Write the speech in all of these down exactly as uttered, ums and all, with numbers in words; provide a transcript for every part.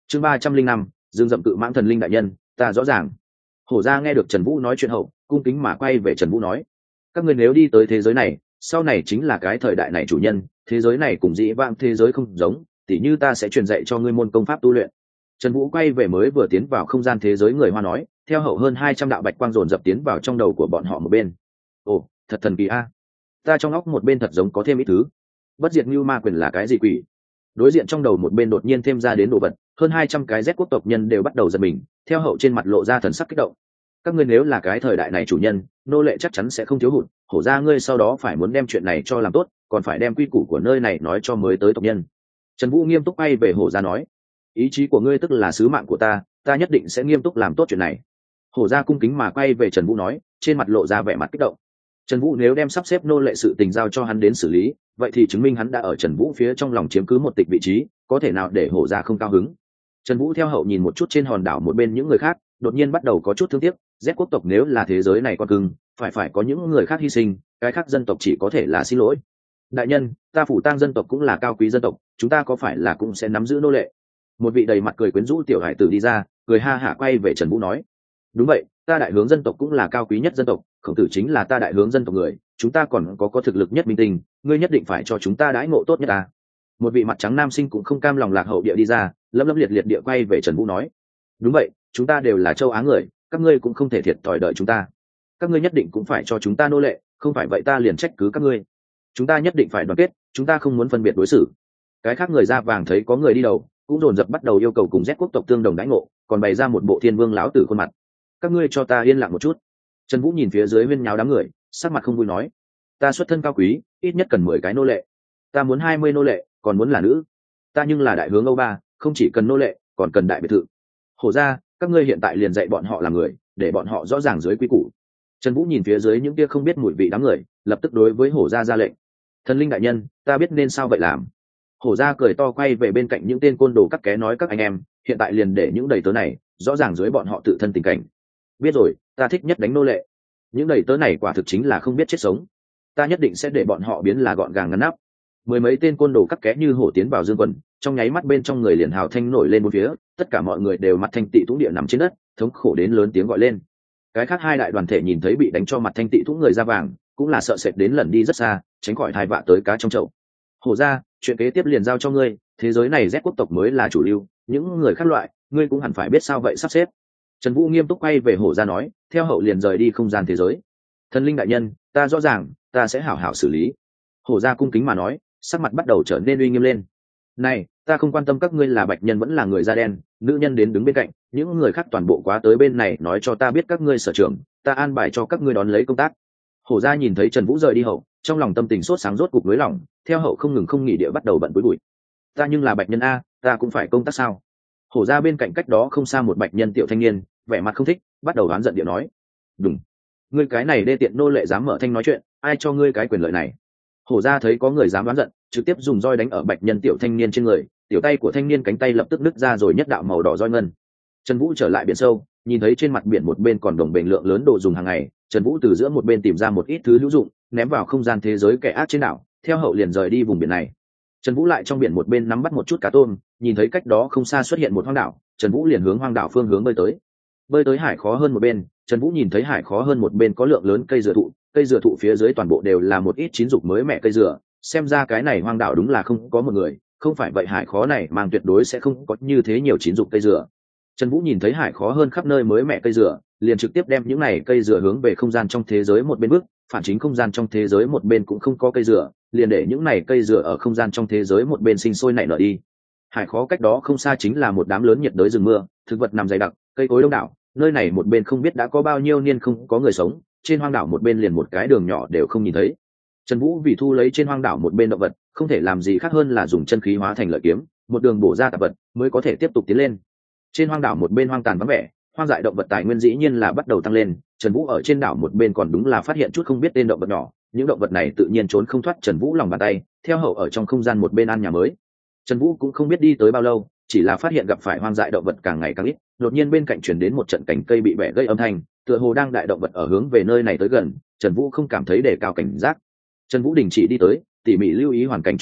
chương ba trăm linh năm dương dậm cự mãng thần linh đại nhân, ta rõ ràng. Hổ ra nghe được Trần Vũ nói chuyện hậu, cung kính mà quay về Trần Vũ nói: các ngươi nếu đi tới thế giới này, sau này chính là cái thời đại này chủ nhân, thế giới này cùng dĩ vãng thế giới không giống, tỉ như ta sẽ truyền dạy cho ngươi môn công pháp tu luyện. Trần Vũ quay về mới vừa tiến vào không gian thế giới người Hoa nói, theo hậu hơn hai trăm đạo bạch quang dồn dập tiến vào trong đầu của bọn họ một bên. Ồ, thật thần kỳ a. Ta trong óc một bên thật giống có thêm ít thứ. Bất diệt như ma quyền là cái gì quỷ? Đối diện trong đầu một bên đột nhiên thêm ra đến đồ vật, hơn hai trăm cái Z quốc tộc nhân đều bắt đầu giật mình, theo hậu trên mặt lộ ra thần sắc kích động. Các ngươi nếu là cái thời đại này chủ nhân, nô lệ chắc chắn sẽ không thiếu hụt, hổ ra ngươi sau đó phải muốn đem chuyện này cho làm tốt, còn phải đem quy củ của nơi này nói cho mới tới tộc nhân. Trần Vũ nghiêm túc bay về hổ ra nói: ý chí của ngươi tức là sứ mạng của ta, ta nhất định sẽ nghiêm túc làm tốt chuyện này. Hổ ra cung kính mà quay về Trần Vũ nói, trên mặt lộ ra vẻ mặt kích động. Trần Vũ nếu đem sắp xếp nô lệ sự tình giao cho hắn đến xử lý, vậy thì chứng minh hắn đã ở Trần Vũ phía trong lòng chiếm cứ một tịch vị trí, có thể nào để hổ ra không cao hứng. Trần Vũ theo hậu nhìn một chút trên hòn đảo một bên những người khác, đột nhiên bắt đầu có chút thương tiếc, Z quốc tộc nếu là thế giới này con cưng, phải phải có những người khác hy sinh, cái khác dân tộc chỉ có thể là xin lỗi. Đại nhân, ta phủ tang dân tộc cũng là cao quý dân tộc, chúng ta có phải là cũng sẽ nắm giữ nô lệ? Một vị đầy mặt cười quyến rũ tiểu hải tử đi ra, cười ha hả quay về Trần Vũ nói: đúng vậy, ta đại hướng dân tộc cũng là cao quý nhất dân tộc, khổng tử chính là ta đại hướng dân tộc người, chúng ta còn có có thực lực nhất minh tinh, ngươi nhất định phải cho chúng ta đãi ngộ tốt nhất ta. Một vị mặt trắng nam sinh cũng không cam lòng lạc hậu địa đi ra, lâm lâm liệt liệt địa quay về Trần Vũ nói: đúng vậy, chúng ta đều là châu Á người, các ngươi cũng không thể thiệt thòi đợi chúng ta, các ngươi nhất định cũng phải cho chúng ta nô lệ, không phải vậy ta liền trách cứ các ngươi. Chúng ta nhất định phải đoàn kết, chúng ta không muốn phân biệt đối xử. Cái khác người da vàng thấy có người đi đầu, cũng dồn dập bắt đầu yêu cầu cùng Z quốc tộc tương đồng đãi ngộ, còn bày ra một bộ thiên vương lão tử khuôn mặt. Các ngươi cho ta yên lặng một chút. Trần Vũ nhìn phía dưới huyên nháo đám người, sắc mặt không vui nói: ta xuất thân cao quý, ít nhất cần mười cái nô lệ, ta muốn hai mươi nô lệ, còn muốn là nữ. Ta nhưng là đại hướng Âu Ba, không chỉ cần nô lệ, còn cần đại biệt thự. Hổ ra, các ngươi hiện tại liền dạy bọn họ làm người, để bọn họ rõ ràng dưới quy củ. Trần Vũ nhìn phía dưới những kia không biết mùi vị đám người, lập tức đối với hổ ra ra lệnh: thần linh đại nhân, ta biết nên sao vậy làm. Hổ ra cười to quay về bên cạnh những tên côn đồ cắt ké nói: các anh em, hiện tại liền để những đầy tớ này rõ ràng dưới bọn họ tự thân tình cảnh. Biết rồi, ta thích nhất đánh nô lệ. Những đầy tớ này quả thực chính là không biết chết sống, ta nhất định sẽ để bọn họ biến là gọn gàng ngăn nắp. Mười mấy tên côn đồ cắt ké như hổ tiến vào dương quần, trong nháy mắt bên trong người liền hào thanh nổi lên bốn phía, tất cả mọi người đều mặt thanh tị thủng địa nằm trên đất, thống khổ đến lớn tiếng gọi lên. Cái khác hai đại đoàn thể nhìn thấy bị đánh cho mặt thanh tị thủng người da vàng, cũng là sợ sệt đến lẩn đi rất xa, tránh khỏi thai vạ tới cá trong chậu. Hổ ra, chuyện kế tiếp liền giao cho ngươi, thế giới này Z quốc tộc mới là chủ lưu, những người khác loại, ngươi cũng hẳn phải biết sao vậy sắp xếp. Trần Vũ nghiêm túc quay về hổ ra nói, theo hậu liền rời đi không gian thế giới. Thần linh đại nhân, ta rõ ràng, ta sẽ hảo hảo xử lý. Hổ ra cung kính mà nói, sắc mặt bắt đầu trở nên uy nghiêm lên. Này, ta không quan tâm các ngươi là bạch nhân vẫn là người da đen, nữ nhân đến đứng bên cạnh, những người khác toàn bộ quá tới bên này nói cho ta biết các ngươi sở trường, ta an bài cho các ngươi đón lấy công tác. Hổ ra nhìn thấy Trần Vũ rời đi hậu, trong lòng tâm tình sốt sáng rốt cục nới lỏng, theo hậu không ngừng không nghỉ địa bắt đầu bận bối bụi. Ta nhưng là bạch nhân a, ta cũng phải công tác sao? Hổ ra bên cạnh cách đó không xa một bạch nhân tiểu thanh niên, vẻ mặt không thích, bắt đầu đoán giận địa nói: đúng, ngươi cái này đê tiện nô lệ dám mở thanh nói chuyện, ai cho ngươi cái quyền lợi này? Hổ ra thấy có người dám đoán giận, trực tiếp dùng roi đánh ở bạch nhân tiểu thanh niên trên người, tiểu tay của thanh niên cánh tay lập tức nứt ra rồi nhất đạo màu đỏ roi ngân. Trần Vũ trở lại biển sâu, nhìn thấy trên mặt biển một bên còn đồng bền lượng lớn đồ dùng hàng ngày, Trần Vũ từ giữa một bên tìm ra một ít thứ hữu dụng, ném vào không gian thế giới kẻ ác trên đảo, theo hậu liền rời đi vùng biển này. Trần Vũ lại trong biển một bên nắm bắt một chút cá tôm, nhìn thấy cách đó không xa xuất hiện một hoang đảo, Trần Vũ liền hướng hoang đảo phương hướng bơi tới. Bơi tới hải khó hơn một bên, Trần Vũ nhìn thấy hải khó hơn một bên có lượng lớn cây dừa thụ, cây dừa thụ phía dưới toàn bộ đều là một ít chín dục mới mẹ cây dừa, xem ra cái này hoang đảo đúng là không có một người, không phải vậy hải khó này mang tuyệt đối sẽ không có như thế nhiều chín dục cây dừa. Trần Vũ nhìn thấy hải khó hơn khắp nơi mới mẹ cây dừa, liền trực tiếp đem những này cây dừa hướng về không gian trong thế giới một bên bước, phản chính không gian trong thế giới một bên cũng không có cây dừa, liền để những này cây dừa ở không gian trong thế giới một bên sinh sôi nảy nở đi. Hải khó cách đó không xa chính là một đám lớn nhiệt đới rừng mưa, thực vật nằm dày đặc, cây cối đông đảo, nơi này một bên không biết đã có bao nhiêu niên không có người sống, trên hoang đảo một bên liền một cái đường nhỏ đều không nhìn thấy. Trần Vũ vì thu lấy trên hoang đảo một bên động vật, không thể làm gì khác hơn là dùng chân khí hóa thành lợi kiếm, một đường bổ ra tạp vật mới có thể tiếp tục tiến lên. Trên hoang đảo một bên hoang tàn vắng vẻ, hoang dại động vật tài nguyên dĩ nhiên là bắt đầu tăng lên. Trần Vũ ở trên đảo một bên còn đúng là phát hiện chút không biết tên động vật nhỏ, những động vật này tự nhiên trốn không thoát Trần Vũ lòng bàn tay, theo hậu ở trong không gian một bên ăn nhà mới. Trần Vũ cũng không biết đi tới bao lâu, chỉ là phát hiện gặp phải hoang dại động vật càng ngày càng ít, đột nhiên bên cạnh chuyển đến một trận cành cây bị bẻ gây âm thanh, tựa hồ đang đại động vật ở hướng về nơi này tới gần. Trần Vũ không cảm thấy đề cao cảnh giác. Trần Vũ đình chỉ đi tới, tỉ mỉ lưu ý hoàn cảnh xung quanh,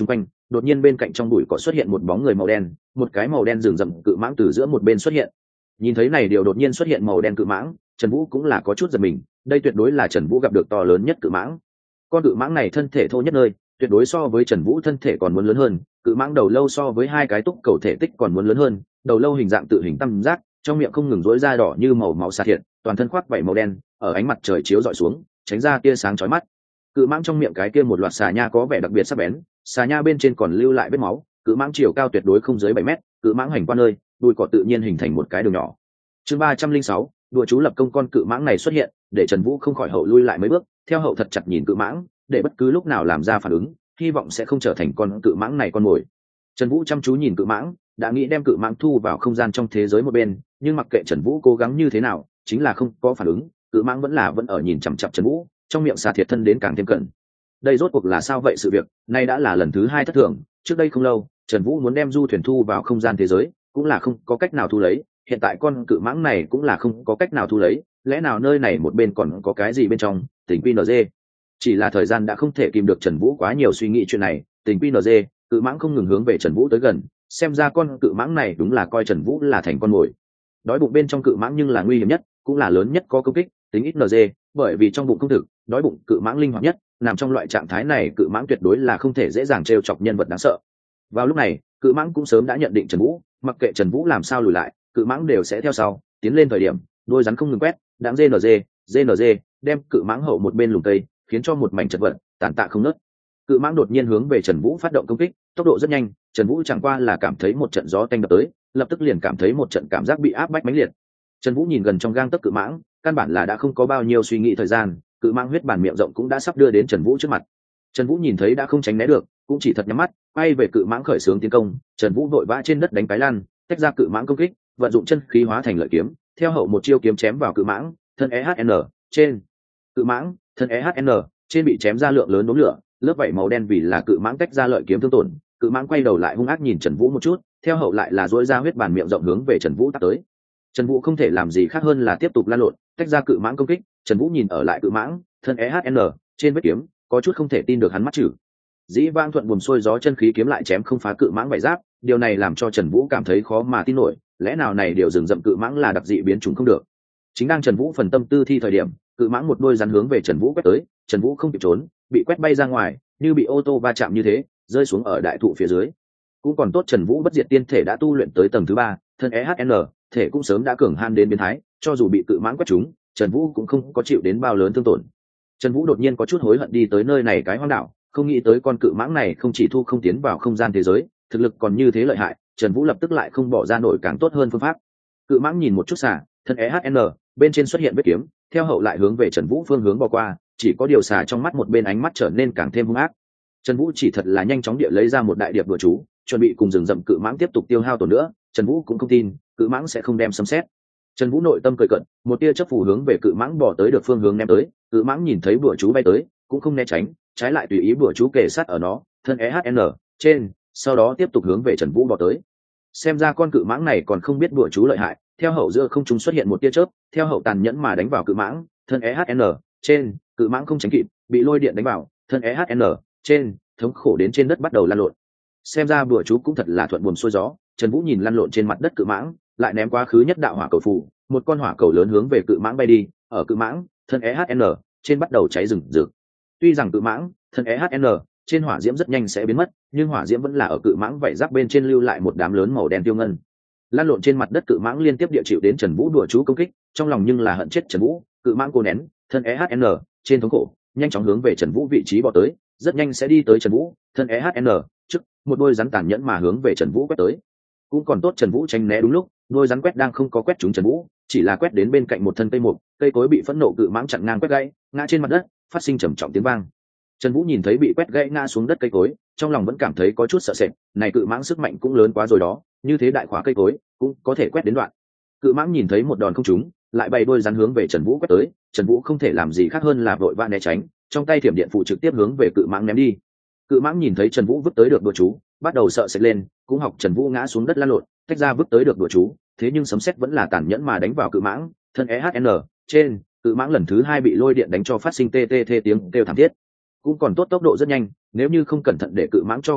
đột nhiên bên cạnh trong bụi cỏ xuất hiện một bóng người màu đen, một cái màu đen rừng rậm cự mãng từ giữa một bên xuất hiện. Nhìn thấy này điều đột nhiên xuất hiện màu đen cự mãng, Trần Vũ cũng là có chút giật mình, đây tuyệt đối là Trần Vũ gặp được to lớn nhất cự mãng. Con cự mãng này thân thể thô nhất nơi, tuyệt đối so với Trần Vũ thân thể còn muốn lớn hơn, cự mãng đầu lâu so với hai cái túc cầu thể tích còn muốn lớn hơn, đầu lâu hình dạng tự hình tam giác, trong miệng không ngừng rỗi ra đỏ như màu máu xà thiệt, toàn thân khoác vảy màu đen, ở ánh mặt trời chiếu rọi xuống, tránh ra tia sáng chói mắt. Cự mãng trong miệng cái kia một loạt xà nha có vẻ đặc biệt sắc bén, xà nha bên trên còn lưu lại vết máu. Cự mãng chiều cao tuyệt đối không dưới bảy mét, cự mãng hành qua nơi, đuôi cỏ tự nhiên hình thành một cái đường nhỏ. Chương ba trăm linh sáu, đùa chú lập công. Con cự mãng này xuất hiện, để Trần Vũ không khỏi hậu lui lại mấy bước, theo hậu thật chặt nhìn cự mãng, để bất cứ lúc nào làm ra phản ứng, hy vọng sẽ không trở thành con cự mãng này con mồi. Trần Vũ chăm chú nhìn cự mãng, đã nghĩ đem cự mãng thu vào không gian trong thế giới một bên, nhưng mặc kệ Trần Vũ cố gắng như thế nào, chính là không có phản ứng, cự mãng vẫn là vẫn ở nhìn chằm chằm Trần Vũ, trong miệng xà thiệt thân đến càng thêm cận. Đây rốt cuộc là sao vậy? Sự việc nay đã là lần thứ hai thất thường, trước đây không lâu Trần Vũ muốn đem du thuyền thu vào không gian thế giới, cũng là không có cách nào thu lấy, hiện tại con cự mãng này cũng là không có cách nào thu lấy, lẽ nào nơi này một bên còn có cái gì bên trong? Tình quy en giê. Chỉ là thời gian đã không thể kìm được Trần Vũ quá nhiều suy nghĩ chuyện này, tình quy en giê, cự mãng không ngừng hướng về Trần Vũ tới gần, xem ra con cự mãng này đúng là coi Trần Vũ là thành con mồi. Đói bụng bên trong cự mãng nhưng là nguy hiểm nhất, cũng là lớn nhất có công kích, tính ích en giê, bởi vì trong bụng không thực, đói bụng cự mãng linh hoạt nhất, nằm trong loại trạng thái này cự mãng tuyệt đối là không thể dễ dàng trêu chọc nhân vật đáng sợ. Vào lúc này, cự mãng cũng sớm đã nhận định Trần Vũ, mặc kệ Trần Vũ làm sao lùi lại, cự mãng đều sẽ theo sau, tiến lên thời điểm, đôi rắn không ngừng quét, đáng giê en giê, giê en giê, đem cự mãng hậu một bên lùm cây, khiến cho một mảnh chật vật, tàn tạ không nớt. Cự mãng đột nhiên hướng về Trần Vũ phát động công kích, tốc độ rất nhanh, Trần Vũ chẳng qua là cảm thấy một trận gió tanh đập tới, lập tức liền cảm thấy một trận cảm giác bị áp bách mãnh liệt. Trần Vũ nhìn gần trong gang tấc cự mãng, căn bản là đã không có bao nhiêu suy nghĩ thời gian, cự mãng huyết bản miệng rộng cũng đã sắp đưa đến Trần Vũ trước mặt. Trần Vũ nhìn thấy đã không tránh né được, cũng chỉ thật nhắm mắt, bay về cự mãng khởi xướng tiến công. Trần Vũ vội vã trên đất đánh cái lăn, tách ra cự mãng công kích, vận dụng chân khí hóa thành lợi kiếm, theo hậu một chiêu kiếm chém vào cự mãng, thân e hát en trên. Cự mãng, thân e hát en trên bị chém ra lượng lớn đốm lửa, lớp vảy màu đen vì là cự mãng tách ra lợi kiếm thương tổn. Cự mãng quay đầu lại hung ác nhìn Trần Vũ một chút, theo hậu lại là duỗi ra huyết bản miệng rộng hướng về Trần Vũ tát tới. Trần Vũ không thể làm gì khác hơn là tiếp tục lăn lộn, tách ra cự mãng công kích. Trần Vũ nhìn ở lại cự mãng, thân e hát en trên vết kiếm, có chút không thể tin được hắn mắt chữ. Dĩ vang thuận buồm xuôi gió chân khí kiếm lại chém không phá cự mãng vảy giáp, điều này làm cho Trần Vũ cảm thấy khó mà tin nổi, lẽ nào này điều rừng rậm cự mãng là đặc dị biến chủng không được. Chính đang Trần Vũ phần tâm tư thi thời điểm, cự mãng một đôi rắn hướng về Trần Vũ quét tới, Trần Vũ không kịp trốn, bị quét bay ra ngoài, như bị ô tô va chạm như thế, rơi xuống ở đại thụ phía dưới. Cũng còn tốt Trần Vũ bất diệt tiên thể đã tu luyện tới tầng thứ ba, thân e hát en, thể cũng sớm đã cường han đến biến thái, cho dù bị cự mãng quét trúng, Trần Vũ cũng không có chịu đến bao lớn thương tổn. Trần Vũ đột nhiên có chút hối hận đi tới nơi này cái hoang đảo, không nghĩ tới con cự mãng này không chỉ thu không tiến vào không gian thế giới, thực lực còn như thế lợi hại. Trần Vũ lập tức lại không bỏ ra nổi càng tốt hơn phương pháp. Cự mãng nhìn một chút xà, thân e hát en, bên trên xuất hiện vết kiếm, theo hậu lại hướng về Trần Vũ phương hướng bỏ qua, chỉ có điều xà trong mắt một bên ánh mắt trở nên càng thêm hung ác. Trần Vũ chỉ thật là nhanh chóng địa lấy ra một đại điệp bừa chú, chuẩn bị cùng rừng rậm cự mãng tiếp tục tiêu hao tổn nữa. Trần Vũ cũng không tin cự mãng sẽ không đem sấm sét. Trần Vũ nội tâm cười cận, một tia chớp phù hướng về cự mãng bỏ tới được phương hướng ném tới. Cự mãng nhìn thấy bừa chú bay tới, cũng không né tránh, trái lại tùy ý bừa chú kề sát ở nó, thân e hát en trên, sau đó tiếp tục hướng về Trần Vũ bỏ tới. Xem ra con cự mãng này còn không biết bừa chú lợi hại, theo hậu giữa không trung xuất hiện một tia chớp, theo hậu tàn nhẫn mà đánh vào cự mãng, thân e hát en trên, cự mãng không tránh kịp, bị lôi điện đánh vào, thân e hát en trên, thống khổ đến trên đất bắt đầu lăn lộn. Xem ra bừa chú cũng thật là thuận buồm xuôi gió. Trần Vũ nhìn lăn lộn trên mặt đất cự mãng, lại ném quá khứ nhất đạo hỏa cầu phù, một con hỏa cầu lớn hướng về cự mãng bay đi, ở cự mãng, thân e hát en trên bắt đầu cháy rừng rực. Tuy rằng cự mãng, thân e hát en trên hỏa diễm rất nhanh sẽ biến mất, nhưng hỏa diễm vẫn là ở cự mãng vảy giáp bên trên lưu lại một đám lớn màu đen tiêu ngân. Lăn lộn trên mặt đất cự mãng liên tiếp địa chịu đến Trần Vũ đùa chú công kích, trong lòng nhưng là hận chết Trần Vũ. Cự mãng cô nén, thân e hát en trên thống khổ, nhanh chóng hướng về Trần Vũ vị trí bỏ tới, rất nhanh sẽ đi tới Trần Vũ, thân e hát en trước, một đôi rắn tàn nhẫn mà hướng về Trần Vũ quét tới. Cũng còn tốt Trần Vũ tránh né đúng lúc, đôi rắn quét đang không có quét trúng Trần Vũ, chỉ là quét đến bên cạnh một thân cây mục, cây cối bị phẫn nộ cự mãng chặn ngang quét gãy, ngã trên mặt đất, phát sinh trầm trọng tiếng vang. Trần Vũ nhìn thấy bị quét gãy ngã xuống đất cây cối, trong lòng vẫn cảm thấy có chút sợ sệt, này cự mãng sức mạnh cũng lớn quá rồi đó, như thế đại khóa cây cối cũng có thể quét đến đoạn. Cự mãng nhìn thấy một đòn không trúng, lại bay đôi rắn hướng về Trần Vũ quét tới, Trần Vũ không thể làm gì khác hơn là vội vã né tránh, trong tay thiểm điện phụ trực tiếp hướng về cự mãng ném đi. Cự mãng nhìn thấy Trần Vũ vứt tới được đùa chú, bắt đầu sợ sệt lên, cũng học Trần Vũ ngã xuống đất lăn lộn, tách ra vứt tới được đùa chú, thế nhưng sấm sét vẫn là tàn nhẫn mà đánh vào cự mãng, thân e hát en trên, cự mãng lần thứ hai bị lôi điện đánh cho phát sinh tê tê tê tiếng kêu thảm thiết. Cũng còn tốt tốc độ rất nhanh, nếu như không cẩn thận để cự mãng cho cuốn lấy,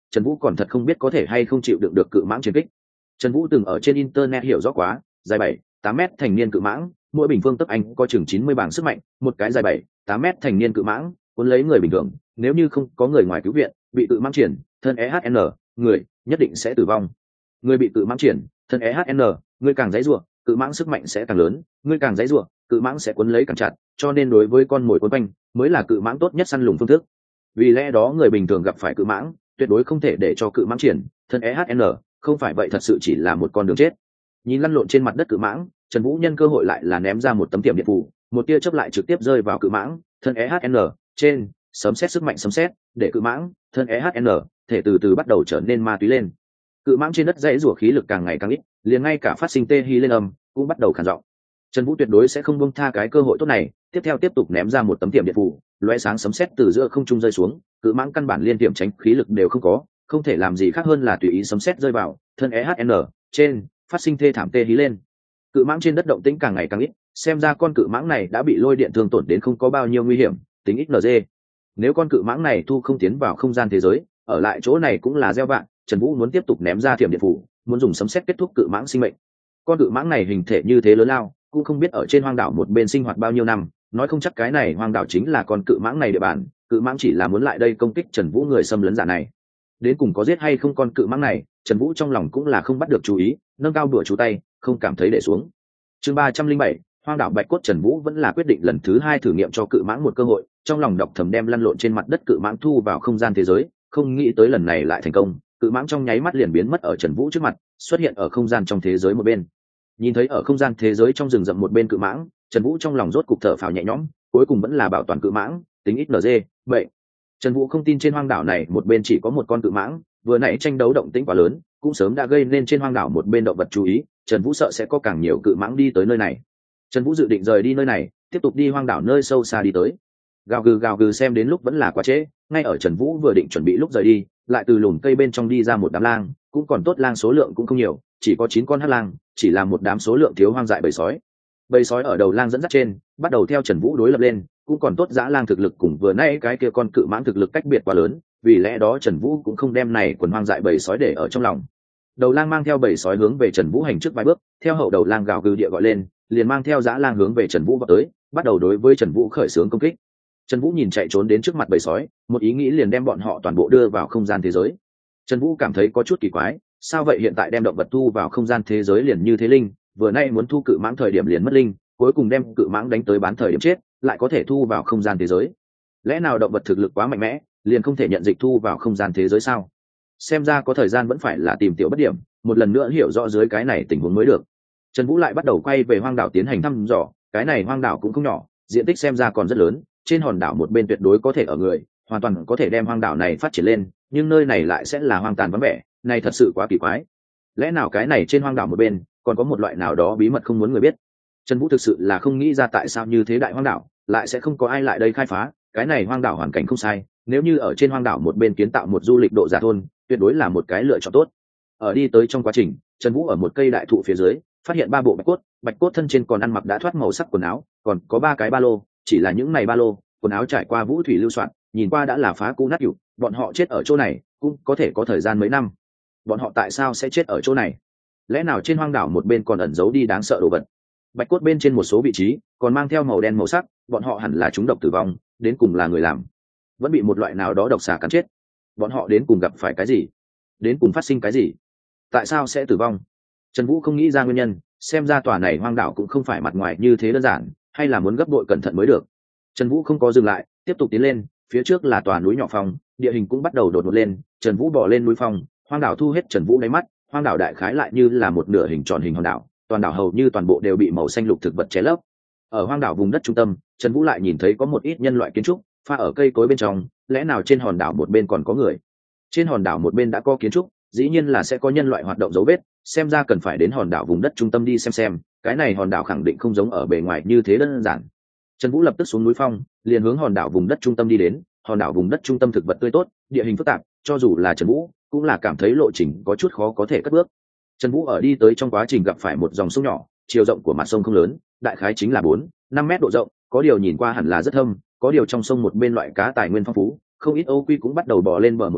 Trần Vũ còn thật không biết có thể hay không chịu đựng được cự mãng chiến kích. Trần Vũ từng ở trên internet hiểu rõ quá, dài bảy tám mét thành niên cự mãng, mỗi bình phương tấc anh có chừng chín mươi bảng sức mạnh, một cái dài bảy tám mét thành niên cự mãng, cuốn lấy người bình thường, nếu như không có người ngoài cứu viện, bị cự mãng triển, thân e hát en, người nhất định sẽ tử vong. Người bị cự mãng triển, thân e hát en, người càng giãy giụa, cự mãng sức mạnh sẽ càng lớn, người càng giãy giụa, cự mãng sẽ cuốn lấy càng chặt, cho nên đối với con mồi cuốn quanh mới là cự mãng tốt nhất săn lùng phương thức. Vì lẽ đó người bình thường gặp phải cự mãng, tuyệt đối không thể để cho cự mãng triển, thân e hát en, không phải vậy thật sự chỉ là một con đường chết. Nhìn lăn lộn trên mặt đất cự mãng, Trần Vũ nhân cơ hội lại là ném ra một tấm tiệm điện phủ, một tia chớp lại trực tiếp rơi vào cự mãng, thân e hát en trên, sấm sét sức mạnh sấm sét, để cự mãng, thân e hát en thể từ từ bắt đầu trở nên ma túy lên. Cự mãng trên đất dãy rủa khí lực càng ngày càng ít, liền ngay cả phát sinh tê hí lên âm cũng bắt đầu khản giọng. Trần Vũ tuyệt đối sẽ không buông tha cái cơ hội tốt này, tiếp theo tiếp tục ném ra một tấm tiệm điện phủ, lóe sáng sấm sét từ giữa không trung rơi xuống, cự mãng căn bản liên tiệm tránh khí lực đều không có, không thể làm gì khác hơn là tùy ý sấm sét rơi vào, thân e hát en trên, phát sinh thê thảm tê hí lên. Cự mãng trên đất động tĩnh càng ngày càng ít, xem ra con cự mãng này đã bị lôi điện thương tổn đến không có bao nhiêu nguy hiểm, tính ích en giê. Nếu con cự mãng này thu không tiến vào không gian thế giới, ở lại chỗ này cũng là gieo vạn, Trần Vũ muốn tiếp tục ném ra thiểm điện phủ, muốn dùng sấm sét kết thúc cự mãng sinh mệnh. Con cự mãng này hình thể như thế lớn lao, cũng không biết ở trên hoang đảo một bên sinh hoạt bao nhiêu năm, nói không chắc cái này hoang đảo chính là con cự mãng này địa bàn, cự mãng chỉ là muốn lại đây công kích Trần Vũ người xâm lấn giả này. Đến cùng có giết hay không con cự mãng này, Trần Vũ trong lòng cũng là không bắt được chú ý, nâng cao đùa chú tay, không cảm thấy để xuống. Chương ba trăm linh bảy, hoang đảo Bạch Cốt. Trần Vũ vẫn là quyết định lần thứ hai thử nghiệm cho cự mãng một cơ hội, trong lòng đọc thầm đem lăn lộn trên mặt đất cự mãng thu vào không gian thế giới, không nghĩ tới lần này lại thành công, cự mãng trong nháy mắt liền biến mất ở Trần Vũ trước mặt, xuất hiện ở không gian trong thế giới một bên. Nhìn thấy ở không gian thế giới trong rừng rậm một bên cự mãng, Trần Vũ trong lòng rốt cục thở phào nhẹ nhõm, cuối cùng vẫn là bảo toàn cự mãng, tính ích en giê. Vậy, Trần Vũ không tin trên hoang đảo này một bên chỉ có một con cự mãng, vừa nãy tranh đấu động tĩnh quá lớn, cũng sớm đã gây nên trên hoang đảo một bên động vật chú ý, Trần Vũ sợ sẽ có càng nhiều cự mãng đi tới nơi này. Trần Vũ dự định rời đi nơi này, tiếp tục đi hoang đảo nơi sâu xa đi tới. Gào gừ gào gừ, xem đến lúc vẫn là quá trễ, ngay ở Trần Vũ vừa định chuẩn bị lúc rời đi, lại từ lùm cây bên trong đi ra một đám lang, cũng còn tốt, lang số lượng cũng không nhiều, chỉ có chín con hắc lang, chỉ là một đám số lượng thiếu hoang dại bầy sói. Bầy sói ở đầu lang dẫn dắt trên, bắt đầu theo Trần Vũ đối lập lên, cũng còn tốt dã lang thực lực cùng vừa nãy cái kia con cự mãng thực lực cách biệt quá lớn, vì lẽ đó Trần Vũ cũng không đem này quần hoang dại bầy sói để ở trong lòng. Đầu lang mang theo bầy sói hướng về Trần Vũ hành trước vài bước, theo hậu đầu lang gào gừ địa gọi lên, liền mang theo dã lang hướng về Trần Vũ vào tới, bắt đầu đối với Trần Vũ khởi xướng công kích. Trần Vũ nhìn chạy trốn đến trước mặt bầy sói, một ý nghĩ liền đem bọn họ toàn bộ đưa vào không gian thế giới. Trần Vũ cảm thấy có chút kỳ quái, sao vậy, hiện tại đem động vật thu vào không gian thế giới liền như thế linh, vừa nay muốn thu cự mãng thời điểm liền mất linh, cuối cùng đem cự mãng đánh tới bán thời điểm chết, lại có thể thu vào không gian thế giới. Lẽ nào động vật thực lực quá mạnh mẽ, liền không thể nhận dịch thu vào không gian thế giới sao? Xem ra có thời gian vẫn phải là tìm tiểu bất điểm, một lần nữa hiểu rõ dưới cái này tình huống mới được. Trần Vũ lại bắt đầu quay về hoang đảo tiến hành thăm dò, cái này hoang đảo cũng không nhỏ, diện tích xem ra còn rất lớn, trên hòn đảo một bên tuyệt đối có thể ở người, hoàn toàn có thể đem hoang đảo này phát triển lên, nhưng nơi này lại sẽ là hoang tàn vắng vẻ, này thật sự quá kỳ quái. Lẽ nào cái này trên hoang đảo một bên còn có một loại nào đó bí mật không muốn người biết? Trần Vũ thực sự là không nghĩ ra tại sao như thế đại hoang đảo lại sẽ không có ai lại đây khai phá, cái này hoang đảo hoàn cảnh không sai, nếu như ở trên hoang đảo một bên kiến tạo một du lịch độ giả thôn, tuyệt đối là một cái lựa chọn tốt. Ở đi tới trong quá trình, Trần Vũ ở một cây đại thụ phía dưới phát hiện ba bộ bạch cốt, bạch cốt thân trên còn ăn mặc đã thoát màu sắc quần áo, còn có ba cái ba lô, chỉ là những này ba lô, quần áo trải qua vũ thủy lưu soạn, nhìn qua đã là phá cũ nát nhụy, bọn họ chết ở chỗ này cũng có thể có thời gian mấy năm. Bọn họ tại sao sẽ chết ở chỗ này? Lẽ nào trên hoang đảo một bên còn ẩn giấu đi đáng sợ đồ vật? Bạch cốt bên trên một số vị trí còn mang theo màu đen màu sắc, bọn họ hẳn là trúng độc tử vong, đến cùng là người làm, vẫn bị một loại nào đó độc xà cắn chết. Bọn họ đến cùng gặp phải cái gì? Đến cùng phát sinh cái gì? Tại sao sẽ tử vong? Trần Vũ không nghĩ ra nguyên nhân, xem ra tòa này hoang đảo cũng không phải mặt ngoài như thế đơn giản, hay là muốn gấp bội cẩn thận mới được. Trần Vũ không có dừng lại, tiếp tục tiến lên, phía trước là tòa núi nhỏ phong, địa hình cũng bắt đầu đột ngột lên, Trần Vũ bò lên núi phong, hoang đảo thu hết Trần Vũ đáy mắt, hoang đảo đại khái lại như là một nửa hình tròn hình hòn đảo, toàn đảo hầu như toàn bộ đều bị màu xanh lục thực vật che lấp. Ở hoang đảo vùng đất trung tâm, Trần Vũ lại nhìn thấy có một ít nhân loại kiến trúc pha ở cây cối bên trong, lẽ nào trên hòn đảo một bên còn có người? Trên hòn đảo một bên đã có kiến trúc, dĩ nhiên là sẽ có nhân loại hoạt động dấu vết, xem ra cần phải đến hòn đảo vùng đất trung tâm đi xem xem, cái này hòn đảo khẳng định không giống ở bề ngoài như thế đơn giản. Trần Vũ lập tức xuống núi phong, liền hướng hòn đảo vùng đất trung tâm đi đến. Hòn đảo vùng đất trung tâm thực vật tươi tốt, địa hình phức tạp, cho dù là Trần Vũ cũng là cảm thấy lộ trình có chút khó có thể cất bước. Trần Vũ ở đi tới trong quá trình gặp phải một dòng sông nhỏ, chiều rộng của mặt sông không lớn, đại khái chính là bốn năm mét độ rộng, có điều nhìn qua hẳn là rất thâm, có điều trong sông một bên loại cá tài nguyên phong phú, không ít ô quy cũng bắt đầu bò lên bờ một bên,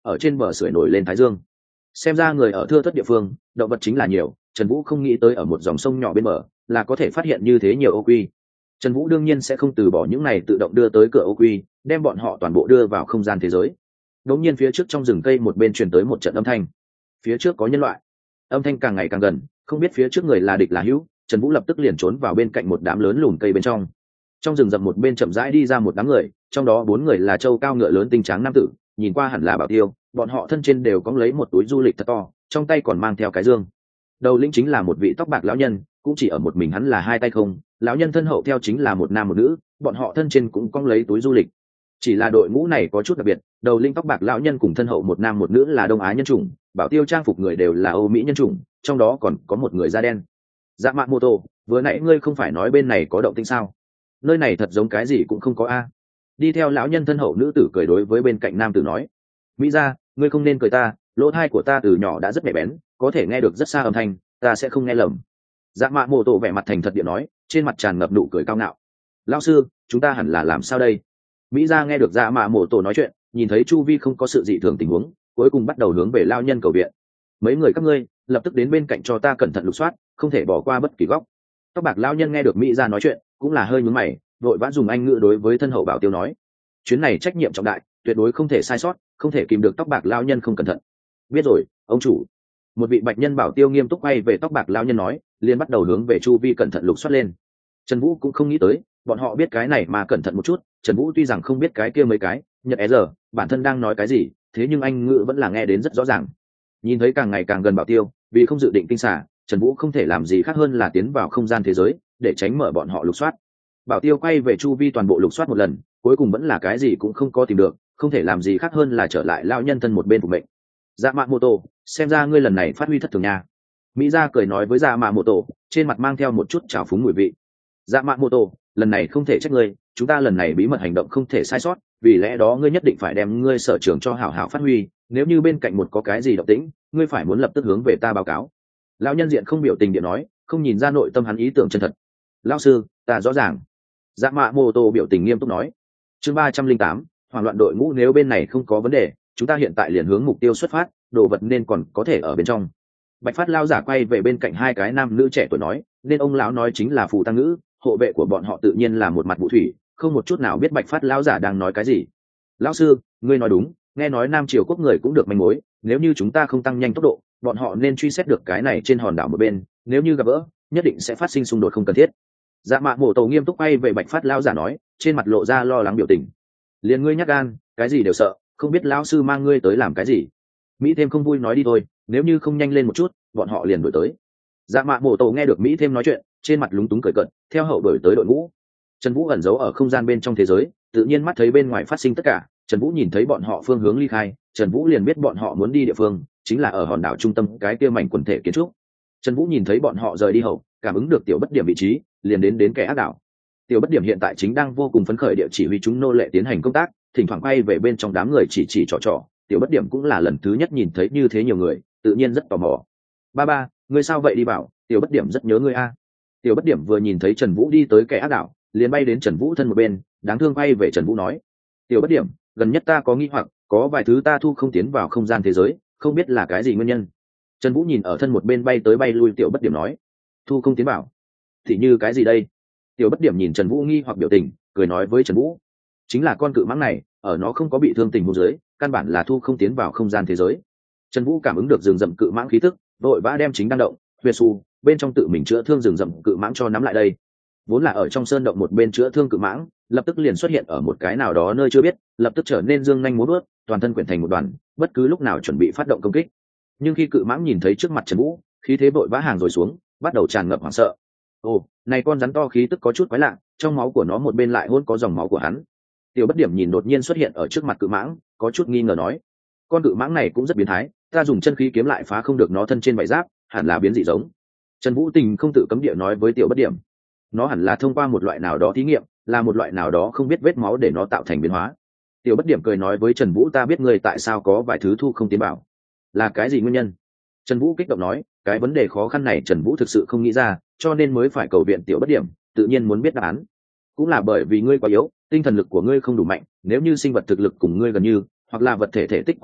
ở trên bờ sưởi nổi lên thái dương. Xem ra người ở thưa thớt địa phương động vật chính là nhiều. Trần Vũ không nghĩ tới ở một dòng sông nhỏ bên bờ là có thể phát hiện như thế nhiều ô quy. Trần Vũ đương nhiên sẽ không từ bỏ những này tự động đưa tới cửa ô quy, đem bọn họ toàn bộ đưa vào không gian thế giới. Đột nhiên phía trước trong rừng cây một bên truyền tới một trận âm thanh. Phía trước có nhân loại. Âm thanh càng ngày càng gần, không biết phía trước người là địch là hữu. Trần Vũ lập tức liền trốn vào bên cạnh một đám lớn lùm cây bên trong. Trong rừng rậm một bên chậm rãi đi ra một đám người, trong đó bốn người là trâu cao ngựa lớn tinh tráng nam tử, nhìn qua hẳn là bảo tiêu, bọn họ thân trên đều có lấy một túi du lịch thật to, trong tay còn mang theo cái dương. Đầu lĩnh chính là một vị tóc bạc lão nhân, cũng chỉ ở một mình hắn là hai tay không, lão nhân thân hậu theo chính là một nam một nữ, bọn họ thân trên cũng có lấy túi du lịch. Chỉ là đội ngũ này có chút đặc biệt, đầu lĩnh tóc bạc lão nhân cùng thân hậu một nam một nữ là Đông Á nhân chủng, bảo tiêu trang phục người đều là Âu Mỹ nhân chủng, trong đó còn có một người da đen. Dạ Mạn Mô Tô, vừa nãy ngươi không phải nói bên này có động tĩnh sao? Nơi này thật giống cái gì cũng không có a. Đi theo lão nhân thân hậu nữ tử cười đối với bên cạnh nam tử nói, mỹ gia, ngươi không nên cười ta, lỗ tai của ta từ nhỏ đã rất nhạy bén, có thể nghe được rất xa âm thanh, ta sẽ không nghe lầm. Dạ Mạn Mô Tô vẻ mặt thành thật điện nói, trên mặt tràn ngập nụ cười cao ngạo. Lão sư, chúng ta hẳn là làm sao đây? Mỹ gia nghe được Dạ Mạn Mô Tô nói chuyện, nhìn thấy chu vi không có sự dị thường tình huống, cuối cùng bắt đầu hướng về lão nhân cầu viện. Mấy người các ngươi lập tức đến bên cạnh cho ta cẩn thận lục soát, không thể bỏ qua bất kỳ góc. Tóc bạc lão nhân nghe được Mỹ gia nói chuyện, cũng là hơi nhướng mày, vội vã dùng anh ngữ đối với thân hậu bảo tiêu nói, chuyến này trách nhiệm trọng đại, tuyệt đối không thể sai sót, không thể kìm được tóc bạc lão nhân không cẩn thận. Biết rồi, ông chủ. Một vị bạch nhân bảo tiêu nghiêm túc quay về tóc bạc lão nhân nói, liền bắt đầu hướng về chu vi cẩn thận lục soát lên. Trần Vũ cũng không nghĩ tới, bọn họ biết cái này mà cẩn thận một chút. Trần Vũ tuy rằng không biết cái kia mấy cái nhật é giờ bản thân đang nói cái gì, thế nhưng anh ngữ vẫn là nghe đến rất rõ ràng. Nhìn thấy càng ngày càng gần bảo tiêu, vì không dự định kinh xả, Trần Vũ không thể làm gì khác hơn là tiến vào không gian thế giới để tránh mở bọn họ lục soát. Bảo tiêu quay về chu vi toàn bộ lục soát một lần, cuối cùng vẫn là cái gì cũng không có tìm được, không thể làm gì khác hơn là trở lại lão nhân thân một bên phục mệnh. Dạ Mạn Mô Tô, xem ra ngươi lần này phát huy thất thường nha. Mỹ gia cười nói với Dạ Mạn Mô Tô, trên mặt mang theo một chút trào phúng mùi vị. Dạ Mạn Mô Tô, lần này không thể trách ngươi, chúng ta lần này bí mật hành động không thể sai sót, vì lẽ đó ngươi nhất định phải đem ngươi sở trường cho hảo hảo phát huy, nếu như bên cạnh một có cái gì động tĩnh, ngươi phải muốn lập tức hướng về ta báo cáo. Lão nhân diện không biểu tình điện nói, không nhìn ra nội tâm hắn ý tưởng chân thật. Lão sư, ta rõ ràng. Dạ Mạn Mô Tô biểu tình nghiêm túc nói. Chương ba trăm linh tám, hoảng loạn đội ngũ, nếu bên này không có vấn đề, chúng ta hiện tại liền hướng mục tiêu xuất phát, đồ vật nên còn có thể ở bên trong. Bạch Phát lao giả quay về bên cạnh hai cái nam nữ trẻ tuổi nói, nên ông lão nói chính là phù tăng ngữ, hộ vệ của bọn họ tự nhiên là một mặt vũ thủy, không một chút nào biết Bạch Phát lao giả đang nói cái gì. Lão sư, ngươi nói đúng, nghe nói Nam Triều quốc người cũng được manh mối, nếu như chúng ta không tăng nhanh tốc độ, bọn họ nên truy xét được cái này trên hòn đảo một bên, nếu như gặp gỡ, nhất định sẽ phát sinh xung đột không cần thiết. Dạ Mạn Mô Tô nghiêm túc quay về Bạch Phát lao giả nói, trên mặt lộ ra lo lắng biểu tình. Liền ngươi nhắc gan, cái gì đều sợ, không biết lão sư mang ngươi tới làm cái gì. Mỹ thêm không vui nói đi thôi, nếu như không nhanh lên một chút, bọn họ liền đuổi tới. Dạ Mạn Mô Tô nghe được Mỹ thêm nói chuyện, trên mặt lúng túng cười cợt, theo hậu đuổi tới đội ngũ. Trần Vũ ẩn giấu ở không gian bên trong thế giới, tự nhiên mắt thấy bên ngoài phát sinh tất cả. Trần Vũ nhìn thấy bọn họ phương hướng ly khai, Trần Vũ liền biết bọn họ muốn đi địa phương chính là ở hòn đảo trung tâm cái kia mảnh quần thể kiến trúc. Trần Vũ nhìn thấy bọn họ rời đi hậu, cảm ứng được Tiểu Bất Điểm vị trí, liền đến đến kẻ ác đảo. Tiểu Bất Điểm hiện tại chính đang vô cùng phấn khởi địa chỉ huy chúng nô lệ tiến hành công tác, thỉnh thoảng quay về bên trong đám người chỉ chỉ trò trò. Tiểu Bất Điểm cũng là lần thứ nhất nhìn thấy như thế nhiều người, tự nhiên rất tò mò. Ba ba, ngươi sao vậy đi bảo? Tiểu Bất Điểm rất nhớ ngươi a. Tiểu Bất Điểm vừa nhìn thấy Trần Vũ đi tới kẻ ác đảo, liền bay đến Trần Vũ thân một bên, đáng thương quay về Trần Vũ nói: Tiểu Bất Điểm, gần nhất ta có nghi hoặc, có vài thứ ta thu không tiến vào không gian thế giới, không biết là cái gì nguyên nhân. Trần Vũ nhìn ở thân một bên bay tới bay lui Tiểu Bất Điểm nói: Thu không tiến vào? Thì như cái gì đây? Tiểu Bất Điểm nhìn Trần Vũ nghi hoặc biểu tình, cười nói với Trần Vũ: Chính là con cự mãng này, ở nó không có bị thương tình huống dưới, căn bản là thu không tiến vào không gian thế giới. Trần Vũ cảm ứng được rừng rậm cự mãng khí tức, vội vã đem chính đang động, huyết su, bên trong tự mình chữa thương rừng rậm cự mãng cho nắm lại đây. Vốn là ở trong sơn động một bên chữa thương cự mãng, lập tức liền xuất hiện ở một cái nào đó nơi chưa biết, lập tức trở nên dương nhanh múa vuốt, toàn thân quyện thành một đoàn, bất cứ lúc nào chuẩn bị phát động công kích. Nhưng khi cự mãng nhìn thấy trước mặt Trần Vũ, khí thế vội vã hàng rồi xuống, bắt đầu tràn ngập hoảng sợ. Ồ, này con rắn to khí tức có chút quái lạ, trong máu của nó một bên lại hôn có dòng máu của hắn. Tiểu Bất Điểm nhìn đột nhiên xuất hiện ở trước mặt cự mãng, có chút nghi ngờ nói: Con cự mãng này cũng rất biến thái, ta dùng chân khí kiếm lại phá không được nó thân trên vảy giáp, hẳn là biến dị giống. Trần Vũ Tình không tự cấm địa nói với Tiểu Bất Điểm: Nó hẳn là thông qua một loại nào đó thí nghiệm, là một loại nào đó không biết vết máu để nó tạo thành biến hóa. Tiểu Bất Điểm cười nói với Trần Vũ: Ta biết ngươi tại sao có vài thứ thu không tiến bảo, là cái gì nguyên nhân? Trần Vũ kích động nói: Cái vấn đề khó khăn này Trần Vũ thực sự không nghĩ ra, cho nên mới phải cầu viện Tiểu Bất Điểm, tự nhiên muốn biết đáp án. Cũng là bởi vì ngươi quá yếu, tinh thần lực của ngươi không đủ mạnh, nếu như sinh vật thực lực cùng ngươi gần như, hoặc là vật thể thể tích quá lớn,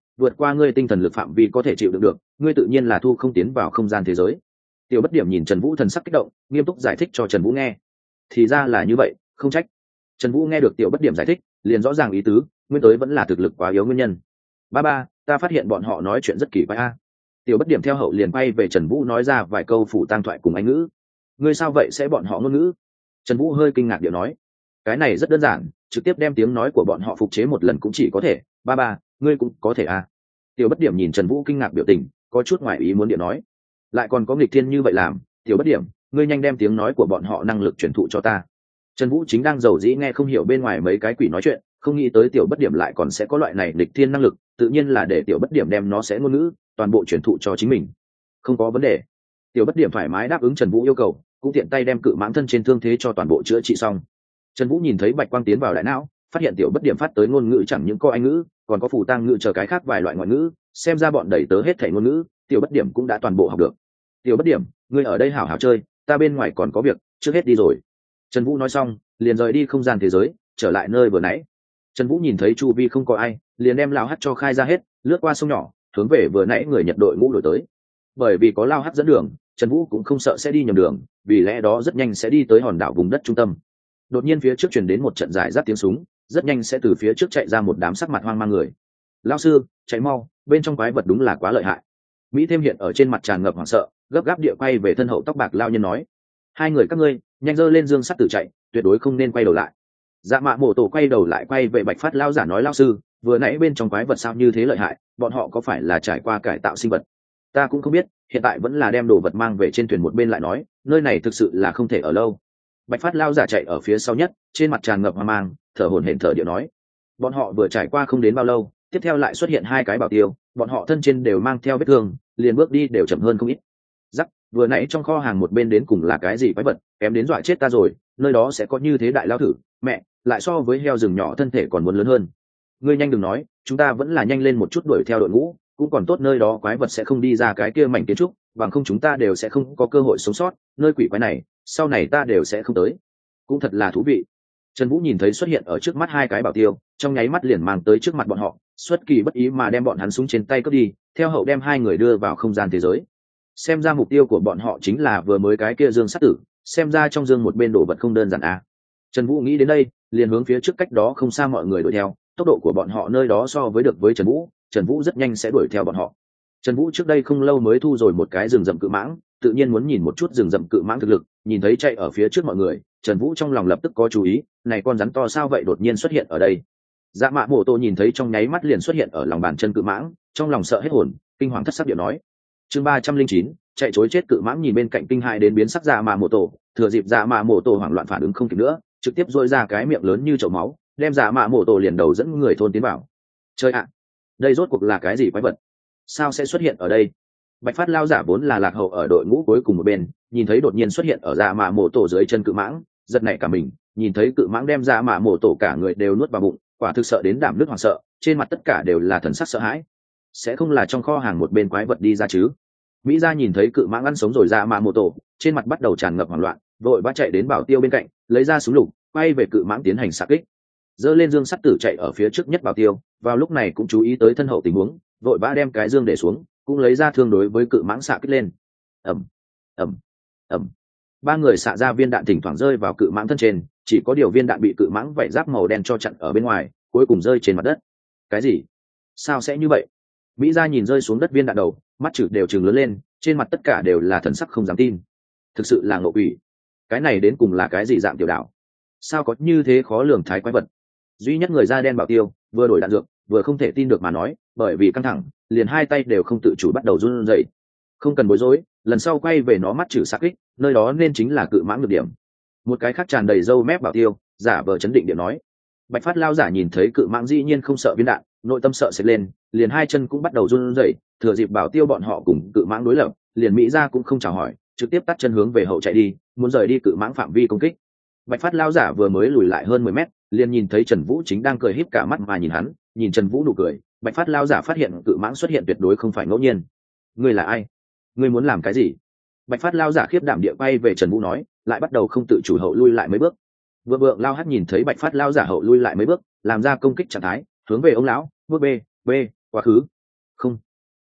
vượt qua ngươi tinh thần lực phạm vi có thể chịu đựng được, ngươi tự nhiên là thu không tiến vào không gian thế giới. Tiểu Bất Điểm nhìn Trần Vũ thần sắc kích động, nghiêm túc giải thích cho Trần Vũ nghe. Thì ra là như vậy, không trách. Trần Vũ nghe được Tiểu Bất Điểm giải thích, liền rõ ràng ý tứ, nguyên tới vẫn là thực lực quá yếu nguyên nhân. Ba ba, ta phát hiện bọn họ nói chuyện rất kỳ quái a. Tiểu Bất Điểm theo hậu liền quay về Trần Vũ nói ra vài câu phủ tang thoại cùng Anh ngữ. Ngươi sao vậy sẽ bọn họ ngôn ngữ? Trần Vũ hơi kinh ngạc điệu nói. Cái này rất đơn giản, trực tiếp đem tiếng nói của bọn họ phục chế một lần cũng chỉ có thể. Ba ba, ngươi cũng có thể a. Tiểu Bất Điểm nhìn Trần Vũ kinh ngạc biểu tình, có chút ngoài ý muốn điệu nói. Lại còn có nghịch thiên như vậy làm, Tiểu Bất Điểm, ngươi nhanh đem tiếng nói của bọn họ năng lực truyền thụ cho ta. Trần Vũ chính đang giàu dĩ nghe không hiểu bên ngoài mấy cái quỷ nói chuyện, không nghĩ tới Tiểu Bất Điểm lại còn sẽ có loại này nghịch thiên năng lực, tự nhiên là để Tiểu Bất Điểm đem nó sẽ ngôn ngữ toàn bộ truyền thụ cho chính mình. Không có vấn đề. Tiểu Bất Điểm thoải mái đáp ứng Trần Vũ yêu cầu, cũng tiện tay đem cự mãng thân trên thương thế cho toàn bộ chữa trị xong. Trần Vũ nhìn thấy bạch quang tiến vào đại não, phát hiện Tiểu Bất Điểm phát tới ngôn ngữ chẳng những có Anh ngữ, còn có phù tang ngữ chờ cái khác vài loại ngoại ngữ, xem ra bọn đẩy tớ hết thảy ngôn ngữ, Tiểu Bất Điểm cũng đã toàn bộ học được. Tiểu Bất Điểm, ngươi ở đây hảo hảo chơi, ta bên ngoài còn có việc, trước hết đi rồi. Trần Vũ nói xong, liền rời đi không gian thế giới, trở lại nơi vừa nãy. Trần Vũ nhìn thấy chu vi không có ai, liền đem lao hắt cho khai ra hết, lướt qua sông nhỏ, hướng về vừa nãy người Nhật đội ngũ đổi tới. Bởi vì có lao hắt dẫn đường, Trần Vũ cũng không sợ sẽ đi nhầm đường, vì lẽ đó rất nhanh sẽ đi tới hòn đảo vùng đất trung tâm. Đột nhiên phía trước truyền đến một trận giải rác tiếng súng, rất nhanh sẽ từ phía trước chạy ra một đám sắc mặt hoang mang người. Lão sư, chạy mau, bên trong quái vật đúng là quá lợi hại. Mỹ Thêm hiện ở trên mặt tràn ngập hoảng sợ, gấp gáp địa quay về thân hậu tóc bạc lao nhân nói: hai người các ngươi nhanh dơ lên dương sắt tử chạy, tuyệt đối không nên quay đầu lại. Dạ Mạ Mộ Tổ quay đầu lại quay về Bạch Phát lao giả nói: lao sư, vừa nãy bên trong quái vật sao như thế lợi hại, bọn họ có phải là trải qua cải tạo sinh vật? Ta cũng không biết, hiện tại vẫn là đem đồ vật mang về trên thuyền một bên lại nói, nơi này thực sự là không thể ở lâu. Bạch Phát lao giả chạy ở phía sau nhất, trên mặt tràn ngập hoang mang, thở hổn hển thở điệu nói: bọn họ vừa trải qua không đến bao lâu, tiếp theo lại xuất hiện hai cái bảo tiêu, bọn họ thân trên đều mang theo vết thương, liền bước đi đều chậm hơn không ít. Rắc, vừa nãy trong kho hàng một bên đến cùng là cái gì quái vật, kém đến dọa chết ta rồi, nơi đó sẽ có như thế đại lao thử, mẹ, lại so với heo rừng nhỏ thân thể còn muốn lớn hơn. Ngươi nhanh đừng nói, chúng ta vẫn là nhanh lên một chút đuổi theo đội ngũ, cũng còn tốt nơi đó quái vật sẽ không đi ra cái kia mảnh kiến trúc, bằng không chúng ta đều sẽ không có cơ hội sống sót, nơi quỷ quái này, sau này ta đều sẽ không tới. Cũng thật là thú vị. Trần Vũ nhìn thấy xuất hiện ở trước mắt hai cái bảo tiêu, trong nháy mắt liền mang tới trước mặt bọn họ, xuất kỳ bất ý mà đem bọn hắn súng trên tay cướp đi, theo hậu đem hai người đưa vào không gian thế giới. Xem ra mục tiêu của bọn họ chính là vừa mới cái kia dương sát tử, xem ra trong dương một bên đồ vật không đơn giản à. Trần Vũ nghĩ đến đây, liền hướng phía trước cách đó không xa mọi người đuổi theo, tốc độ của bọn họ nơi đó so với được với Trần Vũ, Trần Vũ rất nhanh sẽ đuổi theo bọn họ. Trần Vũ trước đây không lâu mới thu rồi một cái rừng rậm cự mãng, tự nhiên muốn nhìn một chút rừng rậm cự mãng thực lực, nhìn thấy chạy ở phía trước mọi người, Trần Vũ trong lòng lập tức có chú ý, này con rắn to sao vậy đột nhiên xuất hiện ở đây. Dạ Mạ Mộ Tổ nhìn thấy trong nháy mắt liền xuất hiện ở lòng bàn chân cự mãng, trong lòng sợ hết hồn, kinh hoàng thất sắc điệu nói: chương ba trăm linh chín, chạy trối chết cự mãng nhìn bên cạnh kinh hãi đến biến sắc Dạ Mạ Mộ Tổ, thừa dịp Dạ Mạ Mộ Tổ hoảng loạn phản ứng không kịp nữa, trực tiếp rôi ra cái miệng lớn như chậu máu, đem Dạ Mạ Mộ Tổ liền đầu dẫn người thôn tiến vào. Chơi ạ, đây rốt cuộc là cái gì quái vật? Sao sẽ xuất hiện ở đây? Bạch Phát lao giả vốn là lạc hậu ở đội ngũ cuối cùng một bên, nhìn thấy đột nhiên xuất hiện ở Dạ Mạ Mộ Tổ dưới chân cự mãng, giật nảy cả mình, nhìn thấy cự mãng đem Dạ Mạ Mộ Tổ cả người đều nuốt vào bụng, quả thực sợ đến đảm nước hoảng sợ, trên mặt tất cả đều là thần sắc sợ hãi. Sẽ không là trong kho hàng một bên quái vật đi ra chứ? Mỹ Gia nhìn thấy cự mãng ăn sống rồi Dạ Mạ Mộ Tổ, trên mặt bắt đầu tràn ngập hoảng loạn, vội vã chạy đến bảo tiêu bên cạnh, lấy ra súng lục, quay về cự mãng tiến hành xạ kích. Giơ lên dương sắt tử chạy ở phía trước nhất bảo tiêu, vào lúc này cũng chú ý tới thân hậu tình huống, vội vã đem cái dương để xuống, cũng lấy ra thương đối với cự mãng xạ kích lên. Ầm, ầm, ầm. Ba người xạ ra viên đạn thỉnh thoảng rơi vào cự mãng thân trên, chỉ có điều viên đạn bị cự mãng vảy giáp màu đen cho chặn ở bên ngoài, cuối cùng rơi trên mặt đất. Cái gì? Sao sẽ như vậy? Mỹ Gia nhìn rơi xuống đất viên đạn đầu, mắt chữ đều trừng lớn lên, trên mặt tất cả đều là thần sắc không dám tin. Thực sự là ngộ quỷ. Cái này đến cùng là cái gì dạng tiểu đảo? Sao có như thế khó lường thái quái vật? Duy nhất người da đen bảo tiêu, vừa đổi đạn dược, vừa không thể tin được mà nói, bởi vì căng thẳng, liền hai tay đều không tự chủ bắt đầu run rẩy. Không cần bối rối, lần sau quay về nó mắt chữ sát kích, nơi đó nên chính là cự mãng được điểm. Một cái khác tràn đầy râu mép bảo tiêu, giả vờ chấn định điện nói. Bạch Phát lao giả nhìn thấy cự mãng dĩ nhiên không sợ viên đạn, nội tâm sợ sệt lên, liền hai chân cũng bắt đầu run rẩy, thừa dịp bảo tiêu bọn họ cùng cự mãng đối lập, liền Mỹ Gia cũng không chào hỏi, trực tiếp tắt chân hướng về hậu chạy đi, muốn rời đi cự mãng phạm vi công kích. Bạch Phát lao giả vừa mới lùi lại hơn mười mét, liền nhìn thấy Trần Vũ chính đang cười híp cả mắt mà nhìn hắn, nhìn Trần Vũ nụ cười, Bạch Phát lao giả phát hiện cự mãng xuất hiện tuyệt đối không phải ngẫu nhiên. Ngươi là ai? Ngươi muốn làm cái gì? Bạch Phát lao giả khiếp đảm địa bay về Trần Vũ nói, lại bắt đầu không tự chủ hậu lui lại mấy bước. Vừa vượng lao hắt nhìn thấy Bạch Phát lao giả hậu lui lại mấy bước, làm ra công kích trạng thái, hướng về ông lão, bước b b quá khứ,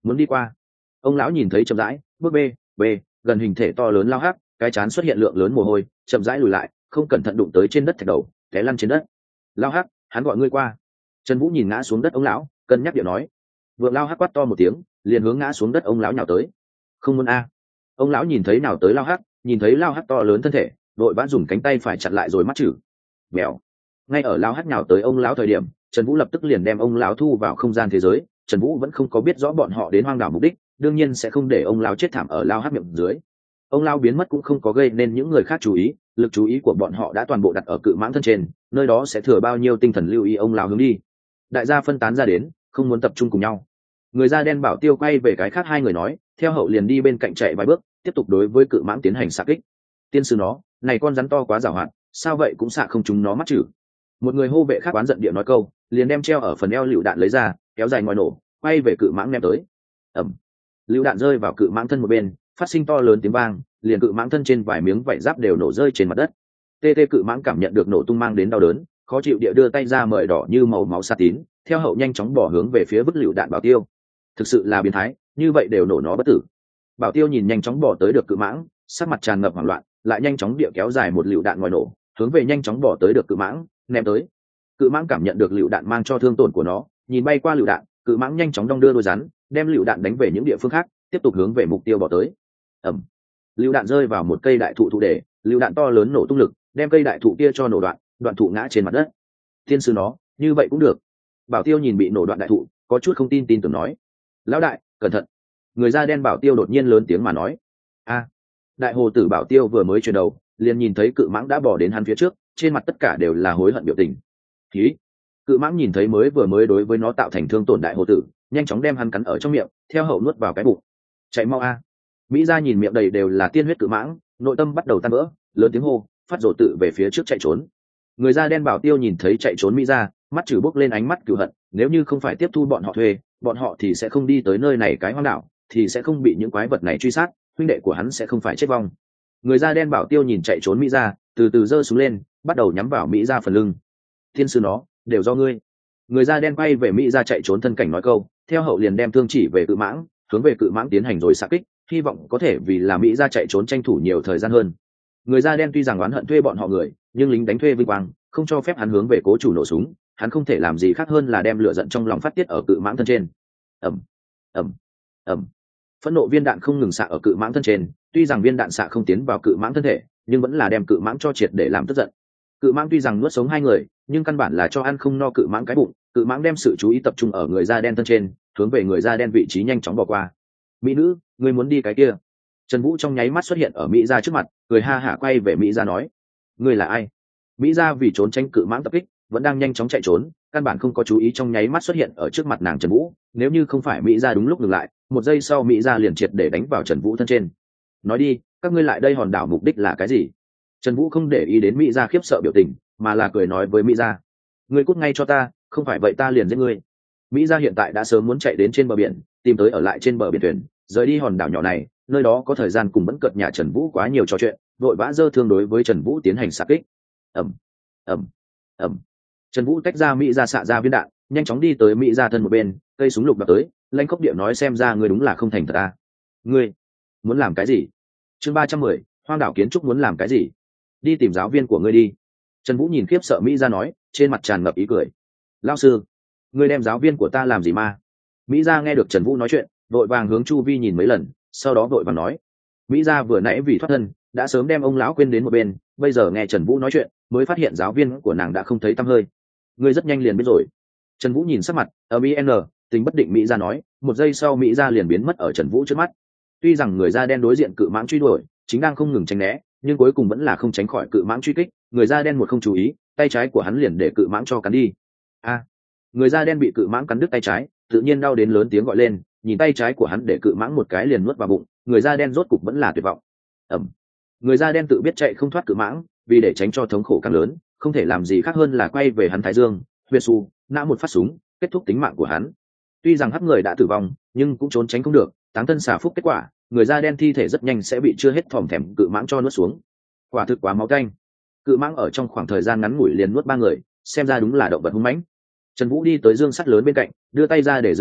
muốn đi qua. Ông lão nhìn thấy chậm rãi bước b b gần hình thể to lớn lao hắc, cái chán xuất hiện lượng lớn mồ hôi, chậm rãi lùi lại, không cẩn thận đụng tới trên đất thạch đầu, té lăn trên đất. Lao hắc, hắn gọi ngươi qua. Trần Vũ nhìn ngã xuống đất ông lão, cân nhắc điệu nói. Vượng lao hắc quát to một tiếng, liền hướng ngã xuống đất ông lão nhào tới. Không muốn a. Ông lão nhìn thấy nào tới lao hắc, nhìn thấy lao hắc to lớn thân thể, đội vã dùng cánh tay phải chặn lại rồi mắt chử. Mèo. Ngay ở lao hắc nhào tới ông lão thời điểm, Trần Vũ lập tức liền đem ông lão thu vào không gian thế giới. Trần Vũ vẫn không có biết rõ bọn họ đến hoang đảo mục đích, đương nhiên sẽ không để ông lão chết thảm ở lao hắc miệng dưới. Ông lão biến mất cũng không có gây nên những người khác chú ý, lực chú ý của bọn họ đã toàn bộ đặt ở cự mãng thân trên, nơi đó sẽ thừa bao nhiêu tinh thần lưu ý ông lão hướng đi. Đại gia phân tán ra đến, không muốn tập trung cùng nhau. Người da đen bảo tiêu quay về cái khác hai người nói, theo hậu liền đi bên cạnh chạy vài bước, tiếp tục đối với cự mãng tiến hành xạ kích. Tiên sư nó, này con rắn to quá giàu hạn, sao vậy cũng xạ không chúng nó mắt chử. Một người hô vệ khác oán giận địa nói câu, liền đem treo ở phần eo lựu đạn lấy ra, kéo dài ngoài nổ, quay về cự mãng ném tới. Ầm. Lựu đạn rơi vào cự mãng thân một bên, phát sinh to lớn tiếng vang, liền cự mãng thân trên vài miếng vảy giáp đều nổ rơi trên mặt đất. Tê tê cự mãng cảm nhận được nổ tung mang đến đau đớn, khó chịu địa đưa tay ra mời đỏ như màu máu sa tín, theo hậu nhanh chóng bỏ hướng về phía vứt lựu đạn bảo tiêu. Thực sự là biến thái, như vậy đều nổ nó bất tử. Bảo tiêu nhìn nhanh chóng bỏ tới được cự mãng, sắc mặt tràn ngập hoảng loạn, lại nhanh chóng địa kéo dài một lựu đạn ngoài nổ, hướng về nhanh chóng bỏ tới được cự mãng, ném tới. Cự mãng cảm nhận được lựu đạn mang cho thương tổn của nó, nhìn bay qua lựu đạn, cự mãng nhanh chóng đong đưa đôi rắn, đem lựu đạn đánh về những địa phương khác, tiếp tục hướng về mục tiêu bỏ tới. Ầm. Lựu đạn rơi vào một cây đại thụ thụ đề, lựu đạn to lớn nổ tung lực, đem cây đại thụ kia cho nổ đoạn, đoạn thụ ngã trên mặt đất. Thiên sư nó, như vậy cũng được. Bảo tiêu nhìn bị nổ đoạn đại thụ, có chút không tin tin tưởng nói. Lão đại, cẩn thận. Người da đen bảo tiêu đột nhiên lớn tiếng mà nói. A. Đại hồ tử bảo tiêu vừa mới chuyển đầu, liền nhìn thấy cự mãng đã bỏ đến hắn phía trước, trên mặt tất cả đều là hối hận biểu tình. Khí. Cự mãng nhìn thấy mới vừa mới đối với nó tạo thành thương tổn đại hồ tử, nhanh chóng đem hắn cắn ở trong miệng, theo hậu nuốt vào cái bụng. Chạy mau a. Mỹ gia nhìn miệng đầy đều là tiên huyết cự mãng, nội tâm bắt đầu tan vỡ, lớn tiếng hô, phát rồ tự về phía trước chạy trốn. Người da đen bảo tiêu nhìn thấy chạy trốn Mỹ gia, mắt trừ bốc lên ánh mắt cừu hận, nếu như không phải tiếp thu bọn họ thuê, bọn họ thì sẽ không đi tới nơi này cái hoang đảo, thì sẽ không bị những quái vật này truy sát, huynh đệ của hắn sẽ không phải chết vong. Người da đen bảo tiêu nhìn chạy trốn Mỹ gia, từ từ giơ súng lên, bắt đầu nhắm vào Mỹ gia phần lưng. Thiên sư nó, đều do ngươi. Người da đen quay về Mỹ gia chạy trốn thân cảnh nói câu, theo hậu liền đem thương chỉ về cự mãng, hướng về cự mãng tiến hành rồi xạ kích, hy vọng có thể vì là Mỹ gia chạy trốn tranh thủ nhiều thời gian hơn. Người da đen tuy rằng oán hận thuê bọn họ người, nhưng lính đánh thuê vinh quang, không cho phép hắn hướng về cố chủ nổ súng, hắn không thể làm gì khác hơn là đem lửa giận trong lòng phát tiết ở cự mãng thân trên. Ầm, ầm, ầm. Phẫn nộ viên đạn không ngừng xạ ở cự mãng thân trên, tuy rằng viên đạn xạ không tiến vào cự mãng thân thể, nhưng vẫn là đem cự mãng cho triệt để làm tức giận. Cự mãng tuy rằng nuốt sống hai người, nhưng căn bản là cho ăn không no cự mãng cái bụng, cự mãng đem sự chú ý tập trung ở người da đen thân trên, hướng về người da đen vị trí nhanh chóng bỏ qua. Mỹ nữ, ngươi muốn đi cái kia? Trần Vũ trong nháy mắt xuất hiện ở Mỹ gia trước mặt, cười ha hả quay về Mỹ gia nói, ngươi là ai? Mỹ gia vì trốn tránh cự mãng tập kích, vẫn đang nhanh chóng chạy trốn, căn bản không có chú ý trong nháy mắt xuất hiện ở trước mặt nàng Trần Vũ, nếu như không phải Mỹ gia đúng lúc ngừng lại, một giây sau Mỹ gia liền triệt để đánh vào Trần Vũ thân trên. Nói đi, các ngươi lại đây hòn đảo mục đích là cái gì? Trần Vũ không để ý đến Mỹ gia khiếp sợ biểu tình, mà là cười nói với Mỹ gia, ngươi cút ngay cho ta, không phải vậy ta liền giết ngươi. Mỹ gia hiện tại đã sớm muốn chạy đến trên bờ biển, tìm tới ở lại trên bờ biển thuyền, rời đi hòn đảo nhỏ này, nơi đó có thời gian cùng bẫn cợt nhà Trần Vũ quá nhiều trò chuyện, vội vã giơ thương đối với Trần Vũ tiến hành xạ kích. Ầm, ầm, ầm. Trần Vũ tách ra Mỹ gia xạ ra viên đạn, nhanh chóng đi tới Mỹ gia thân một bên, cây súng lục đập tới, lãnh khốc điệu nói, xem ra ngươi đúng là không thành thật à? Ngươi muốn làm cái gì? Chương ba trăm mười, hoang đảo kiến trúc muốn làm cái gì? Đi tìm giáo viên của ngươi đi. Trần Vũ nhìn khiếp sợ Mỹ gia nói, trên mặt tràn ngập ý cười. Lão sư, ngươi đem giáo viên của ta làm gì mà? Mỹ gia nghe được Trần Vũ nói chuyện, vội vàng hướng chu vi nhìn mấy lần, sau đó vội vàng nói, Mỹ gia vừa nãy vì thoát thân, đã sớm đem ông lão quên đến một bên, bây giờ nghe Trần Vũ nói chuyện, mới phát hiện giáo viên của nàng đã không thấy tăm hơi. Ngươi rất nhanh liền biết rồi. Trần Vũ nhìn sắc mặt, ở bê en, tính bất định Mỹ gia nói, một giây sau Mỹ gia liền biến mất ở Trần Vũ trước mắt. Tuy rằng người da đen đối diện cự mãng truy đuổi, chính đang không ngừng tránh né, nhưng cuối cùng vẫn là không tránh khỏi cự mãng truy kích, người da đen một không chú ý, tay trái của hắn liền để cự mãng cho cắn đi. A! Người da đen bị cự mãng cắn đứt tay trái, tự nhiên đau đến lớn tiếng gọi lên, nhìn tay trái của hắn để cự mãng một cái liền nuốt vào bụng, người da đen rốt cục vẫn là tuyệt vọng. Ầm. Người da đen tự biết chạy không thoát cự mãng, vì để tránh cho thống khổ càng lớn, không thể làm gì khác hơn là quay về hắn thái dương, huyết su, nã một phát súng, kết thúc tính mạng của hắn. Tuy rằng hắc người đã tử vong, nhưng cũng trốn tránh không được, táng thân xả phúc kết quả, người da đen thi thể rất nhanh sẽ bị chưa hết thòm thèm cự mãng cho nuốt xuống. Quả thực quá máu canh. Cự mãng ở trong khoảng thời gian ngắn ngủi liền nuốt ba người, xem ra đúng là động vật hung mãnh. Trần Vũ đi tới dương sắt lớn bên cạnh, đưa tay ra để dương sắt,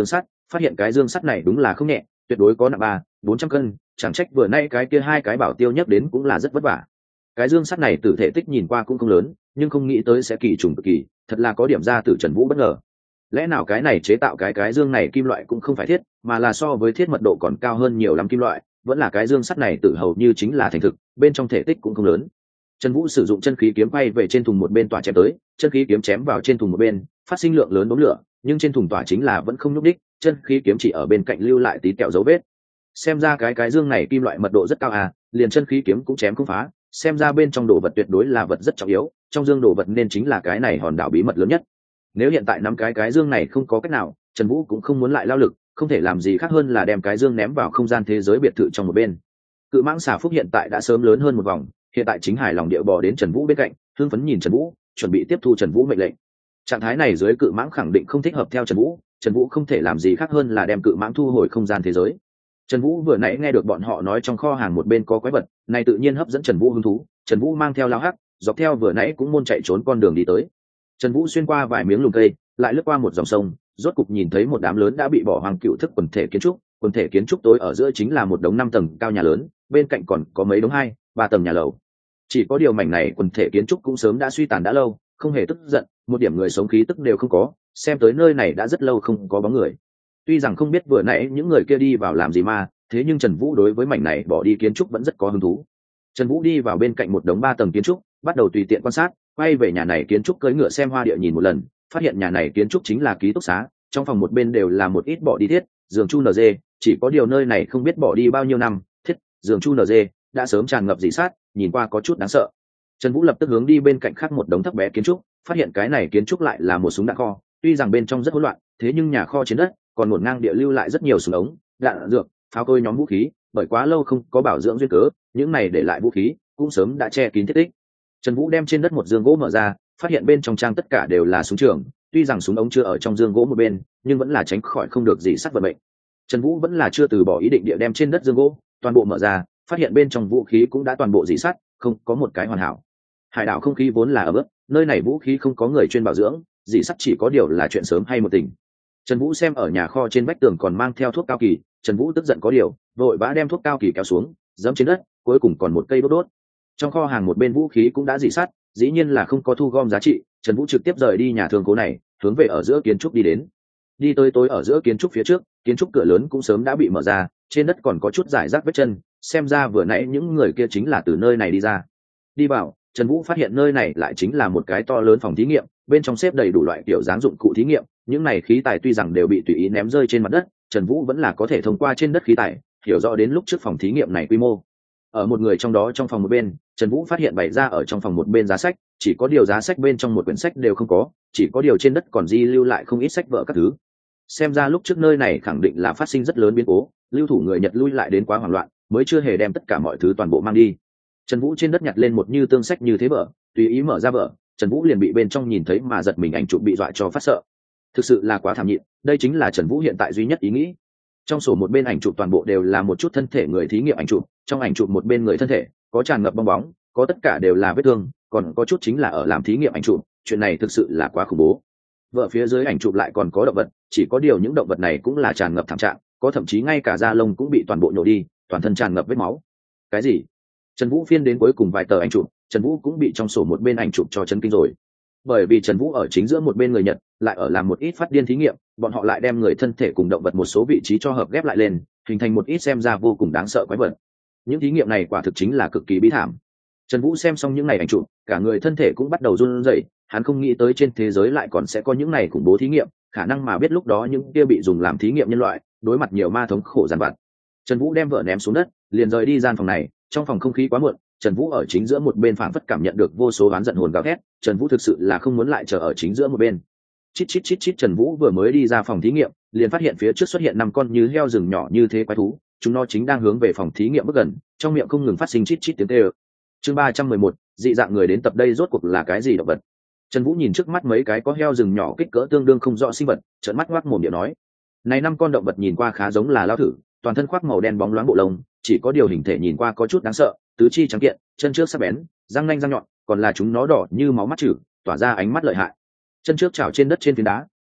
phát hiện cái dương sắt này đúng là không nhẹ, tuyệt đối có nặng ba bốn trăm cân, chẳng trách vừa nay cái kia hai cái bảo tiêu nhắc đến cũng là rất vất vả. Cái dương sắt này tử thể tích nhìn qua cũng không lớn, nhưng không nghĩ tới sẽ kỳ trùng cực kỳ, thật là có điểm ra từ Trần Vũ bất ngờ. Lẽ nào cái này chế tạo cái cái dương này kim loại cũng không phải thiết, mà là so với thiết mật độ còn cao hơn nhiều lắm kim loại, vẫn là cái dương sắt này tự hầu như chính là thành thực, bên trong thể tích cũng không lớn. Trần Vũ sử dụng chân khí kiếm quay về trên thùng một bên tỏa chém tới, chân khí kiếm chém vào trên thùng một bên, phát sinh lượng lớn đốm lửa, nhưng trên thùng tỏa chính là vẫn không nhúc đích, chân khí kiếm chỉ ở bên cạnh lưu lại tí kẹo dấu vết. Xem ra cái cái dương này kim loại mật độ rất cao à, liền chân khí kiếm cũng chém không phá, xem ra bên trong đồ vật tuyệt đối là vật rất trọng yếu, trong dương đồ vật nên chính là cái này hòn đảo bí mật lớn nhất. Nếu hiện tại nắm cái cái dương này không có cách nào, Trần Vũ cũng không muốn lại lao lực, không thể làm gì khác hơn là đem cái dương ném vào không gian thế giới biệt thự trong một bên. Cự mãng xà phúc hiện tại đã sớm lớn hơn một vòng, hiện tại chính hài lòng địa bò đến Trần Vũ bên cạnh, hưng phấn nhìn Trần Vũ, chuẩn bị tiếp thu Trần Vũ mệnh lệnh. Trạng thái này dưới cự mãng khẳng định không thích hợp theo Trần Vũ, Trần Vũ không thể làm gì khác hơn là đem cự mãng thu hồi không gian thế giới. Trần Vũ vừa nãy nghe được bọn họ nói trong kho hàng một bên có quái vật, này tự nhiên hấp dẫn Trần Vũ hứng thú, Trần Vũ mang theo lao hắc, dọc theo vừa nãy cũng môn chạy trốn con đường đi tới. Trần Vũ xuyên qua vài miếng lùm cây, lại lướt qua một dòng sông, rốt cục nhìn thấy một đám lớn đã bị bỏ hoang cựu thức quần thể kiến trúc, quần thể kiến trúc tối ở giữa chính là một đống năm tầng cao nhà lớn, bên cạnh còn có mấy đống hai, ba tầng nhà lầu. Chỉ có điều mảnh này quần thể kiến trúc cũng sớm đã suy tàn đã lâu, không hề tức giận, một điểm người sống khí tức đều không có, xem tới nơi này đã rất lâu không có bóng người. Tuy rằng không biết vừa nãy những người kia đi vào làm gì mà, thế nhưng Trần Vũ đối với mảnh này bỏ đi kiến trúc vẫn rất có hứng thú. Trần Vũ đi vào bên cạnh một đống ba tầng kiến trúc, bắt đầu tùy tiện quan sát, quay về nhà này kiến trúc cưỡi ngựa xem hoa địa nhìn một lần, phát hiện nhà này kiến trúc chính là ký túc xá, trong phòng một bên đều là một ít bỏ đi thiết, giường chu en giê, chỉ có điều nơi này không biết bỏ đi bao nhiêu năm, thiết, giường chu en giê đã sớm tràn ngập rỉ sắt, nhìn qua có chút đáng sợ. Trần Vũ lập tức hướng đi bên cạnh khác một đống thấp bé kiến trúc, phát hiện cái này kiến trúc lại là một súng đạn kho, tuy rằng bên trong rất hỗn loạn, thế nhưng nhà kho trên đất còn một ngang địa lưu lại rất nhiều súng ống, đạn dược, pháo cối nhóm vũ khí, bởi quá lâu không có bảo dưỡng duyên cớ, những này để lại vũ khí cũng sớm đã che kín thiết tích. Trần Vũ đem trên đất một giường gỗ mở ra, phát hiện bên trong trang tất cả đều là súng trường, tuy rằng súng ống chưa ở trong giường gỗ một bên, nhưng vẫn là tránh khỏi không được gì sát vận mệnh. Trần Vũ vẫn là chưa từ bỏ ý định địa đem trên đất giường gỗ toàn bộ mở ra, phát hiện bên trong vũ khí cũng đã toàn bộ dỉ sắt, không có một cái hoàn hảo. Hải đảo không khí vốn là ở mức, nơi này vũ khí không có người chuyên bảo dưỡng, dỉ sắt chỉ có điều là chuyện sớm hay một tình. Trần Vũ xem ở nhà kho trên vách tường còn mang theo thuốc cao kỳ, Trần Vũ tức giận có điều, vội vã đem thuốc cao kỳ kéo xuống, giẫm trên đất, cuối cùng còn một cây đốt đốt. Trong kho hàng một bên vũ khí cũng đã dỉ sắt, dĩ nhiên là không có thu gom giá trị, Trần Vũ trực tiếp rời đi nhà thương cố này, hướng về ở giữa kiến trúc đi đến. Đi tới tối ở giữa kiến trúc phía trước, kiến trúc cửa lớn cũng sớm đã bị mở ra, trên đất còn có chút rải rác vết chân, xem ra vừa nãy những người kia chính là từ nơi này đi ra. Đi vào, Trần Vũ phát hiện nơi này lại chính là một cái to lớn phòng thí nghiệm, bên trong xếp đầy đủ loại kiểu dáng dụng cụ thí nghiệm, những này khí tài tuy rằng đều bị tùy ý ném rơi trên mặt đất, Trần Vũ vẫn là có thể thông qua trên đất khí tài, hiểu rõ đến lúc trước phòng thí nghiệm này quy mô. Ở một người trong đó trong phòng một bên, Trần Vũ phát hiện bày ra ở trong phòng một bên giá sách, chỉ có điều giá sách bên trong một quyển sách đều không có, chỉ có điều trên đất còn di lưu lại không ít sách vở các thứ. Xem ra lúc trước nơi này khẳng định là phát sinh rất lớn biến cố, lưu thủ người Nhật lui lại đến quá hoảng loạn, mới chưa hề đem tất cả mọi thứ toàn bộ mang đi. Trần Vũ trên đất nhặt lên một như tương sách như thế vở, tùy ý mở ra vở, Trần Vũ liền bị bên trong nhìn thấy mà giật mình, ảnh chụp bị dọa cho phát sợ. Thực sự là quá thảm nhịn, đây chính là Trần Vũ hiện tại duy nhất ý nghĩ. Trong sổ một bên ảnh chụp toàn bộ đều là một chút thân thể người thí nghiệm ảnh chụp, trong ảnh chụp một bên người thân thể có tràn ngập bong bóng, có tất cả đều là vết thương, còn có chút chính là ở làm thí nghiệm ảnh chụp, chuyện này thực sự là quá khủng bố. Vợ phía dưới ảnh chụp lại còn có động vật, chỉ có điều những động vật này cũng là tràn ngập thảm trạng, có thậm chí ngay cả da lông cũng bị toàn bộ nhổ đi, toàn thân tràn ngập vết máu. Cái gì? Trần Vũ phiên đến cuối cùng vài tờ ảnh chụp, Trần Vũ cũng bị trong sổ một bên ảnh chụp cho chấn kinh rồi. Bởi vì Trần Vũ ở chính giữa một bên người Nhật, lại ở làm một ít phát điên thí nghiệm, bọn họ lại đem người thân thể cùng động vật một số vị trí cho hợp ghép lại lên, hình thành một ít xem ra vô cùng đáng sợ quái vật. Những thí nghiệm này quả thực chính là cực kỳ bí thảm. Trần Vũ xem xong những này ảnh chụp, cả người thân thể cũng bắt đầu run rẩy, hắn không nghĩ tới trên thế giới lại còn sẽ có những này khủng bố thí nghiệm, khả năng mà biết lúc đó những kia bị dùng làm thí nghiệm nhân loại, đối mặt nhiều ma thống khổ giàn vặt. Trần Vũ đem vợ ném xuống đất, liền rời đi gian phòng này, trong phòng không khí quá muộn, Trần Vũ ở chính giữa một bên phảng phất cảm nhận được vô số oán giận hồn gào thét, Trần Vũ thực sự là không muốn lại chờ ở chính giữa một bên. Chít chít chít chít, Trần Vũ vừa mới đi ra phòng thí nghiệm, liền phát hiện phía trước xuất hiện năm con như heo rừng nhỏ như thế quái thú, chúng nó chính đang hướng về phòng thí nghiệm bước gần, trong miệng không ngừng phát sinh chít chít tiếng kêu. Chương ba trăm mười một, dị dạng người đến tập đây rốt cuộc là cái gì động vật? Trần Vũ nhìn trước mắt mấy cái có heo rừng nhỏ kích cỡ tương đương không rõ sinh vật, trợn mắt ngoác mồm điệu nói: "Này năm con động vật nhìn qua khá giống là lao thử, toàn thân khoác màu đen bóng loáng bộ lông, chỉ có điều hình thể nhìn qua có chút đáng sợ, tứ chi trắng kiện, chân trước sắc bén, răng nanh răng nhọn, còn là chúng nó đỏ như máu mắt chữ, tỏa ra ánh mắt lợi hại. Chân trước chảo trên đất trên phiến đá,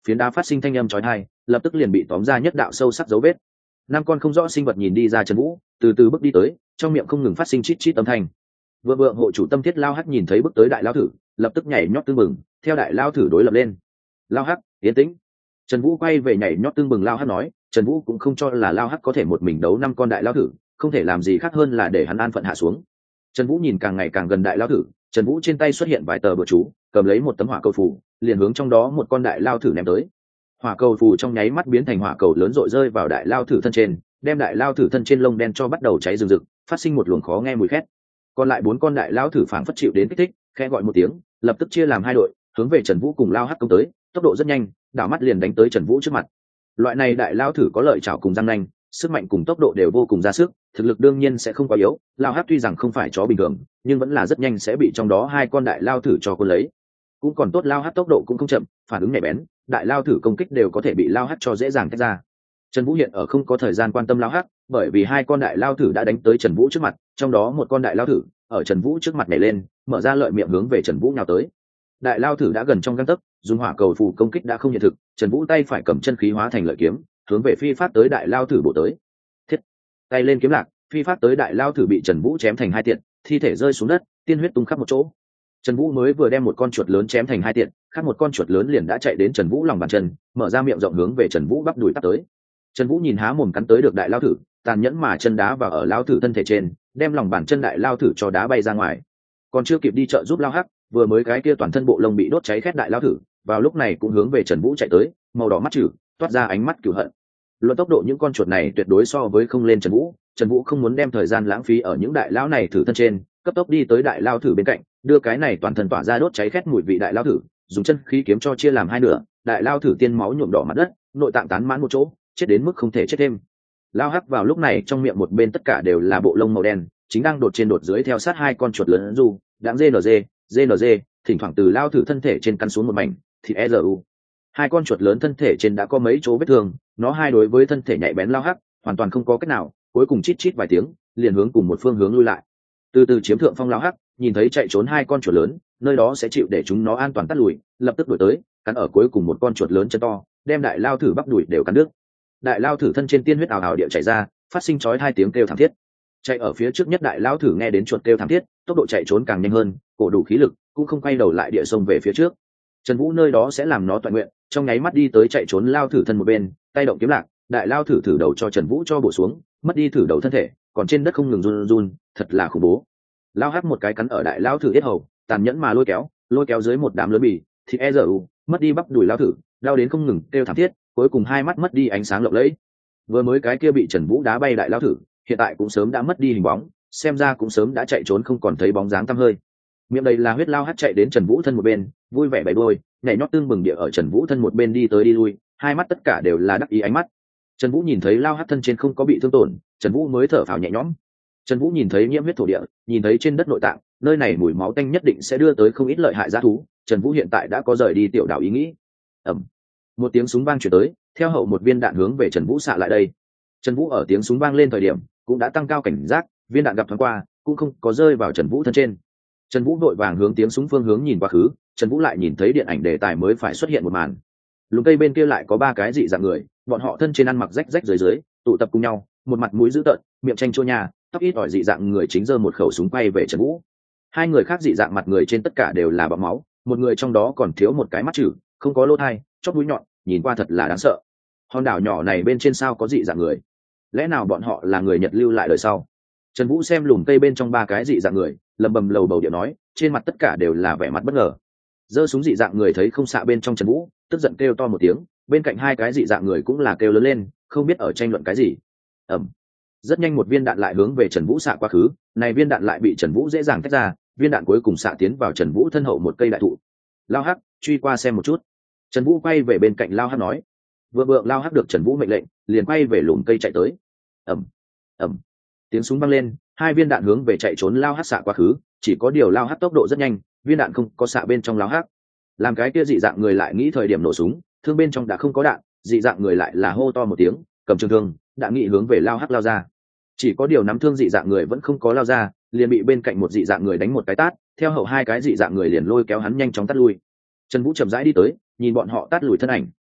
phiến đá phát sinh thanh âm chói tai, lập tức liền bị tóm ra nhất đạo sâu sắc dấu vết. Năm con không rõ sinh vật nhìn đi ra Trần Vũ, từ từ bước đi tới, trong miệng không ngừng phát sinh chít chít âm thanh. Vừa vượng hộ chủ Tâm Thiết Lao Hắc nhìn thấy bước tới đại lao thử, lập tức nhảy nhót tương mừng, theo đại lao thử đối lập lên. Lao Hắc, yên tĩnh. Trần Vũ quay về nhảy nhót tương mừng Lao Hắc nói, Trần Vũ cũng không cho là Lao Hắc có thể một mình đấu năm con đại lao thử, không thể làm gì khác hơn là để hắn an phận hạ xuống. Trần Vũ nhìn càng ngày càng gần đại lao thử, Trần Vũ trên tay xuất hiện vài tờ bừa chú, cầm lấy một tấm hỏa cầu phù, liền hướng trong đó một con đại lao thử ném tới. Hỏa cầu phù trong nháy mắt biến thành hỏa cầu lớn rội rơi vào đại lao thử thân trên, đem đại lao thử thân trên lông đen cho bắt đầu cháy rừng rực, phát sinh một luồng khó nghe mùi khét. Còn lại bốn con đại lao thử phảng phất chịu đến kích thích, khẽ gọi một tiếng, lập tức chia làm hai đội, hướng về Trần Vũ cùng Lao Hắc công tới, tốc độ rất nhanh, đảo mắt liền đánh tới Trần Vũ trước mặt. Loại này đại lao thử có lợi chảo cùng răng nanh, sức mạnh cùng tốc độ đều vô cùng ra sức, thực lực đương nhiên sẽ không quá yếu. Lao Hắc tuy rằng không phải chó bình thường, nhưng vẫn là rất nhanh sẽ bị trong đó hai con đại lao thử cho cuốn lấy. Cũng còn tốt Lao Hắc tốc độ cũng không chậm, phản ứng nhạy bén, đại lao thử công kích đều có thể bị Lao Hắc cho dễ dàng tách ra. Trần Vũ hiện ở không có thời gian quan tâm Lao Hắc, bởi vì hai con đại lao thử đã đánh tới Trần Vũ trước mặt, trong đó một con đại lao thử ở Trần Vũ trước mặt nhảy lên, mở ra lợi miệng hướng về Trần Vũ nhào tới. Đại lao thử đã gần trong gang tấc, dùng hỏa cầu phù công kích đã không hiện thực, Trần Vũ tay phải cầm chân khí hóa thành lợi kiếm, hướng về phi phát tới đại lao thử bổ tới. Thiết, tay lên kiếm lạc, phi phát tới đại lao thử bị Trần Vũ chém thành hai tiện, thi thể rơi xuống đất, tiên huyết tung khắp một chỗ. Trần Vũ mới vừa đem một con chuột lớn chém thành hai tiện, khác một con chuột lớn liền đã chạy đến Trần Vũ lòng bàn chân, mở ra miệng rộng hướng về Trần Vũ bắp đùi tát tới. Trần Vũ nhìn há mồm cắn tới được đại lao thử, tàn nhẫn mà chân đá vào ở lao thử thân thể trên, đem lòng bàn chân đại lao thử cho đá bay ra ngoài. Còn chưa kịp đi trợ giúp Lao Hắc, vừa mới cái kia toàn thân bộ lông bị đốt cháy khét đại lao thử, vào lúc này cũng hướng về Trần Vũ chạy tới, màu đỏ mắt chử, toát ra ánh mắt cừu hận. Luận tốc độ những con chuột này tuyệt đối so với không lên Trần Vũ, Trần Vũ không muốn đem thời gian lãng phí ở những đại lão này thử thân trên, cấp tốc đi tới đại lao thử bên cạnh, đưa cái này toàn thân tỏa ra đốt cháy khét mùi vị đại lao thử, dùng chân khí kiếm cho chia làm hai nửa, đại lao thử tiên máu nhuộm đỏ mặt đất, nội tạng tán mãn một chỗ, chết đến mức không thể chết thêm. Lao Hắc vào lúc này trong miệng một bên tất cả đều là bộ lông màu đen, chính đang đột trên đột dưới theo sát hai con chuột lớn du, đáng giê en giê, giê en giê, thỉnh thoảng từ lao thử thân thể trên căn xuống một mảnh, thì e rờ u. Hai con chuột lớn thân thể trên đã có mấy chỗ vết thương, nó hai đối với thân thể nhạy bén Lao Hắc, hoàn toàn không có cách nào, cuối cùng chít chít vài tiếng, liền hướng cùng một phương hướng lui lại. Từ từ chiếm thượng phong Lao Hắc, nhìn thấy chạy trốn hai con chuột lớn, nơi đó sẽ chịu để chúng nó an toàn tắt lùi, lập tức đuổi tới, cắn ở cuối cùng một con chuột lớn chân to, đem đại lao thử bắp đùi đều cắn đứt. Đại lao thử thân trên tiên huyết ào ào địa chảy ra, phát sinh chói hai tiếng kêu thảm thiết. Chạy ở phía trước nhất đại lao thử nghe đến chuột kêu thảm thiết, tốc độ chạy trốn càng nhanh hơn, cổ đủ khí lực, cũng không quay đầu lại địa sông về phía trước. Trần Vũ nơi đó sẽ làm nó toàn nguyện, trong nháy mắt đi tới chạy trốn lao thử thân một bên, tay động kiếm lạc, đại lao thử thử đầu cho Trần Vũ cho bổ xuống, mất đi thử đầu thân thể, còn trên đất không ngừng run run, thật là khủng bố. Lao Hắc một cái cắn ở đại lao thử yết hầu, tàn nhẫn mà lôi kéo, lôi kéo dưới một đám lớn bì, thì e rờ u, mất đi bắp đùi lao thử, đau đến không ngừng kêu thảm thiết, cuối cùng hai mắt mất đi ánh sáng lộng lẫy. Vừa mới cái kia bị Trần Vũ đá bay đại lao thử, hiện tại cũng sớm đã mất đi hình bóng, xem ra cũng sớm đã chạy trốn không còn thấy bóng dáng tăm hơi. Miệng đầy là huyết Lao Hắc chạy đến Trần Vũ thân một bên, vui vẻ bày đuôi, nhảy nhót tương bừng địa ở Trần Vũ thân một bên đi tới đi lui, hai mắt tất cả đều là đắc ý ánh mắt. Trần Vũ nhìn thấy Lao Hắc thân trên không có bị thương tổn, Trần Vũ mới thở phào nhẹ nhõm. Trần Vũ nhìn thấy nhiễm huyết thổ địa, nhìn thấy trên đất nội tạng, nơi này mùi máu tanh nhất định sẽ đưa tới không ít lợi hại dã thú, Trần Vũ hiện tại đã có rời đi tiểu đảo ý nghĩ. Ầm. Một tiếng súng vang truyền tới, theo hậu một viên đạn hướng về Trần Vũ xạ lại đây. Trần Vũ ở tiếng súng vang lên thời điểm, cũng đã tăng cao cảnh giác, viên đạn gặp thoáng qua, cũng không có rơi vào Trần Vũ thân trên. Trần Vũ vội vàng hướng tiếng súng phương hướng nhìn qua khứ, Trần Vũ lại nhìn thấy điện ảnh đề tài mới phải xuất hiện một màn. Lùm cây bên kia lại có ba cái dị dạng người, bọn họ thân trên ăn mặc rách rách dưới dưới, tụ tập cùng nhau, một mặt mũi dữ tợn, miệng tranh chua nhà, tóc ít ỏi dị dạng người chính giơ một khẩu súng quay về Trần Vũ. Hai người khác dị dạng mặt người trên tất cả đều là bọng máu, một người trong đó còn thiếu một cái mắt chữ, không có lỗ tai, chóp mũi nhọn, nhìn qua thật là đáng sợ. Hòn đảo nhỏ này bên trên sao có dị dạng người? Lẽ nào bọn họ là người Nhật lưu lại đời sau? Trần Vũ xem lùm cây bên trong ba cái dị dạng người, lầm bầm lầu bầu điệu nói, trên mặt tất cả đều là vẻ mặt bất ngờ. Giơ súng dị dạng người thấy không xạ bên trong Trần Vũ, tức giận kêu to một tiếng, bên cạnh hai cái dị dạng người cũng là kêu lớn lên, không biết ở tranh luận cái gì. Ầm. Rất nhanh một viên đạn lại hướng về Trần Vũ xạ quá khứ, này viên đạn lại bị Trần Vũ dễ dàng tách ra, viên đạn cuối cùng xạ tiến vào Trần Vũ thân hậu một cây đại thụ. Lao Hắc, truy qua xem một chút. Trần Vũ quay về bên cạnh Lao Hắc nói. Vừa vượng Lao Hắc được Trần Vũ mệnh lệnh, liền quay về lùm cây chạy tới. Ầm, ầm. Tiếng súng vang lên, hai viên đạn hướng về chạy trốn Lao Hắc xạ quá khứ, chỉ có điều Lao Hắc tốc độ rất nhanh, viên đạn không có xạ bên trong Lao Hắc. Làm cái kia dị dạng người lại nghĩ thời điểm nổ súng, thương bên trong đã không có đạn, dị dạng người lại là hô to một tiếng, cầm trường thương, đã nghị hướng về Lao Hắc lao ra. Chỉ có điều nắm thương dị dạng người vẫn không có lao ra, liền bị bên cạnh một dị dạng người đánh một cái tát, theo hậu hai cái dị dạng người liền lôi kéo hắn nhanh chóng tắt lui. Trần Vũ chậm rãi đi tới, nhìn bọn họ tát lùi thân ảnh,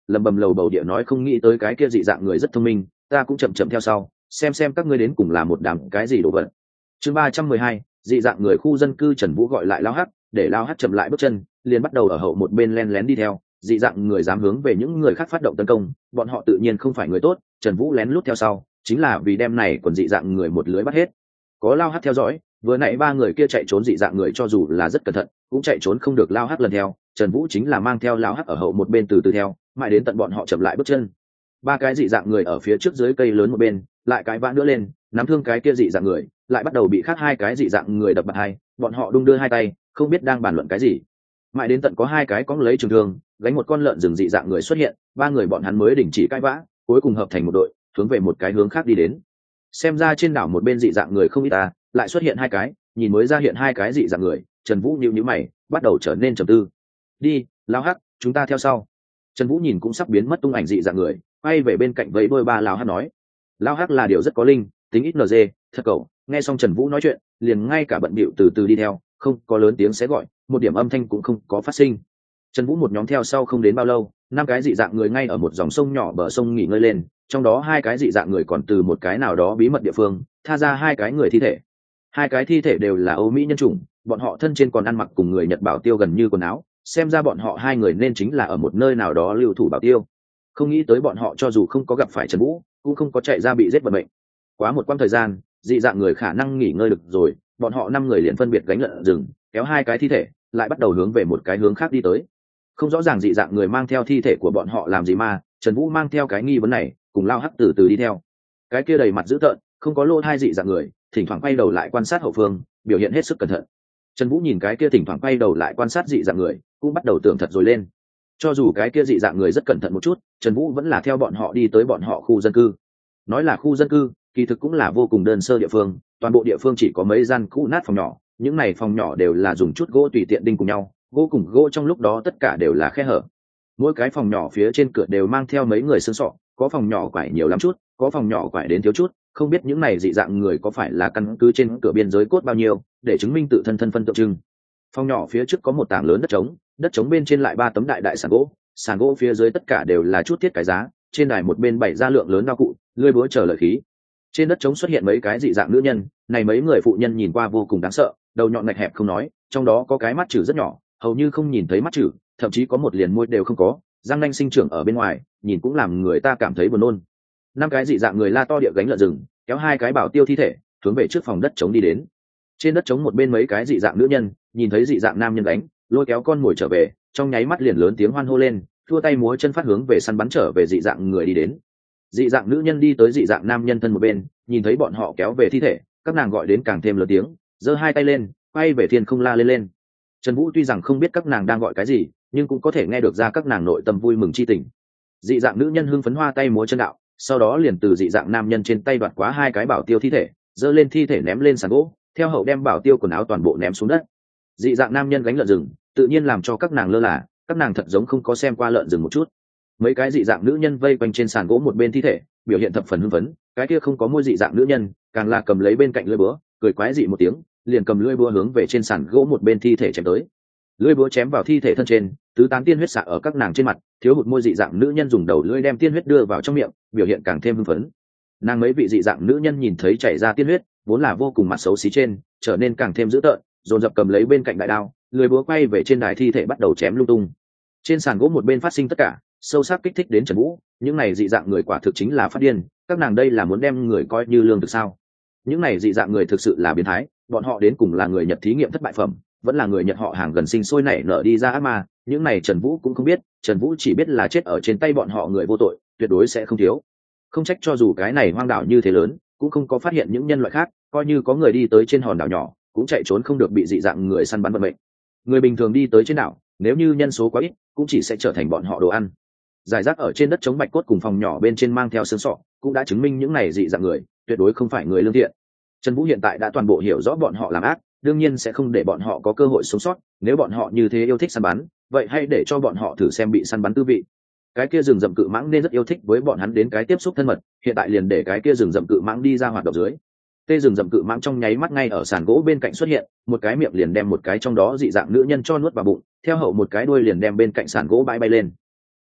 lầm bầm lầu bầu địa nói không nghĩ tới cái kia dị dạng người rất thông minh, ta cũng chậm chậm theo sau, xem xem các ngươi đến cùng là một đám cái gì đồ vật. Chương ba trăm mười hai, dị dạng người khu dân cư. Trần Vũ gọi lại Lao Hắc, để Lao Hắc chậm lại bước chân, liền bắt đầu ở hậu một bên len lén đi theo. Dị dạng người dám hướng về những người khác phát động tấn công, bọn họ tự nhiên không phải người tốt, Trần Vũ lén lút theo sau, chính là vì đem này còn dị dạng người một lưới bắt hết. Có Lao Hắc theo dõi, vừa nãy ba người kia chạy trốn dị dạng người cho dù là rất cẩn thận, cũng chạy trốn không được Lao Hắc lần theo, Trần Vũ chính là mang theo Lao Hắc ở hậu một bên từ từ theo, mãi đến tận bọn họ chậm lại bước chân. Ba cái dị dạng người ở phía trước dưới cây lớn một bên, lại cái vã nữa lên, nắm thương cái kia dị dạng người, lại bắt đầu bị khác hai cái dị dạng người đập bật hai, bọn họ đung đưa hai tay, không biết đang bàn luận cái gì. Mãi đến tận có hai cái cóng lấy trường thương, gánh một con lợn rừng dị dạng người xuất hiện, ba người bọn hắn mới đình chỉ cãi vã, cuối cùng hợp thành một đội, hướng về một cái hướng khác đi đến. Xem ra trên đảo một bên dị dạng người không ít ta, lại xuất hiện hai cái, nhìn mới ra hiện hai cái dị dạng người, Trần Vũ nhíu nhíu mày, bắt đầu trở nên trầm tư. Đi, Lão Hắc, chúng ta theo sau. Trần Vũ nhìn cũng sắp biến mất tung ảnh dị dạng người, quay về bên cạnh vẫy đôi ba Lão Hắc nói. Lão Hắc là điều rất có linh, tính ít nd, thật cậu. Nghe xong Trần Vũ nói chuyện, liền ngay cả bận bịu từ từ đi theo, không có lớn tiếng xé gọi, một điểm âm thanh cũng không có phát sinh. Trần Vũ một nhóm theo sau không đến bao lâu, năm cái dị dạng người ngay ở một dòng sông nhỏ bờ sông nghỉ ngơi lên, trong đó hai cái dị dạng người còn từ một cái nào đó bí mật địa phương tha ra hai cái người thi thể. Hai cái thi thể đều là Âu Mỹ nhân chủng, bọn họ thân trên còn ăn mặc cùng người Nhật bảo tiêu gần như quần áo, xem ra bọn họ hai người nên chính là ở một nơi nào đó lưu thủ bảo tiêu. Không nghĩ tới bọn họ cho dù không có gặp phải Trần Vũ, cũng không có chạy ra bị giết vận mệnh. Quá một quãng thời gian, dị dạng người khả năng nghỉ ngơi được rồi, bọn họ năm người liền phân biệt gánh lợn rừng, kéo hai cái thi thể, lại bắt đầu hướng về một cái hướng khác đi tới. Không rõ ràng dị dạng người mang theo thi thể của bọn họ làm gì mà Trần Vũ mang theo cái nghi vấn này, cùng Lao Hắc từ từ đi theo. Cái kia đầy mặt dữ tợn, không có lỗ hai dị dạng người, thỉnh thoảng quay đầu lại quan sát hậu phương, biểu hiện hết sức cẩn thận. Trần Vũ nhìn cái kia thỉnh thoảng quay đầu lại quan sát dị dạng người, cũng bắt đầu tưởng thật rồi lên. Cho dù cái kia dị dạng người rất cẩn thận một chút, Trần Vũ vẫn là theo bọn họ đi tới bọn họ khu dân cư. Nói là khu dân cư, kỳ thực cũng là vô cùng đơn sơ địa phương, toàn bộ địa phương chỉ có mấy gian cũ nát phòng nhỏ, những này phòng nhỏ đều là dùng chút gỗ tùy tiện đinh cùng nhau, gỗ cùng gỗ trong lúc đó tất cả đều là khe hở. Mỗi cái phòng nhỏ phía trên cửa đều mang theo mấy người xương sọ, có phòng nhỏ quải nhiều lắm chút, có phòng nhỏ quải đến thiếu chút, không biết những này dị dạng người có phải là căn cứ trên cửa biên giới cốt bao nhiêu để chứng minh tự thân thân phân tượng trưng. Phòng nhỏ phía trước có một tảng lớn đất trống, đất trống bên trên lại ba tấm đại đại sàn gỗ, sàn gỗ phía dưới tất cả đều là chút thiết cái giá, trên đài một bên bày ra lượng lớn đao cụ, lưỡi búa chờ lợi khí. Trên đất trống xuất hiện mấy cái dị dạng nữ nhân, này mấy người phụ nhân nhìn qua vô cùng đáng sợ, đầu nhọn ngạch hẹp không nói, trong đó có cái mắt chữ rất nhỏ, hầu như không nhìn thấy mắt chữ, thậm chí có một liền môi đều không có, răng nanh sinh trưởng ở bên ngoài, nhìn cũng làm người ta cảm thấy buồn nôn. Năm cái dị dạng người la to địa gánh lợn rừng, kéo hai cái bảo tiêu thi thể, hướng về trước phòng đất trống đi đến. Trên đất trống một bên mấy cái dị dạng nữ nhân, nhìn thấy dị dạng nam nhân đánh, lôi kéo con mồi trở về, trong nháy mắt liền lớn tiếng hoan hô lên, thua tay múa chân phát hướng về săn bắn trở về dị dạng người đi đến. Dị dạng nữ nhân đi tới dị dạng nam nhân thân một bên, nhìn thấy bọn họ kéo về thi thể, các nàng gọi đến càng thêm lớn tiếng, giơ hai tay lên, quay về thiên không la lên lên. Trần Vũ tuy rằng không biết các nàng đang gọi cái gì, nhưng cũng có thể nghe được ra các nàng nội tâm vui mừng chi tình. Dị dạng nữ nhân hưng phấn hoa tay múa chân đạo, sau đó liền từ dị dạng nam nhân trên tay đoạt quá hai cái bảo tiêu thi thể, giơ lên thi thể ném lên sàn gỗ, theo hậu đem bảo tiêu quần áo toàn bộ ném xuống đất. Dị dạng nam nhân gánh lợn rừng, tự nhiên làm cho các nàng lơ là, các nàng thật giống không có xem qua lợn rừng một chút. Mấy cái dị dạng nữ nhân vây quanh trên sàn gỗ một bên thi thể, biểu hiện thập phần hưng phấn, cái kia không có môi dị dạng nữ nhân, càng là cầm lấy bên cạnh lưỡi búa, cười quái dị một tiếng, liền cầm lưỡi búa hướng về trên sàn gỗ một bên thi thể chém tới. Lưỡi búa chém vào thi thể thân trên, tứ tán tiên huyết xạ ở các nàng trên mặt, thiếu hụt môi dị dạng nữ nhân dùng đầu lưỡi đem tiên huyết đưa vào trong miệng, biểu hiện càng thêm hưng phấn. Nàng mấy vị dị dạng nữ nhân nhìn thấy chảy ra tiên huyết, vốn là vô cùng mặt xấu xí trên, trở nên càng thêm dữ tợn, dồn dập cầm lấy bên cạnh đại đao, lưỡi búa quay về trên đài thi thể bắt đầu chém lung tung. Trên sàn gỗ một bên phát sinh tất cả, sâu sắc kích thích đến Trần Vũ, những này dị dạng người quả thực chính là phát điên, các nàng đây là muốn đem người coi như lương thực sao? Những này dị dạng người thực sự là biến thái, bọn họ đến cùng là người Nhật thí nghiệm thất bại phẩm, vẫn là người Nhật họ hàng gần sinh sôi nảy nở đi ra ác ma, những này Trần Vũ cũng không biết, Trần Vũ chỉ biết là chết ở trên tay bọn họ người vô tội, tuyệt đối sẽ không thiếu. Không trách cho dù cái này hoang đảo như thế lớn, cũng không có phát hiện những nhân loại khác, coi như có người đi tới trên hòn đảo nhỏ, cũng chạy trốn không được bị dị dạng người săn bắn vận mệnh. Người bình thường đi tới trên đảo, nếu như nhân số quá ít, cũng chỉ sẽ trở thành bọn họ đồ ăn. Giải rác ở trên đất chống bạch cốt cùng phòng nhỏ bên trên mang theo xương sọ, cũng đã chứng minh những này dị dạng người tuyệt đối không phải người lương thiện. Trần Vũ hiện tại đã toàn bộ hiểu rõ bọn họ làm ác, đương nhiên sẽ không để bọn họ có cơ hội sống sót, nếu bọn họ như thế yêu thích săn bắn, vậy hãy để cho bọn họ thử xem bị săn bắn tư vị. Cái kia rừng rậm cự mãng nên rất yêu thích với bọn hắn đến cái tiếp xúc thân mật, hiện tại liền để cái kia rừng rậm cự mãng đi ra hoạt động dưới. Tê rừng rậm cự mãng trong nháy mắt ngay ở sàn gỗ bên cạnh xuất hiện, một cái miệng liền đem một cái trong đó dị dạng nữ nhân cho nuốt vào bụng, theo hậu một cái đuôi liền đem bên cạnh sàn gỗ bãi bay lên.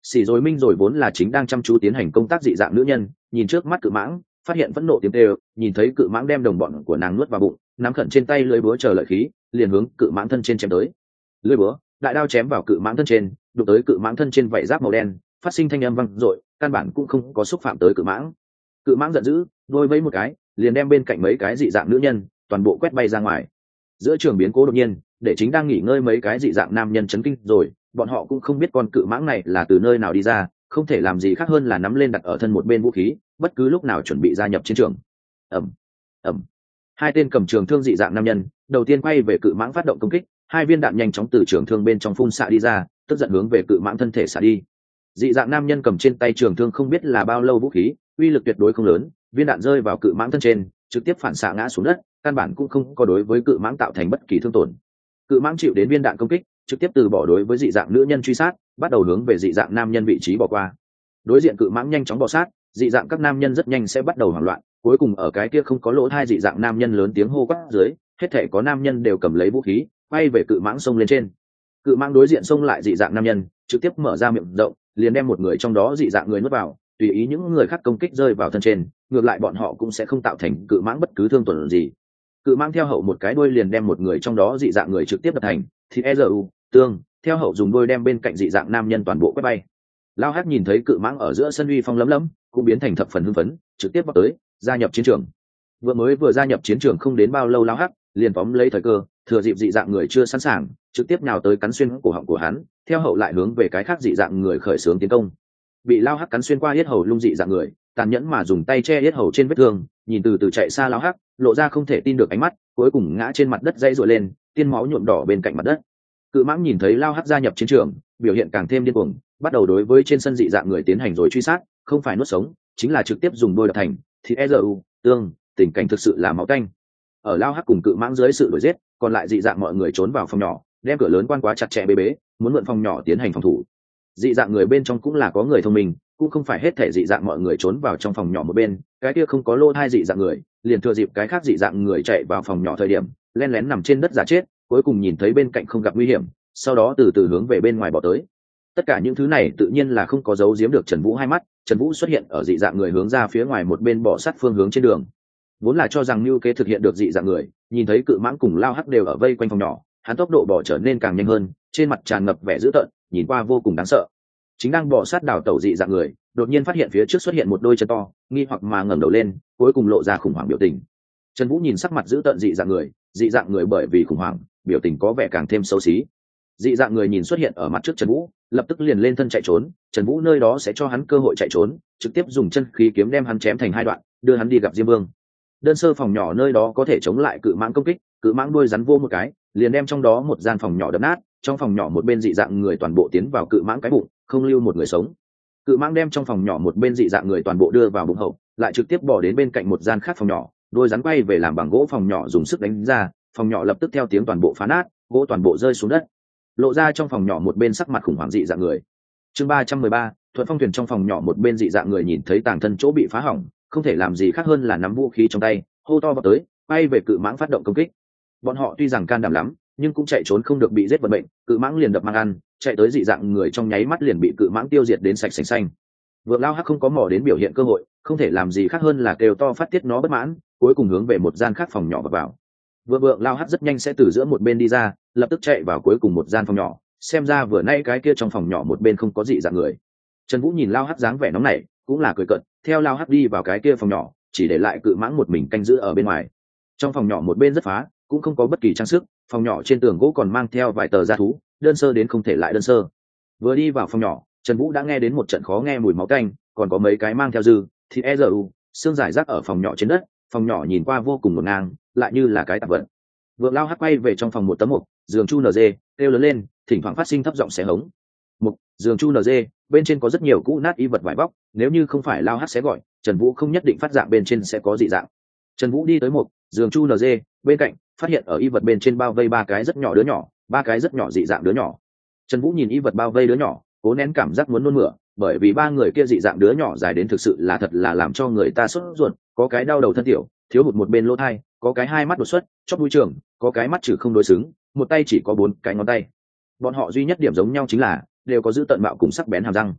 Xỉ rồi minh rồi vốn là chính đang chăm chú tiến hành công tác dị dạng nữ nhân, nhìn trước mắt cự mãng, phát hiện phẫn nộ tiếng kêu, nhìn thấy cự mãng đem đồng bọn của nàng nuốt vào bụng, nắm khẩn trên tay lưỡi búa chờ lợi khí, liền hướng cự mãng thân trên chém tới. Lưỡi búa, đại đao chém vào cự mãng thân trên, đụng tới cự mãng thân trên vảy giáp màu đen, phát sinh thanh âm vang dội, căn bản cũng không có xúc phạm tới cự mãng. Cự mãng giận dữ, đôi vẫy một cái, liền đem bên cạnh mấy cái dị dạng nữ nhân toàn bộ quét bay ra ngoài. Giữa trường biến cố đột nhiên, để chính đang nghỉ ngơi mấy cái dị dạng nam nhân chấn kinh rồi, bọn họ cũng không biết con cự mãng này là từ nơi nào đi ra, không thể làm gì khác hơn là nắm lên đặt ở thân một bên vũ khí, bất cứ lúc nào chuẩn bị gia nhập chiến trường. Ầm, ầm. Hai tên cầm trường thương dị dạng nam nhân đầu tiên quay về cự mãng phát động công kích, hai viên đạn nhanh chóng từ trường thương bên trong phun xạ đi ra, tức giận hướng về cự mãng thân thể xạ đi. Dị dạng nam nhân cầm trên tay trường thương không biết là bao lâu vũ khí, uy lực tuyệt đối không lớn, viên đạn rơi vào cự mãng thân trên, trực tiếp phản xạ ngã xuống đất, căn bản cũng không có đối với cự mãng tạo thành bất kỳ thương tổn. Cự mãng chịu đến viên đạn công kích, trực tiếp từ bỏ đối với dị dạng nữ nhân truy sát, bắt đầu hướng về dị dạng nam nhân vị trí bỏ qua. Đối diện cự mãng nhanh chóng bỏ sát, dị dạng các nam nhân rất nhanh sẽ bắt đầu hoảng loạn, cuối cùng ở cái kia không có lỗ thai dị dạng nam nhân lớn tiếng hô quát dưới, hết thể có nam nhân đều cầm lấy vũ khí, quay về cự mãng xông lên trên. Cự mãng đối diện xông lại dị dạng nam nhân, trực tiếp mở ra miệng rộng, liền đem một người trong đó dị dạng người nuốt vào, tùy ý những người khác công kích rơi vào thân trên, ngược lại bọn họ cũng sẽ không tạo thành cự mãng bất cứ thương tổn gì. Cự mãng theo hậu một cái đuôi liền đem một người trong đó dị dạng người trực tiếp đập thành thịt e u tương, theo hậu dùng đuôi đem bên cạnh dị dạng nam nhân toàn bộ quét bay. Lao Hắc nhìn thấy cự mãng ở giữa sân uy phong lấm lấm, cũng biến thành thập phần hưng phấn, trực tiếp vào tới gia nhập chiến trường. Vừa mới vừa gia nhập chiến trường không đến bao lâu, Lao Hắc liền tóm lấy thời cơ, thừa dịp dị dạng người chưa sẵn sàng, trực tiếp nào tới cắn xuyên cổ họng của hắn, theo hậu lại hướng về cái khác dị dạng người khởi xướng tiến công. Bị Lao Hắc cắn xuyên qua yết hầu lung dị dạng người, tàn nhẫn mà dùng tay che yết hầu trên vết thương, nhìn từ từ chạy xa Lao Hắc, lộ ra không thể tin được ánh mắt, cuối cùng ngã trên mặt đất dãy rụa lên, tiên máu nhuộm đỏ bên cạnh mặt đất. Cự mãng nhìn thấy Lao Hắc gia nhập chiến trường, biểu hiện càng thêm điên cuồng, bắt đầu đối với trên sân dị dạng người tiến hành rồi truy sát, không phải nuốt sống, chính là trực tiếp dùng đôi đập thành thịt e u tương, tình cảnh thực sự là máu tanh. Ở Lao Hắc cùng cự mãng dưới sự đuổi giết, còn lại dị dạng mọi người trốn vào phòng nhỏ, đem cửa lớn quan quá chặt chẽ bế bế, muốn mượn phòng nhỏ tiến hành phòng thủ. Dị dạng người bên trong cũng là có người thông minh, cũng không phải hết thể dị dạng mọi người trốn vào trong phòng nhỏ một bên, cái kia không có lô hai dị dạng người, liền thừa dịp cái khác dị dạng người chạy vào phòng nhỏ thời điểm, len lén nằm trên đất giả chết, cuối cùng nhìn thấy bên cạnh không gặp nguy hiểm, sau đó từ từ hướng về bên ngoài bỏ tới. Tất cả những thứ này tự nhiên là không có giấu giếm được Trần Vũ hai mắt, Trần Vũ xuất hiện ở dị dạng người hướng ra phía ngoài một bên bỏ sát phương hướng trên đường. Vốn là cho rằng Nưu Kế thực hiện được dị dạng người, nhìn thấy cự mãng cùng Lao Hắc đều ở vây quanh phòng nhỏ, hắn tốc độ bỏ trở nên càng nhanh hơn, trên mặt tràn ngập vẻ dữ tợn, nhìn qua vô cùng đáng sợ. Chính đang bỏ sát đảo tẩu dị dạng người, đột nhiên phát hiện phía trước xuất hiện một đôi chân to, nghi hoặc mà ngẩng đầu lên, cuối cùng lộ ra khủng hoảng biểu tình. Trần Vũ nhìn sắc mặt dữ tợn dị dạng người, dị dạng người bởi vì khủng hoảng, biểu tình có vẻ càng thêm xấu xí. Dị dạng người nhìn xuất hiện ở mặt trước Trần Vũ, lập tức liền lên thân chạy trốn, Trần Vũ nơi đó sẽ cho hắn cơ hội chạy trốn, trực tiếp dùng chân khí kiếm đem hắn chém thành hai đoạn, đưa hắn đi gặp Diêm Vương. Đơn sơ phòng nhỏ nơi đó có thể chống lại cự mãng công kích, cự mãng đuôi rắn vô một cái, liền đem trong đó một gian phòng nhỏ đập nát, trong phòng nhỏ một bên dị dạng người toàn bộ tiến vào cự mãng cái bụng, không lưu một người sống. Cự mãng đem trong phòng nhỏ một bên dị dạng người toàn bộ đưa vào bụng hậu, lại trực tiếp bỏ đến bên cạnh một gian khác phòng nhỏ, đuôi rắn quay về làm bằng gỗ phòng nhỏ dùng sức đánh ra, phòng nhỏ lập tức theo tiếng toàn bộ phá nát, gỗ toàn bộ rơi xuống đất. Lộ ra trong phòng nhỏ một bên sắc mặt khủng hoảng dị dạng người. Chương ba trăm mười ba, Thuận Phong thuyền. Trong phòng nhỏ một bên dị dạng người nhìn thấy tàng thân chỗ bị phá hỏng, không thể làm gì khác hơn là nắm vũ khí trong tay, hô to vào tới, bay về cự mãng phát động công kích. Bọn họ tuy rằng can đảm lắm, nhưng cũng chạy trốn không được bị giết vận mệnh, cự mãng liền đập mang ăn, chạy tới dị dạng người trong nháy mắt liền bị cự mãng tiêu diệt đến sạch sành xanh. Vượng Lao Hắc không có mò đến biểu hiện cơ hội, không thể làm gì khác hơn là kêu to phát tiết nó bất mãn, cuối cùng hướng về một gian khác phòng nhỏ vào vào. Vượng Vượng Lao Hắc rất nhanh sẽ từ giữa một bên đi ra, lập tức chạy vào cuối cùng một gian phòng nhỏ, xem ra vừa nay cái kia trong phòng nhỏ một bên không có dị dạng người. Trần Vũ nhìn Lao Hắc dáng vẻ nóng nảy, cũng là cười cợt, theo Lao Hắc đi vào cái kia phòng nhỏ, chỉ để lại cự mãng một mình canh giữ ở bên ngoài. Trong phòng nhỏ một bên rất phá, cũng không có bất kỳ trang sức, phòng nhỏ trên tường gỗ còn mang theo vài tờ da thú, đơn sơ đến không thể lại đơn sơ. Vừa đi vào phòng nhỏ, Trần Vũ đã nghe đến một trận khó nghe mùi máu tanh, còn có mấy cái mang theo dư thịt e u xương rải rác ở phòng nhỏ trên đất, phòng nhỏ nhìn qua vô cùng ngổn ngang, lại như là cái tạp vật. Vượng Lao Hắc quay về trong phòng một tấm mục, giường chu en giê, kêu lớn lên, thỉnh thoảng phát sinh thấp giọng xé hống. Mục, giường chu en giê, bên trên có rất nhiều cũ nát y vật vải vóc, nếu như không phải Lao Hắc xé gọi, Trần Vũ không nhất định phát dạng bên trên sẽ có dị dạng. Trần Vũ đi tới mục, giường chu en giê, bên cạnh, phát hiện ở y vật bên trên bao vây ba cái rất nhỏ đứa nhỏ, ba cái rất nhỏ dị dạng đứa nhỏ. Trần Vũ nhìn y vật bao vây đứa nhỏ, cố nén cảm giác muốn nôn mửa, bởi vì ba người kia dị dạng đứa nhỏ dài đến thực sự là thật là làm cho người ta sốt ruột, có cái đau đầu thân tiểu, thiếu hụt một bên lỗ thai, có cái hai mắt đột xuất, chóp mũi trường, có cái mắt trừ không đối xứng, một tay chỉ có bốn cái ngón tay. Bọn họ duy nhất điểm giống nhau chính là đều có giữ tận mạo cùng sắc bén hàm răng.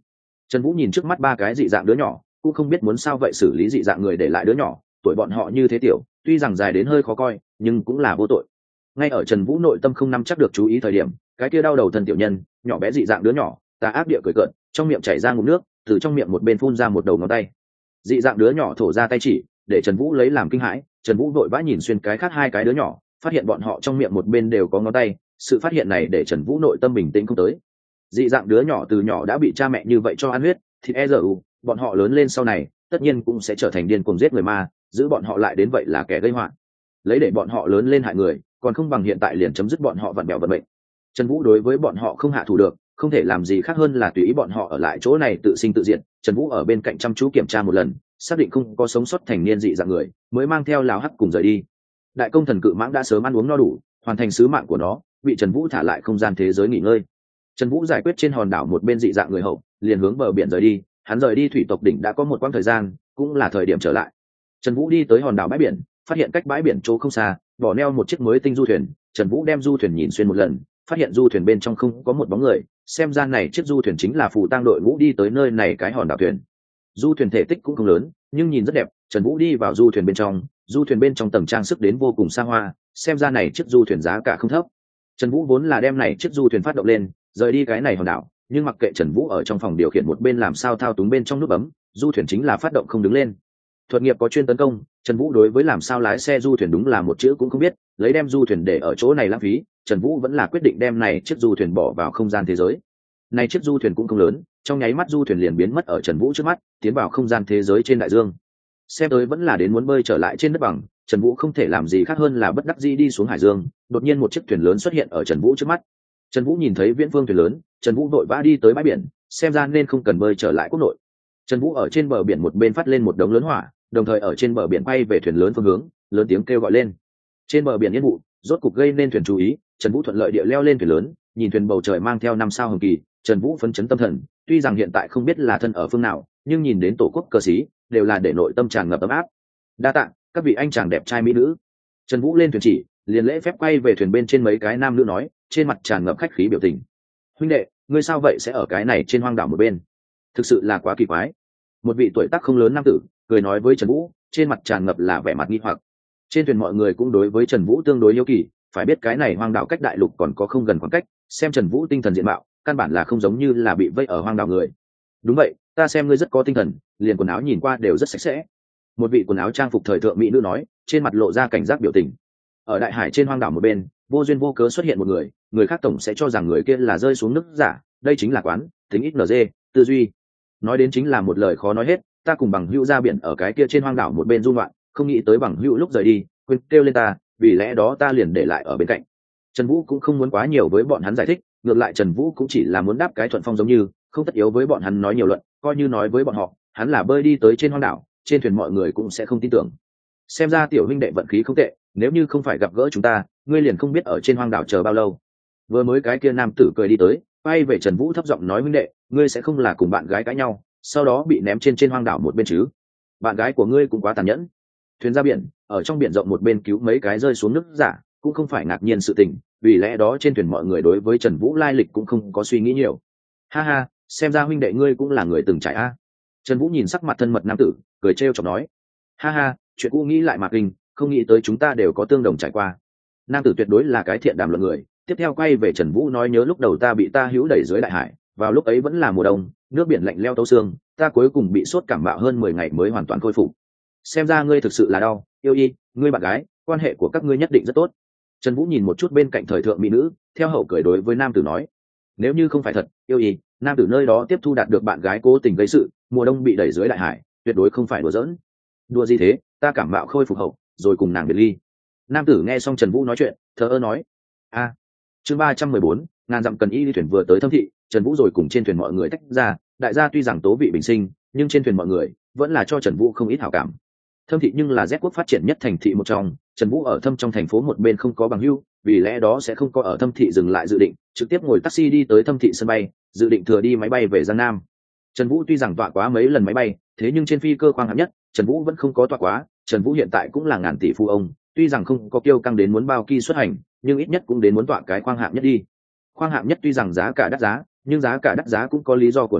Trần Vũ nhìn trước mắt ba cái dị dạng đứa nhỏ, cũng không biết muốn sao vậy xử lý dị dạng người để lại đứa nhỏ, tuổi bọn họ như thế tiểu, tuy rằng dài đến hơi khó coi, nhưng cũng là vô tội. Ngay ở Trần Vũ nội tâm không nắm chắc được chú ý thời điểm, cái kia đau đầu thần tiểu nhân, nhỏ bé dị dạng đứa nhỏ, tà ác địa cười cợt, trong miệng chảy ra ngụm nước, từ trong miệng một bên phun ra một đầu ngón tay. Dị dạng đứa nhỏ thổ ra tay chỉ, để Trần Vũ lấy làm kinh hãi, Trần Vũ vội vã nhìn xuyên cái khác hai cái đứa nhỏ, phát hiện bọn họ trong miệng một bên đều có ngón tay, sự phát hiện này để Trần Vũ nội tâm bình tĩnh không tới. Dị dạng đứa nhỏ từ nhỏ đã bị cha mẹ như vậy cho ăn huyết, thịt e giờ u, bọn họ lớn lên sau này, tất nhiên cũng sẽ trở thành điên cuồng giết người ma, giữ bọn họ lại đến vậy là kẻ gây họa. Lấy để bọn họ lớn lên hại người, còn không bằng hiện tại liền chấm dứt bọn họ vặn bèo vận mệnh. Trần Vũ đối với bọn họ không hạ thủ được, không thể làm gì khác hơn là tùy ý bọn họ ở lại chỗ này tự sinh tự diệt. Trần Vũ ở bên cạnh chăm chú kiểm tra một lần, xác định không có sống sót thành niên dị dạng người, mới mang theo lão hắc cùng rời đi. Đại công thần cự mãng đã sớm ăn uống no đủ, hoàn thành sứ mạng của nó, bị Trần Vũ thả lại không gian thế giới nghỉ ngơi. Trần Vũ giải quyết trên hòn đảo một bên dị dạng người hậu, liền hướng bờ biển rời đi. Hắn rời đi thủy tộc đỉnh đã có một quãng thời gian, cũng là thời điểm trở lại. Trần Vũ đi tới hòn đảo bãi biển, phát hiện cách bãi biển chỗ không xa, bỏ neo một chiếc mới tinh du thuyền. Trần Vũ đem du thuyền nhìn xuyên một lần, phát hiện du thuyền bên trong không có một bóng người, xem ra này chiếc du thuyền chính là phù tang đội ngũ đi tới nơi này cái hòn đảo thuyền. Du thuyền thể tích cũng không lớn, nhưng nhìn rất đẹp. Trần Vũ đi vào du thuyền bên trong, du thuyền bên trong tầng trang sức đến vô cùng xa hoa, xem ra này chiếc du thuyền giá cả không thấp. Trần Vũ vốn là đem này chiếc du thuyền phát động lên, rời đi cái này hòn đảo, nhưng mặc kệ Trần Vũ ở trong phòng điều khiển một bên làm sao thao túng bên trong nút bấm, du thuyền chính là phát động không đứng lên. Thuật nghiệp có chuyên tấn công, Trần Vũ đối với làm sao lái xe du thuyền đúng là một chữ cũng không biết, lấy đem du thuyền để ở chỗ này lãng phí, Trần Vũ vẫn là quyết định đem này chiếc du thuyền bỏ vào không gian thế giới. Này chiếc du thuyền cũng không lớn, trong nháy mắt du thuyền liền biến mất ở Trần Vũ trước mắt, tiến vào không gian thế giới trên đại dương. Xem tới vẫn là đến muốn bơi trở lại trên đất bằng, Trần Vũ không thể làm gì khác hơn là bất đắc dĩ đi xuống hải dương. Đột nhiên một chiếc thuyền lớn xuất hiện ở Trần Vũ trước mắt. Trần Vũ nhìn thấy viễn phương thuyền lớn, Trần Vũ vội vã đi tới bãi biển, xem ra nên không cần bơi trở lại quốc nội. Trần Vũ ở trên bờ biển một bên phát lên một đống lớn hỏa, đồng thời ở trên bờ biển bay về thuyền lớn phương hướng, lớn tiếng kêu gọi lên. Trên bờ biển yên vụ, rốt cục gây nên thuyền chú ý, Trần Vũ thuận lợi địa leo lên thuyền lớn, nhìn thuyền bầu trời mang theo năm sao hồng kỳ, Trần Vũ phấn chấn tâm thần, tuy rằng hiện tại không biết là thân ở phương nào, nhưng nhìn đến tổ quốc cờ xí, đều là để nội tâm tràn ngập ấm áp. Đa tạ các vị anh chàng đẹp trai mỹ nữ. Trần Vũ lên thuyền chỉ, liền lễ phép quay về thuyền bên trên mấy cái nam nữ nói, trên mặt tràn ngập khách khí biểu tình. Huynh đệ, ngươi sao vậy sẽ ở cái này trên hoang đảo một bên? Thực sự là quá kỳ quái. Một vị tuổi tác không lớn nam tử cười nói với Trần Vũ, trên mặt tràn ngập là vẻ mặt nghi hoặc. Trên thuyền mọi người cũng đối với Trần Vũ tương đối hiếu kỳ, phải biết cái này hoang đảo cách đại lục còn có không gần khoảng cách, xem Trần Vũ tinh thần diện mạo, căn bản là không giống như là bị vây ở hoang đảo người. Đúng vậy, ta xem ngươi rất có tinh thần, liền quần áo nhìn qua đều rất sạch sẽ. Một vị quần áo trang phục thời thượng mỹ nữ nói, trên mặt lộ ra cảnh giác biểu tình. Ở đại hải trên hoang đảo một bên, vô duyên vô cớ xuất hiện một người, người khác tổng sẽ cho rằng người kia là rơi xuống nước giả, đây chính là quán tính ít nd tư duy. Nói đến chính là một lời khó nói hết, ta cùng bằng hữu ra biển ở cái kia trên hoang đảo một bên du ngoạn, không nghĩ tới bằng hữu lúc rời đi quên kêu lên ta, vì lẽ đó ta liền để lại ở bên cạnh. Trần Vũ cũng không muốn quá nhiều với bọn hắn giải thích, ngược lại Trần Vũ cũng chỉ là muốn đáp cái thuận phong giống như, không tất yếu với bọn hắn nói nhiều luận, coi như nói với bọn họ, hắn là bơi đi tới trên hoang đảo, trên thuyền mọi người cũng sẽ không tin tưởng. Xem ra tiểu huynh đệ vận khí không tệ, nếu như không phải gặp gỡ chúng ta, ngươi liền không biết ở trên hoang đảo chờ bao lâu. Vừa mới cái kia nam tử cười đi tới, quay về Trần Vũ thấp giọng nói, huynh đệ, ngươi sẽ không là cùng bạn gái cãi nhau, sau đó bị ném trên trên hoang đảo một bên chứ? Bạn gái của ngươi cũng quá tàn nhẫn. Thuyền ra biển, ở trong biển rộng một bên cứu mấy cái rơi xuống nước giả, cũng không phải ngạc nhiên sự tình, vì lẽ đó trên thuyền mọi người đối với Trần Vũ lai lịch cũng không có suy nghĩ nhiều. Ha ha, xem ra huynh đệ ngươi cũng là người từng trải a. Trần Vũ nhìn sắc mặt thân mật nam tử, cười trêu chọc nói, ha ha, chuyện cũ nghĩ lại mà kinh, không nghĩ tới chúng ta đều có tương đồng trải qua. Nam tử tuyệt đối là cái thiện đàm luận người, tiếp theo quay về Trần Vũ nói, nhớ lúc đầu ta bị ta hữu đẩy dưới đại hải, vào lúc ấy vẫn là mùa đông, nước biển lạnh leo tấu xương, ta cuối cùng bị sốt cảm mạo hơn mười ngày mới hoàn toàn khôi phục. Xem ra ngươi thực sự là đau, yêu y, ngươi bạn gái, quan hệ của các ngươi nhất định rất tốt. Trần Vũ nhìn một chút bên cạnh thời thượng mỹ nữ, theo hậu cười đối với nam tử nói, nếu như không phải thật, yêu y, nam tử nơi đó tiếp thu đạt được bạn gái cố tình gây sự, mùa đông bị đẩy dưới đại hải, tuyệt đối không phải đùa giỡn. Đùa gì thế, ta cảm mạo khôi phục hậu, rồi cùng nàng biệt ly. Nam tử nghe xong Trần Vũ nói chuyện, thờ ơ nói, a, chương ba trăm mười bốn, ngàn dặm cần y đi thuyền vừa tới Thâm Thị, Trần Vũ rồi cùng trên thuyền mọi người tách ra, đại gia tuy rằng tố vị bình sinh, nhưng trên thuyền mọi người vẫn là cho Trần Vũ không ít hảo cảm. Thâm Thị nhưng là Z quốc phát triển nhất thành thị một trong, Trần Vũ ở thâm trong thành phố một bên không có bằng hữu, vì lẽ đó sẽ không có ở Thâm Thị dừng lại dự định, trực tiếp ngồi taxi đi tới Thâm Thị sân bay, dự định thừa đi máy bay về Giang Nam. Trần Vũ tuy rằng tọa quá mấy lần máy bay, thế nhưng trên phi cơ khoang hạng nhất, Trần Vũ vẫn không có tọa quá. Trần Vũ hiện tại cũng là ngàn tỷ phú ông, tuy rằng không có kiêu căng đến muốn bao kỳ xuất hành, nhưng ít nhất cũng đến muốn tọa cái khoang hạng nhất đi. Khoang hạng nhất tuy rằng giá cả đắt giá, nhưng giá cả đắt giá cũng có lý do của nó.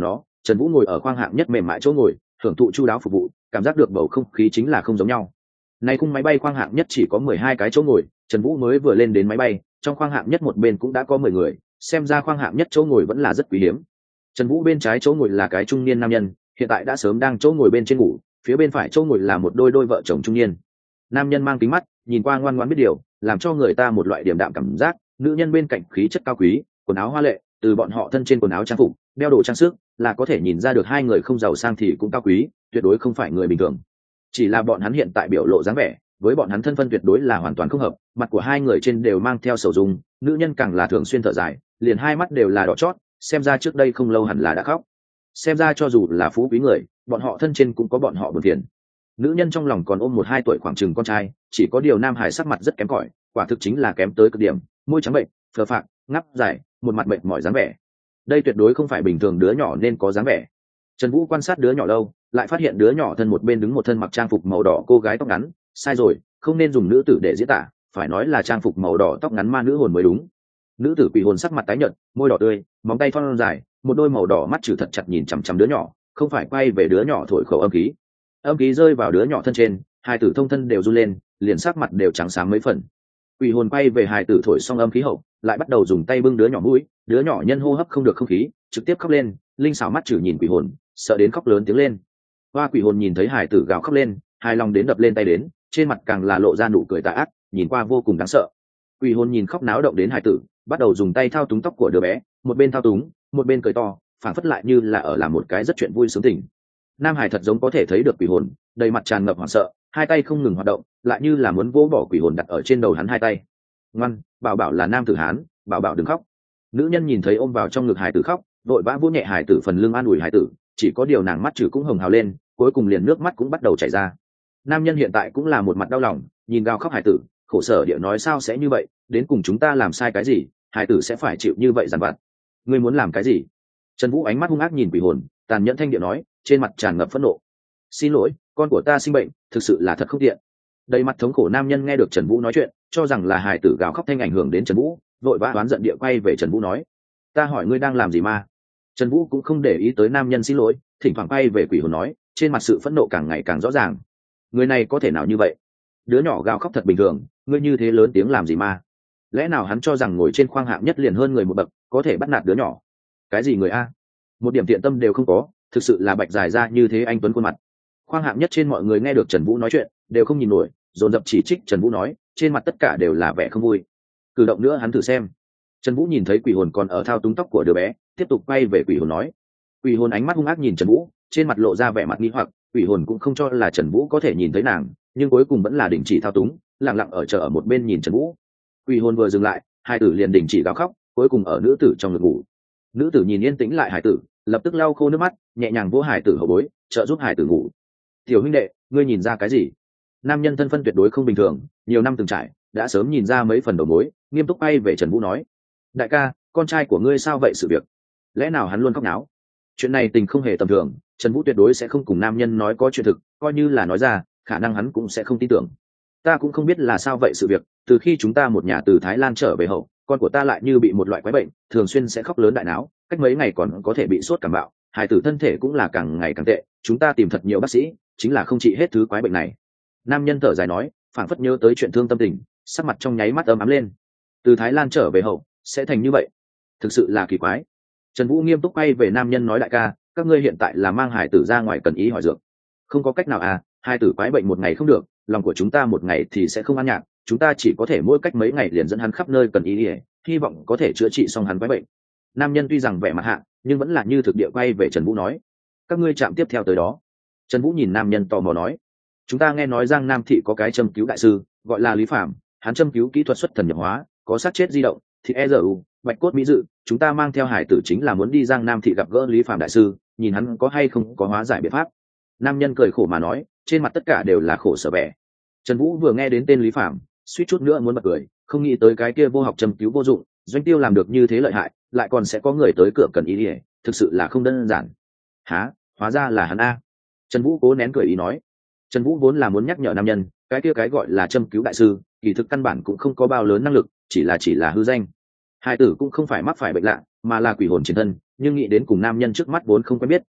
Trần Vũ ngồi ở khoang hạng nhất mềm mại chỗ ngồi, hưởng thụ chu đáo phục vụ, cảm giác được bầu không khí chính là không giống nhau. Nay khung máy bay khoang hạng nhất chỉ có mười hai cái chỗ ngồi, Trần Vũ mới vừa lên đến máy bay, trong khoang hạng nhất một bên cũng đã có mười người, xem ra khoang hạng nhất chỗ ngồi vẫn là rất quý hiếm. Trần Vũ bên trái chỗ ngồi là cái trung niên nam nhân, hiện tại đã sớm đang chỗ ngồi bên trên ngủ, phía bên phải chỗ ngồi là một đôi đôi vợ chồng trung niên. Nam nhân mang kính mắt, nhìn qua ngoan ngoãn biết điều, làm cho người ta một loại điềm đạm cảm giác, nữ nhân bên cạnh khí chất cao quý, quần áo hoa lệ, từ bọn họ thân trên quần áo trang phục, đeo đồ trang sức, là có thể nhìn ra được hai người không giàu sang thì cũng cao quý, tuyệt đối không phải người bình thường. Chỉ là bọn hắn hiện tại biểu lộ dáng vẻ, với bọn hắn thân phân tuyệt đối là hoàn toàn không hợp, mặt của hai người trên đều mang theo sầu dung, nữ nhân càng là thường xuyên thở dài, liền hai mắt đều là đỏ chót, xem ra trước đây không lâu hẳn là đã khóc. Xem ra cho dù là phú quý người, bọn họ thân trên cũng có bọn họ buồn phiền. Nữ nhân trong lòng còn ôm một hai tuổi khoảng chừng con trai, chỉ có điều nam hải sắc mặt rất kém cỏi, quả thực chính là kém tới cực điểm, môi trắng bệnh, phờ phạc, ngắp dài, một mặt bệnh mỏi dáng vẻ. Đây tuyệt đối không phải bình thường đứa nhỏ nên có dáng vẻ. Trần Vũ quan sát đứa nhỏ lâu, lại phát hiện đứa nhỏ thân một bên đứng một thân mặc trang phục màu đỏ cô gái tóc ngắn, sai rồi, không nên dùng nữ tử để diễn tả, phải nói là trang phục màu đỏ tóc ngắn ma nữ hồn mới đúng. Nữ tử quỷ hồn sắc mặt tái nhợt, môi đỏ tươi, móng tay thon dài, một đôi màu đỏ mắt trừ thật chặt nhìn chằm chằm đứa nhỏ, không phải quay về đứa nhỏ thổi khẩu âm khí. Âm khí rơi vào đứa nhỏ thân trên, hai tử thông thân đều run lên, liền sắc mặt đều trắng xám mấy phần. Quỷ hồn quay về hài tử thổi xong âm khí hậu, lại bắt đầu dùng tay bưng đứa nhỏ mũi, đứa nhỏ nhân hô hấp không được không khí, trực tiếp khóc lên, linh xảo mắt chử nhìn quỷ hồn, sợ đến khóc lớn tiếng lên. Hoa quỷ hồn nhìn thấy hài tử gào khóc lên, hài lòng đến đập lên tay đến, trên mặt càng là lộ ra nụ cười tà ác, nhìn qua vô cùng đáng sợ. Quỷ hồn nhìn khóc náo động đến hài tử, bắt đầu dùng tay thao túng tóc của đứa bé, một bên thao túng, một bên cười to, phảng phất lại như là ở làm một cái rất chuyện vui sướng tình. Nam hải thật giống có thể thấy được quỷ hồn, đầy mặt tràn ngập hoảng sợ, hai tay không ngừng hoạt động, lại như là muốn vỗ bỏ quỷ hồn đặt ở trên đầu hắn hai tay. Ngoan, bảo bảo là nam tử hán, bảo bảo đừng khóc. Nữ nhân nhìn thấy ôm vào trong ngực hải tử khóc, vội vã vỗ nhẹ hải tử phần lưng an ủi hải tử, chỉ có điều nàng mắt trừ cũng hồng hào lên, cuối cùng liền nước mắt cũng bắt đầu chảy ra. Nam nhân hiện tại cũng là một mặt đau lòng, nhìn gào khóc hải tử, khổ sở địa nói sao sẽ như vậy, đến cùng chúng ta làm sai cái gì, hải tử sẽ phải chịu như vậy dằn vặt. Ngươi muốn làm cái gì? Trần Vũ ánh mắt hung ác nhìn quỷ hồn, tàn nhẫn thanh địa nói, trên mặt tràn ngập phẫn nộ. Xin lỗi, con của ta sinh bệnh, thực sự là thật không tiện. Đầy mặt thống khổ nam nhân nghe được Trần Vũ nói chuyện, cho rằng là hài tử gào khóc thanh ảnh hưởng đến Trần Vũ, vội vã oán giận địa quay về Trần Vũ nói, ta hỏi ngươi đang làm gì mà? Trần Vũ cũng không để ý tới nam nhân xin lỗi, thỉnh thoảng quay về quỷ hồn nói, trên mặt sự phẫn nộ càng ngày càng rõ ràng. Người này có thể nào như vậy? Đứa nhỏ gào khóc thật bình thường, ngươi như thế lớn tiếng làm gì mà? Lẽ nào hắn cho rằng ngồi trên khoang hạng nhất liền hơn người một bậc, có thể bắt nạt đứa nhỏ? Cái gì người a? Một điểm tiện tâm đều không có, thực sự là bạch dài ra như thế anh tuấn khuôn mặt. Khoang hạng nhất trên mọi người nghe được Trần Vũ nói chuyện, đều không nhìn nổi, dồn dập chỉ trích Trần Vũ nói, trên mặt tất cả đều là vẻ không vui. Cử động nữa hắn thử xem. Trần Vũ nhìn thấy quỷ hồn còn ở thao túng tóc của đứa bé, tiếp tục quay về quỷ hồn nói. Quỷ hồn ánh mắt hung ác nhìn Trần Vũ, trên mặt lộ ra vẻ mặt nghi hoặc, quỷ hồn cũng không cho là Trần Vũ có thể nhìn thấy nàng, nhưng cuối cùng vẫn là đình chỉ thao túng, lặng lặng ở chờ ở một bên nhìn Trần Vũ. Quỷ hồn vừa dừng lại, hai tử liền đình chỉ gào khóc, cuối cùng ở nữ tử trong ngực ngủ. Nữ tử nhìn yên tĩnh lại hải tử, lập tức lau khô nước mắt, nhẹ nhàng vỗ hải tử hậu bối, trợ giúp hải tử ngủ. Tiểu huynh đệ, ngươi nhìn ra cái gì? Nam nhân thân phân tuyệt đối không bình thường, nhiều năm từng trải, đã sớm nhìn ra mấy phần đầu mối, nghiêm túc bay về Trần Vũ nói, đại ca, con trai của ngươi sao vậy sự việc? Lẽ nào hắn luôn khóc náo? Chuyện này tình không hề tầm thường, Trần Vũ tuyệt đối sẽ không cùng nam nhân nói có chuyện thực, coi như là nói ra, khả năng hắn cũng sẽ không tin tưởng. Ta cũng không biết là sao vậy sự việc, từ khi chúng ta một nhà từ Thái Lan trở về hậu, con của ta lại như bị một loại quái bệnh, thường xuyên sẽ khóc lớn đại náo, cách mấy ngày còn có thể bị sốt cảm bạo, hải tử thân thể cũng là càng ngày càng tệ, chúng ta tìm thật nhiều bác sĩ, chính là không trị hết thứ quái bệnh này. Nam nhân thở dài nói, phảng phất nhớ tới chuyện thương tâm tình, sắc mặt trong nháy mắt ấm ấm lên. Từ Thái Lan trở về hậu, sẽ thành như vậy, thực sự là kỳ quái. Trần Vũ nghiêm túc quay về nam nhân nói, đại ca, các ngươi hiện tại là mang hải tử ra ngoài cần ý hỏi dược. Không có cách nào à, hai tử quái bệnh một ngày không được, lòng của chúng ta một ngày thì sẽ không an nhạc, chúng ta chỉ có thể mỗi cách mấy ngày liền dẫn hắn khắp nơi cần ý ỉa, hy vọng có thể chữa trị xong hắn quái bệnh. Nam nhân tuy rằng vẻ mặt hạ, nhưng vẫn là như thực địa quay về Trần Vũ nói, các ngươi chạm tiếp theo tới đó. Trần Vũ nhìn nam nhân tò mò nói, chúng ta nghe nói Giang Nam thị có cái châm cứu đại sư, gọi là Lý Phạm, hắn châm cứu kỹ thuật xuất thần nhập hóa, có sát chết di động, thịt e rờ u, bạch cốt mỹ dự, chúng ta mang theo hải tử chính là muốn đi Giang Nam thị gặp gỡ Lý Phạm đại sư, nhìn hắn có hay không có hóa giải biện pháp. Nam nhân cười khổ mà nói, trên mặt tất cả đều là khổ sở vẻ. Trần Vũ vừa nghe đến tên Lý Phạm, suýt chút nữa muốn bật cười, không nghĩ tới cái kia vô học châm cứu vô dụng, Doanh Tiêu làm được như thế lợi hại, lại còn sẽ có người tới cửa cần ý ỉa, thực sự là không đơn giản. Hả, hóa ra là hắn a. Trần Vũ cố nén cười ý nói. Trần Vũ vốn là muốn nhắc nhở nam nhân, cái kia cái gọi là châm cứu đại sư, kỳ thực căn bản cũng không có bao lớn năng lực, chỉ là chỉ là hư danh. Hai tử cũng không phải mắc phải bệnh lạ, mà là quỷ hồn chiến thân, nhưng nghĩ đến cùng nam nhân trước mắt vốn không quen biết,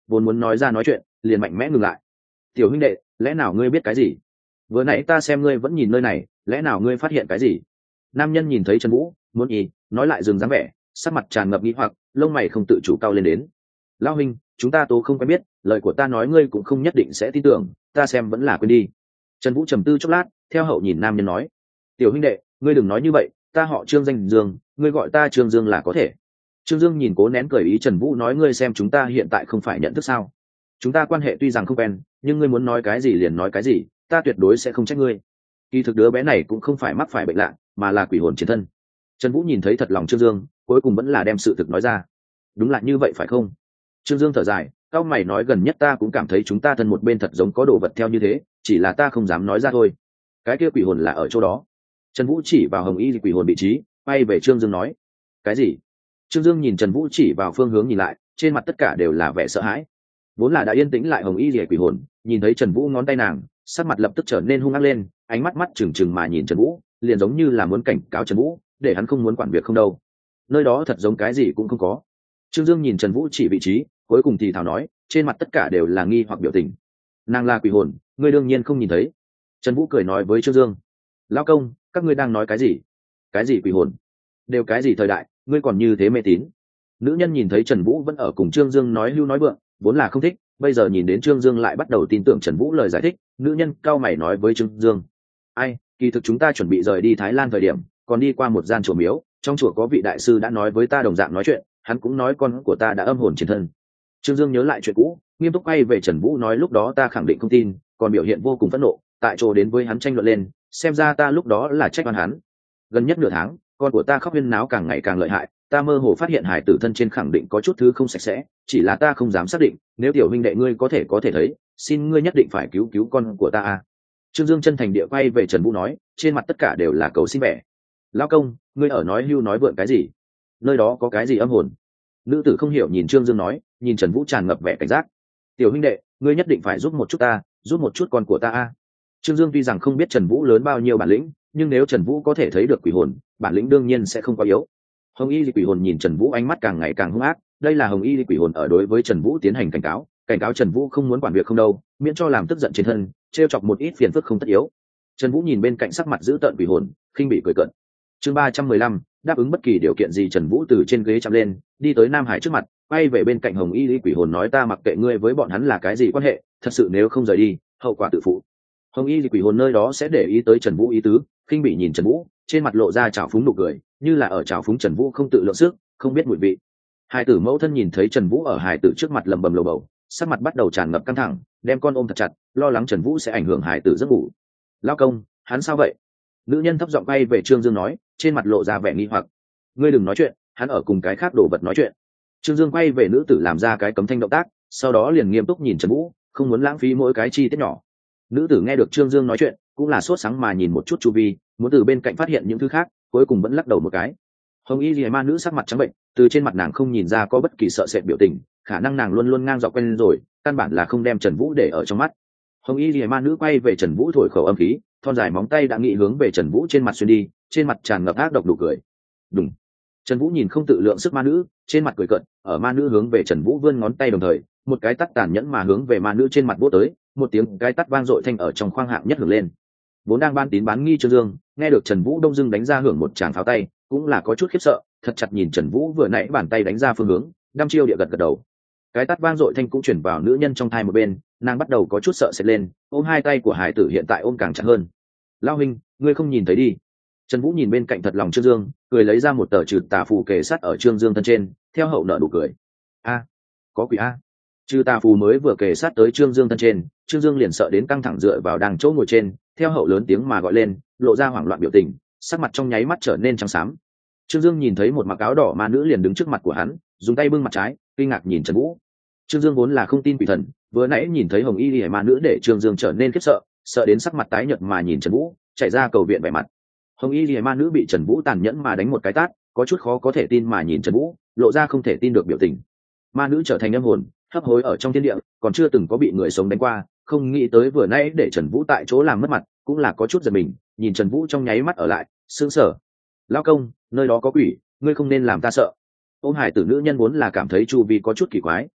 vốn muốn nói ra nói chuyện liền mạnh mẽ ngừng lại. Tiểu huynh đệ, lẽ nào ngươi biết cái gì? Vừa nãy ta xem ngươi vẫn nhìn nơi này, lẽ nào ngươi phát hiện cái gì? Nam nhân nhìn thấy Trần Vũ muốn ý nói lại dừng dáng vẻ, sắc mặt tràn ngập nghi hoặc, lông mày không tự chủ cao lên đến. Lão huynh, chúng ta tố không quen biết, lời của ta nói ngươi cũng không nhất định sẽ tin tưởng, ta xem vẫn là quên đi. Trần Vũ trầm tư chốc lát, theo hậu nhìn nam nhân nói: Tiểu huynh đệ, ngươi đừng nói như vậy, ta họ Trương danh Dương, ngươi gọi ta Trương Dương là có thể. Trương Dương nhìn cố nén cười ý Trần Vũ nói: ngươi xem chúng ta hiện tại không phải nhận thức sao? Chúng ta quan hệ tuy rằng không quen, nhưng ngươi muốn nói cái gì liền nói cái gì, ta tuyệt đối sẽ không trách ngươi. Kỳ thực đứa bé này cũng không phải mắc phải bệnh lạ, mà là quỷ hồn chiến thân. Trần Vũ nhìn thấy thật lòng Trương Dương, cuối cùng vẫn là đem sự thực nói ra. Đúng là như vậy phải không? Trương Dương thở dài, cao mày nói: gần nhất ta cũng cảm thấy chúng ta thân một bên thật giống có đồ vật theo như thế, chỉ là ta không dám nói ra thôi. Cái kia quỷ hồn là ở chỗ đó. Trần Vũ chỉ vào hồng y quỷ hồn vị trí, quay về Trương Dương nói: cái gì? Trương Dương nhìn Trần Vũ chỉ vào phương hướng nhìn lại, trên mặt tất cả đều là vẻ sợ hãi. Vốn là đã yên tĩnh lại hồng y rìa quỷ hồn, nhìn thấy Trần Vũ ngón tay nàng, sắc mặt lập tức trở nên hung ác lên, ánh mắt mắt trừng trừng mà nhìn Trần Vũ, liền giống như là muốn cảnh cáo Trần Vũ, để hắn không muốn quản việc không đâu. Nơi đó thật giống cái gì cũng không có. Trương Dương nhìn Trần Vũ chỉ vị trí, cuối cùng thì thào nói, trên mặt tất cả đều là nghi hoặc biểu tình. Nàng là quỷ hồn, ngươi đương nhiên không nhìn thấy. Trần Vũ cười nói với Trương Dương: lão công, các ngươi đang nói cái gì? Cái gì quỷ hồn? Đều cái gì thời đại, ngươi còn như thế mê tín? Nữ nhân nhìn thấy Trần Vũ vẫn ở cùng Trương Dương nói hưu nói vượng, vốn là không thích, bây giờ nhìn đến Trương Dương lại bắt đầu tin tưởng Trần Vũ lời giải thích, nữ nhân cau mày nói với Trương Dương: ai, kỳ thực chúng ta chuẩn bị rời đi Thái Lan thời điểm, còn đi qua một gian chùa miếu, trong chùa có vị đại sư đã nói với ta đồng dạng nói chuyện, hắn cũng nói con của ta đã âm hồn chiến thân. Trương Dương nhớ lại chuyện cũ, nghiêm túc quay về Trần Vũ nói: lúc đó ta khẳng định không tin, còn biểu hiện vô cùng phẫn nộ, tại chỗ đến với hắn tranh luận lên, xem ra ta lúc đó là trách oan hắn. Gần nhất nửa tháng, con của ta khóc huyên náo càng ngày càng lợi hại, ta mơ hồ phát hiện hải tử thân trên khẳng định có chút thứ không sạch sẽ, chỉ là ta không dám xác định, nếu tiểu huynh đệ ngươi có thể có thể thấy, xin ngươi nhất định phải cứu cứu con của ta a. Trương Dương chân thành địa quay về Trần Vũ nói, trên mặt tất cả đều là cầu xin vẻ. Lão công, ngươi ở nói hưu nói vượn cái gì? Nơi đó có cái gì âm hồn? Nữ tử không hiểu nhìn Trương Dương nói, nhìn Trần Vũ tràn ngập vẻ cảnh giác. Tiểu huynh đệ, ngươi nhất định phải giúp một chút ta, giúp một chút con của ta a. Trương Dương tuy rằng không biết Trần Vũ lớn bao nhiêu bản lĩnh, nhưng nếu Trần Vũ có thể thấy được quỷ hồn, bản lĩnh đương nhiên sẽ không quá yếu. Hồng Y quỷ hồn nhìn Trần Vũ ánh mắt càng ngày càng hung ác, đây là Hồng Y quỷ hồn ở đối với Trần Vũ tiến hành cảnh cáo, cảnh cáo Trần Vũ không muốn quản việc không đâu, miễn cho làm tức giận trên thân, trêu chọc một ít phiền phức không tất yếu. Trần Vũ nhìn bên cạnh sắc mặt giữ tợn quỷ hồn, khinh bị cười cợt. Chương ba trăm mười lăm, đáp ứng bất kỳ điều kiện gì. Trần Vũ từ trên ghế chạm lên, đi tới Nam Hải trước mặt, quay về bên cạnh Hồng Y quỷ hồn nói: ta mặc kệ ngươi với bọn hắn là cái gì quan hệ, thật sự nếu không rời đi, hậu quả tự phụ. Hồng Y quỷ hồn nơi đó sẽ để ý tới Trần Vũ ý tứ, khinh bị nhìn Trần Vũ, trên mặt lộ ra trào phúng nụ cười, như là ở trào phúng Trần Vũ không tự lượng sức, không biết mùi vị. Hải tử mẫu thân nhìn thấy Trần Vũ ở hải tử trước mặt lầm bầm lầu bầu, sắc mặt bắt đầu tràn ngập căng thẳng, đem con ôm thật chặt, lo lắng Trần Vũ sẽ ảnh hưởng hải tử giấc ngủ. Lao công, hắn sao vậy? Nữ nhân thấp giọng quay về Trương Dương nói, trên mặt lộ ra vẻ nghi hoặc. Ngươi đừng nói chuyện, hắn ở cùng cái khác đồ vật nói chuyện. Trương Dương quay về nữ tử làm ra cái cấm thanh động tác, sau đó liền nghiêm túc nhìn Trần Vũ, không muốn lãng phí mỗi cái chi tiết nhỏ. Nữ tử nghe được Trương Dương nói chuyện, cũng là sốt sáng mà nhìn một chút chu vi, muốn từ bên cạnh phát hiện những thứ khác, cuối cùng vẫn lắc đầu một cái. Hồng Y Liễu ma nữ sắc mặt trắng bệnh, từ trên mặt nàng không nhìn ra có bất kỳ sợ sệt biểu tình, khả năng nàng luôn luôn ngang dọc quen rồi, căn bản là không đem Trần Vũ để ở trong mắt. Hồng Y Liễu ma nữ quay về Trần Vũ thổi khẩu âm khí, thon dài móng tay đã nghị hướng về Trần Vũ trên mặt xuyên đi, trên mặt tràn ngập ác độc đủ cười. Đùng. Trần Vũ nhìn không tự lượng sức ma nữ, trên mặt cười cợt, ở ma nữ hướng về Trần Vũ vươn ngón tay đồng thời, một cái tát tàn nhẫn mà hướng về ma nữ trên mặt vỗ tới, một tiếng cái tát vang dội thanh ở trong khoang hạng nhất hưởng lên. Vốn đang ban tín bán nghi Trương Dương, nghe được Trần Vũ đông dưng đánh ra hưởng một tràng pháo tay, cũng là có chút khiếp sợ, thật chặt nhìn Trần Vũ vừa nãy bàn tay đánh ra phương hướng, đăm chiêu địa gật gật đầu. Cái tát vang dội thanh cũng chuyển vào nữ nhân trong thai một bên, nàng bắt đầu có chút sợ sệt lên, ôm hai tay của hải tử hiện tại ôm càng chặt hơn. Lão huynh, ngươi không nhìn thấy đi? Trần Vũ nhìn bên cạnh thật lòng Trương Dương, cười lấy ra một tờ trừ tà phù kề sát ở Trương Dương thân trên, theo hậu nợ nụ cười. A, có quỷ a. Trừ tà phù mới vừa kề sát tới Trương Dương thân trên, Trương Dương liền sợ đến căng thẳng dựa vào đằng chỗ ngồi trên, theo hậu lớn tiếng mà gọi lên, lộ ra hoảng loạn biểu tình, sắc mặt trong nháy mắt trở nên trắng xám. Trương Dương nhìn thấy một mặc áo đỏ ma nữ liền đứng trước mặt của hắn, dùng tay bưng mặt trái, kinh ngạc nhìn Trần Vũ. Trương Dương vốn là không tin quỷ thần, vừa nãy nhìn thấy Hồng Y Liễu ma nữ để Trương Dương trở nên khiếp sợ, sợ đến sắc mặt tái nhợt mà nhìn Trần Vũ, chạy ra cầu viện vẻ mặt. Hồng Y Liễu ma nữ bị Trần Vũ tàn nhẫn mà đánh một cái tát, có chút khó có thể tin mà nhìn Trần Vũ, lộ ra không thể tin được biểu tình. Ma nữ trở thành âm hồn, hấp hối ở trong thiên địa, còn chưa từng có bị người sống đánh qua, không nghĩ tới vừa nãy để Trần Vũ tại chỗ làm mất mặt, cũng là có chút giật mình, nhìn Trần Vũ trong nháy mắt ở lại, sững sờ. Lão công, nơi đó có quỷ, ngươi không nên làm ta sợ. Ôm hải tử nữ nhân vốn là cảm thấy chu vi có chút kỳ quái,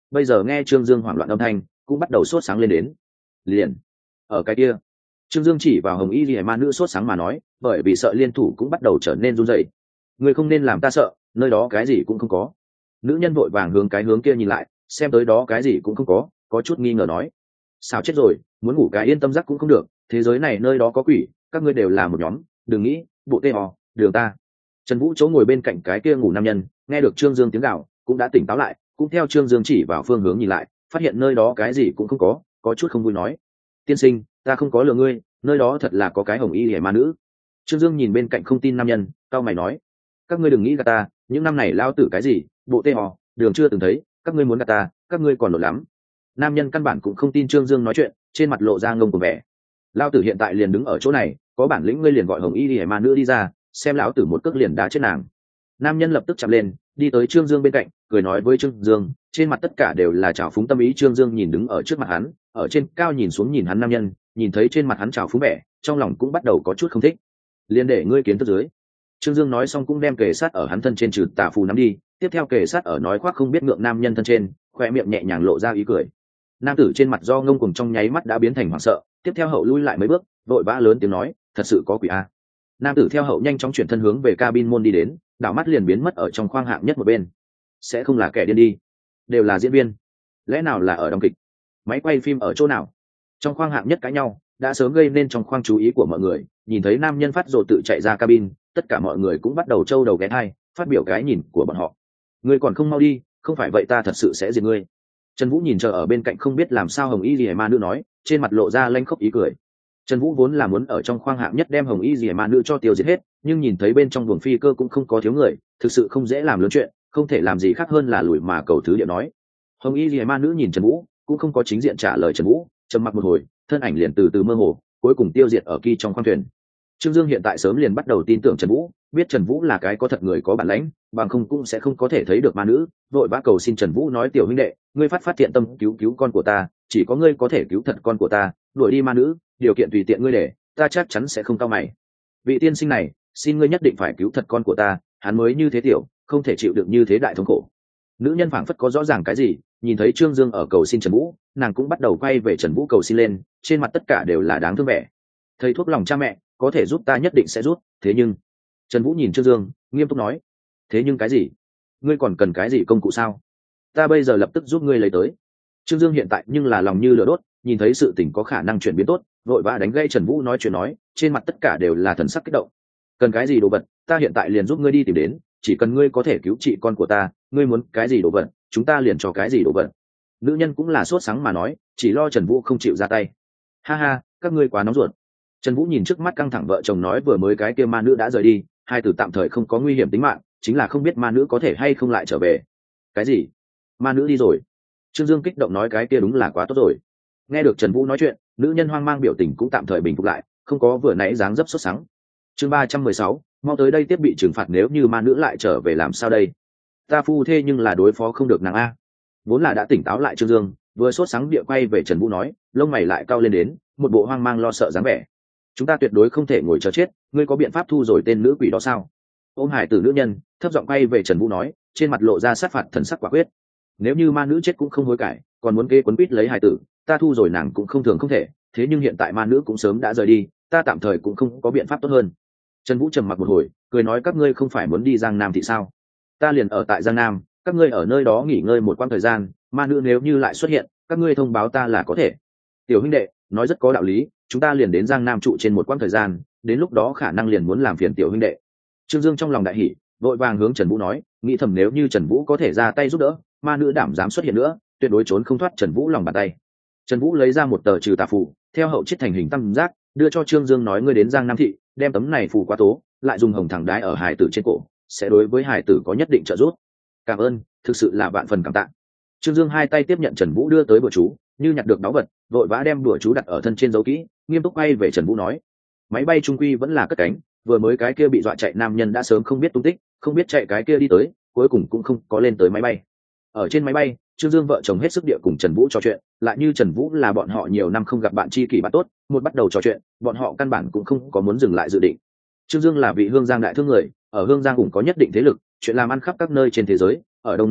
bây giờ nghe trương dương hoảng loạn âm thanh cũng bắt đầu sốt sáng lên đến. Liền ở cái kia, trương dương chỉ vào hồng y lìa ma nữ sốt sáng mà nói, bởi vì sợ liên thủ cũng bắt đầu trở nên run rẩy. Ngươi không nên làm ta sợ, nơi đó cái gì cũng không có. Nữ nhân vội vàng hướng cái hướng kia nhìn lại, xem tới đó cái gì cũng không có, có chút nghi ngờ nói: sao chết rồi, muốn ngủ cái yên tâm giấc cũng không được, thế giới này nơi đó có quỷ, các ngươi đều là một nhóm, đừng nghĩ bộ tê hò đường ta. Trần Vũ chỗ ngồi bên cạnh cái kia ngủ nam nhân nghe được trương dương tiếng gào cũng đã tỉnh táo lại, cũng theo trương dương chỉ vào phương hướng nhìn lại, phát hiện nơi đó cái gì cũng không có, có chút không vui nói: tiên sinh, ta không có lừa ngươi, nơi đó thật là có cái hồng y hề ma nữ. Trương Dương nhìn bên cạnh không tin nam nhân, cao mày nói: các ngươi đừng nghĩ gạt ta, những năm này lao tử cái gì bộ tê hò đường chưa từng thấy, các ngươi muốn gạt ta, các ngươi còn nổi lắm. Nam nhân căn bản cũng không tin Trương Dương nói chuyện, trên mặt lộ ra ngông của vẻ: lao tử hiện tại liền đứng ở chỗ này, có bản lĩnh ngươi liền gọi hồng y hề ma nữ đi ra, xem lão tử một cước liền đá chết nàng. Nam nhân lập tức chạm lên, đi tới Trương Dương bên cạnh, cười nói với Trương Dương, trên mặt tất cả đều là trào phúng tâm ý. Trương Dương nhìn đứng ở trước mặt hắn, ở trên cao nhìn xuống nhìn hắn nam nhân, nhìn thấy trên mặt hắn trào phúng vẻ, trong lòng cũng bắt đầu có chút không thích. Liên để ngươi kiến thức dưới. Trương Dương nói xong cũng đem kề sát ở hắn thân trên trừ tà phù nắm đi, tiếp theo kề sát ở nói khoác không biết ngượng nam nhân thân trên, khoe miệng nhẹ nhàng lộ ra ý cười. Nam tử trên mặt do ngông cuồng trong nháy mắt đã biến thành hoảng sợ, tiếp theo hậu lui lại mấy bước, vội vã lớn tiếng nói: thật sự có quỷ a. Nam tử theo hậu nhanh chóng chuyển thân hướng về cabin môn đi đến, đảo mắt liền biến mất ở trong khoang hạng nhất một bên. Sẽ không là kẻ điên đi, đều là diễn viên, lẽ nào là ở đóng kịch? Máy quay phim ở chỗ nào? Trong khoang hạng nhất cãi nhau đã sớm gây nên trong khoang chú ý của mọi người, nhìn thấy nam nhân phát rồ tự chạy ra cabin, tất cả mọi người cũng bắt đầu trâu đầu ghé thai, phát biểu cái nhìn của bọn họ. Ngươi còn không mau đi, không phải vậy ta thật sự sẽ diệt ngươi. Trần Vũ nhìn chờ ở bên cạnh không biết làm sao hồng y lìa ma nữ nói, trên mặt lộ ra lanh khóc ý cười. Trần Vũ vốn là muốn ở trong khoang hạng nhất đem hồng y lìa ma nữ cho tiêu diệt hết, nhưng nhìn thấy bên trong buồng phi cơ cũng không có thiếu người, thực sự không dễ làm lớn chuyện, không thể làm gì khác hơn là lùi mà cầu thứ địa nói. Hồng y lìa ma nữ nhìn Trần Vũ, cũng không có chính diện trả lời Trần Vũ, trầm mặc một hồi, thân ảnh liền từ từ mơ hồ, cuối cùng tiêu diệt ở kỳ trong khoang thuyền. Trương Dương hiện tại sớm liền bắt đầu tin tưởng Trần Vũ, biết Trần Vũ là cái có thật người có bản lãnh, bằng không cũng sẽ không có thể thấy được ma nữ, vội vã cầu xin Trần Vũ nói: tiểu huynh đệ, ngươi phát phát thiện tâm cứu cứu con của ta, chỉ có ngươi có thể cứu thật con của ta, đuổi đi ma nữ, điều kiện tùy tiện ngươi để, ta chắc chắn sẽ không cau mày. Vị tiên sinh này, xin ngươi nhất định phải cứu thật con của ta, hắn mới như thế tiểu, không thể chịu được như thế đại thống khổ. Nữ nhân phảng phất có rõ ràng cái gì, nhìn thấy Trương Dương ở cầu xin Trần Vũ, nàng cũng bắt đầu quay về Trần Vũ cầu xin lên, trên mặt tất cả đều là đáng thương vẻ. Thầy thuốc lòng cha mẹ, có thể giúp ta nhất định sẽ giúp, thế nhưng Trần Vũ nhìn Trương Dương, nghiêm túc nói: thế nhưng cái gì? Ngươi còn cần cái gì công cụ sao? Ta bây giờ lập tức giúp ngươi lấy tới. Trương Dương hiện tại nhưng là lòng như lửa đốt, nhìn thấy sự tình có khả năng chuyển biến tốt, vội vã đánh gây Trần Vũ nói chuyện nói, trên mặt tất cả đều là thần sắc kích động. Cần cái gì đồ vật, ta hiện tại liền giúp ngươi đi tìm đến, chỉ cần ngươi có thể cứu trị con của ta, ngươi muốn cái gì đồ vật, chúng ta liền cho cái gì đồ vật. Nữ nhân cũng là sốt sắng mà nói, chỉ lo Trần Vũ không chịu ra tay. Ha ha, các ngươi quá nóng ruột. Trần Vũ nhìn trước mắt căng thẳng vợ chồng nói vừa mới cái kia ma nữ đã rời đi, hai từ tạm thời không có nguy hiểm tính mạng, chính là không biết ma nữ có thể hay không lại trở về. Cái gì? Ma nữ đi rồi? Trương Dương kích động nói cái kia đúng là quá tốt rồi. Nghe được Trần Vũ nói chuyện, nữ nhân hoang mang biểu tình cũng tạm thời bình phục lại, không có vừa nãy dáng dấp sốt sắng. Chương ba trăm mười sáu, mau tới đây tiếp bị trừng phạt, nếu như ma nữ lại trở về làm sao đây? Ta phu thê nhưng là đối phó không được nàng a. Vốn là đã tỉnh táo lại Trương Dương, vừa sốt sắng địa quay về Trần Vũ nói, lông mày lại cau lên đến, một bộ hoang mang lo sợ dáng vẻ. Chúng ta tuyệt đối không thể ngồi chờ chết, ngươi có biện pháp thu rồi tên nữ quỷ đó sao? Ôm hải tử nữ nhân thấp giọng quay về Trần Vũ nói, trên mặt lộ ra sát phạt thần sắc quả quyết. Nếu như ma nữ chết cũng không hối cải, còn muốn kê quấn quýt lấy hải tử, ta thu rồi nàng cũng không thường không thể, thế nhưng hiện tại ma nữ cũng sớm đã rời đi, ta tạm thời cũng không có biện pháp tốt hơn. Trần Vũ trầm mặc một hồi, cười nói, các ngươi không phải muốn đi Giang Nam thì sao? Ta liền ở tại Giang Nam, các ngươi ở nơi đó nghỉ ngơi một quãng thời gian, ma nữ nếu như lại xuất hiện, các ngươi thông báo ta là có thể. Tiểu huynh đệ nói rất có đạo lý, chúng ta liền đến Giang Nam trụ trên một quãng thời gian, đến lúc đó khả năng liền muốn làm phiền tiểu huynh đệ. Trương Dương trong lòng đại hỉ, vội vàng hướng Trần Vũ nói, nghĩ thầm nếu như Trần Vũ có thể ra tay giúp đỡ, ma nữ đảm dám xuất hiện nữa, tuyệt đối trốn không thoát Trần Vũ lòng bàn tay. Trần Vũ lấy ra một tờ trừ tà phù, theo hậu chiết thành hình tam giác, đưa cho Trương Dương nói, ngươi đến Giang Nam thị, đem tấm này phù quá tố, lại dùng hồng thẳng đái ở hải tử trên cổ, sẽ đối với hải tử có nhất định trợ giúp. Cảm ơn, thực sự là vạn phần cảm tạ. Trương Dương hai tay tiếp nhận Trần Vũ đưa tới bùa chú, như nhặt được báu vật, vội vã đem bùa chú đặt ở thân trên dấu kỹ, nghiêm túc quay về Trần Vũ nói, máy bay trung quy vẫn là cất cánh, vừa mới cái kia bị dọa chạy nam nhân đã sớm không biết tung tích, không biết chạy cái kia đi tới, cuối cùng cũng không có lên tới máy bay. Ở trên máy bay, Trương Dương vợ chồng hết sức địa cùng Trần Vũ trò chuyện, lại như Trần Vũ là bọn họ nhiều năm không gặp bạn tri kỷ bạn tốt, một bắt đầu trò chuyện, bọn họ căn bản cũng không có muốn dừng lại dự định. Trương Dương là vị Hương Giang đại thương người, ở Hương Giang cũng có nhất định thế lực, chuyện làm ăn khắp các nơi trên thế giới, ở Đông Nam Á,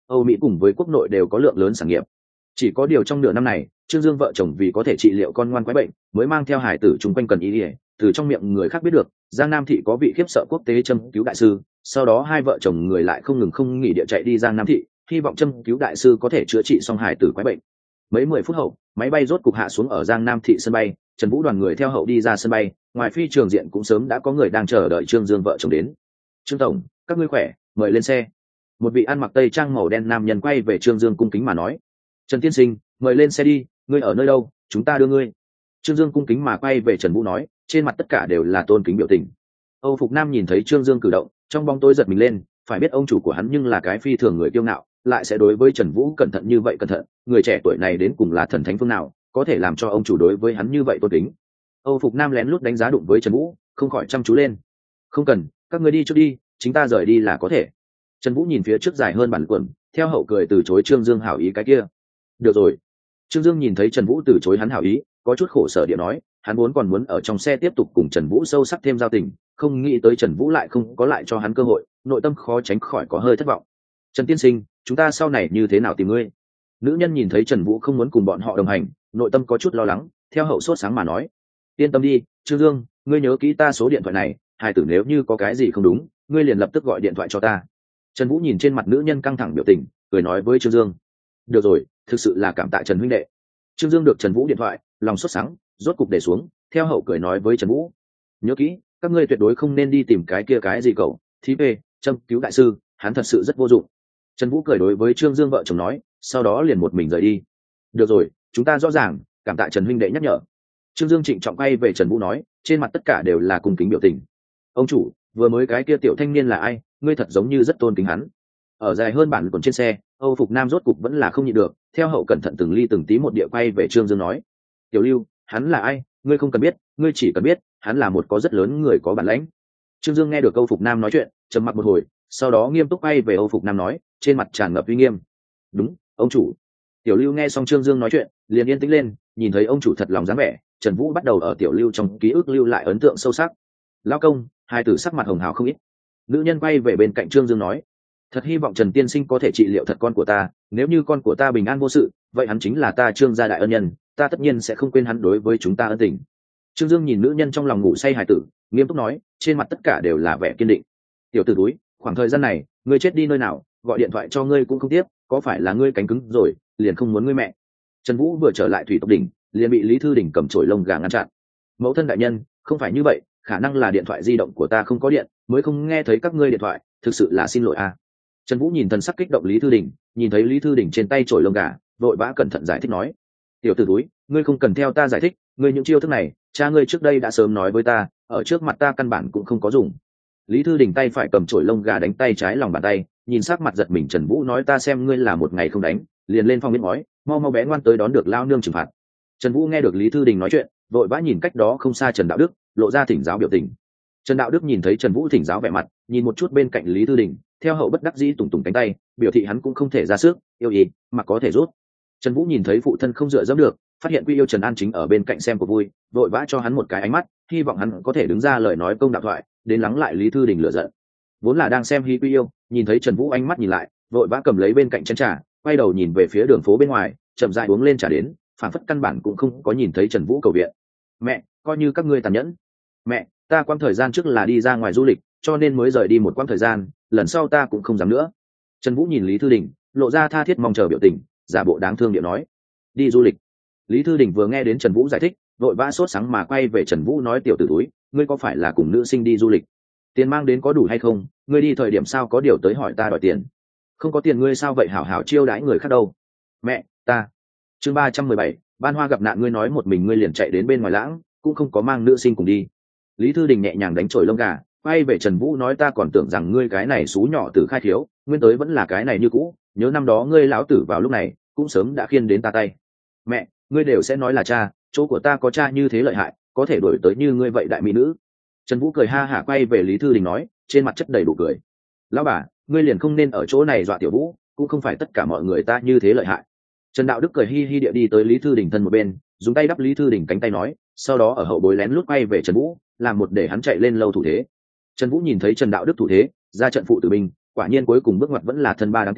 Âu Mỹ cùng với quốc nội đều có lượng lớn sản nghiệp. Chỉ có điều trong nửa năm này, Trương Dương vợ chồng vì có thể trị liệu con ngoan quái bệnh, mới mang theo hải tử chung quanh cần ý ỉa, từ trong miệng người khác biết được, Giang Nam thị có vị khiếp sợ quốc tế châm cứu đại sư, sau đó hai vợ chồng người lại không ngừng không nghỉ địa chạy đi Giang Nam thị, hy vọng châm cứu đại sư có thể chữa trị xong hải tử quái bệnh. Mấy mười phút hậu, máy bay rốt cục hạ xuống ở Giang Nam thị sân bay, Trần Vũ đoàn người theo hậu đi ra sân bay, ngoài phi trường diện cũng sớm đã có người đang chờ đợi Trương Dương vợ chồng đến. Trương tổng, các ngươi khỏe, mời lên xe. Một vị ăn mặc tây trang màu đen nam nhân quay về Trương Dương cung kính mà nói. Trần tiên sinh, mời lên xe đi, ngươi ở nơi đâu, chúng ta đưa ngươi. Trương Dương cung kính mà quay về Trần Vũ nói, trên mặt tất cả đều là tôn kính biểu tình. Âu Phục Nam nhìn thấy Trương Dương cử động, trong bóng tối giật mình lên, phải biết ông chủ của hắn nhưng là cái phi thường người kiêu ngạo, lại sẽ đối với Trần Vũ cẩn thận như vậy cẩn thận, người trẻ tuổi này đến cùng là thần thánh phương nào, có thể làm cho ông chủ đối với hắn như vậy tôn kính. Âu Phục Nam lén lút đánh giá đụng với Trần Vũ, không khỏi chăm chú lên. Không cần, các ngươi đi trước đi, chúng ta rời đi là có thể. Trần Vũ nhìn phía trước dài hơn bản quần, theo hậu cười từ chối Trương Dương hảo ý cái kia. Được rồi. Trương Dương nhìn thấy Trần Vũ từ chối hắn hảo ý, có chút khổ sở địa nói, hắn vốn còn muốn ở trong xe tiếp tục cùng Trần Vũ sâu sắc thêm giao tình, không nghĩ tới Trần Vũ lại không có lại cho hắn cơ hội, nội tâm khó tránh khỏi có hơi thất vọng. Trần tiên sinh, chúng ta sau này như thế nào tìm ngươi? Nữ nhân nhìn thấy Trần Vũ không muốn cùng bọn họ đồng hành, nội tâm có chút lo lắng, theo hậu sốt sáng mà nói, yên tâm đi, Trương Dương, ngươi nhớ kỹ ta số điện thoại này, hai tử nếu như có cái gì không đúng, ngươi liền lập tức gọi điện thoại cho ta. Trần Vũ nhìn trên mặt nữ nhân căng thẳng biểu tình, cười nói với Trương Dương, được rồi, thực sự là cảm tạ Trần huynh đệ. Trương Dương được Trần Vũ điện thoại, lòng sốt sắng, rốt cục để xuống, theo hậu cười nói với Trần Vũ, nhớ kỹ, các ngươi tuyệt đối không nên đi tìm cái kia cái gì cậu, thí về, châm cứu đại sư, hắn thật sự rất vô dụng. Trần Vũ cười đối với Trương Dương vợ chồng nói, sau đó liền một mình rời đi. Được rồi, chúng ta rõ ràng, cảm tạ Trần huynh đệ nhắc nhở. Trương Dương trịnh trọng quay về Trần Vũ nói, trên mặt tất cả đều là cung kính biểu tình. Ông chủ, vừa mới cái kia tiểu thanh niên là ai, ngươi thật giống như rất tôn kính hắn. Ở dài hơn bản còn trên xe, Âu Phục Nam rốt cục vẫn là không nhịn được, theo hậu cẩn thận từng ly từng tí một địa quay về Trương Dương nói, tiểu Lưu, hắn là ai, ngươi không cần biết, ngươi chỉ cần biết, hắn là một có rất lớn người có bản lãnh. Trương Dương nghe được Âu Phục Nam nói chuyện, trầm mặc một hồi, sau đó nghiêm túc quay về Âu Phục Nam nói, trên mặt tràn ngập uy nghiêm. Đúng, ông chủ. Tiểu Lưu nghe xong Trương Dương nói chuyện, liền yên tĩnh lên, nhìn thấy ông chủ thật lòng dáng vẻ, Trần Vũ bắt đầu ở Tiểu Lưu trong ký ức lưu lại ấn tượng sâu sắc. Lão công, hai tử sắc mặt hồng hào không ít. Nữ nhân quay về bên cạnh Trương Dương nói, thật hy vọng Trần tiên sinh có thể trị liệu thật con của ta, nếu như con của ta bình an vô sự, vậy hắn chính là ta Trương gia đại ân nhân, ta tất nhiên sẽ không quên hắn đối với chúng ta ân tình. Trương Dương nhìn nữ nhân trong lòng ngủ say hài tử, nghiêm túc nói, trên mặt tất cả đều là vẻ kiên định. Tiểu tử túi, khoảng thời gian này, ngươi chết đi nơi nào, gọi điện thoại cho ngươi cũng không tiếp, có phải là ngươi cánh cứng rồi, liền không muốn ngươi mẹ. Trần Vũ vừa trở lại Thủy Tộc đỉnh, liền bị Lý Thư Đình cầm chổi lông gà ngăn chặn. Mẫu thân đại nhân, không phải như vậy, khả năng là điện thoại di động của ta không có điện, mới không nghe thấy các ngươi điện thoại, thực sự là xin lỗi a. Trần Vũ nhìn thần sắc kích động Lý Thư Đình, nhìn thấy Lý Thư Đình trên tay chổi lông gà, vội vã cẩn thận giải thích nói, tiểu tử túi, ngươi không cần theo ta giải thích, ngươi những chiêu thức này, cha ngươi trước đây đã sớm nói với ta, ở trước mặt ta căn bản cũng không có dùng. Lý Thư Đình tay phải cầm chổi lông gà đánh tay trái lòng bàn tay, nhìn sắc mặt giật mình Trần Vũ nói, ta xem ngươi là một ngày không đánh, liền lên phong miết ngói, mau mau bé ngoan tới đón được lao nương trừng phạt. Trần Vũ nghe được Lý Thư Đình nói chuyện, vội vã nhìn cách đó không xa Trần Đạo Đức, lộ ra thỉnh giáo biểu tình. Trần Đạo Đức nhìn thấy Trần Vũ thỉnh giáo vẻ mặt, nhìn một chút bên cạnh Lý Thư Đình, theo hậu bất đắc dĩ tùng tùng cánh tay, biểu thị hắn cũng không thể ra sức, yêu ý mà có thể rút. Trần Vũ nhìn thấy phụ thân không dựa dẫm được, phát hiện Quy Yêu Trần An chính ở bên cạnh xem của vui, vội vã cho hắn một cái ánh mắt, hy vọng hắn có thể đứng ra lời nói công đạo thoại, đến lắng lại Lý Thư Đình lửa giận. Vốn là đang xem Hi Quy Yêu, nhìn thấy Trần Vũ ánh mắt nhìn lại, vội vã cầm lấy bên cạnh chén trà, quay đầu nhìn về phía đường phố bên ngoài, chậm rãi uống lên trà đến, phản phất căn bản cũng không có nhìn thấy Trần Vũ cầu viện. Mẹ, coi như các ngươi tàn nhẫn. Mẹ, ta quãng thời gian trước là đi ra ngoài du lịch, cho nên mới rời đi một quãng thời gian, lần sau ta cũng không dám nữa. Trần Vũ nhìn Lý Thư Đình, lộ ra tha thiết mong chờ biểu tình, giả bộ đáng thương điệu nói, đi du lịch. Lý Thư Đình vừa nghe đến Trần Vũ giải thích, vội vã sốt sáng mà quay về Trần Vũ nói, tiểu tử túi, ngươi có phải là cùng nữ sinh đi du lịch? Tiền mang đến có đủ hay không? Ngươi đi thời điểm sao có điều tới hỏi ta đòi tiền? Không có tiền ngươi sao vậy hảo hảo chiêu đãi người khác đâu? Mẹ, ta. Chương ba trăm mười bảy, Ban Hoa gặp nạn, ngươi nói một mình ngươi liền chạy đến bên ngoài lãng, cũng không có mang nữ sinh cùng đi. Lý Thư Đình nhẹ nhàng đánh chổi lông gà, quay về Trần Vũ nói, ta còn tưởng rằng ngươi cái này xú nhỏ tử khai thiếu, nguyên tới vẫn là cái này như cũ, nhớ năm đó ngươi lão tử vào lúc này, cũng sớm đã khiên đến ta tay. Mẹ, ngươi đều sẽ nói là cha, chỗ của ta có cha như thế lợi hại, có thể đổi tới như ngươi vậy đại mỹ nữ. Trần Vũ cười ha hả quay về Lý Thư Đình nói, trên mặt chất đầy đủ cười. Lão bà, ngươi liền không nên ở chỗ này dọa tiểu Vũ, cũng không phải tất cả mọi người ta như thế lợi hại. Trần Đạo Đức cười hi hi địa đi tới Lý Thư Đình thân một bên, dùng tay đắp Lý Thư Đình cánh tay nói, sau đó ở hậu bối lén lút quay về Trần Vũ, làm một để hắn chạy lên lâu thủ thế. Trần Vũ nhìn thấy Trần Đạo Đức thủ thế, ra trận phụ tử binh, quả nhiên cuối cùng bước ngoặt vẫn là thân ba đáng tin,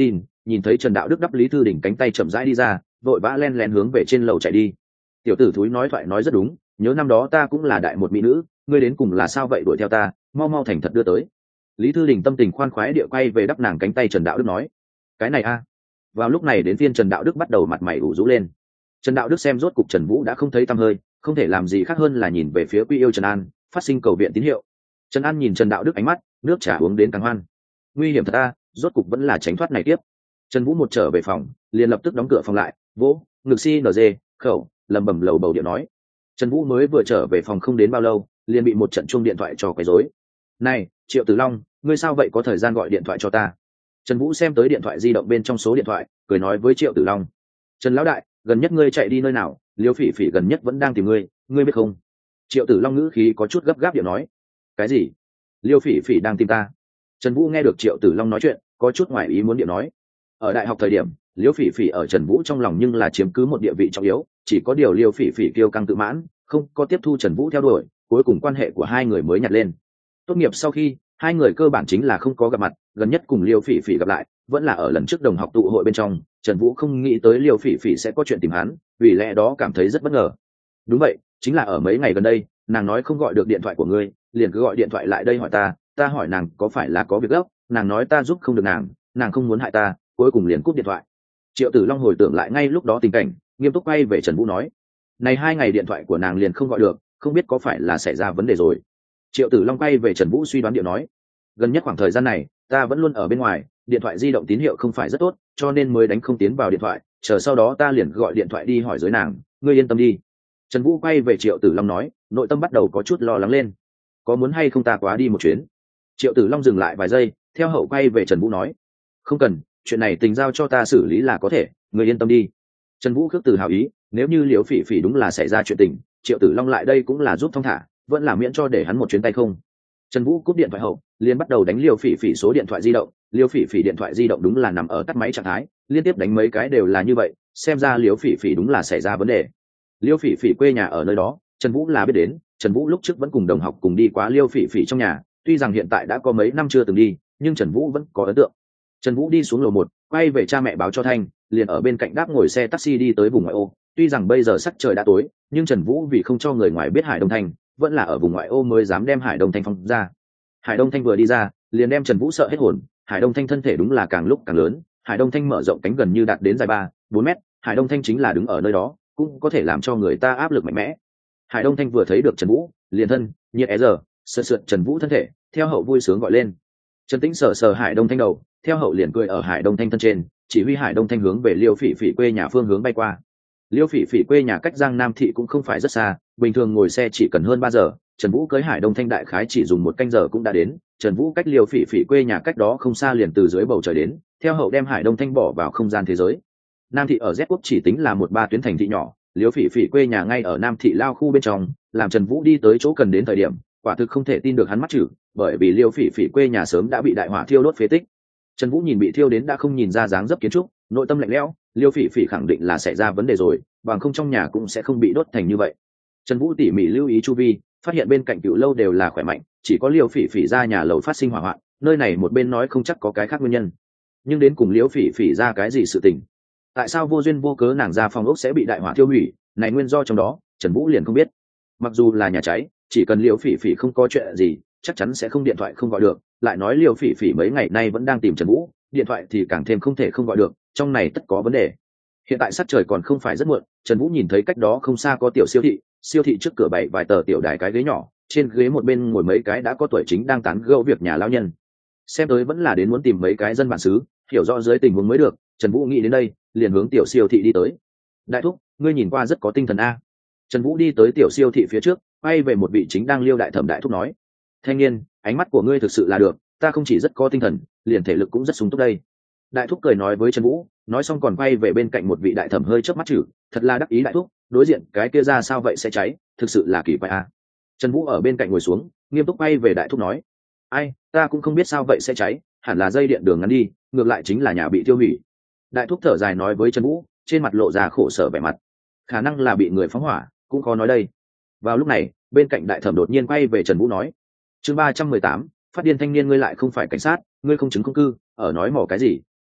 nhìn thấy Trần Đạo Đức đắp Lý Thư Đình cánh tay chậm rãi đi ra, vội vã len lén hướng về trên lầu chạy đi. Tiểu tử thúi nói thoại nói rất đúng, nhớ năm đó ta cũng là đại một mỹ nữ, ngươi đến cùng là sao vậy, đuổi theo ta, mau mau thành thật đưa tới. Lý Thư Đình tâm tình khoan khoái địa quay về đắp nàng cánh tay Trần Đạo Đức nói, cái này a. Vào lúc này đến phiên Trần Đạo Đức bắt đầu mặt mày ủ rũ lên. Trần Đạo Đức xem rốt cục Trần Vũ đã không thấy tăm hơi, không thể làm gì khác hơn là nhìn về phía Quy Yêu Trần An, phát sinh cầu viện tín hiệu. Trần An nhìn Trần Đạo Đức ánh mắt, nước trà uống đến càng hoan. Nguy hiểm thật a, rốt cục vẫn là tránh thoát này tiếp. Trần Vũ một trở về phòng, liền lập tức đóng cửa phòng lại, vỗ ngực si nở dê khẩu, lầm bầm lầu bầu điện nói. Trần Vũ mới vừa trở về phòng không đến bao lâu, liền bị một trận chuông điện thoại cho quấy rối. Này, Triệu Tử Long, ngươi sao vậy, có thời gian gọi điện thoại cho ta? Trần Vũ xem tới điện thoại di động bên trong số điện thoại, cười nói với Triệu Tử Long. Trần lão đại, gần nhất ngươi chạy đi nơi nào? Liêu Phỉ Phỉ gần nhất vẫn đang tìm ngươi, ngươi biết không? Triệu Tử Long ngữ khí có chút gấp gáp điện nói. Cái gì? Liêu Phỉ Phỉ đang tìm ta? Trần Vũ nghe được Triệu Tử Long nói chuyện, có chút ngoài ý muốn điện nói. Ở đại học thời điểm, Liêu Phỉ Phỉ ở Trần Vũ trong lòng nhưng là chiếm cứ một địa vị trọng yếu, chỉ có điều Liêu Phỉ Phỉ kiêu căng tự mãn, không có tiếp thu Trần Vũ theo đuổi, cuối cùng quan hệ của hai người mới nhặt lên. Tốt nghiệp sau khi, hai người cơ bản chính là không có gặp mặt, gần nhất cùng Liêu Phỉ Phỉ gặp lại, vẫn là ở lần trước đồng học tụ hội bên trong. Trần Vũ không nghĩ tới Liêu Phỉ Phỉ sẽ có chuyện tìm hắn, vì lẽ đó cảm thấy rất bất ngờ. Đúng vậy, chính là ở mấy ngày gần đây, nàng nói không gọi được điện thoại của ngươi, liền cứ gọi điện thoại lại đây hỏi ta, ta hỏi nàng có phải là có việc gấp, nàng nói ta giúp không được nàng, nàng không muốn hại ta, cuối cùng liền cúp điện thoại. Triệu Tử Long hồi tưởng lại ngay lúc đó tình cảnh, nghiêm túc quay về Trần Vũ nói, này hai ngày điện thoại của nàng liền không gọi được, không biết có phải là xảy ra vấn đề rồi. Triệu Tử Long quay về Trần Vũ suy đoán điệu nói, gần nhất khoảng thời gian này ta vẫn luôn ở bên ngoài, điện thoại di động tín hiệu không phải rất tốt, cho nên mới đánh không tiến vào điện thoại, chờ sau đó ta liền gọi điện thoại đi hỏi giới nàng, ngươi yên tâm đi. Trần Vũ quay về Triệu Tử Long nói, nội tâm bắt đầu có chút lo lắng lên, có muốn hay không ta quá đi một chuyến? Triệu Tử Long dừng lại vài giây, theo hậu quay về Trần Vũ nói, không cần, chuyện này tình giao cho ta xử lý là có thể, ngươi yên tâm đi. Trần Vũ khước từ hào ý, nếu như Liễu Phỉ Phỉ đúng là xảy ra chuyện tình, Triệu Tử Long lại đây cũng là giúp thông thả, vẫn là miễn cho để hắn một chuyến tay không. Trần Vũ cúp điện thoại hậu, liền bắt đầu đánh Liễu Phỉ Phỉ số điện thoại di động, Liễu Phỉ Phỉ điện thoại di động đúng là nằm ở tắt máy trạng thái, liên tiếp đánh mấy cái đều là như vậy, xem ra Liễu Phỉ Phỉ đúng là xảy ra vấn đề. Liễu Phỉ Phỉ quê nhà ở nơi đó, Trần Vũ là biết đến, Trần Vũ lúc trước vẫn cùng đồng học cùng đi qua Liễu Phỉ Phỉ trong nhà, tuy rằng hiện tại đã có mấy năm chưa từng đi, nhưng Trần Vũ vẫn có ấn tượng. Trần Vũ đi xuống lầu một, quay về cha mẹ báo cho Thanh, liền ở bên cạnh đáp ngồi xe taxi đi tới vùng ngoại ô. Tuy rằng bây giờ sắc trời đã tối, nhưng Trần Vũ vì không cho người ngoài biết Hải Đông Thanh, vẫn là ở vùng ngoại ô mới dám đem Hải Đông Thanh phóng ra. Hải Đông Thanh vừa đi ra, liền đem Trần Vũ sợ hết hồn. Hải Đông Thanh thân thể đúng là càng lúc càng lớn, Hải Đông Thanh mở rộng cánh gần như đạt đến dài ba, bốn mét, Hải Đông Thanh chính là đứng ở nơi đó, cũng có thể làm cho người ta áp lực mạnh mẽ. Hải Đông Thanh vừa thấy được Trần Vũ, liền thân, nhiệt é giờ, sượt sượt Trần Vũ thân thể, theo hậu vui sướng gọi lên. Trần Tĩnh sờ sờ Hải Đông Thanh đầu, theo hậu liền cười ở Hải Đông Thanh thân trên, chỉ huy Hải Đông Thanh hướng về Liêu Phỉ Phỉ quê nhà phương hướng bay qua. Liêu Phỉ Phỉ quê nhà cách Giang Nam thị cũng không phải rất xa, bình thường ngồi xe chỉ cần hơn ba giờ, Trần Vũ cưới Hải Đông Thanh đại khái chỉ dùng một canh giờ cũng đã đến. Trần Vũ cách Liêu Phỉ Phỉ quê nhà cách đó không xa, liền từ dưới bầu trời đến, theo hậu đem Hải Đông Thanh bỏ vào không gian thế giới. Nam thị ở Z quốc chỉ tính là một ba tuyến thành thị nhỏ, Liêu Phỉ Phỉ quê nhà ngay ở Nam thị lao khu bên trong, làm Trần Vũ đi tới chỗ cần đến thời điểm, quả thực không thể tin được hắn mắt chữ, bởi vì Liêu Phỉ Phỉ quê nhà sớm đã bị đại hỏa thiêu đốt phế tích. Trần Vũ nhìn bị thiêu đến đã không nhìn ra dáng dấp kiến trúc, nội tâm lạnh lẽo, Liêu Phỉ Phỉ khẳng định là xảy ra vấn đề rồi, bằng không trong nhà cũng sẽ không bị đốt thành như vậy. Trần Vũ tỉ mỉ lưu ý chu vi, phát hiện bên cạnh Cựu lâu đều là khỏe mạnh, chỉ có Liêu Phỉ Phỉ ra nhà lầu phát sinh hỏa hoạn, nơi này một bên nói không chắc có cái khác nguyên nhân. Nhưng đến cùng Liêu Phỉ Phỉ ra cái gì sự tình? Tại sao vô duyên vô cớ nàng ra phòng ốc sẽ bị đại hỏa thiêu hủy, này nguyên do trong đó, Trần Vũ liền không biết. Mặc dù là nhà cháy, chỉ cần Liêu Phỉ Phỉ không có chuyện gì, chắc chắn sẽ không điện thoại không gọi được, lại nói Liêu Phỉ Phỉ mấy ngày nay vẫn đang tìm Trần Vũ, điện thoại thì càng thêm không thể không gọi được, trong này tất có vấn đề. Hiện tại sắc trời còn không phải rất muộn, Trần Vũ nhìn thấy cách đó không xa có tiểu siêu thị, siêu thị trước cửa bày vài tờ tiểu đài cái ghế nhỏ, trên ghế một bên ngồi mấy cái đã có tuổi chính đang tán gẫu việc nhà lão nhân. Xem tới vẫn là đến muốn tìm mấy cái dân bản xứ, hiểu rõ dưới tình huống mới được. Trần Vũ nghĩ đến đây, liền hướng tiểu siêu thị đi tới. Đại thúc, ngươi nhìn qua rất có tinh thần a. Trần Vũ đi tới tiểu siêu thị phía trước, quay về một vị chính đang liêu đại thẩm đại thúc nói, thanh niên, ánh mắt của ngươi thực sự là được, ta không chỉ rất có tinh thần, liền thể lực cũng rất sung túc đây. Đại thúc cười nói với Trần Vũ, nói xong còn quay về bên cạnh một vị đại thẩm hơi chớp mắt chử, thật là đắc ý đại thúc, đối diện cái kia ra sao vậy sẽ cháy, thực sự là kỳ quái a. Trần Vũ ở bên cạnh ngồi xuống, nghiêm túc quay về đại thúc nói, ai, ta cũng không biết sao vậy sẽ cháy, hẳn là dây điện đường ngắn đi, ngược lại chính là nhà bị tiêu hủy. Đại thúc thở dài nói với Trần Vũ, trên mặt lộ ra khổ sở vẻ mặt, khả năng là bị người phóng hỏa, cũng khó nói đây. Vào lúc này, bên cạnh đại thẩm đột nhiên quay về Trần Vũ nói, chương ba trăm mười tám, phát điên thanh niên, ngươi lại không phải cảnh sát, ngươi không chứng không cư, ở nói mỏ cái gì?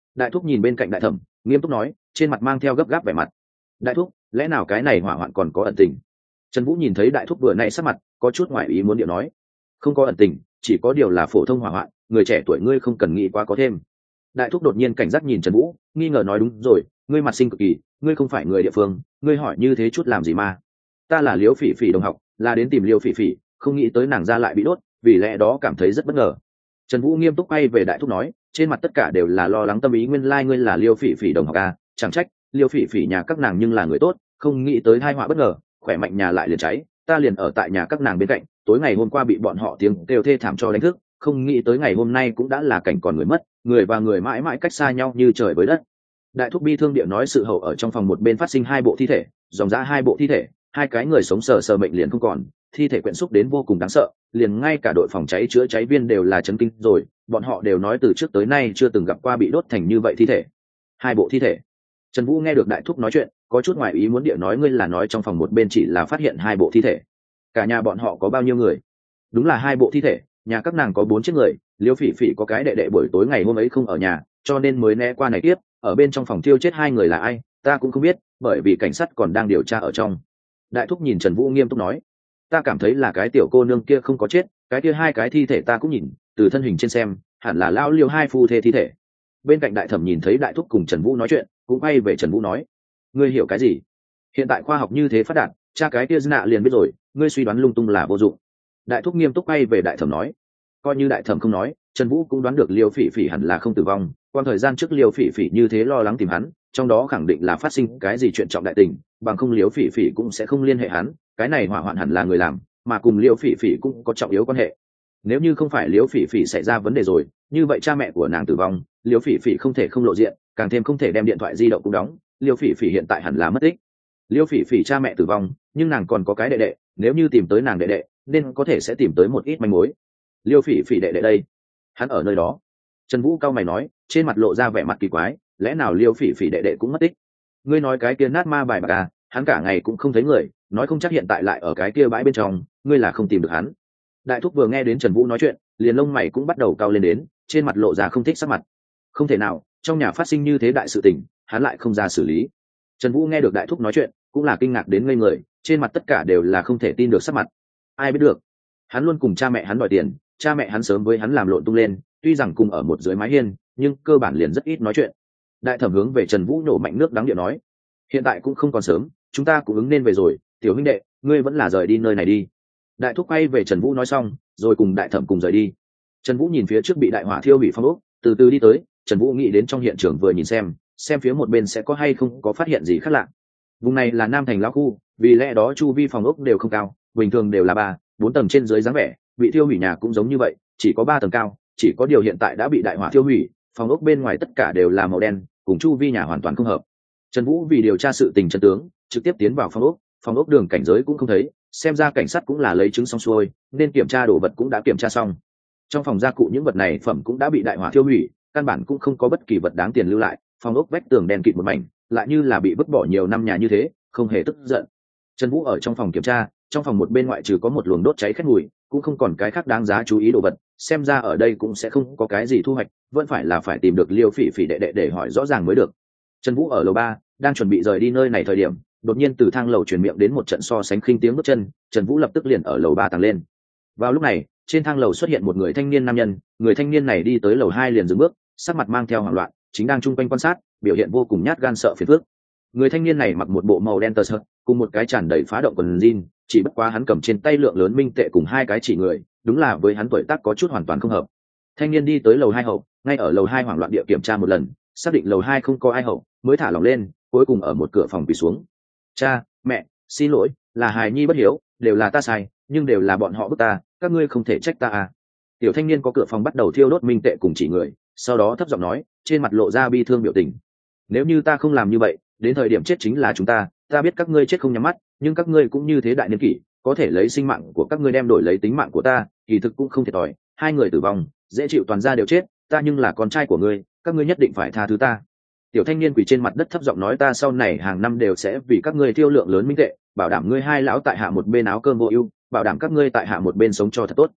Đại thúc nhìn bên cạnh đại thẩm, nghiêm túc nói, trên mặt mang theo gấp gáp vẻ mặt. Đại thúc, lẽ nào cái này hỏa hoạn còn có ẩn tình? Trần Vũ nhìn thấy đại thúc vừa nãy sắc mặt có chút ngoại ý muốn điệu nói, không có ẩn tình, chỉ có điều là phổ thông hỏa hoạn, người trẻ tuổi ngươi không cần nghĩ quá có thêm. Đại thúc đột nhiên cảnh giác nhìn Trần Vũ, nghi ngờ nói, đúng rồi, ngươi mặt sinh cực kỳ, ngươi không phải người địa phương, ngươi hỏi như thế chút làm gì mà? Ta là Liễu Phỉ Phỉ đồng học, là đến tìm Liễu Phỉ Phỉ, không nghĩ tới nàng ra lại bị đốt, vì lẽ đó cảm thấy rất bất ngờ. Trần Vũ nghiêm túc quay về đại thúc nói, trên mặt tất cả đều là lo lắng tâm ý, nguyên lai like ngươi là Liễu Phỉ Phỉ đồng học à, chẳng trách, Liễu Phỉ Phỉ nhà các nàng nhưng là người tốt, không nghĩ tới tai họa bất ngờ, khỏe mạnh nhà lại liền cháy, ta liền ở tại nhà các nàng bên cạnh, tối ngày hôm qua bị bọn họ tiếng kêu thê thảm cho đánh thức, không nghĩ tới ngày hôm nay cũng đã là cảnh còn người mất, người và người mãi mãi cách xa nhau như trời với đất. Đại thúc bi thương địa nói, sự hậu ở trong phòng một bên phát sinh hai bộ thi thể, dòng dã hai bộ thi thể, hai cái người sống sờ sờ mệnh liền không còn, thi thể quyện xúc đến vô cùng đáng sợ, liền ngay cả đội phòng cháy chữa cháy viên đều là chấn kinh rồi, bọn họ đều nói từ trước tới nay chưa từng gặp qua bị đốt thành như vậy thi thể. Hai bộ thi thể. Trần Vũ nghe được đại thúc nói chuyện, có chút ngoài ý muốn địa nói, ngươi là nói trong phòng một bên chỉ là phát hiện hai bộ thi thể, cả nhà bọn họ có bao nhiêu người? Đúng là hai bộ thi thể, nhà các nàng có bốn chiếc người, Liễu Phỉ Phỉ có cái đệ đệ buổi tối ngày hôm ấy không ở nhà, cho nên mới né qua này tiếp, ở bên trong phòng tiêu chết hai người là ai, ta cũng không biết, bởi vì cảnh sát còn đang điều tra ở trong. Đại thúc nhìn Trần Vũ nghiêm túc nói, ta cảm thấy là cái tiểu cô nương kia không có chết, cái kia hai cái thi thể ta cũng nhìn, từ thân hình trên xem, hẳn là lão Liêu hai phu thê thi thể. Bên cạnh đại thẩm nhìn thấy đại thúc cùng Trần Vũ nói chuyện, cũng quay về Trần Vũ nói, ngươi hiểu cái gì? Hiện tại khoa học như thế phát đạt, cha cái kia nạ liền biết rồi, ngươi suy đoán lung tung là vô dụng. Đại thúc nghiêm túc quay về đại thẩm nói, coi như đại thẩm không nói, Trần Vũ cũng đoán được Liêu Phỉ Phỉ hẳn là không tử vong, qua thời gian trước Liêu Phỉ Phỉ như thế lo lắng tìm hắn, trong đó khẳng định là phát sinh cái gì chuyện trọng đại tình, bằng không Liêu Phỉ Phỉ cũng sẽ không liên hệ hắn, cái này hỏa hoạn hẳn là người làm, mà cùng Liêu Phỉ Phỉ cũng có trọng yếu quan hệ. Nếu như không phải Liêu Phỉ Phỉ xảy ra vấn đề rồi, như vậy cha mẹ của nàng tử vong, Liêu Phỉ Phỉ không thể không lộ diện, càng thêm không thể đem điện thoại di động cũng đóng, Liêu Phỉ Phỉ hiện tại hẳn là mất tích. Liêu Phỉ Phỉ cha mẹ tử vong, nhưng nàng còn có cái đệ đệ, nếu như tìm tới nàng đệ đệ, nên có thể sẽ tìm tới một ít manh mối. Liêu Phỉ Phỉ đệ đệ đây, hắn ở nơi đó. Trần Vũ cao mày nói, trên mặt lộ ra vẻ mặt kỳ quái, lẽ nào Liêu Phỉ Phỉ đệ đệ cũng mất tích? Ngươi nói cái kia nát ma bài bạc à, hắn cả ngày cũng không thấy người, nói không chắc hiện tại lại ở cái kia bãi bên trong, ngươi là không tìm được hắn. Đại thúc vừa nghe đến Trần Vũ nói chuyện, liền lông mày cũng bắt đầu cao lên đến, trên mặt lộ ra không thích sắc mặt. Không thể nào, trong nhà phát sinh như thế đại sự tình, hắn lại không ra xử lý. Trần Vũ nghe được đại thúc nói chuyện, cũng là kinh ngạc đến ngây người, trên mặt tất cả đều là không thể tin được sắc mặt. Ai biết được? Hắn luôn cùng cha mẹ hắn đòi tiền, cha mẹ hắn sớm với hắn làm lộn tung lên, tuy rằng cùng ở một dưới mái hiên, nhưng cơ bản liền rất ít nói chuyện. Đại thẩm hướng về Trần Vũ nổ mạnh nước đắng địa nói, hiện tại cũng không còn sớm, chúng ta cũng ứng nên về rồi, tiểu huynh đệ, ngươi vẫn là rời đi nơi này đi. Đại thúc quay về Trần Vũ nói xong, rồi cùng đại thẩm cùng rời đi. Trần Vũ nhìn phía trước bị đại hỏa thiêu hủy phong ốc, từ từ đi tới, Trần Vũ nghĩ đến trong hiện trường vừa nhìn xem, xem phía một bên sẽ có hay không có phát hiện gì khác lạ. Vùng này là Nam Thành lão khu, vì lẽ đó chu vi phòng ốc đều không cao, bình thường đều là ba, bốn tầng trên dưới dáng vẻ, bị thiêu hủy nhà cũng giống như vậy, chỉ có ba tầng cao, chỉ có điều hiện tại đã bị đại hỏa thiêu hủy, phòng ốc bên ngoài tất cả đều là màu đen, cùng chu vi nhà hoàn toàn không hợp. Trần Vũ vì điều tra sự tình chân tướng, trực tiếp tiến vào phòng ốc, phòng ốc đường cảnh giới cũng không thấy, xem ra cảnh sát cũng là lấy chứng xong xuôi, nên kiểm tra đồ vật cũng đã kiểm tra xong. Trong phòng gia cụ những vật này phẩm cũng đã bị đại hỏa thiêu hủy, căn bản cũng không có bất kỳ vật đáng tiền lưu lại, phòng ốc vách tường đen kịt một mảnh, lại như là bị vứt bỏ nhiều năm nhà như thế, không hề tức giận. Trần Vũ ở trong phòng kiểm tra, trong phòng một bên ngoại trừ có một luồng đốt cháy khét mùi, cũng không còn cái khác đáng giá chú ý đồ vật, xem ra ở đây cũng sẽ không có cái gì thu hoạch, vẫn phải là phải tìm được Liêu Phỉ Phỉ đệ đệ để hỏi rõ ràng mới được. Trần Vũ ở lầu ba, đang chuẩn bị rời đi nơi này thời điểm, đột nhiên từ thang lầu truyền miệng đến một trận so sánh khinh tiếng bước chân, Trần Vũ lập tức liền ở lầu ba tăng lên. Vào lúc này, trên thang lầu xuất hiện một người thanh niên nam nhân, người thanh niên này đi tới lầu hai liền dừng bước, sắc mặt mang theo hoảng loạn, chính đang chung quanh quan sát, biểu hiện vô cùng nhát gan sợ phiền phức. Người thanh niên này mặc một bộ màu đen tơ sợi, cùng một cái tràn đầy phá động quần jean, chỉ bất quá hắn cầm trên tay lượng lớn minh tệ cùng hai cái chỉ người, đúng là với hắn tuổi tác có chút hoàn toàn không hợp. Thanh niên đi tới lầu hai hậu, ngay ở lầu hai hoảng loạn địa kiểm tra một lần, xác định lầu hai không có ai hậu, mới thả lỏng lên, cuối cùng ở một cửa phòng quỳ xuống. Cha, mẹ, xin lỗi, là hài nhi bất hiếu, đều là ta sai, nhưng đều là bọn họ bức ta, các ngươi không thể trách ta à. Tiểu thanh niên có cửa phòng bắt đầu thiêu đốt minh tệ cùng chỉ người, sau đó thấp giọng nói, trên mặt lộ ra bi thương biểu tình. Nếu như ta không làm như vậy, đến thời điểm chết chính là chúng ta, ta biết các ngươi chết không nhắm mắt, nhưng các ngươi cũng như thế đại niên kỷ, có thể lấy sinh mạng của các ngươi đem đổi lấy tính mạng của ta, kỳ thực cũng không thiệt thòi, hai người tử vong, dễ chịu toàn gia đều chết, ta nhưng là con trai của ngươi, các ngươi nhất định phải tha thứ ta. Tiểu thanh niên quỳ trên mặt đất thấp giọng nói, ta sau này hàng năm đều sẽ vì các ngươi tiêu lượng lớn minh tệ, bảo đảm ngươi hai lão tại hạ một bên áo cơm vô ưu, bảo đảm các ngươi tại hạ một bên sống cho thật tốt.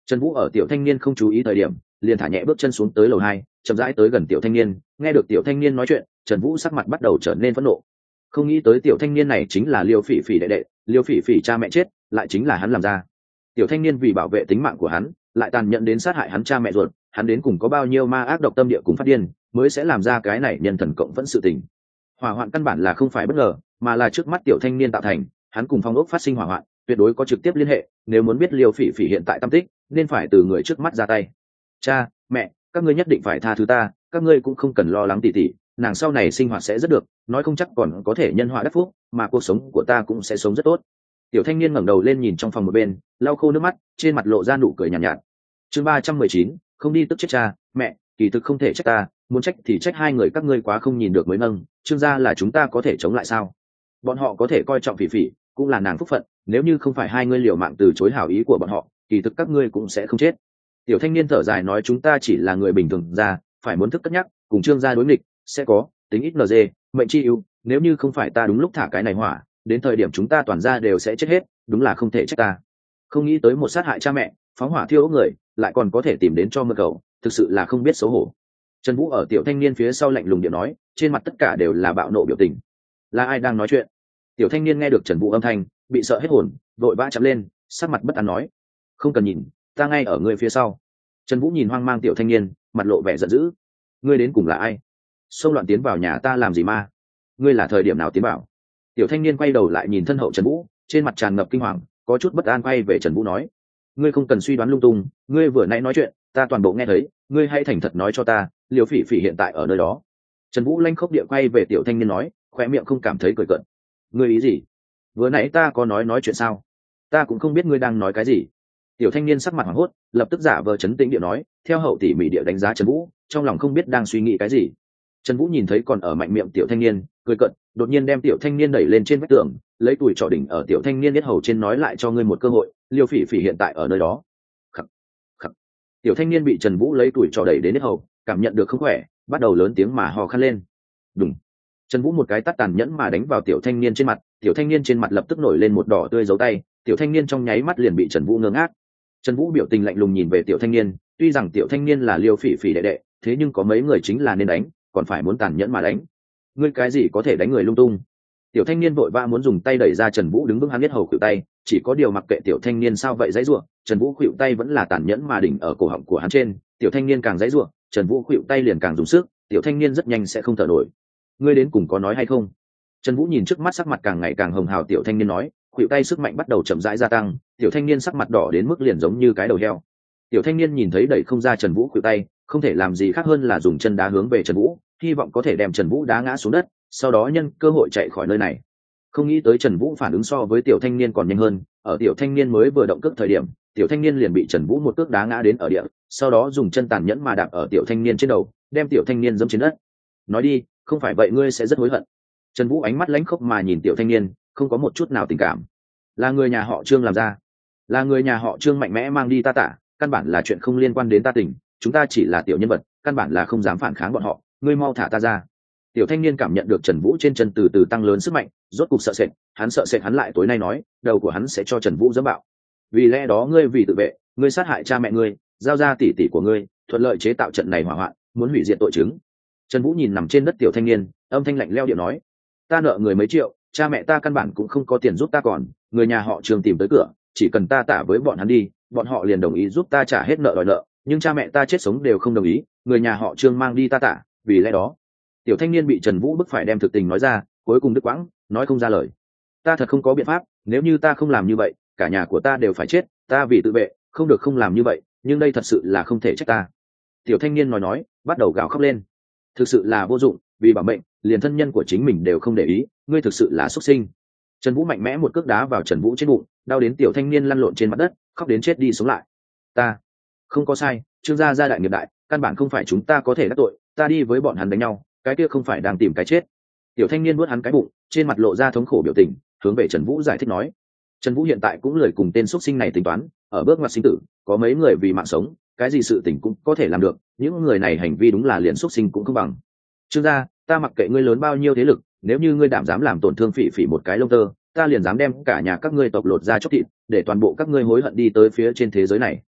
Trần Vũ ở tiểu thanh niên không chú ý thời điểm liền thả nhẹ bước chân xuống tới lầu hai, chậm rãi tới gần tiểu thanh niên. Nghe được tiểu thanh niên nói chuyện, Trần Vũ sắc mặt bắt đầu trở nên phẫn nộ. Không nghĩ tới tiểu thanh niên này chính là Liêu Phỉ Phỉ đệ đệ, Liêu Phỉ Phỉ cha mẹ chết lại chính là hắn làm ra. Tiểu thanh niên vì bảo vệ tính mạng của hắn lại tàn nhẫn đến sát hại hắn cha mẹ ruột, hắn đến cùng có bao nhiêu ma ác độc tâm địa cùng phát điên mới sẽ làm ra cái này nhân thần cộng vẫn sự tình. Hỏa hoạn căn bản là không phải bất ngờ, mà là trước mắt tiểu thanh niên tạo thành, hắn cùng phong ốc phát sinh hỏa hoạn tuyệt đối có trực tiếp liên hệ. Nếu muốn biết Liêu Phỉ Phỉ hiện tại tâm tích, nên phải từ người trước mắt ra tay. Cha mẹ, các ngươi nhất định phải tha thứ ta, các ngươi cũng không cần lo lắng tỉ tỉ, nàng sau này sinh hoạt sẽ rất được, nói không chắc còn có thể nhân họa đắc phúc, mà cuộc sống của ta cũng sẽ sống rất tốt. Tiểu thanh niên ngẩng đầu lên nhìn trong phòng một bên, lau khô nước mắt, trên mặt lộ ra nụ cười nhàn nhạt, nhạt. Chương ba trăm mười chín, không đi tức chết cha mẹ, kỳ thực không thể trách ta, muốn trách thì trách hai người các ngươi quá không nhìn được mới nâng, Trương gia là chúng ta có thể chống lại sao? Bọn họ có thể coi trọng Phỉ Phỉ, cũng là nàng phúc phận, nếu như không phải hai ngươi liều mạng từ chối hảo ý của bọn họ, kỳ thực các ngươi cũng sẽ không chết. Tiểu thanh niên thở dài nói, chúng ta chỉ là người bình thường ra, phải muốn thức cất nhắc, cùng Trương gia đối nghịch, sẽ có tính ít nd mệnh chi ưu, nếu như không phải ta đúng lúc thả cái này hỏa, đến thời điểm chúng ta toàn ra đều sẽ chết hết, đúng là không thể trách ta. Không nghĩ tới một sát hại cha mẹ, phóng hỏa thiêu ốc người, lại còn có thể tìm đến cho mưa cầu, thực sự là không biết xấu hổ. Trần Vũ ở tiểu thanh niên phía sau lạnh lùng điện nói, trên mặt tất cả đều là bạo nộ biểu tình. Là ai đang nói chuyện? Tiểu thanh niên nghe được Trần Vũ âm thanh, bị sợ hết hồn, vội vã chạm lên, sắc mặt bất an nói, không cần nhìn, ta ngay ở người phía sau. Trần Vũ nhìn hoang mang tiểu thanh niên, mặt lộ vẻ giận dữ. Ngươi đến cùng là ai? Xông loạn tiến vào nhà ta làm gì ma? Ngươi là thời điểm nào tiến vào? Tiểu thanh niên quay đầu lại nhìn thân hậu Trần Vũ, trên mặt tràn ngập kinh hoàng, có chút bất an quay về Trần Vũ nói, ngươi không cần suy đoán lung tung, ngươi vừa nãy nói chuyện ta toàn bộ nghe thấy, ngươi hãy thành thật nói cho ta, Liêu Phỉ Phỉ hiện tại ở nơi đó. Trần Vũ lanh khốc địa quay về tiểu thanh niên nói, khoe miệng không cảm thấy cười cợt. Ngươi ý gì? Vừa nãy ta có nói nói chuyện sao? Ta cũng không biết ngươi đang nói cái gì. Tiểu thanh niên sắc mặt hoảng hốt, lập tức giả vờ trấn tĩnh địa nói, theo hậu tỉ mỉ địa đánh giá Trần Vũ, trong lòng không biết đang suy nghĩ cái gì. Trần Vũ nhìn thấy còn ở mạnh miệng tiểu thanh niên, cười cợt, đột nhiên đem tiểu thanh niên đẩy lên trên vách tường, lấy tuổi trỏ đỉnh ở tiểu thanh niên biết hầu trên nói, lại cho ngươi một cơ hội, Liêu Phỉ Phỉ hiện tại ở nơi đó. Khắc, khắc. Tiểu thanh niên bị Trần Vũ lấy tuổi trỏ đẩy đến biết hầu, cảm nhận được không khỏe, bắt đầu lớn tiếng mà hò khăn lên. Đùng. Trần Vũ một cái tát tàn nhẫn mà đánh vào tiểu thanh niên trên mặt, tiểu thanh niên trên mặt lập tức nổi lên một đỏ tươi dấu tay, tiểu thanh niên trong nháy mắt liền bị Trần Vũ ngơ ngác. Trần Vũ biểu tình lạnh lùng nhìn về tiểu thanh niên, tuy rằng tiểu thanh niên là Liêu Phỉ Phỉ đệ đệ, thế nhưng có mấy người chính là nên đánh, còn phải muốn tàn nhẫn mà đánh. Ngươi cái gì có thể đánh người lung tung? Tiểu thanh niên vội vã muốn dùng tay đẩy ra Trần Vũ đứng vững hắn biết hầu khuỵu tay, chỉ có điều mặc kệ tiểu thanh niên sao vậy giãy giụa, Trần Vũ khuỵu tay vẫn là tàn nhẫn mà đỉnh ở cổ họng của hắn trên, tiểu thanh niên càng giãy giụa, Trần Vũ khuỵu tay liền càng dùng sức, tiểu thanh niên rất nhanh sẽ không thở nổi. Ngươi đến cùng có nói hay không? Trần Vũ nhìn trước mắt sắc mặt càng ngày càng hồng hào tiểu thanh niên nói, khuỵu tay sức mạnh bắt đầu chậm rãi gia tăng, tiểu thanh niên sắc mặt đỏ đến mức liền giống như cái đầu heo. Tiểu thanh niên nhìn thấy đẩy không ra Trần Vũ khuỵu tay, không thể làm gì khác hơn là dùng chân đá hướng về Trần Vũ, hy vọng có thể đem Trần Vũ đá ngã xuống đất, sau đó nhân cơ hội chạy khỏi nơi này. Không nghĩ tới Trần Vũ phản ứng so với tiểu thanh niên còn nhanh hơn, ở tiểu thanh niên mới vừa động cước thời điểm, tiểu thanh niên liền bị Trần Vũ một cước đá ngã đến ở địa, sau đó dùng chân tàn nhẫn mà đạp ở tiểu thanh niên trên đầu, đem tiểu thanh niên giẫm trên đất. Nói đi, không phải vậy ngươi sẽ rất hối hận. Trần Vũ ánh mắt lãnh khốc mà nhìn tiểu thanh niên, không có một chút nào tình cảm. Là người nhà họ Trương làm ra, là người nhà họ Trương mạnh mẽ mang đi ta tả, căn bản là chuyện không liên quan đến ta tỉnh, chúng ta chỉ là tiểu nhân vật, căn bản là không dám phản kháng bọn họ, ngươi mau thả ta ra. Tiểu thanh niên cảm nhận được Trần Vũ trên chân từ từ tăng lớn sức mạnh, rốt cục sợ sệt, hắn sợ sệt hắn lại tối nay nói, đầu của hắn sẽ cho Trần Vũ giẫm bạo. Vì lẽ đó ngươi vì tự vệ, ngươi sát hại cha mẹ ngươi, giao ra tỷ tỷ của ngươi, thuận lợi chế tạo trận này hỏa hoạn, muốn hủy diệt tội chứng. Trần Vũ nhìn nằm trên đất tiểu thanh niên, âm thanh lạnh lẽo điệu nói, ta nợ người mấy triệu, cha mẹ ta căn bản cũng không có tiền giúp ta còn, người nhà họ Trương tìm tới cửa, chỉ cần ta tả với bọn hắn đi, bọn họ liền đồng ý giúp ta trả hết nợ đòi nợ, nhưng cha mẹ ta chết sống đều không đồng ý, người nhà họ Trương mang đi ta tả, vì lẽ đó tiểu thanh niên bị Trần Vũ bức phải đem thực tình nói ra, cuối cùng đứt quãng, nói không ra lời. Ta thật không có biện pháp, nếu như ta không làm như vậy, cả nhà của ta đều phải chết, ta vì tự vệ, không được không làm như vậy, nhưng đây thật sự là không thể trách ta. Tiểu thanh niên nói nói, bắt đầu gào khóc lên. Thực sự là vô dụng, vì bảo mệnh, liền thân nhân của chính mình đều không để ý, ngươi thực sự là xuất sinh. Trần Vũ mạnh mẽ một cước đá vào Trần Vũ trên bụng, đau đến tiểu thanh niên lăn lộn trên mặt đất, khóc đến chết đi sống lại. Ta không có sai, Trương gia gia đại nghiệp đại, căn bản không phải chúng ta có thể đắc tội, ta đi với bọn hắn đánh nhau, cái kia không phải đang tìm cái chết. Tiểu thanh niên vuốt hắn cái bụng, trên mặt lộ ra thống khổ biểu tình, hướng về Trần Vũ giải thích nói, Trần Vũ hiện tại cũng lười cùng tên xuất sinh này tính toán, ở bước ngoặt sinh tử, có mấy người vì mạng sống, cái gì sự tình cũng có thể làm được, những người này hành vi đúng là liền xuất sinh cũng không bằng. Trương gia, ta mặc kệ ngươi lớn bao nhiêu thế lực, nếu như ngươi đảm dám làm tổn thương Phỉ Phỉ một cái lông tơ, ta liền dám đem cả nhà các ngươi tộc lột ra chóc thịt, để toàn bộ các ngươi hối hận đi tới phía trên thế giới này.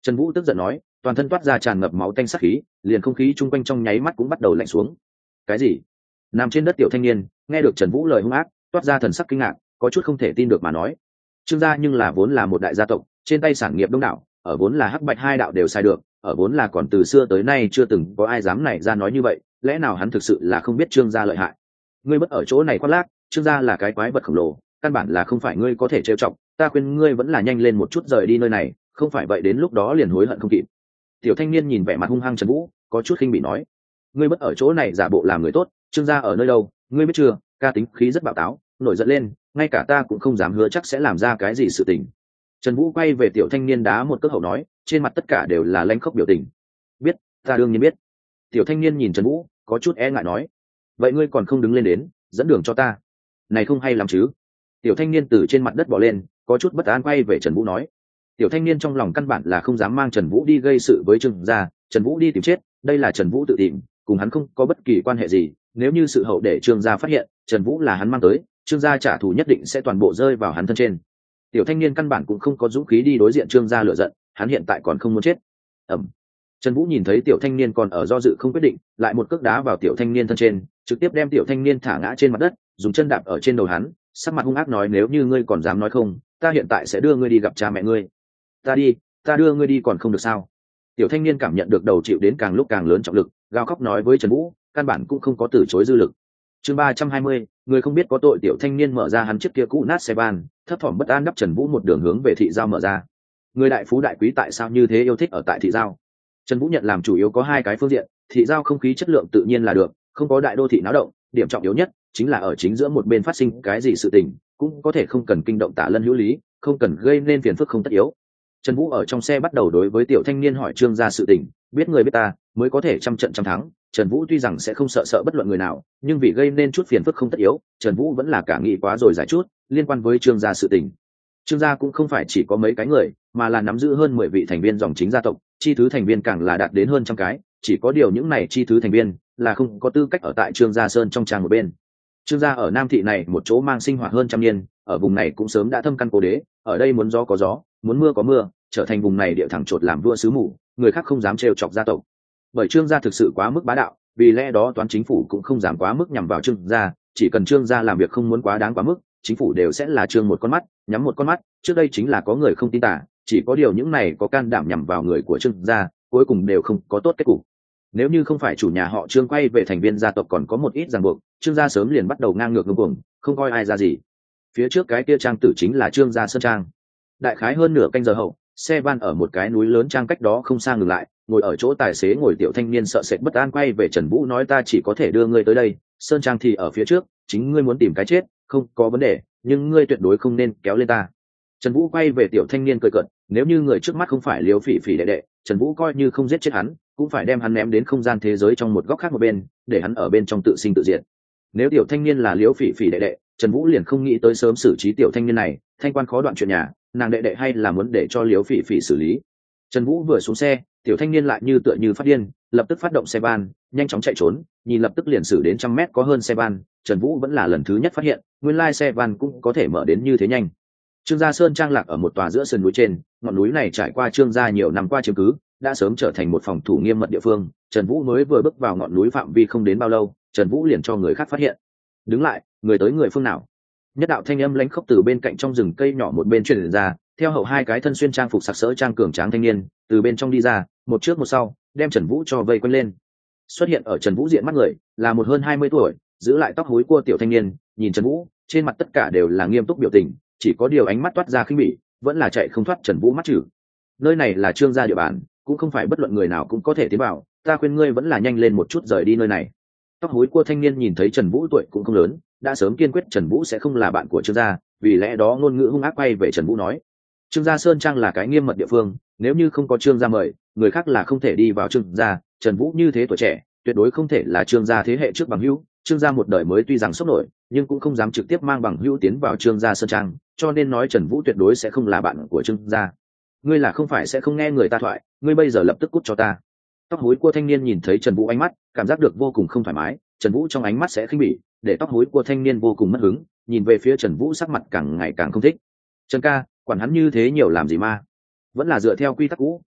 Trần Vũ tức giận nói, toàn thân toát ra tràn ngập máu tanh sắc khí, liền không khí chung quanh trong nháy mắt cũng bắt đầu lạnh xuống. Cái gì? Nằm trên đất tiểu thanh niên nghe được Trần Vũ lời hung ác, toát ra thần sắc kinh ngạc, có chút không thể tin được mà nói. Trương gia nhưng là vốn là một đại gia tộc, trên tay sản nghiệp đông đảo, ở vốn là hắc bạch hai đạo đều sai được, ở vốn là còn từ xưa tới nay chưa từng có ai dám này ra nói như vậy, lẽ nào hắn thực sự là không biết Trương gia lợi hại? Ngươi bất ở chỗ này khoác lác, Trương gia là cái quái vật khổng lồ, căn bản là không phải ngươi có thể trêu chọc, ta khuyên ngươi vẫn là nhanh lên một chút rời đi nơi này, không phải vậy đến lúc đó liền hối hận không kịp. Tiểu thanh niên nhìn vẻ mặt hung hăng Trần Vũ, có chút khinh bỉ nói, ngươi bất ở chỗ này giả bộ làm người tốt, Trương gia ở nơi đâu, ngươi biết chưa? Ca tính khí rất bạo táo, nổi giận lên, ngay cả ta cũng không dám hứa chắc sẽ làm ra cái gì sự tình. Trần Vũ quay về tiểu thanh niên đá một cước hậu nói, trên mặt tất cả đều là lãnh khốc biểu tình. Biết, ta đương nhiên biết. Tiểu thanh niên nhìn Trần Vũ, có chút e ngại nói, vậy ngươi còn không đứng lên đến, dẫn đường cho ta. Này không hay lắm chứ? Tiểu thanh niên từ trên mặt đất bò lên, có chút bất an quay về Trần Vũ nói. Tiểu thanh niên trong lòng căn bản là không dám mang Trần Vũ đi gây sự với Trương gia, Trần Vũ đi tìm chết, đây là Trần Vũ tự tìm, cùng hắn không có bất kỳ quan hệ gì, nếu như sự hậu để Trương gia phát hiện, Trần Vũ là hắn mang tới, Trương gia trả thù nhất định sẽ toàn bộ rơi vào hắn thân trên. Tiểu thanh niên căn bản cũng không có dũng khí đi đối diện Trương gia lựa giận, hắn hiện tại còn không muốn chết. Ẩm. Trần Vũ nhìn thấy tiểu thanh niên còn ở do dự không quyết định, lại một cước đá vào tiểu thanh niên thân trên, trực tiếp đem tiểu thanh niên thả ngã trên mặt đất, dùng chân đạp ở trên đầu hắn, sắc mặt hung ác nói, nếu như ngươi còn dám nói không, ta hiện tại sẽ đưa ngươi đi gặp cha mẹ ngươi. Ta đi, ta đưa ngươi đi còn không được sao? Tiểu thanh niên cảm nhận được đầu chịu đến càng lúc càng lớn trọng lực, gào khóc nói với Trần Vũ, căn bản cũng không có từ chối dư lực. Chương ba trăm hai mươi, người không biết có tội. Tiểu thanh niên mở ra hắn chiếc kia cũ nát xe van, thấp thỏm bất an đắp Trần Vũ một đường hướng về thị giao mở ra. Người đại phú đại quý tại sao như thế yêu thích ở tại thị giao? Trần Vũ nhận làm chủ yếu có hai cái phương diện, thị giao không khí chất lượng tự nhiên là được, không có đại đô thị náo động, điểm trọng yếu nhất chính là ở chính giữa một bên phát sinh cái gì sự tình, cũng có thể không cần kinh động Tả Lân hữu lý, không cần gây nên phiền phức không tất yếu. Trần Vũ ở trong xe bắt đầu đối với tiểu thanh niên hỏi Trương gia sự tình, biết người biết ta mới có thể trăm trận trăm thắng. Trần Vũ tuy rằng sẽ không sợ sợ bất luận người nào, nhưng vì gây nên chút phiền phức không tất yếu, Trần Vũ vẫn là cả nghĩ quá rồi giải chút liên quan với Trương gia sự tình. Trương gia cũng không phải chỉ có mấy cái người, mà là nắm giữ hơn mười vị thành viên dòng chính gia tộc, chi thứ thành viên càng là đạt đến hơn trăm cái, chỉ có điều những này chi thứ thành viên là không có tư cách ở tại Trương gia sơn trong trang một bên. Trương gia ở Nam thị này một chỗ mang sinh hoạt hơn trăm niên, ở vùng này cũng sớm đã thâm căn cố đế, ở đây muốn gió có gió, muốn mưa có mưa, trở thành vùng này địa thẳng chột làm vua sứ mù, người khác không dám trêu chọc gia tộc. Bởi Trương gia thực sự quá mức bá đạo, vì lẽ đó toán chính phủ cũng không dám quá mức nhằm vào Trương gia, chỉ cần Trương gia làm việc không muốn quá đáng quá mức, chính phủ đều sẽ là trương một con mắt, nhắm một con mắt. Trước đây chính là có người không tin tả, chỉ có điều những này có can đảm nhằm vào người của Trương gia, cuối cùng đều không có tốt kết cục. Nếu như không phải chủ nhà họ Trương quay về thành viên gia tộc còn có một ít ràng buộc, Trương gia sớm liền bắt đầu ngang ngược ngông cuồng, không coi ai ra gì. Phía trước cái kia trang tử chính là Trương gia sơn trang. Đại khái hơn nửa canh giờ hậu, xe van ở một cái núi lớn trang cách đó không xa ngừng lại, ngồi ở chỗ tài xế ngồi tiểu thanh niên sợ sệt bất an quay về Trần Vũ nói, ta chỉ có thể đưa ngươi tới đây, sơn trang thì ở phía trước, chính ngươi muốn tìm cái chết, không có vấn đề, nhưng ngươi tuyệt đối không nên kéo lên ta. Trần Vũ quay về tiểu thanh niên cười cợt, nếu như người trước mắt không phải Liêu Phỉ Phỉ đệ đệ, Trần Vũ coi như không giết chết hắn, cũng phải đem hắn ném đến không gian thế giới trong một góc khác một bên, để hắn ở bên trong tự sinh tự diệt. Nếu tiểu thanh niên là Liêu Phỉ Phỉ đệ đệ, Trần Vũ liền không nghĩ tới sớm xử trí tiểu thanh niên này, thanh quan khó đoạn chuyện nhà, nàng đệ đệ hay là muốn để cho Liêu Phỉ Phỉ xử lý. Trần Vũ vừa xuống xe, tiểu thanh niên lại như tựa như phát điên, lập tức phát động xe van, nhanh chóng chạy trốn, nhìn lập tức liền xử đến trăm mét có hơn xe van. Trần Vũ vẫn là lần thứ nhất phát hiện, nguyên lai xe van cũng có thể mở đến như thế nhanh. Trương gia sơn trang lạc ở một tòa giữa sườn núi trên, ngọn núi này trải qua Trương gia nhiều năm qua chiếm cứ, đã sớm trở thành một phòng thủ nghiêm mật địa phương. Trần Vũ mới vừa bước vào ngọn núi phạm vi không đến bao lâu, Trần Vũ liền cho người khác phát hiện. Đứng lại, người tới người phương nào? Nhất đạo thanh âm lãnh khốc từ bên cạnh trong rừng cây nhỏ một bên truyền ra, theo hậu hai cái thân xuyên trang phục sặc sỡ trang cường tráng thanh niên từ bên trong đi ra, một trước một sau, đem Trần Vũ cho vây quanh lên. Xuất hiện ở Trần Vũ diện mắt người là một hơn hai mươi tuổi, giữ lại tóc hối cua tiểu thanh niên, nhìn Trần Vũ, trên mặt tất cả đều là nghiêm túc biểu tình, chỉ có điều ánh mắt toát ra khinh bỉ, vẫn là chạy không thoát Trần Vũ mắt chữ. Nơi này là Trương gia địa bàn, cũng không phải bất luận người nào cũng có thể tiến vào, ta khuyên ngươi vẫn là nhanh lên một chút rời đi nơi này. Tóc hối cua thanh niên nhìn thấy Trần Vũ tuổi cũng không lớn, đã sớm kiên quyết Trần Vũ sẽ không là bạn của Trương gia, vì lẽ đó ngôn ngữ hung ác quay về Trần Vũ nói: Trương gia sơn trang là cái nghiêm mật địa phương, nếu như không có Trương gia mời, người khác là không thể đi vào Trương gia. Trần Vũ như thế tuổi trẻ, tuyệt đối không thể là Trương gia thế hệ trước bằng hữu. Trương gia một đời mới tuy rằng sốc nổi, nhưng cũng không dám trực tiếp mang bằng hữu tiến vào Trương gia sơn trang, cho nên nói Trần Vũ tuyệt đối sẽ không là bạn của Trương gia. Ngươi là không phải sẽ không nghe người ta thoại, ngươi bây giờ lập tức cút cho ta. Tóc hối cua thanh niên nhìn thấy Trần Vũ ánh mắt, cảm giác được vô cùng không thoải mái. Trần Vũ trong ánh mắt sẽ khinh bỉ, để tóc hối cua thanh niên vô cùng mất hứng, nhìn về phía Trần Vũ sắc mặt càng ngày càng không thích. Trần ca, quản hắn như thế nhiều làm gì ma? Vẫn là dựa theo quy tắc cũ,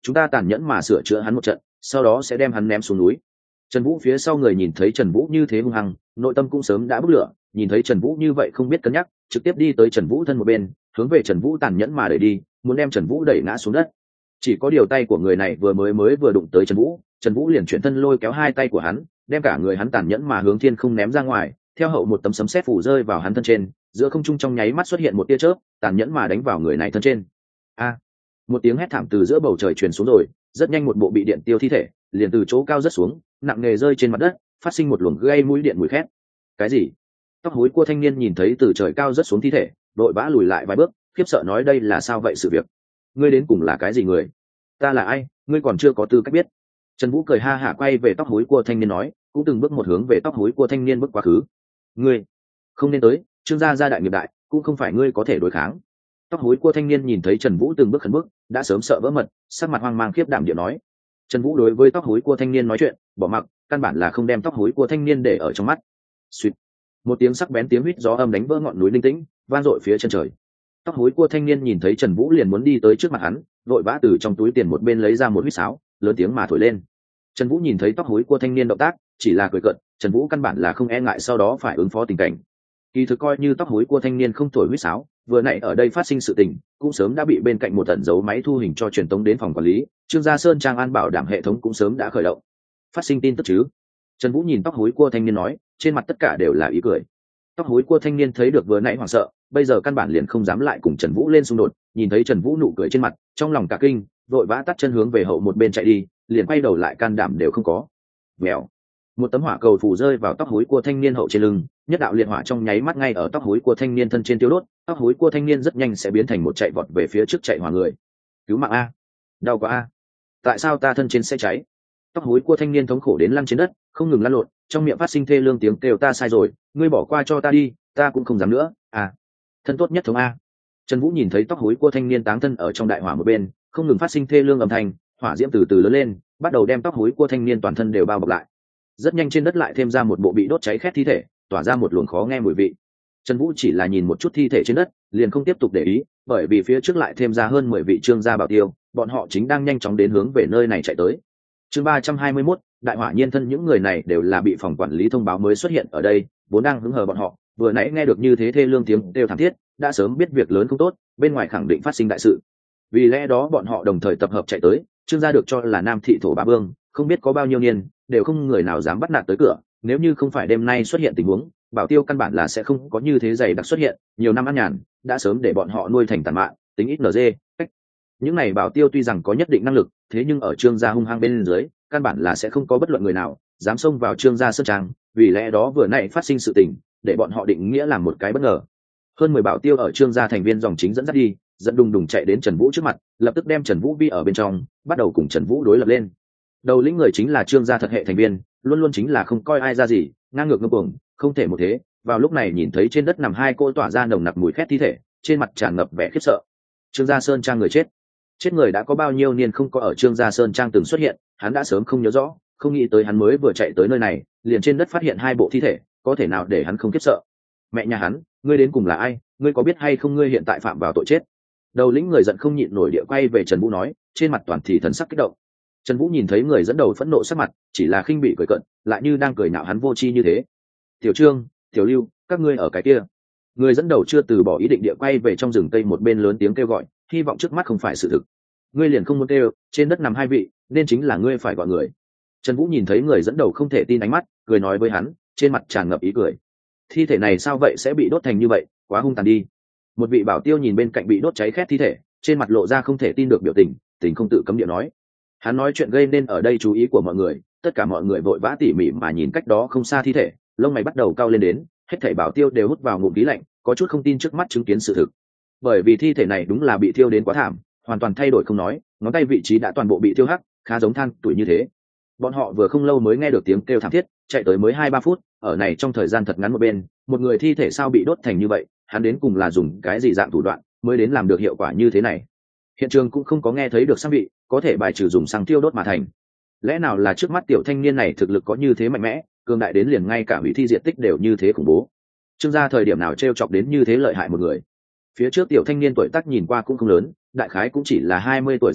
chúng ta tàn nhẫn mà sửa chữa hắn một trận, sau đó sẽ đem hắn ném xuống núi. Trần Vũ phía sau người nhìn thấy Trần Vũ như thế hung hăng, nội tâm cũng sớm đã bốc lửa, nhìn thấy Trần Vũ như vậy không biết cân nhắc, trực tiếp đi tới Trần Vũ thân một bên, hướng về Trần Vũ tàn nhẫn mà đẩy đi, muốn đem Trần Vũ đẩy ngã xuống đất. Chỉ có điều tay của người này vừa mới mới vừa đụng tới Trần Vũ, Trần Vũ liền chuyển thân lôi kéo hai tay của hắn, đem cả người hắn tàn nhẫn mà hướng thiên không ném ra ngoài, theo hậu một tấm sấm sét phủ rơi vào hắn thân trên, giữa không trung trong nháy mắt xuất hiện một tia chớp, tàn nhẫn mà đánh vào người này thân trên. A! Một tiếng hét thảm từ giữa bầu trời truyền xuống rồi, rất nhanh một bộ bị điện tiêu thi thể, liền từ chỗ cao rất xuống, nặng nề rơi trên mặt đất, phát sinh một luồng gây mũi điện mùi khét. Cái gì? Tóc hối cua thanh niên nhìn thấy từ trời cao rất xuống thi thể, đội vã lùi lại vài bước, khiếp sợ nói đây là sao vậy sự việc? Ngươi đến cùng là cái gì người? Ta là ai? Ngươi còn chưa có tư cách biết. Trần Vũ cười ha hả quay về tóc hối cua thanh niên nói, cũng từng bước một hướng về tóc hối cua thanh niên bước quá khứ. Ngươi không nên tới, Trương gia gia đại nghiệp đại, cũng không phải ngươi có thể đối kháng. Tóc hối cua thanh niên nhìn thấy Trần Vũ từng bước khẩn bước, đã sớm sợ vỡ mật, sắc mặt hoang mang khiếp đảm điệu nói. Trần Vũ đối với tóc hối cua thanh niên nói chuyện, bỏ mặc, căn bản là không đem tóc hối cua thanh niên để ở trong mắt. Xuyệt. Một tiếng sắc bén tiếng huýt gió âm đánh vỡ ngọn núi linh tĩnh, vang dội phía chân trời. Tóc hối cua thanh niên nhìn thấy Trần Vũ liền muốn đi tới trước mặt hắn, vội vã từ trong túi tiền một bên lấy ra một huýt sáo, lớn tiếng mà thổi lên. Trần Vũ nhìn thấy tóc hối cua thanh niên động tác, chỉ là cười cợt, Trần Vũ căn bản là không e ngại sau đó phải ứng phó tình cảnh. Kỳ thực coi như tóc hối cua thanh niên không thổi huýt sáo, vừa nãy ở đây phát sinh sự tình, cũng sớm đã bị bên cạnh một tận dấu máy thu hình cho truyền tống đến phòng quản lý, Trương Gia Sơn Trang an bảo đảm hệ thống cũng sớm đã khởi động. Phát sinh tin tức chứ? Trần Vũ nhìn tóc hối cua thanh niên nói, trên mặt tất cả đều là ý cười. Tóc hối cua thanh niên thấy được vừa nãy hoảng sợ, bây giờ căn bản liền không dám lại cùng Trần Vũ lên xung đột, nhìn thấy Trần Vũ nụ cười trên mặt, trong lòng cả kinh, vội vã tắt chân hướng về hậu một bên chạy đi, liền quay đầu lại can đảm đều không có. Vèo. Một tấm hỏa cầu phủ rơi vào tóc hối cua thanh niên hậu trên lưng, nhất đạo liệt hỏa trong nháy mắt ngay ở tóc hối cua thanh niên thân trên tiêu đốt, tóc hối cua thanh niên rất nhanh sẽ biến thành một chạy vọt về phía trước chạy hỏa người. Cứu mạng a! Đau quá a! Tại sao ta thân trên sẽ cháy? Tóc hối cua thanh niên thống khổ đến lăn trên đất, không ngừng lăn lộn, trong miệng phát sinh thê lương tiếng kêu ta sai rồi, ngươi bỏ qua cho ta đi, ta cũng không dám nữa. À, thân tốt nhất thống a. Trần Vũ nhìn thấy tóc hối cua thanh niên táng thân ở trong đại hỏa một bên, không ngừng phát sinh thê lương âm thanh, hỏa diễm từ từ lớn lên, bắt đầu đem tóc hối cua thanh niên toàn thân đều bao bọc lại. Rất nhanh trên đất lại thêm ra một bộ bị đốt cháy khét thi thể, tỏa ra một luồng khó nghe mùi vị. Trần Vũ chỉ là nhìn một chút thi thể trên đất, liền không tiếp tục để ý, bởi vì phía trước lại thêm ra hơn mười vị Trương gia bảo tiêu, bọn họ chính đang nhanh chóng đến hướng về nơi này chạy tới. Chương ba trăm hai mươi mốt, đại hỏa nhiên thân những người này đều là bị phòng quản lý thông báo mới xuất hiện ở đây, vốn đang hứng hờ bọn họ, vừa nãy nghe được như thế thê lương tiếng kêu thảm thiết, đã sớm biết việc lớn không tốt, bên ngoài khẳng định phát sinh đại sự. Vì lẽ đó bọn họ đồng thời tập hợp chạy tới, Trương gia được cho là Nam thị thổ bá vương, không biết có bao nhiêu niên, đều không người nào dám bắt nạt tới cửa, nếu như không phải đêm nay xuất hiện tình huống, bảo tiêu căn bản là sẽ không có như thế dày đặc xuất hiện, nhiều năm ăn nhàn, đã sớm để bọn họ nuôi thành tàn mạn, tính ít en giê. Cách. Những này bảo tiêu tuy rằng có nhất định năng lực, thế nhưng ở Trương gia hung hăng bên dưới, căn bản là sẽ không có bất luận người nào dám xông vào Trương gia sơn trang, vì lẽ đó vừa nãy phát sinh sự tình, để bọn họ định nghĩa làm một cái bất ngờ. Hơn mười bảo tiêu ở Trương gia thành viên dòng chính dẫn dắt đi, dẫn đùng đùng chạy đến Trần Vũ trước mặt, lập tức đem Trần Vũ vi ở bên trong, bắt đầu cùng Trần Vũ đối lập lên. Đầu lĩnh người chính là Trương gia thật hệ thành viên, luôn luôn chính là không coi ai ra gì, ngang ngược ngông cuồng, không thể một thế. Vào lúc này nhìn thấy trên đất nằm hai cô tỏa ra nồng nặc mùi khét thi thể, trên mặt tràn ngập vẻ khiếp sợ. Trương gia sơn trang người chết, chết người đã có bao nhiêu niên không có ở Trương gia sơn trang từng xuất hiện, hắn đã sớm không nhớ rõ, không nghĩ tới hắn mới vừa chạy tới nơi này, liền trên đất phát hiện hai bộ thi thể, có thể nào để hắn không khiếp sợ? Mẹ nhà hắn, ngươi đến cùng là ai? Ngươi có biết hay không ngươi hiện tại phạm vào tội chết? Đầu lĩnh người giận không nhịn nổi địa quay về Trần Vũ nói, trên mặt toàn thì thần sắc kích động. Trần Vũ nhìn thấy người dẫn đầu phẫn nộ sắc mặt, chỉ là khinh bị cười cận, lại như đang cười nhạo hắn vô tri như thế. Tiểu Trương, Tiểu Lưu, các ngươi ở cái kia. Người dẫn đầu chưa từ bỏ ý định địa quay về trong rừng cây một bên lớn tiếng kêu gọi, hy vọng trước mắt không phải sự thực. Ngươi liền không muốn kêu, trên đất nằm hai vị, nên chính là ngươi phải gọi người. Trần Vũ nhìn thấy người dẫn đầu không thể tin ánh mắt, cười nói với hắn, trên mặt tràn ngập ý cười. Thi thể này sao vậy sẽ bị đốt thành như vậy, quá hung tàn đi. Một vị bảo tiêu nhìn bên cạnh bị đốt cháy khét thi thể, trên mặt lộ ra không thể tin được biểu tình, tình không tự cấm địa nói. Hắn nói chuyện gây nên ở đây chú ý của mọi người, tất cả mọi người vội vã tỉ mỉ mà nhìn cách đó không xa thi thể, lông mày bắt đầu cao lên đến, hết thảy bảo tiêu đều hút vào ngụm khí lạnh, có chút không tin trước mắt chứng kiến sự thực. Bởi vì thi thể này đúng là bị thiêu đến quá thảm, hoàn toàn thay đổi không nói, ngón tay vị trí đã toàn bộ bị thiêu hắc, khá giống than tuổi như thế. Bọn họ vừa không lâu mới nghe được tiếng kêu thảm thiết, chạy tới mới hai ba phút, ở này trong thời gian thật ngắn một bên, một người thi thể sao bị đốt thành như vậy, hắn đến cùng là dùng cái gì dạng thủ đoạn mới đến làm được hiệu quả như thế này. Hiện trường cũng không có nghe thấy được xăng vị, có thể bài trừ dùng xăng tiêu đốt mà thành. Lẽ nào là trước mắt tiểu thanh niên này thực lực có như thế mạnh mẽ, cường đại đến liền ngay cả hủy thi diện tích đều như thế khủng bố. Trương gia thời điểm nào trêu chọc đến như thế lợi hại một người. Phía trước tiểu thanh niên tuổi tác nhìn qua cũng không lớn, đại khái cũng chỉ là hai mươi tuổi ra mặt,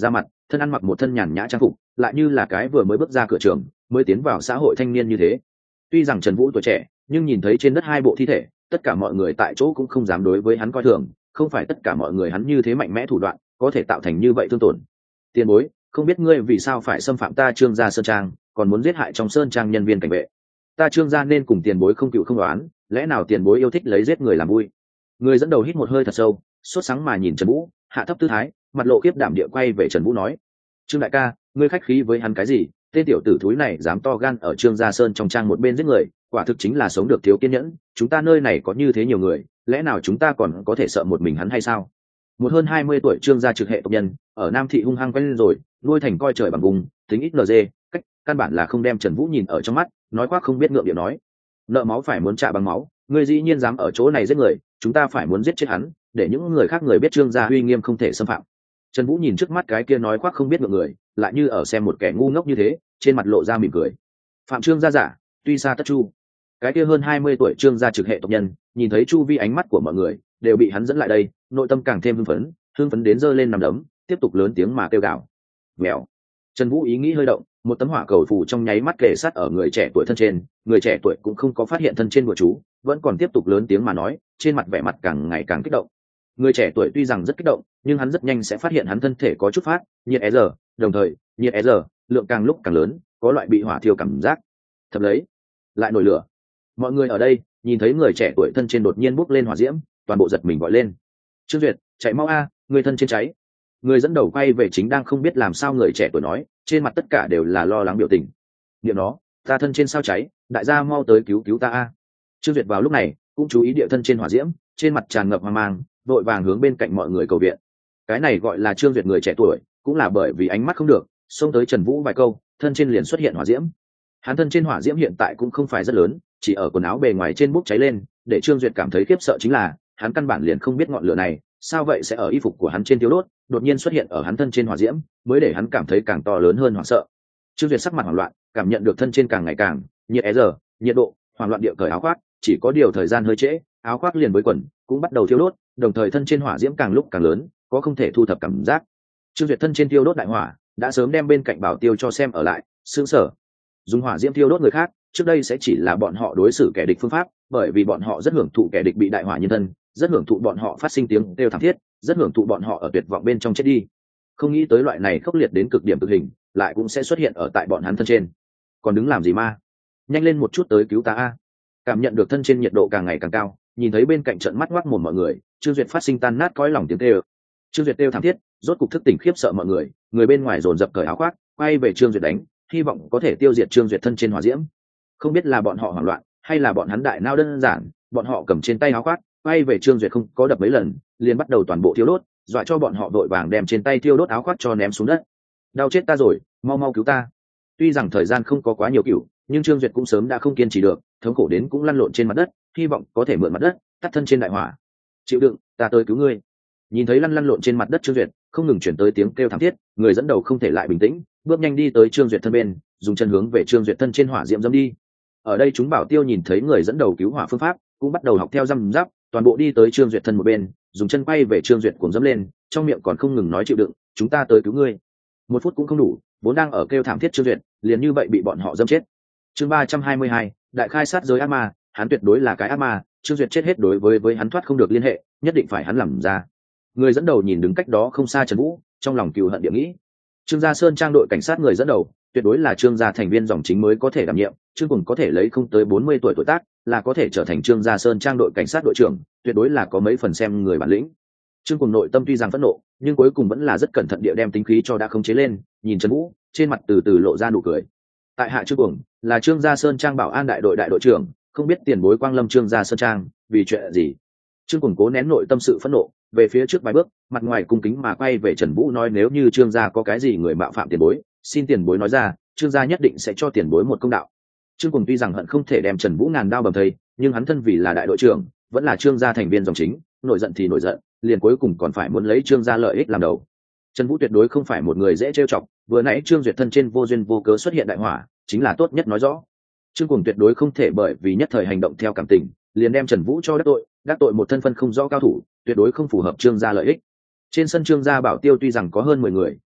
thân ăn mặc một thân nhàn nhã trang phục, lại như là cái vừa mới bước ra cửa trường mới tiến vào xã hội thanh niên như thế. Tuy rằng Trần Vũ tuổi trẻ, nhưng nhìn thấy trên đất hai bộ thi thể, tất cả mọi người tại chỗ cũng không dám đối với hắn coi thường, không phải tất cả mọi người hắn như thế mạnh mẽ thủ đoạn có thể tạo thành như vậy thương tổn. Tiền bối, không biết ngươi vì sao phải xâm phạm ta Trương gia sơn trang, còn muốn giết hại trong sơn trang nhân viên cảnh vệ. Ta Trương gia nên cùng tiền bối không cựu không đoán, lẽ nào tiền bối yêu thích lấy giết người làm vui? Người dẫn đầu hít một hơi thật sâu, sốt sáng mà nhìn Trần Vũ, hạ thấp tư thái, mặt lộ khiếp đảm địa quay về Trần Vũ nói: Trương đại ca, ngươi khách khí với hắn cái gì? Tên tiểu tử thúi này dám to gan ở Trương gia sơn trong trang một bên giết người, quả thực chính là sống được thiếu kiên nhẫn. Chúng ta nơi này có như thế nhiều người, lẽ nào chúng ta còn có thể sợ một mình hắn hay sao? Một hơn hai mươi tuổi Trương gia trực hệ tộc nhân ở Nam thị hung hăng quen lên rồi, nuôi thành coi trời bằng vùng, tính ít nd cách căn bản là không đem Trần Vũ nhìn ở trong mắt, nói khoác không biết ngượng điệu nói: nợ máu phải muốn trả bằng máu, ngươi dĩ nhiên dám ở chỗ này giết người, chúng ta phải muốn giết chết hắn, để những người khác người biết Trương gia uy nghiêm không thể xâm phạm. Trần Vũ nhìn trước mắt cái kia nói khoác không biết ngượng người, lại như ở xem một kẻ ngu ngốc như thế, trên mặt lộ ra mỉm cười. Phạm Trương gia giả, tuy xa tất chu. Cái kia hơn hai mươi tuổi Trương gia trực hệ tộc nhân, nhìn thấy chu vi ánh mắt của mọi người đều bị hắn dẫn lại đây, nội tâm càng thêm hưng phấn, hưng phấn đến giơ lên nằm đấm, tiếp tục lớn tiếng mà kêu gào. Mèo. Trần Vũ ý nghĩ hơi động, một tấm hỏa cầu phù trong nháy mắt kề sát ở người trẻ tuổi thân trên, người trẻ tuổi cũng không có phát hiện thân trên của chú, vẫn còn tiếp tục lớn tiếng mà nói, trên mặt vẻ mặt càng ngày càng kích động. Người trẻ tuổi tuy rằng rất kích động, nhưng hắn rất nhanh sẽ phát hiện hắn thân thể có chút phát nhiệt e giờ, đồng thời nhiệt e giờ lượng càng lúc càng lớn, có loại bị hỏa thiêu cảm giác. Thật lấy, lại nổi lửa. Mọi người ở đây nhìn thấy người trẻ tuổi thân trên đột nhiên bốc lên hỏa diễm, toàn bộ giật mình gọi lên: Trương Duyệt, chạy mau a, người thân trên cháy. Người dẫn đầu quay về chính đang không biết làm sao người trẻ tuổi nói, trên mặt tất cả đều là lo lắng biểu tình. Niệm nó, ta thân trên sao cháy, đại gia mau tới cứu cứu ta a. Trương Duyệt vào lúc này cũng chú ý địa thân trên hỏa diễm, trên mặt tràn ngập hoang mang, vội vàng hướng bên cạnh mọi người cầu viện. Cái này gọi là Trương Duyệt người trẻ tuổi, cũng là bởi vì ánh mắt không được, xông tới Trần Vũ vài câu, thân trên liền xuất hiện hỏa diễm. Hắn thân trên hỏa diễm hiện tại cũng không phải rất lớn, chỉ ở quần áo bề ngoài trên bốc cháy lên, để Trương Duyệt cảm thấy khiếp sợ chính là, hắn căn bản liền không biết ngọn lửa này sao vậy sẽ ở y phục của hắn trên thiếu đốt, đột nhiên xuất hiện ở hắn thân trên hỏa diễm, mới để hắn cảm thấy càng to lớn hơn hoảng sợ. Trương Duyệt sắc mặt hoảng loạn, cảm nhận được thân trên càng ngày càng nhiệt é giờ, nhiệt độ, hoảng loạn địa cởi áo khoác, chỉ có điều thời gian hơi trễ, áo khoác liền với quần cũng bắt đầu thiêu đốt, đồng thời thân trên hỏa diễm càng lúc càng lớn, có không thể thu thập cảm giác. Trương Duyệt thân trên thiêu đốt đại hỏa, đã sớm đem bên cạnh Bảo Tiêu cho xem ở lại, sững sờ. Dùng hỏa diễm thiêu đốt người khác, trước đây sẽ chỉ là bọn họ đối xử kẻ địch phương pháp, bởi vì bọn họ rất hưởng thụ kẻ địch bị đại hỏa nhân thân, rất hưởng thụ bọn họ phát sinh tiếng kêu thảm thiết, rất hưởng thụ bọn họ ở tuyệt vọng bên trong chết đi. Không nghĩ tới loại này khốc liệt đến cực điểm cực hình, lại cũng sẽ xuất hiện ở tại bọn hắn thân trên. Còn đứng làm gì ma? Nhanh lên một chút tới cứu ta a! Cảm nhận được thân trên nhiệt độ càng ngày càng cao, nhìn thấy bên cạnh trận mắt ngoác mồm mọi người, Trương Duyệt phát sinh tan nát cõi lòng tiếng kêu. Trương Duyệt kêu thảm thiết, rốt cục thức tỉnh khiếp sợ mọi người, người bên ngoài dồn dập cởi áo khoác, quay về Trương Duyệt đánh, hy vọng có thể tiêu diệt Trương Duyệt thân trên hỏa diễm. Không biết là bọn họ hoảng loạn, hay là bọn hắn đại nao đơn giản, bọn họ cầm trên tay áo khoác, quay về Trương Duyệt không có đập mấy lần, liền bắt đầu toàn bộ thiêu đốt, dọa cho bọn họ đội vàng đem trên tay thiêu đốt áo khoác cho ném xuống đất. Đau chết ta rồi, mau mau cứu ta! Tuy rằng thời gian không có quá nhiều cửu, nhưng Trương Duyệt cũng sớm đã không kiên trì được, thống khổ đến cũng lăn lộn trên mặt đất, hy vọng có thể mượn mặt đất tắt thân trên đại hỏa. Chịu đựng, ta tới cứu ngươi. Nhìn thấy lăn lăn lộn trên mặt đất Trương Duyệt, không ngừng chuyển tới tiếng kêu thảm thiết, người dẫn đầu không thể lại bình tĩnh, bước nhanh đi tới Trương Duyệt thân bên, dùng chân hướng về Trương Duyệt thân trên hỏa diễm dâm đi. Ở đây chúng Bảo Tiêu nhìn thấy người dẫn đầu cứu hỏa phương pháp, cũng bắt đầu học theo răm rắp, toàn bộ đi tới Trương Duyệt thân một bên, dùng chân quay về Trương Duyệt cuồng dẫm lên, trong miệng còn không ngừng nói chịu đựng, chúng ta tới cứu ngươi. Một phút cũng không đủ, vốn đang ở kêu thảm thiết Trương Duyệt, liền như vậy bị bọn họ dâm chết. Chương ba trăm hai mươi hai, đại khai sát giới ác ma, hắn tuyệt đối là cái ác ma, Trương Duyệt chết hết đối với với hắn thoát không được liên hệ, nhất định phải hắn làm ra. Người dẫn đầu nhìn đứng cách đó không xa Trần Vũ, trong lòng cừu hận địa nghĩ. Trương Gia Sơn trang đội cảnh sát người dẫn đầu, tuyệt đối là Trương gia thành viên dòng chính mới có thể đảm nhiệm, Trương Cùng có thể lấy không tới bốn mươi tuổi tuổi tác, là có thể trở thành Trương Gia Sơn trang đội cảnh sát đội trưởng, tuyệt đối là có mấy phần xem người bản lĩnh. Trương Cùng nội tâm tuy rằng phẫn nộ, nhưng cuối cùng vẫn là rất cẩn thận địa đem tính khí cho đã khống chế lên, nhìn Trần Vũ, trên mặt từ từ lộ ra nụ cười. Tại hạ Trương Cùng, là Trương Gia Sơn trang bảo an đại đội đại đội trưởng, không biết tiền bối quang lâm Trương Gia Sơn trang, vì chuyện gì? Trương Cùng cố nén nội tâm sự phẫn nộ, về phía trước vài bước, mặt ngoài cung kính mà quay về Trần Vũ nói, nếu như Trương gia có cái gì người mạo phạm tiền bối, xin tiền bối nói ra, Trương gia nhất định sẽ cho tiền bối một công đạo. Trương Cùng tuy rằng hận không thể đem Trần Vũ ngàn đao bầm thây, nhưng hắn thân vì là đại đội trưởng, vẫn là Trương gia thành viên dòng chính, nổi giận thì nổi giận, liền cuối cùng còn phải muốn lấy Trương gia lợi ích làm đầu. Trần Vũ tuyệt đối không phải một người dễ trêu chọc, vừa nãy Trương Duyệt thân trên vô duyên vô cớ xuất hiện đại hỏa, chính là tốt nhất nói rõ. Trương Cùng tuyệt đối không thể bởi vì nhất thời hành động theo cảm tình, liền đem Trần Vũ cho đắc tội, đắc tội một thân phân không rõ cao thủ, tuyệt đối không phù hợp Trương gia lợi ích. Trên sân Trương gia Bảo Tiêu tuy rằng có hơn mười người,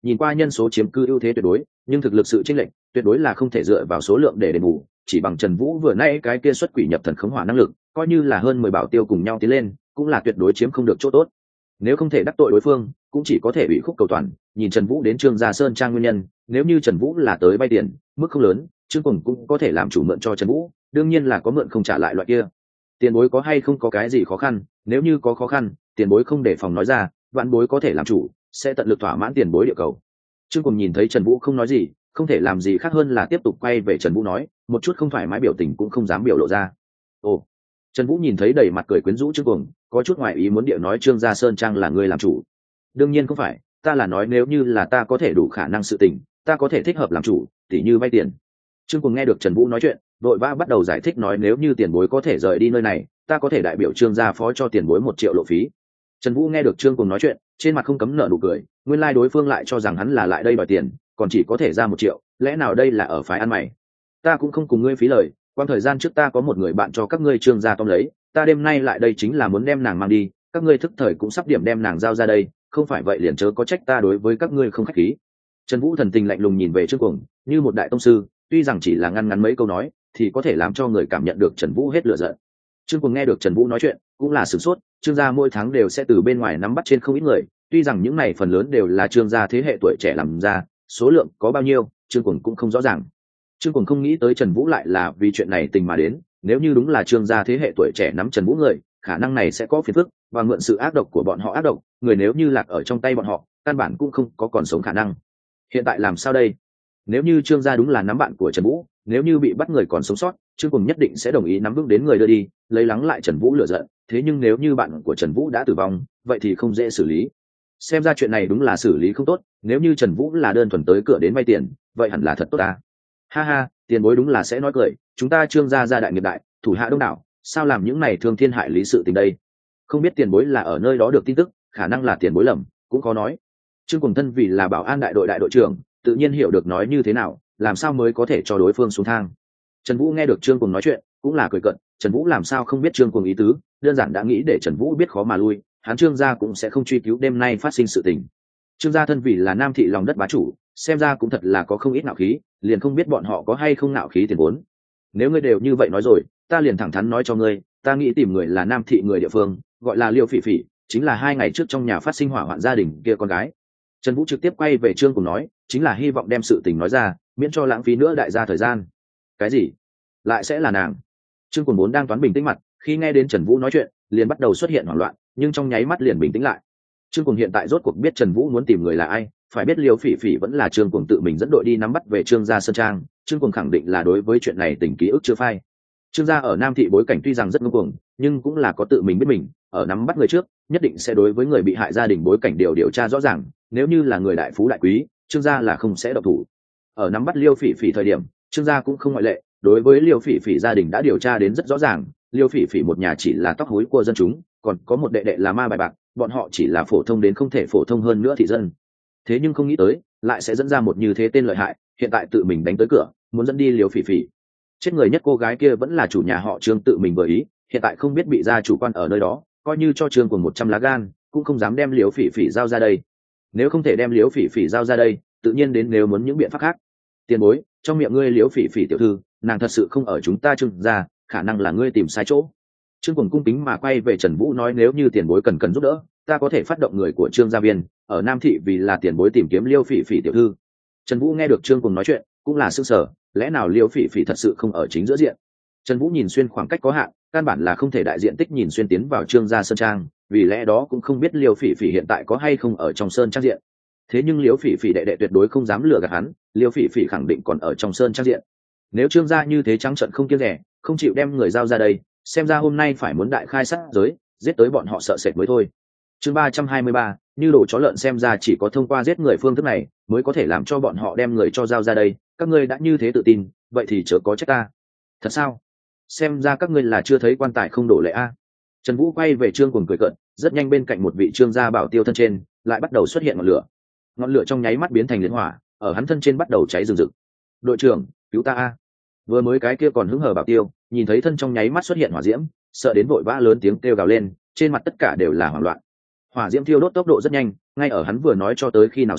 nhìn qua nhân số chiếm cư ưu thế tuyệt đối, nhưng thực lực sự chênh lệch tuyệt đối là không thể dựa vào số lượng để đền bù. Chỉ bằng Trần Vũ vừa nãy cái kia xuất quỷ nhập thần khống hỏa năng lực, coi như là hơn mười bảo tiêu cùng nhau tiến lên, cũng là tuyệt đối chiếm không được chỗ tốt. Nếu không thể đắc tội đối phương, cũng chỉ có thể bị khúc cầu toàn. Nhìn Trần Vũ đến Trương Gia Sơn trang nguyên nhân, nếu như Trần Vũ là tới vay tiền, mức không lớn, Trương Cuồng cũng có thể làm chủ mượn cho Trần Vũ, đương nhiên là có mượn không trả lại loại kia. Tiền bối có hay không có cái gì khó khăn, nếu như có khó khăn, tiền bối không để phòng nói ra, vạn bối có thể làm chủ, sẽ tận lực thỏa mãn tiền bối địa cầu. Trương Cuồng nhìn thấy Trần Vũ không nói gì, không thể làm gì khác hơn là tiếp tục quay về Trần Vũ nói, một chút không thoải mái biểu tình cũng không dám biểu lộ ra. Ồ. Trần Vũ nhìn thấy đầy mặt cười quyến rũ Trương Cuồng, có chút ngoài ý muốn địa nói Trương Gia Sơn trang là người làm chủ. Đương nhiên không phải, ta là nói nếu như là ta có thể đủ khả năng sự tình, ta có thể thích hợp làm chủ, tỉ như vay tiền. Trương Cuồng nghe được Trần Vũ nói chuyện, vội vã bắt đầu giải thích nói nếu như tiền bối có thể rời đi nơi này, ta có thể đại biểu Trương gia phó cho tiền bối một triệu lộ phí. Trần Vũ nghe được Trương Cuồng nói chuyện, trên mặt không cấm nở nụ cười, nguyên lai đối phương lại cho rằng hắn là lại đây đòi tiền, còn chỉ có thể ra một triệu, lẽ nào đây là ở phái ăn mày? Ta cũng không cùng ngươi phí lời, quan thời gian trước ta có một người bạn cho các ngươi Trương gia tóm lấy, ta đêm nay lại đây chính là muốn đem nàng mang đi, các ngươi thức thời cũng sắp điểm đem nàng giao ra đây, không phải vậy liền chớ có trách ta đối với các ngươi không khách khí. Trần Vũ thần tình lạnh lùng nhìn về Trương Cuồng, như một đại tông sư, tuy rằng chỉ là ngăn ngắn mấy câu nói, thì có thể làm cho người cảm nhận được Trần Vũ hết lửa giận. Trương Cuồng nghe được Trần Vũ nói chuyện, cũng là sửng sốt, Trương gia mỗi tháng đều sẽ từ bên ngoài nắm bắt trên không ít người, tuy rằng những này phần lớn đều là Trương gia thế hệ tuổi trẻ làm ra, số lượng có bao nhiêu, Trương Cuồng cũng không rõ ràng. Trương Cuồng không nghĩ tới Trần Vũ lại là vì chuyện này tình mà đến, nếu như đúng là Trương gia thế hệ tuổi trẻ nắm Trần Vũ người, khả năng này sẽ có phiền phức, và mượn sự ác độc của bọn họ ác độc, người nếu như lạc ở trong tay bọn họ, căn bản cũng không có còn sống khả năng. Hiện tại làm sao đây? Nếu như Trương gia đúng là nắm bạn của Trần Vũ, nếu như bị bắt người còn sống sót, Trương Cuồng nhất định sẽ đồng ý nắm vững đến người đưa đi, lấy lắng lại Trần Vũ lửa giận, thế nhưng nếu như bạn của Trần Vũ đã tử vong, vậy thì không dễ xử lý. Xem ra chuyện này đúng là xử lý không tốt, nếu như Trần Vũ là đơn thuần tới cửa đến vay tiền, vậy hẳn là thật tốt ta. Ha ha, tiền bối đúng là sẽ nói cười, chúng ta Trương gia gia đại nghiệp đại, thủ hạ đông đảo, sao làm những này thương thiên hại lý sự tình đây? Không biết tiền bối là ở nơi đó được tin tức, khả năng là tiền bối lầm, cũng khó nói. Trương Cuồng thân vì là bảo an đại đội đại đội trưởng, tự nhiên hiểu được nói như thế nào, làm sao mới có thể cho đối phương xuống thang. Trần Vũ nghe được Trương Cuồng nói chuyện, cũng là cười cợt, Trần Vũ làm sao không biết Trương Cuồng ý tứ, đơn giản đã nghĩ để Trần Vũ biết khó mà lui, hắn Trương gia cũng sẽ không truy cứu đêm nay phát sinh sự tình. Trương gia thân vì là Nam thị lòng đất bá chủ, xem ra cũng thật là có không ít nạo khí, liền không biết bọn họ có hay không nạo khí tiền vốn. Nếu ngươi đều như vậy nói rồi, ta liền thẳng thắn nói cho ngươi, ta nghĩ tìm người là Nam thị người địa phương, gọi là Liêu Phỉ Phỉ, chính là hai ngày trước trong nhà phát sinh hỏa hoạn gia đình kia con gái. Trần Vũ trực tiếp quay về Trương Cuồng nói, chính là hy vọng đem sự tình nói ra, miễn cho lãng phí nữa đại gia thời gian. Cái gì? Lại sẽ là nàng? Trương Cuồng vốn đang toán bình tĩnh mặt, khi nghe đến Trần Vũ nói chuyện, liền bắt đầu xuất hiện hoảng loạn, nhưng trong nháy mắt liền bình tĩnh lại. Trương Cuồng hiện tại rốt cuộc biết Trần Vũ muốn tìm người là ai, phải biết Liêu Phỉ Phỉ vẫn là Trương Cuồng tự mình dẫn đội đi nắm bắt về Trương gia sơn trang, Trương Cuồng khẳng định là đối với chuyện này tình ký ức chưa phai. Trương gia ở Nam thị bối cảnh tuy rằng rất ngông cuồng, nhưng cũng là có tự mình biết mình, ở nắm bắt người trước, nhất định sẽ đối với người bị hại gia đình bối cảnh điều điều tra rõ ràng, nếu như là người đại phú đại quý, Trương gia là không sẽ động thủ. Ở nắm bắt Liêu Phỉ Phỉ thời điểm, Trương gia cũng không ngoại lệ, đối với Liêu Phỉ Phỉ gia đình đã điều tra đến rất rõ ràng, Liêu Phỉ Phỉ một nhà chỉ là tóc hối của dân chúng, còn có một đệ đệ là ma bài bạc, bọn họ chỉ là phổ thông đến không thể phổ thông hơn nữa thị dân. Thế nhưng không nghĩ tới, lại sẽ dẫn ra một như thế tên lợi hại, hiện tại tự mình đánh tới cửa, muốn dẫn đi Liêu Phỉ Phỉ. Chết người nhất cô gái kia vẫn là chủ nhà họ Trương tự mình vừa ý, hiện tại không biết bị gia chủ quan ở nơi đó, coi như cho Trương Cuồng một trăm lá gan, cũng không dám đem Liêu Phỉ Phỉ giao ra đây. Nếu không thể đem Liêu Phỉ Phỉ giao ra đây, tự nhiên đến nếu muốn những biện pháp khác. Tiền bối, trong miệng ngươi Liêu Phỉ Phỉ tiểu thư, nàng thật sự không ở chúng ta Trương gia, khả năng là ngươi tìm sai chỗ. Trương Cuồng cung kính mà quay về Trần Vũ nói nếu như tiền bối cần cần giúp đỡ, ta có thể phát động người của Trương gia viên ở Nam thị vì là tiền bối tìm kiếm Liêu Phỉ Phỉ tiểu thư. Trần Vũ nghe được Trương Cuồng nói chuyện, cũng là sửng sở, lẽ nào Liêu Phỉ Phỉ thật sự không ở chính giữa diện? Trần Vũ nhìn xuyên khoảng cách có hạn, căn bản là không thể đại diện tích nhìn xuyên tiến vào Trương gia sơn trang, vì lẽ đó cũng không biết Liêu Phỉ Phỉ hiện tại có hay không ở trong sơn trang diện. Thế nhưng Liêu Phỉ Phỉ đệ đệ tuyệt đối không dám lừa gạt hắn, Liêu Phỉ Phỉ khẳng định còn ở trong sơn trang diện. Nếu Trương gia như thế trắng trợn không kiêng dè, không chịu đem người giao ra đây, xem ra hôm nay phải muốn đại khai sát giới, giết tới bọn họ sợ sệt mới thôi. Chương ba trăm hai mươi ba, như đồ chó lợn, xem ra chỉ có thông qua giết người phương thức này mới có thể làm cho bọn họ đem người cho giao ra đây, các ngươi đã như thế tự tin, vậy thì chớ có trách ta. Thật sao? Xem ra các ngươi là chưa thấy quan tài không đổ lệ a. Trần Vũ quay về Trương Cuồng cười cợt, rất nhanh bên cạnh một vị Trương gia bảo tiêu thân trên lại bắt đầu xuất hiện ngọn lửa. Ngọn lửa trong nháy mắt biến thành liệt hỏa, ở hắn thân trên bắt đầu cháy rừng rực. Đội trưởng, cứu ta a. Vừa mới cái kia còn hứng hờ bảo tiêu, nhìn thấy thân trong nháy mắt xuất hiện hỏa diễm, sợ đến vội vã lớn tiếng kêu gào lên, trên mặt tất cả đều là hoảng loạn. Hỏa diễm thiêu đốt tốc độ rất nhanh, ngay ở hắn vừa nói cho tới khi nào xong,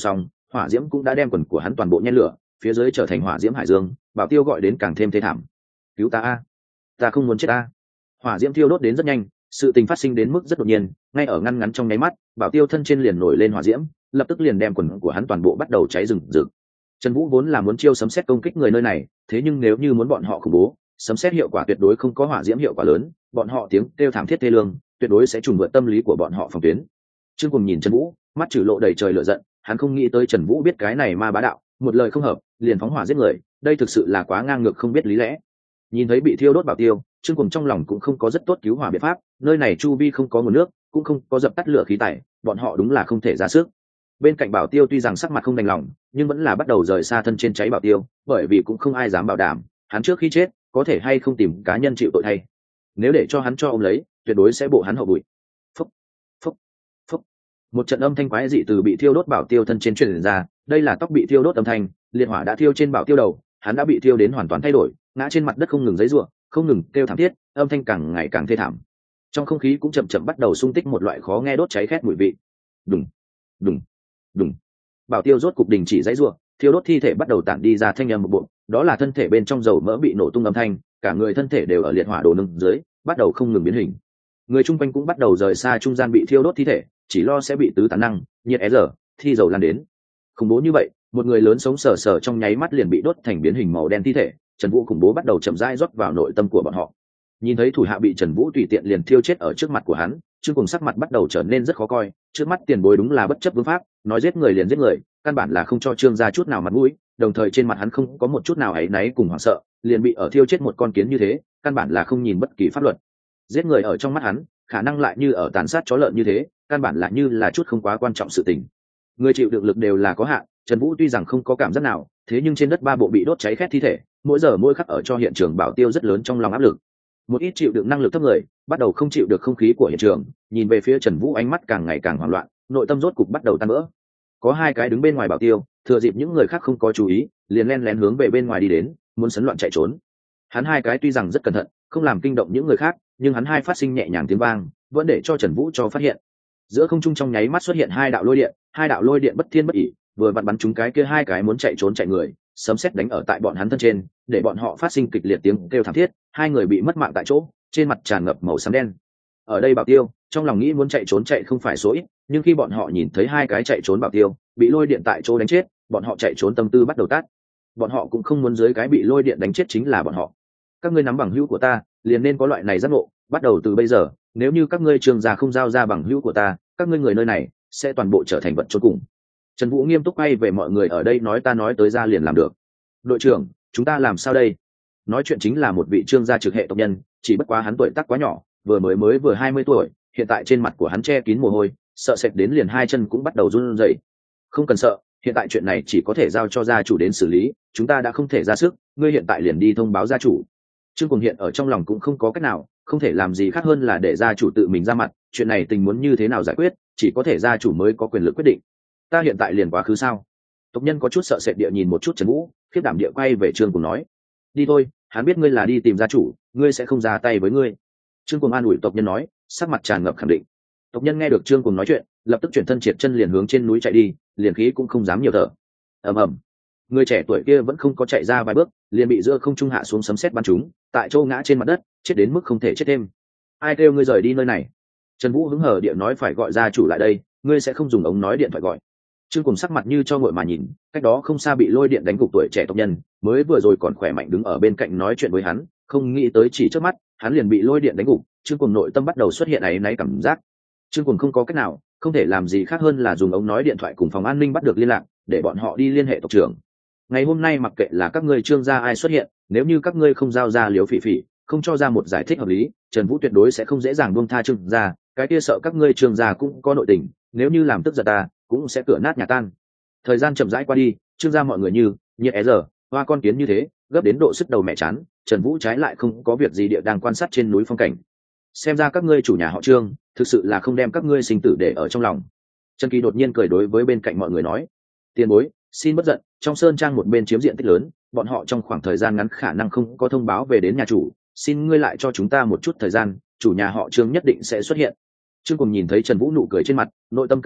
hỏa diễm cũng đã đem quần của hắn toàn bộ nhen lửa, phía dưới trở thành hỏa diễm hải dương. Bảo Tiêu gọi đến càng thêm thê thảm: cứu ta a, ta không muốn chết a. Hỏa diễm thiêu đốt đến rất nhanh, sự tình phát sinh đến mức rất đột nhiên, ngay ở ngăn ngắn trong nháy mắt, Bảo Tiêu thân trên liền nổi lên hỏa diễm, lập tức liền đem quần của hắn toàn bộ bắt đầu cháy rừng rực. Trần Vũ vốn là muốn chiêu sấm sét công kích người nơi này, thế nhưng nếu như muốn bọn họ khủng bố, sấm sét hiệu quả tuyệt đối không có hỏa diễm hiệu quả lớn, bọn họ tiếng kêu thảm thiết thê lương, tuyệt đối sẽ trùng vượt tâm lý của bọn họ phòng tuyến. Trương Cùng nhìn Trần Vũ, mắt trừ lộ đầy trời lửa giận, hắn không nghĩ tới Trần Vũ biết cái này ma bá đạo, một lời không hợp, liền phóng hỏa giết người, đây thực sự là quá ngang ngược không biết lý lẽ. Nhìn thấy bị thiêu đốt Bảo Tiêu, Trương Cùng trong lòng cũng không có rất tốt cứu hỏa biện pháp, nơi này chu vi không có nguồn nước, cũng không có dập tắt lửa khí tải, bọn họ đúng là không thể ra sức. Bên cạnh Bảo Tiêu tuy rằng sắc mặt không đành lòng, nhưng vẫn là bắt đầu rời xa thân trên cháy Bảo Tiêu, bởi vì cũng không ai dám bảo đảm hắn trước khi chết có thể hay không tìm cá nhân chịu tội thay. Nếu để cho hắn cho ôm lấy, tuyệt đối sẽ bộ hắn hậu bụi. Phúc, phúc, phúc. Một trận âm thanh quái dị từ bị thiêu đốt Bảo Tiêu thân trên truyền ra, đây là tóc bị thiêu đốt âm thanh, liệt hỏa đã thiêu trên Bảo Tiêu đầu, hắn đã bị thiêu đến hoàn toàn thay đổi, ngã trên mặt đất không ngừng giãy giụa, không ngừng kêu thảm thiết, âm thanh càng ngày càng thê thảm. Trong không khí cũng chậm chậm bắt đầu xung tích một loại khó nghe đốt cháy khét mùi vị. Đùng, đùng, đùng. Bảo Tiêu rốt cục đình chỉ giãy giụa, thiêu đốt thi thể bắt đầu tản đi ra thanh âm một bộ, đó là thân thể bên trong dầu mỡ bị nổ tung âm thanh, cả người thân thể đều ở liệt hỏa đồ nung dưới, bắt đầu không ngừng biến hình. Người chung quanh cũng bắt đầu rời xa trung gian bị thiêu đốt thi thể, chỉ lo sẽ bị tứ tán năng, nhiệt é giờ, thi dầu lan đến. Khủng bố như vậy, một người lớn sống sờ sờ trong nháy mắt liền bị đốt thành biến hình màu đen thi thể, Trần Vũ khủng bố bắt đầu chậm rãi rót vào nội tâm của bọn họ. Nhìn thấy thủ hạ bị Trần Vũ tùy tiện liền thiêu chết ở trước mặt của hắn, Trương Cùng sắc mặt bắt đầu trở nên rất khó coi, trước mắt tiền bối đúng là bất chấp vương pháp, nói giết người liền giết người, căn bản là không cho Trương gia chút nào mặt mũi, đồng thời trên mặt hắn không có một chút nào áy náy cùng hoảng sợ, liền bị ở thiêu chết một con kiến như thế, căn bản là không nhìn bất kỳ pháp luật. Giết người ở trong mắt hắn, khả năng lại như ở tàn sát chó lợn như thế, căn bản là như là chút không quá quan trọng sự tình. Người chịu đựng lực đều là có hạn, Trần Vũ tuy rằng không có cảm giác nào, thế nhưng trên đất ba bộ bị đốt cháy khét thi thể, mỗi giờ mỗi khắc ở cho hiện trường Bảo Tiêu rất lớn trong lòng áp lực. Một ít chịu đựng năng lực thấp người, bắt đầu không chịu được không khí của hiện trường, nhìn về phía Trần Vũ ánh mắt càng ngày càng hoảng loạn, nội tâm rốt cục bắt đầu tan vỡ. Có hai cái đứng bên ngoài Bảo Tiêu, thừa dịp những người khác không có chú ý, liền len lén hướng về bên ngoài đi đến, muốn sấn loạn chạy trốn. Hắn hai cái tuy rằng rất cẩn thận, không làm kinh động những người khác, nhưng hắn hai phát sinh nhẹ nhàng tiếng vang, vẫn để cho Trần Vũ cho phát hiện. Giữa không trung trong nháy mắt xuất hiện hai đạo lôi điện, hai đạo lôi điện bất thiên bất ỉ, vừa vặn bắn trúng cái kia hai cái muốn chạy trốn chạy người, sấm sét đánh ở tại bọn hắn thân trên, để bọn họ phát sinh kịch liệt tiếng kêu thảm thiết, hai người bị mất mạng tại chỗ, trên mặt tràn ngập màu xám đen. Ở đây Bảo Tiêu, trong lòng nghĩ muốn chạy trốn chạy không phải số ít, nhưng khi bọn họ nhìn thấy hai cái chạy trốn Bảo Tiêu bị lôi điện tại chỗ đánh chết, bọn họ chạy trốn tâm tư bắt đầu tắt. Bọn họ cũng không muốn dưới cái bị lôi điện đánh chết chính là bọn họ. Các ngươi nắm bằng hữu của ta, liền nên có loại này giác ngộ, bắt đầu từ bây giờ, nếu như các ngươi Trương gia không giao ra bằng hữu của ta, các ngươi người nơi này sẽ toàn bộ trở thành vật chôn cùng. Trần Vũ nghiêm túc quay về mọi người ở đây nói, ta nói tới ra liền làm được. Đội trưởng, chúng ta làm sao đây? Nói chuyện chính là một vị Trương gia trực hệ tộc nhân, chỉ bất quá hắn tuổi tác quá nhỏ, vừa mới mới vừa hai mươi tuổi, hiện tại trên mặt của hắn che kín mồ hôi, sợ sệt đến liền hai chân cũng bắt đầu run rẩy. Không cần sợ, hiện tại chuyện này chỉ có thể giao cho gia chủ đến xử lý, chúng ta đã không thể ra sức, ngươi hiện tại liền đi thông báo gia chủ. Trương Cùng hiện ở trong lòng cũng không có cách nào, không thể làm gì khác hơn là để gia chủ tự mình ra mặt, chuyện này tình muốn như thế nào giải quyết, chỉ có thể gia chủ mới có quyền lực quyết định. Ta hiện tại liền quá khứ sao? Tộc nhân có chút sợ sệt địa nhìn một chút Trần Vũ, khiếp đảm địa quay về Trương Cùng nói, đi thôi, hắn biết ngươi là đi tìm gia chủ, ngươi sẽ không ra tay với ngươi. Trương Cùng an ủi tộc nhân nói, sắc mặt tràn ngập khẳng định. Tộc nhân nghe được Trương Cùng nói chuyện, lập tức chuyển thân triệt chân liền hướng trên núi chạy đi, liền khí cũng không dám nhiều thở. Ầm ầm, người trẻ tuổi kia vẫn không có chạy ra vài bước, liền bị giữa không trung hạ xuống sấm sét bắn trúng, tại chỗ ngã trên mặt đất, chết đến mức không thể chết thêm. Ai kêu ngươi rời đi nơi này? Trần Vũ hứng hở địa nói, phải gọi gia chủ lại đây, ngươi sẽ không dùng ống nói điện thoại gọi. Trương Cùng sắc mặt như cho nguội mà nhìn, cách đó không xa bị lôi điện đánh gục tuổi trẻ tộc nhân, mới vừa rồi còn khỏe mạnh đứng ở bên cạnh nói chuyện với hắn, không nghĩ tới chỉ trước mắt, hắn liền bị lôi điện đánh gục. Trương Cùng nội tâm bắt đầu xuất hiện áy náy cảm giác. Trương Cùng không có cách nào, không thể làm gì khác hơn là dùng ống nói điện thoại cùng phòng an ninh bắt được liên lạc, để bọn họ đi liên hệ tộc trưởng. Ngày hôm nay mặc kệ là các ngươi Trương gia ai xuất hiện, nếu như các ngươi không giao ra Liễu Phỉ Phỉ, không cho ra một giải thích hợp lý, Trần Vũ tuyệt đối sẽ không dễ dàng buông tha Trương gia, cái kia sợ các ngươi Trương gia cũng có nội tình, nếu như làm tức giận ta, cũng sẽ cửa nát nhà tan. Thời gian chậm rãi qua đi, Trương gia mọi người như nhiệt é giờ, hoa con kiến như thế, gấp đến độ sức đầu mẹ chán, Trần Vũ trái lại không có việc gì địa đang quan sát trên núi phong cảnh. Xem ra các ngươi chủ nhà họ Trương, thực sự là không đem các ngươi sinh tử để ở trong lòng. Trần Kỳ đột nhiên cười đối với bên cạnh mọi người nói, tiền bối, xin bất giận, trong sơn trang một bên chiếm diện tích lớn, bọn họ trong khoảng thời gian ngắn khả năng không có thông báo về đến nhà chủ, xin ngươi lại cho chúng ta một chút thời gian, chủ nhà họ Trương nhất định sẽ xuất hiện. Trương Cùng nhìn thấy Trần Vũ nụ cười trên mặt, nội tâm cả kinh,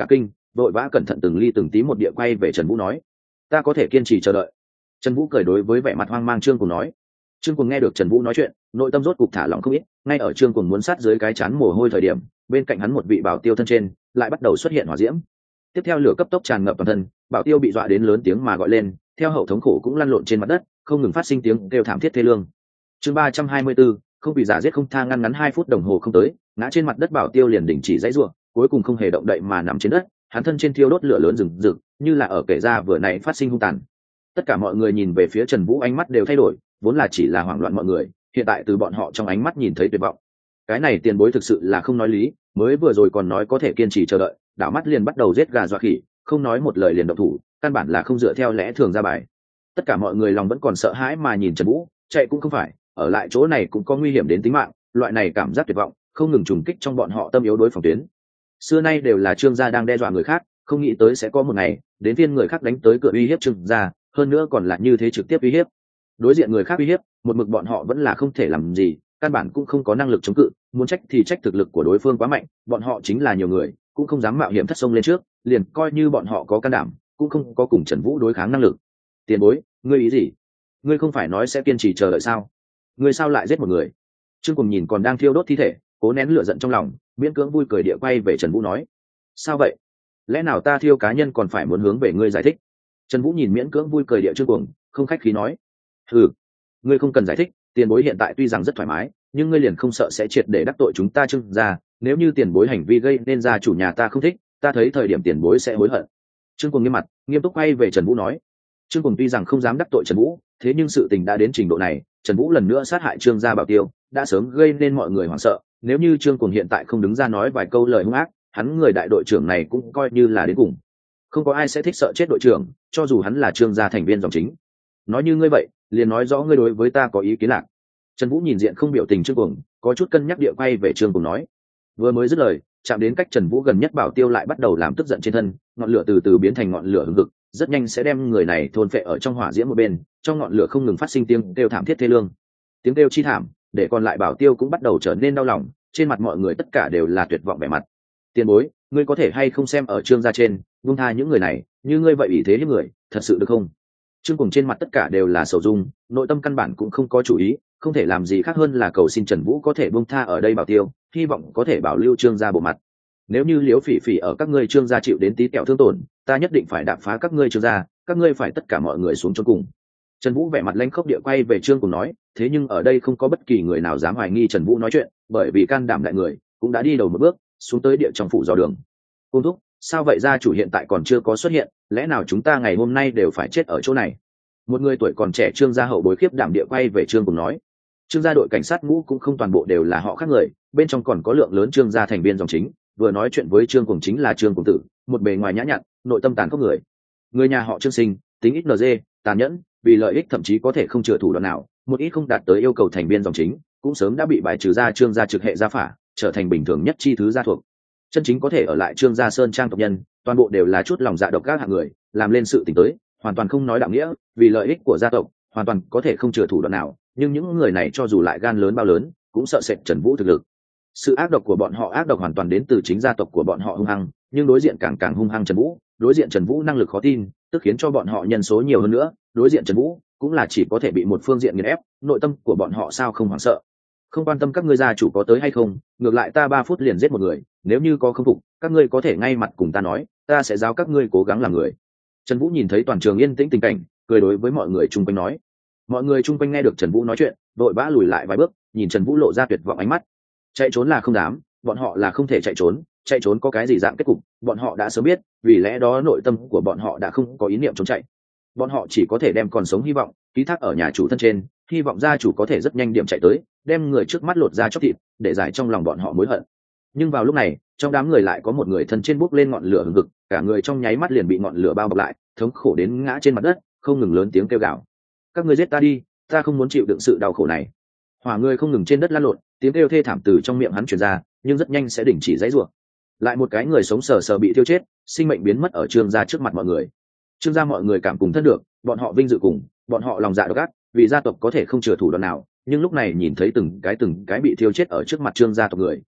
vội vã cẩn thận từng ly từng tí một địa quay về Trần Vũ nói: ta có thể kiên trì chờ đợi. Trần Vũ cười đối với vẻ mặt hoang mang Trương Cuồng nói. Trương Cuồng nghe được Trần Vũ nói chuyện, nội tâm rốt cục thả lỏng không ít. Ngay ở Trương Cuồng muốn sát dưới cái chán mồ hôi thời điểm, bên cạnh hắn một vị bảo tiêu thân trên lại bắt đầu xuất hiện hỏa diễm. Tiếp theo lửa cấp tốc tràn ngập toàn thân, bảo tiêu bị dọa đến lớn tiếng mà gọi lên, theo hậu thống khổ cũng lăn lộn trên mặt đất, không ngừng phát sinh tiếng kêu thảm thiết thê lương. Chương ba trăm hai mươi tư, không bị giả giết không tha. Ngăn ngắn hai phút đồng hồ không tới, ngã trên mặt đất bảo tiêu liền đình chỉ giãy giụa, cuối cùng không hề động đậy mà nằm trên đất, hắn thân trên thiêu đốt lửa lớn rừng rực, như là ở kể ra vừa nãy phát sinh hung tàn. Tất cả mọi người nhìn về phía Trần Vũ, ánh mắt đều thay đổi, vốn là chỉ là hoảng loạn mọi người, hiện tại từ bọn họ trong ánh mắt nhìn thấy tuyệt vọng. Cái này tiền bối thực sự là không nói lý, mới vừa rồi còn nói có thể kiên trì chờ đợi, đảo mắt liền bắt đầu giết gà dọa khỉ, không nói một lời liền động thủ, căn bản là không dựa theo lẽ thường ra bài. Tất cả mọi người lòng vẫn còn sợ hãi mà nhìn Trần Vũ, chạy cũng không phải, ở lại chỗ này cũng có nguy hiểm đến tính mạng, loại này cảm giác tuyệt vọng không ngừng trùng kích trong bọn họ tâm yếu đối phòng tuyến. Xưa nay đều là Trương gia đang đe dọa người khác, không nghĩ tới sẽ có một ngày đến phiên người khác đánh tới cửa uy hiếp Trương gia, hơn nữa còn là như thế trực tiếp uy hiếp. Đối diện người khác uy hiếp, một mực bọn họ vẫn là không thể làm gì, căn bản cũng không có năng lực chống cự, muốn trách thì trách thực lực của đối phương quá mạnh, bọn họ chính là nhiều người, cũng không dám mạo hiểm thất sông lên trước, liền coi như bọn họ có can đảm, cũng không có cùng Trần Vũ đối kháng năng lực. Tiền bối, ngươi ý gì? Ngươi không phải nói sẽ kiên trì chờ đợi sao? Ngươi sao lại giết một người? Trương Cùng nhìn còn đang thiêu đốt thi thể, cố nén lửa giận trong lòng, miễn cưỡng vui cười địa quay về Trần Vũ nói: sao vậy? Lẽ nào ta thiêu cá nhân còn phải muốn hướng về ngươi giải thích? Trần Vũ nhìn miễn cưỡng vui cười địa Trương Cùng, không khách khí nói: ừ, ngươi không cần giải thích, tiền bối hiện tại tuy rằng rất thoải mái, nhưng ngươi liền không sợ sẽ triệt để đắc tội chúng ta Trương gia? Nếu như tiền bối hành vi gây nên gia chủ nhà ta không thích, ta thấy thời điểm tiền bối sẽ hối hận. Trương Cùng nghiêm mặt, nghiêm túc quay về Trần Vũ nói. Trương Cùng tuy rằng không dám đắc tội Trần Vũ, thế nhưng sự tình đã đến trình độ này, Trần Vũ lần nữa sát hại Trương gia bảo tiêu, đã sớm gây nên mọi người hoảng sợ. Nếu như Trương Cùng hiện tại không đứng ra nói vài câu lời hung ác, hắn người đại đội trưởng này cũng coi như là đến cùng. Không có ai sẽ thích sợ chết đội trưởng, cho dù hắn là Trương gia thành viên dòng chính. Nói như ngươi vậy, liền nói rõ ngươi đối với ta có ý kiến lạc. Trần Vũ nhìn diện không biểu tình Trương Cùng, có chút cân nhắc địa quay về Trương Cùng nói. Vừa mới dứt lời, chạm đến cách Trần Vũ gần nhất bảo tiêu lại bắt đầu làm tức giận trên thân, ngọn lửa từ từ biến thành ngọn lửa hừng hực, rất nhanh sẽ đem người này thôn phệ ở trong hỏa diễm một bên, trong ngọn lửa không ngừng phát sinh tiếng kêu thảm thiết thê lương. Tiếng kêu chi thảm, để còn lại bảo tiêu cũng bắt đầu trở nên đau lòng, trên mặt mọi người tất cả đều là tuyệt vọng vẻ mặt. Tiền bối, ngươi có thể hay không xem ở Trương gia trên, buông tha những người này, như ngươi vậy ủy thế những người, thật sự được không? Trương Cùng trên mặt tất cả đều là sầu dung, nội tâm căn bản cũng không có chủ ý, không thể làm gì khác hơn là cầu xin Trần Vũ có thể buông tha ở đây bảo tiêu, hy vọng có thể bảo lưu Trương gia bộ mặt. Nếu như Liễu Phỉ Phỉ ở các ngươi Trương gia chịu đến tí kẹo thương tổn, ta nhất định phải đạp phá các ngươi Trương gia, các ngươi phải tất cả mọi người xuống chôn cùng. Trần Vũ vẻ mặt lanh khốc địa quay về Trương Cùng nói, thế nhưng ở đây không có bất kỳ người nào dám hoài nghi Trần Vũ nói chuyện, bởi vì can đảm đại người cũng đã đi đầu một bước, xuống tới địa trong phủ dò đường. Cung thúc, sao vậy gia chủ hiện tại còn chưa có xuất hiện, lẽ nào chúng ta ngày hôm nay đều phải chết ở chỗ này? Một người tuổi còn trẻ Trương gia hậu bối khiếp đảm địa quay về Trương Cùng nói. Trương gia đội cảnh sát ngũ cũng không toàn bộ đều là họ khác người, bên trong còn có lượng lớn Trương gia thành viên dòng chính, vừa nói chuyện với Trương Cùng chính là Trương Cùng tử, một bề ngoài nhã nhặn, nội tâm tàn khốc người. Người nhà họ Trương Sinh, tính ít en giê, tàn nhẫn, vì lợi ích thậm chí có thể không chừa thủ đoạn nào, một ít không đạt tới yêu cầu thành viên dòng chính, cũng sớm đã bị bài trừ ra Trương gia trực hệ gia phả, trở thành bình thường nhất chi thứ gia thuộc. Chân chính có thể ở lại Trương gia sơn trang tộc nhân, toàn bộ đều là chút lòng dạ độc các hạng người, làm lên sự tình tới, hoàn toàn không nói đạo nghĩa, vì lợi ích của gia tộc, hoàn toàn có thể không chừa thủ đoạn nào, nhưng những người này cho dù lại gan lớn bao lớn, cũng sợ sệt Trần Vũ thực lực. Sự ác độc của bọn họ ác độc hoàn toàn đến từ chính gia tộc của bọn họ hung hăng, nhưng đối diện càng càng hung hăng Trần Vũ, đối diện Trần Vũ năng lực khó tin, tức khiến cho bọn họ nhân số nhiều hơn nữa, đối diện Trần Vũ cũng là chỉ có thể bị một phương diện nghiền ép, nội tâm của bọn họ sao không hoảng sợ. Không quan tâm các ngươi gia chủ có tới hay không, ngược lại ta ba phút liền giết một người, nếu như có không phục, các ngươi có thể ngay mặt cùng ta nói, ta sẽ giáo các ngươi cố gắng làm người. Trần Vũ nhìn thấy toàn trường yên tĩnh tình cảnh, cười đối với mọi người chung quanh nói. Mọi người chung quanh nghe được Trần Vũ nói chuyện, đội vã lùi lại vài bước, nhìn Trần Vũ lộ ra tuyệt vọng ánh mắt. Chạy trốn là không dám, bọn họ là không thể chạy trốn, chạy trốn có cái gì dạng kết cục, bọn họ đã sớm biết, vì lẽ đó nội tâm của bọn họ đã không có ý niệm trốn chạy. Bọn họ chỉ có thể đem còn sống hy vọng ký thác ở nhà chủ thân trên, hy vọng gia chủ có thể rất nhanh điểm chạy tới, đem người trước mắt lột ra chóc thịt, để giải trong lòng bọn họ mối hận. Nhưng vào lúc này, trong đám người lại có một người thân trên bốc lên ngọn lửa hừng hực, cả người trong nháy mắt liền bị ngọn lửa bao bọc lại, thống khổ đến ngã trên mặt đất, không ngừng lớn tiếng kêu gào. Các ngươi giết ta đi, ta không muốn chịu đựng sự đau khổ này. Hỏa người không ngừng trên đất lăn lộn, tiếng kêu thê thảm từ trong miệng hắn truyền ra, nhưng rất nhanh sẽ đình chỉ giãy giụa. Lại một cái người sống sờ sờ bị thiêu chết, sinh mệnh biến mất ở Trương gia trước mặt mọi người. Trương gia mọi người cảm cùng thân được, bọn họ vinh dự cùng, bọn họ lòng dạ độc ác, vì gia tộc có thể không chừa thủ đoạn nào, nhưng lúc này nhìn thấy từng cái từng cái bị thiêu chết ở trước mặt Trương gia tộc người,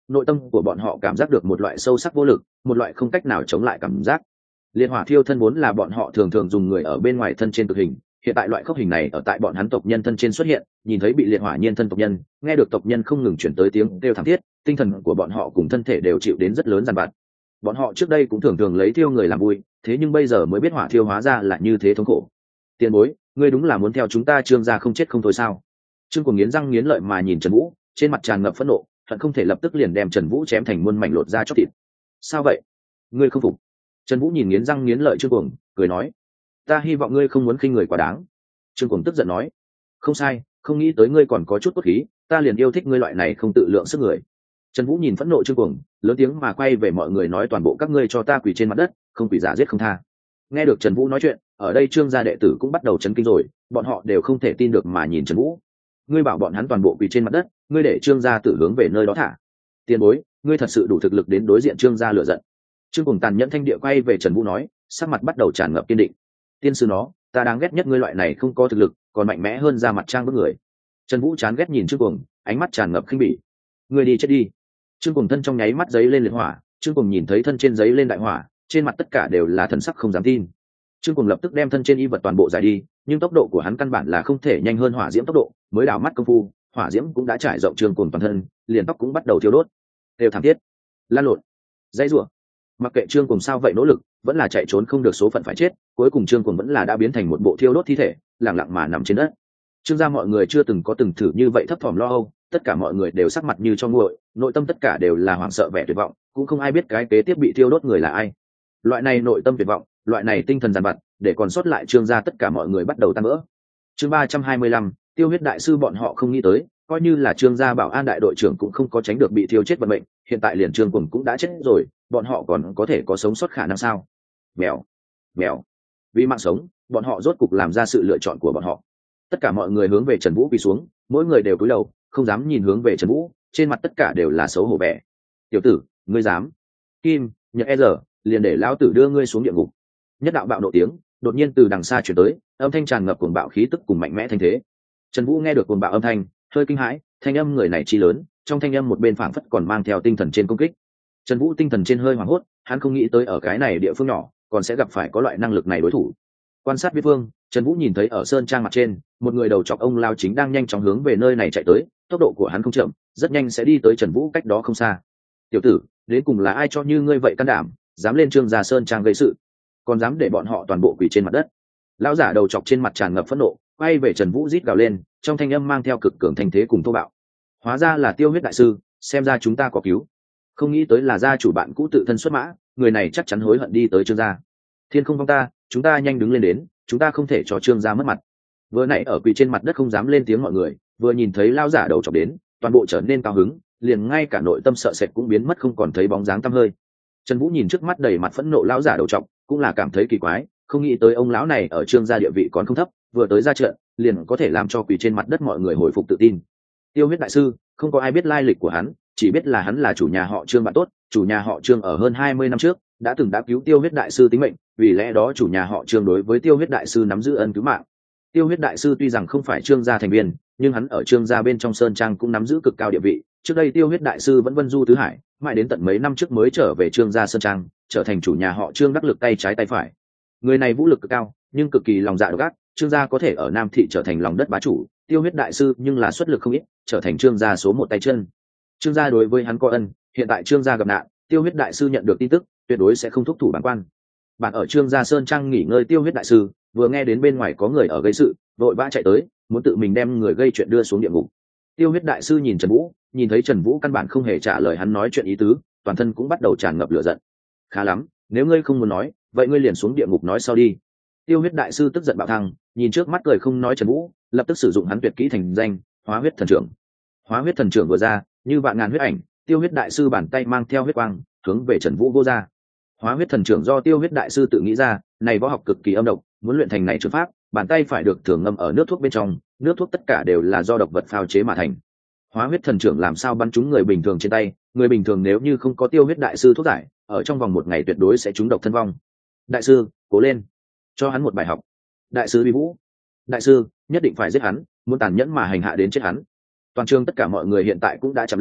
nội tâm của bọn họ cảm giác được một loại sâu sắc vô lực, một loại không cách nào chống lại cảm giác. Liệt hỏa thiêu thân vốn là bọn họ thường thường dùng người ở bên ngoài thân trên cực hình, hiện tại loại khốc hình này ở tại bọn hắn tộc nhân thân trên xuất hiện, nhìn thấy bị liệt hỏa nhiên thân tộc nhân, nghe được tộc nhân không ngừng chuyển tới tiếng kêu thảm thiết, tinh thần của bọn họ cùng thân thể đều chịu đến rất lớn giàn vặt. Bọn họ trước đây cũng thường thường lấy thiêu người làm vui, thế nhưng bây giờ mới biết hỏa thiêu hóa ra là như thế thống khổ. Tiền bối, ngươi đúng là muốn theo chúng ta Trương gia không chết không thôi sao? Trương Cuồng nghiến răng nghiến lợi mà nhìn Trần Vũ, trên mặt tràn ngập phẫn nộ, hận không thể lập tức liền đem Trần Vũ chém thành muôn mảnh lột ra chóc thịt. Sao vậy? Ngươi không phục? Trần Vũ nhìn nghiến răng nghiến lợi Trương Cuồng, cười nói: ta hy vọng ngươi không muốn khinh người quá đáng. Trương Cuồng tức giận nói: không sai, không nghĩ tới ngươi còn có chút cốt khí, ta liền yêu thích ngươi loại này không tự lượng sức người. Trần Vũ nhìn phẫn nộ Trương Cuồng, lớn tiếng mà quay về mọi người nói: toàn bộ các ngươi cho ta quỳ trên mặt đất, không quỳ giả giết không tha. Nghe được Trần Vũ nói chuyện, ở đây Trương gia đệ tử cũng bắt đầu chấn kinh rồi, bọn họ đều không thể tin được mà nhìn Trần Vũ. Ngươi bảo bọn hắn toàn bộ quỳ trên mặt đất, ngươi để Trương gia tử hướng về nơi đó thả. Tiền bối, ngươi thật sự đủ thực lực đến đối diện Trương gia lựa giận. Trương Cuồng tàn nhẫn thanh địa quay về Trần Vũ nói, sắc mặt bắt đầu tràn ngập kiên định. Tiên sư nó, ta đáng ghét nhất ngươi loại này không có thực lực, còn mạnh mẽ hơn ra mặt trang bức người. Trần Vũ chán ghét nhìn Trương Cuồng, ánh mắt tràn ngập khinh bỉ. Ngươi đi chết đi. Trương Cuồng thân trong nháy mắt giấy lên liệt hỏa, Trương Cuồng nhìn thấy thân trên giấy lên đại hỏa, trên mặt tất cả đều là thần sắc không dám tin. Trương Cuồng lập tức đem thân trên y vật toàn bộ giải đi, nhưng tốc độ của hắn căn bản là không thể nhanh hơn hỏa diễm tốc độ, mới đào mắt công phu, hỏa diễm cũng đã trải rộng Trương Cuồng toàn thân, liền tóc cũng bắt đầu thiêu đốt. Đều thảm thiết, lan lộn, dãy rủa. Mặc kệ Trương Cuồng sao vậy nỗ lực, vẫn là chạy trốn không được số phận phải chết, cuối cùng Trương Cuồng vẫn là đã biến thành một bộ thiêu đốt thi thể, lặng lặng mà nằm trên đất. Trương gia mọi người chưa từng có từng thử như vậy thấp thỏm lo âu, tất cả mọi người đều sắc mặt như cho nguội, nội tâm tất cả đều là hoảng sợ vẻ tuyệt vọng, cũng không ai biết cái kế tiếp bị thiêu đốt người là ai. Loại này nội tâm tuyệt vọng, loại này tinh thần giàn vặt, để còn sót lại Trương gia tất cả mọi người bắt đầu tan vỡ. Chương ba trăm hai mươi lăm, Tiêu Huyết đại sư bọn họ không nghĩ tới, coi như là Trương gia Bảo An đại đội trưởng cũng không có tránh được bị thiêu chết vận mệnh, hiện tại liền Trương Cuồng cũng đã chết rồi, bọn họ còn có thể có sống sót khả năng sao? Mèo, mèo. Vì mạng sống, bọn họ rốt cục làm ra sự lựa chọn của bọn họ. Tất cả mọi người hướng về Trần Vũ quỳ xuống, mỗi người đều cúi đầu, không dám nhìn hướng về Trần Vũ, trên mặt tất cả đều là xấu hổ vẻ. Tiểu tử, ngươi dám? Kim, Nhật E giờ, liền để lão tử đưa ngươi xuống địa ngục. Nhất đạo bạo nộ tiếng đột nhiên từ đằng xa chuyển tới, âm thanh tràn ngập cuồng bạo khí tức cùng mạnh mẽ thanh thế. Trần Vũ nghe được cuồng bạo âm thanh, hơi kinh hãi, thanh âm người này chi lớn, trong thanh âm một bên phảng phất còn mang theo tinh thần trên công kích. Trần Vũ tinh thần trên hơi hoảng hốt, hắn không nghĩ tới ở cái này địa phương nhỏ, còn sẽ gặp phải có loại năng lực này đối thủ. Quan sát biết phương, Trần Vũ nhìn thấy ở sơn trang mặt trên, một người đầu trọc ông lao chính đang nhanh chóng hướng về nơi này chạy tới, tốc độ của hắn không chậm, rất nhanh sẽ đi tới Trần Vũ cách đó không xa. Tiểu tử, đến cùng là ai cho như ngươi vậy can đảm, dám lên Trương gia sơn trang gây sự, còn dám để bọn họ toàn bộ quỳ trên mặt đất. Lão giả đầu trọc trên mặt tràn ngập phẫn nộ, quay về Trần Vũ rít gào lên, trong thanh âm mang theo cực cường thanh thế cùng thô bạo. Hóa ra là Tiêu Huyết đại sư, xem ra chúng ta có cứu. Không nghĩ tới là gia chủ bạn cũ tự thân xuất mã, người này chắc chắn hối hận đi tới Trương gia. Thiên không vong ta, chúng ta nhanh đứng lên đến, chúng ta không thể cho Trương gia mất mặt. Vừa nãy ở quỳ trên mặt đất không dám lên tiếng mọi người, vừa nhìn thấy lão giả đầu trọc đến, toàn bộ trở nên cao hứng, liền ngay cả nội tâm sợ sệt cũng biến mất không còn thấy bóng dáng tăm hơi. Trần Vũ nhìn trước mắt đầy mặt phẫn nộ lão giả đầu trọc, cũng là cảm thấy kỳ quái, không nghĩ tới ông lão này ở Trương gia địa vị còn không thấp, vừa tới ra trận, liền có thể làm cho quỳ trên mặt đất mọi người hồi phục tự tin. Tiêu Huyết đại sư, không có ai biết lai lịch của hắn, chỉ biết là hắn là chủ nhà họ Trương bạn tốt, chủ nhà họ Trương ở hơn hai mươi năm trước đã từng đã cứu Tiêu Huyết đại sư tính mệnh, vì lẽ đó chủ nhà họ Trương đối với Tiêu Huyết đại sư nắm giữ ân cứu mạng. Tiêu Huyết đại sư tuy rằng không phải Trương gia thành viên, nhưng hắn ở Trương gia bên trong sơn trang cũng nắm giữ cực cao địa vị. Trước đây Tiêu Huyết đại sư vẫn vân du tứ hải, mãi đến tận mấy năm trước mới trở về Trương gia sơn trang, trở thành chủ nhà họ Trương đắc lực tay trái tay phải. Người này vũ lực cực cao, nhưng cực kỳ lòng dạ độc ác, Trương gia có thể ở Nam thị trở thành lòng đất bá chủ, Tiêu Huyết đại sư nhưng là xuất lực không ít, trở thành Trương gia số một tay chân. Trương gia đối với hắn có ân, hiện tại Trương gia gặp nạn, Tiêu Huyết đại sư nhận được tin tức, tuyệt đối sẽ không thúc thủ bản quan. Bạn ở Trương gia sơn trang nghỉ ngơi Tiêu Huyết đại sư, vừa nghe đến bên ngoài có người ở gây sự, vội vã chạy tới, muốn tự mình đem người gây chuyện đưa xuống địa ngục. Tiêu Huyết đại sư nhìn Trần Vũ, nhìn thấy Trần Vũ căn bản không hề trả lời hắn nói chuyện ý tứ, toàn thân cũng bắt đầu tràn ngập lửa giận. Khá lắm, nếu ngươi không muốn nói, vậy ngươi liền xuống địa ngục nói sau đi. Tiêu Huyết đại sư tức giận bạo thăng, nhìn trước mắt cười không nói Trần Vũ, lập tức sử dụng hắn tuyệt kỹ thành danh, Hóa Huyết thần trưởng. Hóa Huyết thần trưởng vừa ra, như vạn ngàn huyết ảnh, Tiêu Huyết đại sư bàn tay mang theo huyết quang, hướng về Trần Vũ vô ra. Hóa Huyết thần trưởng do Tiêu Huyết đại sư tự nghĩ ra, này võ học cực kỳ âm độc, muốn luyện thành này trường pháp, bàn tay phải được thường ngâm ở nước thuốc bên trong, nước thuốc tất cả đều là do độc vật pha chế mà thành. Hóa Huyết thần trưởng làm sao bắn trúng người bình thường trên tay, người bình thường nếu như không có Tiêu Huyết đại sư thuốc giải, ở trong vòng một ngày tuyệt đối sẽ trúng độc thân vong. Đại sư, cố lên, cho hắn một bài học. Đại sư Bi Vũ, đại sư, nhất định phải giết hắn, muốn tàn nhẫn mà hành hạ đến chết hắn. Toàn trường tất cả mọi người hiện tại cũng đã chậm lên,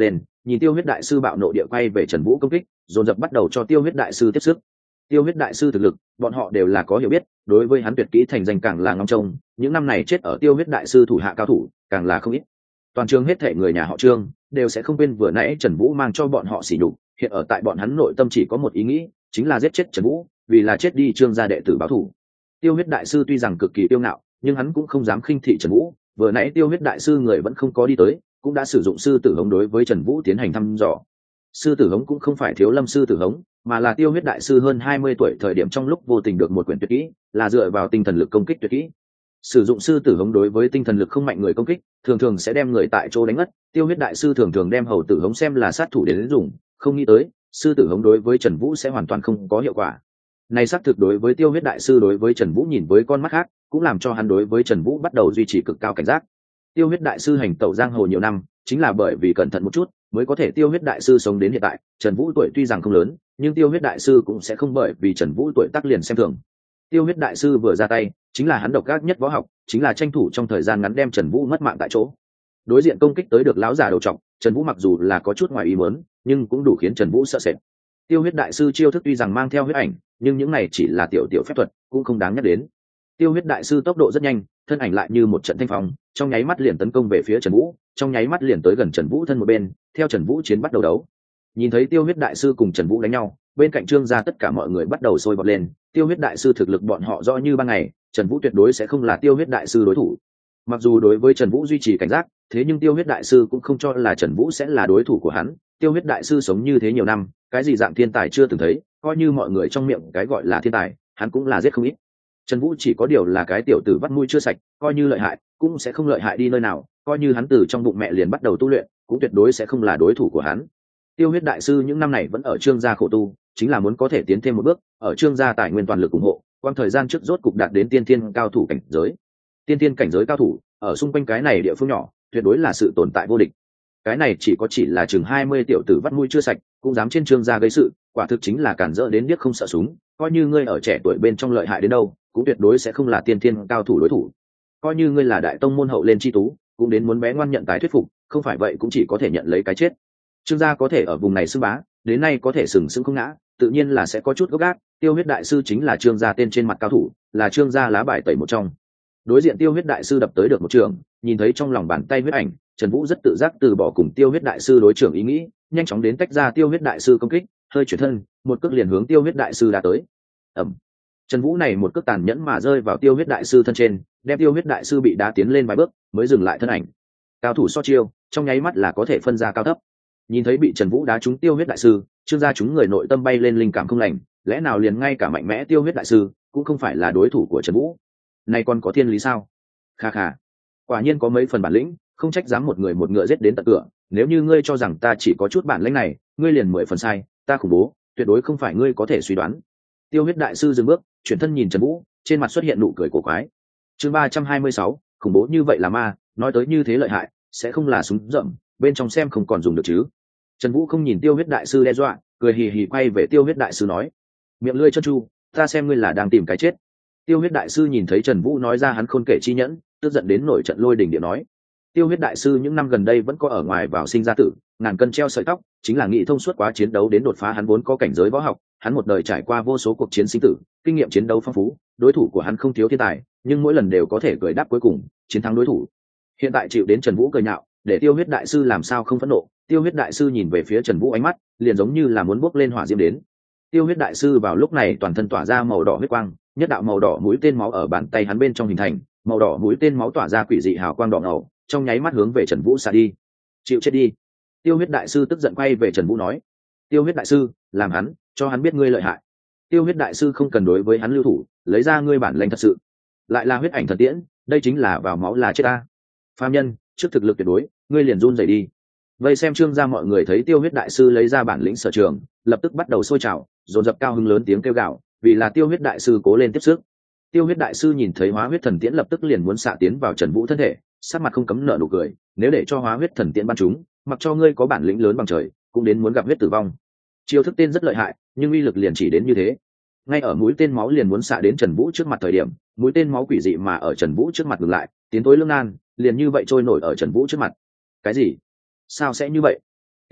nhìn tiêu huyết đại sư bạo nộ địa quay về Trần Vũ công kích, dồn dập bắt đầu cho tiêu huyết đại sư tiếp sức. Tiêu huyết đại sư thực lực, bọn họ đều là có hiểu biết, đối với hắn tuyệt kỹ thành danh càng là ngóng trông, những năm này chết ở tiêu huyết đại sư thủ hạ cao thủ, càng là không ít. Toàn trường hết thảy người nhà họ Trương đều sẽ không quên vừa nãy Trần Vũ mang cho bọn họ sỉ nhục, hiện ở tại bọn hắn nội tâm chỉ có một ý nghĩ, chính là giết chết Trần Vũ, vì là chết đi Trương gia đệ tử báo thù. Tiêu huyết đại sư tuy rằng cực kỳ tiêu ngạo, nhưng hắn cũng không dám khinh thị Trần Vũ, vừa nãy tiêu huyết đại sư người vẫn không có đi tới, cũng đã sử dụng sư tử hống đối với Trần Vũ tiến hành thăm dò. Sư tử hống cũng không phải Thiếu Lâm sư tử hống, mà là tiêu huyết đại sư hơn hai mươi tuổi thời điểm trong lúc vô tình được một quyển tuyệt kỹ, là dựa vào tinh thần lực công kích tuyệt kỹ. Sử dụng sư tử hống đối với tinh thần lực không mạnh người công kích, thường thường sẽ đem người tại chỗ đánh ngất. Tiêu huyết đại sư thường thường đem hầu tử hống xem là sát thủ đến dùng, không nghĩ tới sư tử hống đối với Trần Vũ sẽ hoàn toàn không có hiệu quả. Này xác thực đối với tiêu huyết đại sư đối với Trần Vũ nhìn với con mắt khác, cũng làm cho hắn đối với Trần Vũ bắt đầu duy trì cực cao cảnh giác. Tiêu huyết đại sư hành tẩu giang hồ nhiều năm, chính là bởi vì cẩn thận một chút mới có thể tiêu huyết đại sư sống đến hiện tại. Trần Vũ tuổi tuy rằng không lớn, nhưng tiêu huyết đại sư cũng sẽ không bởi vì Trần Vũ tuổi tác liền xem thường. Tiêu huyết đại sư vừa ra tay, chính là hắn độc ác nhất võ học, chính là tranh thủ trong thời gian ngắn đem Trần Vũ mất mạng tại chỗ. Đối diện công kích tới được lão giả đầu trọc, Trần Vũ mặc dù là có chút ngoài ý muốn, nhưng cũng đủ khiến Trần Vũ sợ sệt. Tiêu huyết đại sư chiêu thức tuy rằng mang theo huyết ảnh, nhưng những này chỉ là tiểu tiểu phép thuật, cũng không đáng nhắc đến. Tiêu huyết đại sư tốc độ rất nhanh, thân ảnh lại như một trận thanh phong, trong nháy mắt liền tấn công về phía Trần Vũ, trong nháy mắt liền tới gần Trần Vũ thân một bên, theo Trần Vũ chiến bắt đầu đấu. Nhìn thấy Tiêu huyết đại sư cùng Trần Vũ đánh nhau, bên cạnh Trương gia tất cả mọi người bắt đầu sôi bọt lên. Tiêu huyết đại sư thực lực bọn họ rõ như ban ngày, Trần Vũ tuyệt đối sẽ không là Tiêu huyết đại sư đối thủ. Mặc dù đối với Trần Vũ duy trì cảnh giác, thế nhưng Tiêu huyết đại sư cũng không cho là Trần Vũ sẽ là đối thủ của hắn. Tiêu huyết đại sư sống như thế nhiều năm, cái gì dạng thiên tài chưa từng thấy, coi như mọi người trong miệng cái gọi là thiên tài, hắn cũng là giết không ít. Trần Vũ chỉ có điều là cái tiểu tử vắt mũi chưa sạch, coi như lợi hại, cũng sẽ không lợi hại đi nơi nào, coi như hắn từ trong bụng mẹ liền bắt đầu tu luyện, cũng tuyệt đối sẽ không là đối thủ của hắn. Tiêu huyết đại sư những năm này vẫn ở Trương gia khổ tu, chính là muốn có thể tiến thêm một bước, ở Trương gia tài nguyên toàn lực ủng hộ, quang thời gian trước rốt cục đạt đến tiên thiên cao thủ cảnh giới. Tiên thiên cảnh giới cao thủ, ở xung quanh cái này địa phương nhỏ, tuyệt đối là sự tồn tại vô địch. Cái này chỉ có chỉ là chừng hai mươi tiểu tử vắt mũi chưa sạch, cũng dám trên Trương gia gây sự, quả thực chính là cản rỡ đến điếc không sợ súng, coi như ngươi ở trẻ tuổi bên trong lợi hại đến đâu, cũng tuyệt đối sẽ không là tiên thiên cao thủ đối thủ. Coi như ngươi là đại tông môn hậu lên chi tú, cũng đến muốn bé ngoan nhận tài thuyết phục, không phải vậy cũng chỉ có thể nhận lấy cái chết. Trương gia có thể ở vùng này xưng bá, đến nay có thể sừng sững không ngã, tự nhiên là sẽ có chút gốc gác. Tiêu huyết đại sư chính là Trương gia tên trên mặt cao thủ, là Trương gia lá bài tẩy một trong. Đối diện Tiêu huyết đại sư đập tới được một trường, nhìn thấy trong lòng bàn tay huyết ảnh, Trần Vũ rất tự giác từ bỏ cùng Tiêu huyết đại sư đối trưởng ý nghĩ, nhanh chóng đến tách ra Tiêu huyết đại sư công kích, hơi chuyển thân, một cước liền hướng Tiêu huyết đại sư đã tới. Ầm. Trần Vũ này một cước tàn nhẫn mà rơi vào Tiêu huyết đại sư thân trên, đem Tiêu huyết đại sư bị đá tiến lên vài bước, mới dừng lại thân ảnh. Cao thủ so chiêu, trong nháy mắt là có thể phân ra cao thấp. Nhìn thấy bị Trần Vũ đá trúng Tiêu huyết đại sư, Trương gia chúng người nội tâm bay lên linh cảm không lành, lẽ nào liền ngay cả mạnh mẽ Tiêu huyết đại sư cũng không phải là đối thủ của Trần Vũ? Này còn có thiên lý sao? Kha kha, quả nhiên có mấy phần bản lĩnh, không trách dám một người một ngựa giết đến tận cửa. Nếu như ngươi cho rằng ta chỉ có chút bản lĩnh này, ngươi liền mười phần sai, ta khủng bố, tuyệt đối không phải ngươi có thể suy đoán. Tiêu huyết đại sư dừng bước, chuyển thân nhìn Trần Vũ, trên mặt xuất hiện nụ cười cổ quái. Chương ba trăm hai mươi sáu, khủng bố như vậy là ma, nói tới như thế lợi hại, sẽ không là súng rậm, bên trong xem không còn dùng được chứ? Trần Vũ không nhìn Tiêu huyết đại sư đe dọa, cười hì hì quay về Tiêu huyết đại sư nói: miệng lưỡi chân chu, ta xem ngươi là đang tìm cái chết. Tiêu huyết đại sư nhìn thấy Trần Vũ nói ra hắn khôn kể chi nhẫn, tức giận đến nổi trận lôi đình địa nói. Tiêu huyết đại sư những năm gần đây vẫn có ở ngoài vào sinh ra tử, ngàn cân treo sợi tóc, chính là nghĩ thông suốt quá chiến đấu đến đột phá hắn vốn có cảnh giới võ học. Hắn một đời trải qua vô số cuộc chiến sinh tử, kinh nghiệm chiến đấu phong phú, đối thủ của hắn không thiếu thiên tài, nhưng mỗi lần đều có thể cười đáp cuối cùng, chiến thắng đối thủ. Hiện tại chịu đến Trần Vũ cười nhạo, để Tiêu huyết đại sư làm sao không phẫn nộ. Tiêu huyết đại sư nhìn về phía Trần Vũ ánh mắt, liền giống như là muốn bốc lên hỏa diễm đến. Tiêu huyết đại sư vào lúc này toàn thân tỏa ra màu đỏ huyết quang, nhất đạo màu đỏ mũi tên máu ở bàn tay hắn bên trong hình thành, màu đỏ mũi tên máu tỏa ra quỷ dị hào quang đỏ ngầu, trong nháy mắt hướng về Trần Vũ xả đi. Chịu chết đi. Tiêu huyết đại sư tức giận quay về Trần Vũ nói. Tiêu huyết đại sư, làm hắn, cho hắn biết ngươi lợi hại. Tiêu huyết đại sư không cần đối với hắn lưu thủ, lấy ra ngươi bản lĩnh thật sự. Lại là huyết ảnh thần tiễn, đây chính là vào máu là chết ta. Phàm nhân, trước thực lực tuyệt đối, ngươi liền run rẩy đi. Vây xem Trương gia mọi người thấy Tiêu huyết đại sư lấy ra bản lĩnh sở trường, lập tức bắt đầu sôi trào, dồn dập cao hứng lớn tiếng kêu gào, vì là Tiêu huyết đại sư cố lên tiếp sức. Tiêu huyết đại sư nhìn thấy hóa huyết thần tiễn lập tức liền muốn xạ tiến vào Trần Vũ thân thể, sắc mặt không cấm nở nụ cười, nếu để cho hóa huyết thần tiễn bắn chúng, mặc cho ngươi có bản lĩnh lớn bằng trời, cũng đến muốn gặp huyết tử vong. Chiêu thức tên rất lợi hại, nhưng uy lực liền chỉ đến như thế. Ngay ở mũi tên máu liền muốn xạ đến Trần Vũ trước mặt thời điểm, mũi tên máu quỷ dị mà ở Trần Vũ trước mặt ngừng lại, tiến tối lưỡng nan, liền như vậy trôi nổi ở Trần Vũ trước mặt. Cái gì? Sao sẽ như vậy?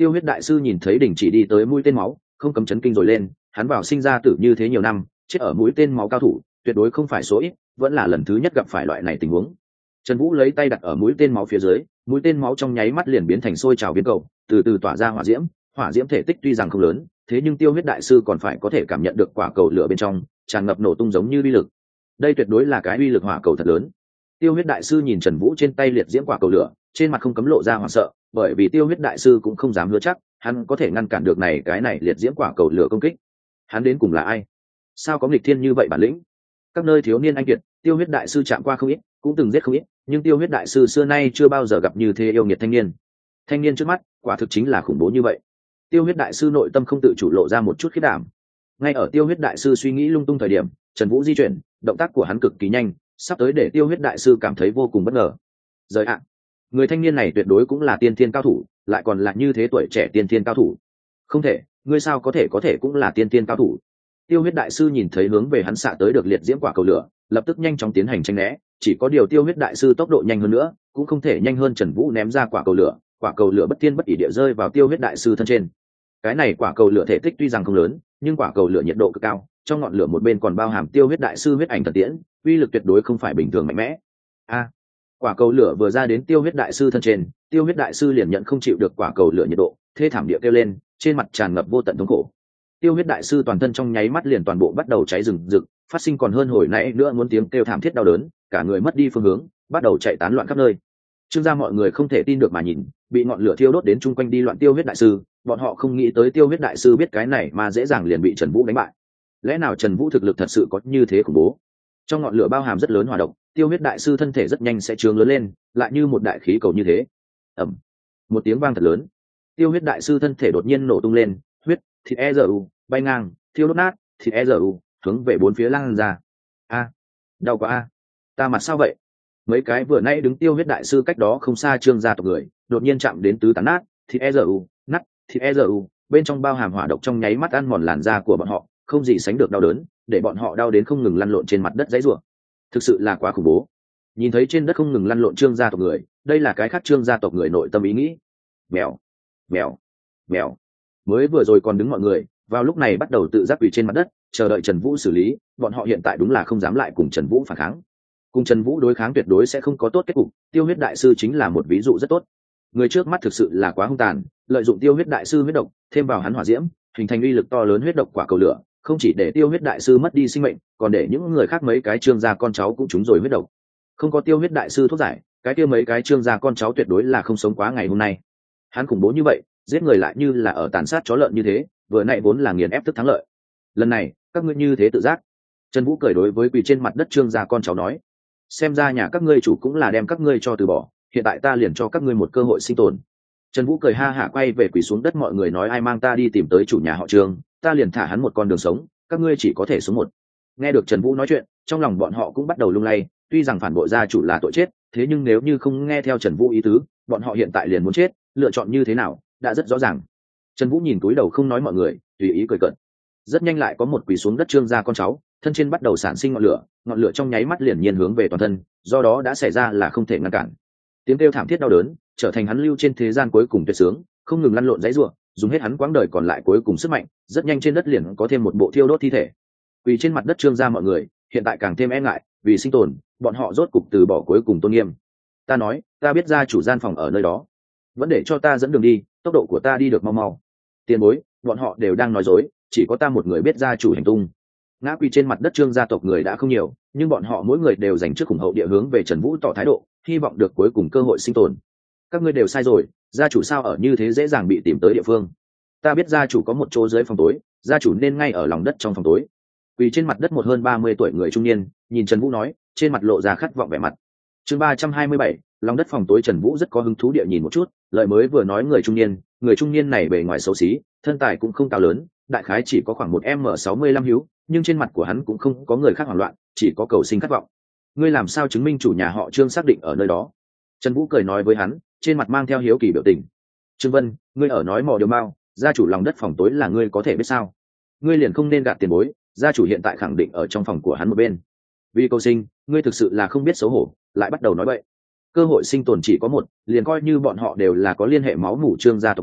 Tiêu huyết đại sư nhìn thấy đình chỉ đi tới mũi tên máu, không cấm chấn kinh rồi lên. Hắn vào sinh ra tử như thế nhiều năm, chết ở mũi tên máu cao thủ tuyệt đối không phải số ít, vẫn là lần thứ nhất gặp phải loại này tình huống. Trần Vũ lấy tay đặt ở mũi tên máu phía dưới, mũi tên máu trong nháy mắt liền biến thành sôi trào biến cầu, từ từ tỏa ra hỏa diễm. Hỏa diễm thể tích tuy rằng không lớn, thế nhưng Tiêu huyết đại sư còn phải có thể cảm nhận được quả cầu lửa bên trong tràn ngập nổ tung giống như uy lực. Đây tuyệt đối là cái uy lực hỏa cầu thật lớn. Tiêu huyết đại sư nhìn Trần Vũ trên tay liệt diễm quả cầu lửa, trên mặt không cấm lộ ra hoảng sợ, bởi vì Tiêu huyết đại sư cũng không dám hứa chắc hắn có thể ngăn cản được này cái này liệt diễm quả cầu lửa công kích. Hắn đến cùng là ai? Sao có nghịch thiên như vậy bản lĩnh? Các nơi thiếu niên anh kiệt, Tiêu huyết đại sư chạm qua không ít, cũng từng giết không ít, nhưng Tiêu huyết đại sư xưa nay chưa bao giờ gặp như thế yêu nghiệt thanh niên. Thanh niên trước mắt, quả thực chính là khủng bố như vậy. Tiêu huyết đại sư nội tâm không tự chủ lộ ra một chút khiếp đảm. Ngay ở Tiêu huyết đại sư suy nghĩ lung tung thời điểm, Trần Vũ di chuyển, động tác của hắn cực kỳ nhanh, sắp tới để Tiêu huyết đại sư cảm thấy vô cùng bất ngờ. Rời ạ, người thanh niên này tuyệt đối cũng là tiên thiên cao thủ, lại còn là như thế tuổi trẻ tiên thiên cao thủ. Không thể, ngươi sao có thể có thể cũng là tiên thiên cao thủ? Tiêu huyết đại sư nhìn thấy hướng về hắn xạ tới được liệt diễm quả cầu lửa, lập tức nhanh chóng tiến hành tranh né, chỉ có điều Tiêu huyết đại sư tốc độ nhanh hơn nữa, cũng không thể nhanh hơn Trần Vũ ném ra quả cầu lửa, quả cầu lửa bất thiên bất ỷ địa rơi vào Tiêu huyết đại sư thân trên. Cái này quả cầu lửa thể tích tuy rằng không lớn, nhưng quả cầu lửa nhiệt độ cực cao, trong ngọn lửa một bên còn bao hàm Tiêu huyết đại sư huyết ảnh thần tiễn, uy lực tuyệt đối không phải bình thường mạnh mẽ. A, quả cầu lửa vừa ra đến Tiêu huyết đại sư thân trên, Tiêu huyết đại sư liền nhận không chịu được quả cầu lửa nhiệt độ, thê thảm địa kêu lên, trên mặt tràn ngập vô tận thống khổ. Tiêu huyết đại sư toàn thân trong nháy mắt liền toàn bộ bắt đầu cháy rừng rực, phát sinh còn hơn hồi nãy nữa muốn tiếng kêu thảm thiết đau đớn, cả người mất đi phương hướng, bắt đầu chạy tán loạn khắp nơi. Trương gia mọi người không thể tin được mà nhìn, bị ngọn lửa thiêu đốt đến chung quanh đi loạn Tiêu huyết đại sư, bọn họ không nghĩ tới Tiêu huyết đại sư biết cái này mà dễ dàng liền bị Trần Vũ đánh bại. Lẽ nào Trần Vũ thực lực thật sự có như thế khủng bố? Trong ngọn lửa bao hàm rất lớn hỏa độc, Tiêu huyết đại sư thân thể rất nhanh sẽ trướng lớn lên, lại như một đại khí cầu như thế. Ầm, một tiếng vang thật lớn, Tiêu huyết đại sư thân thể đột nhiên nổ tung lên, huyết, thịt e rờ u bay ngang, thiêu đốt nát, thịt e rờ u hướng về bốn phía lan ra. A, đau quá a, ta mặt sao vậy? Mấy cái vừa nãy đứng Tiêu huyết đại sư cách đó không xa Trương gia tộc người, đột nhiên chạm đến tứ tán nát, thịt e rờ u nát, thịt e rờ u bên trong bao hàm hỏa độc trong nháy mắt ăn mòn làn da của bọn họ, không gì sánh được đau đớn, để bọn họ đau đến không ngừng lăn lộn trên mặt đất giãy giụa. Thực sự là quá khủng bố. Nhìn thấy trên đất không ngừng lăn lộn Trương gia tộc người, đây là cái khác Trương gia tộc người nội tâm ý nghĩ. Mèo, mèo, mèo. Mới vừa rồi còn đứng mọi người, vào lúc này bắt đầu tự giác quỳ trên mặt đất, chờ đợi Trần Vũ xử lý, bọn họ hiện tại đúng là không dám lại cùng Trần Vũ phản kháng. Cùng Trần Vũ đối kháng tuyệt đối sẽ không có tốt kết cục, Tiêu huyết đại sư chính là một ví dụ rất tốt. Người trước mắt thực sự là quá hung tàn, lợi dụng Tiêu huyết đại sư huyết độc, thêm vào hắn hỏa diễm, hình thành uy lực to lớn huyết độc quả cầu lửa, không chỉ để Tiêu huyết đại sư mất đi sinh mệnh, còn để những người khác mấy cái Trương gia con cháu cũng trúng rồi huyết độc. Không có Tiêu huyết đại sư thuốc giải, cái kia mấy cái Trương gia con cháu tuyệt đối là không sống quá ngày hôm nay. Hắn khủng bố như vậy, giết người lại như là ở tàn sát chó lợn như thế, vừa nãy vốn là nghiền ép thức thắng lợi. Lần này, các ngươi như thế tự giác. Trần Vũ cười đối với quỳ trên mặt đất Trương gia con cháu nói, xem ra nhà các ngươi chủ cũng là đem các ngươi cho từ bỏ, hiện tại ta liền cho các ngươi một cơ hội sinh tồn. Trần Vũ cười ha hả quay về quỳ xuống đất mọi người nói, ai mang ta đi tìm tới chủ nhà họ Trương, ta liền thả hắn một con đường sống, các ngươi chỉ có thể sống một. Nghe được Trần Vũ nói chuyện, trong lòng bọn họ cũng bắt đầu lung lay, tuy rằng phản bội gia chủ là tội chết, thế nhưng nếu như không nghe theo Trần Vũ ý tứ, bọn họ hiện tại liền muốn chết, lựa chọn như thế nào đã rất rõ ràng. Trần Vũ nhìn túi đầu không nói mọi người, tùy ý cười cợt. Rất nhanh lại có một quỳ xuống đất Trương gia con cháu, thân trên bắt đầu sản sinh ngọn lửa, ngọn lửa trong nháy mắt liền nhiên hướng về toàn thân, do đó đã xảy ra là không thể ngăn cản. Tiếng kêu thảm thiết đau đớn, trở thành hắn lưu trên thế gian cuối cùng tuyệt sướng, không ngừng lăn lộn giãy giụa, dùng hết hắn quãng đời còn lại cuối cùng sức mạnh, rất nhanh trên đất liền có thêm một bộ thiêu đốt thi thể. Quỳ trên mặt đất Trương gia mọi người, hiện tại càng thêm e ngại, vì sinh tồn, bọn họ rốt cục từ bỏ cuối cùng tôn nghiêm. Ta nói, ta biết gia chủ gian phòng ở nơi đó, vẫn để cho ta dẫn đường đi, tốc độ của ta đi được mau mau. Tiền bối, bọn họ đều đang nói dối, chỉ có ta một người biết gia chủ hành tung. Ngã quỳ trên mặt đất Trương gia tộc người đã không nhiều, nhưng bọn họ mỗi người đều dành trước khủng hậu địa hướng về Trần Vũ tỏ thái độ, hy vọng được cuối cùng cơ hội sinh tồn. Các ngươi đều sai rồi, gia chủ sao ở như thế dễ dàng bị tìm tới địa phương? Ta biết gia chủ có một chỗ dưới phòng tối, gia chủ nên ngay ở lòng đất trong phòng tối. Quỳ trên mặt đất một hơn ba mươi tuổi người trung niên, nhìn Trần Vũ nói, trên mặt lộ ra khát vọng vẻ mặt. Chương ba trăm hai mươi bảy, lòng đất phòng tối. Trần Vũ rất có hứng thú địa nhìn một chút, lời mới vừa nói người trung niên, người trung niên này bề ngoài xấu xí, thân tài cũng không cao lớn, đại khái chỉ có khoảng một m sáu mươi lăm hiếu, nhưng trên mặt của hắn cũng không có người khác hoảng loạn, chỉ có cầu sinh khát vọng. Ngươi làm sao chứng minh chủ nhà họ Trương xác định ở nơi đó? Trần Vũ cười nói với hắn, trên mặt mang theo hiếu kỳ biểu tình. Trương Vân, ngươi ở nói mò điều mao, gia chủ lòng đất phòng tối là ngươi có thể biết sao? Ngươi liền không nên gạt tiền bối, gia chủ hiện tại khẳng định ở trong phòng của hắn một bên. Vì cầu sinh, ngươi thực sự là không biết xấu hổ, lại bắt đầu nói bậy. Cơ hội sinh tồn chỉ có một, liền coi như bọn họ đều là có liên hệ máu mủ Trương gia tộc người,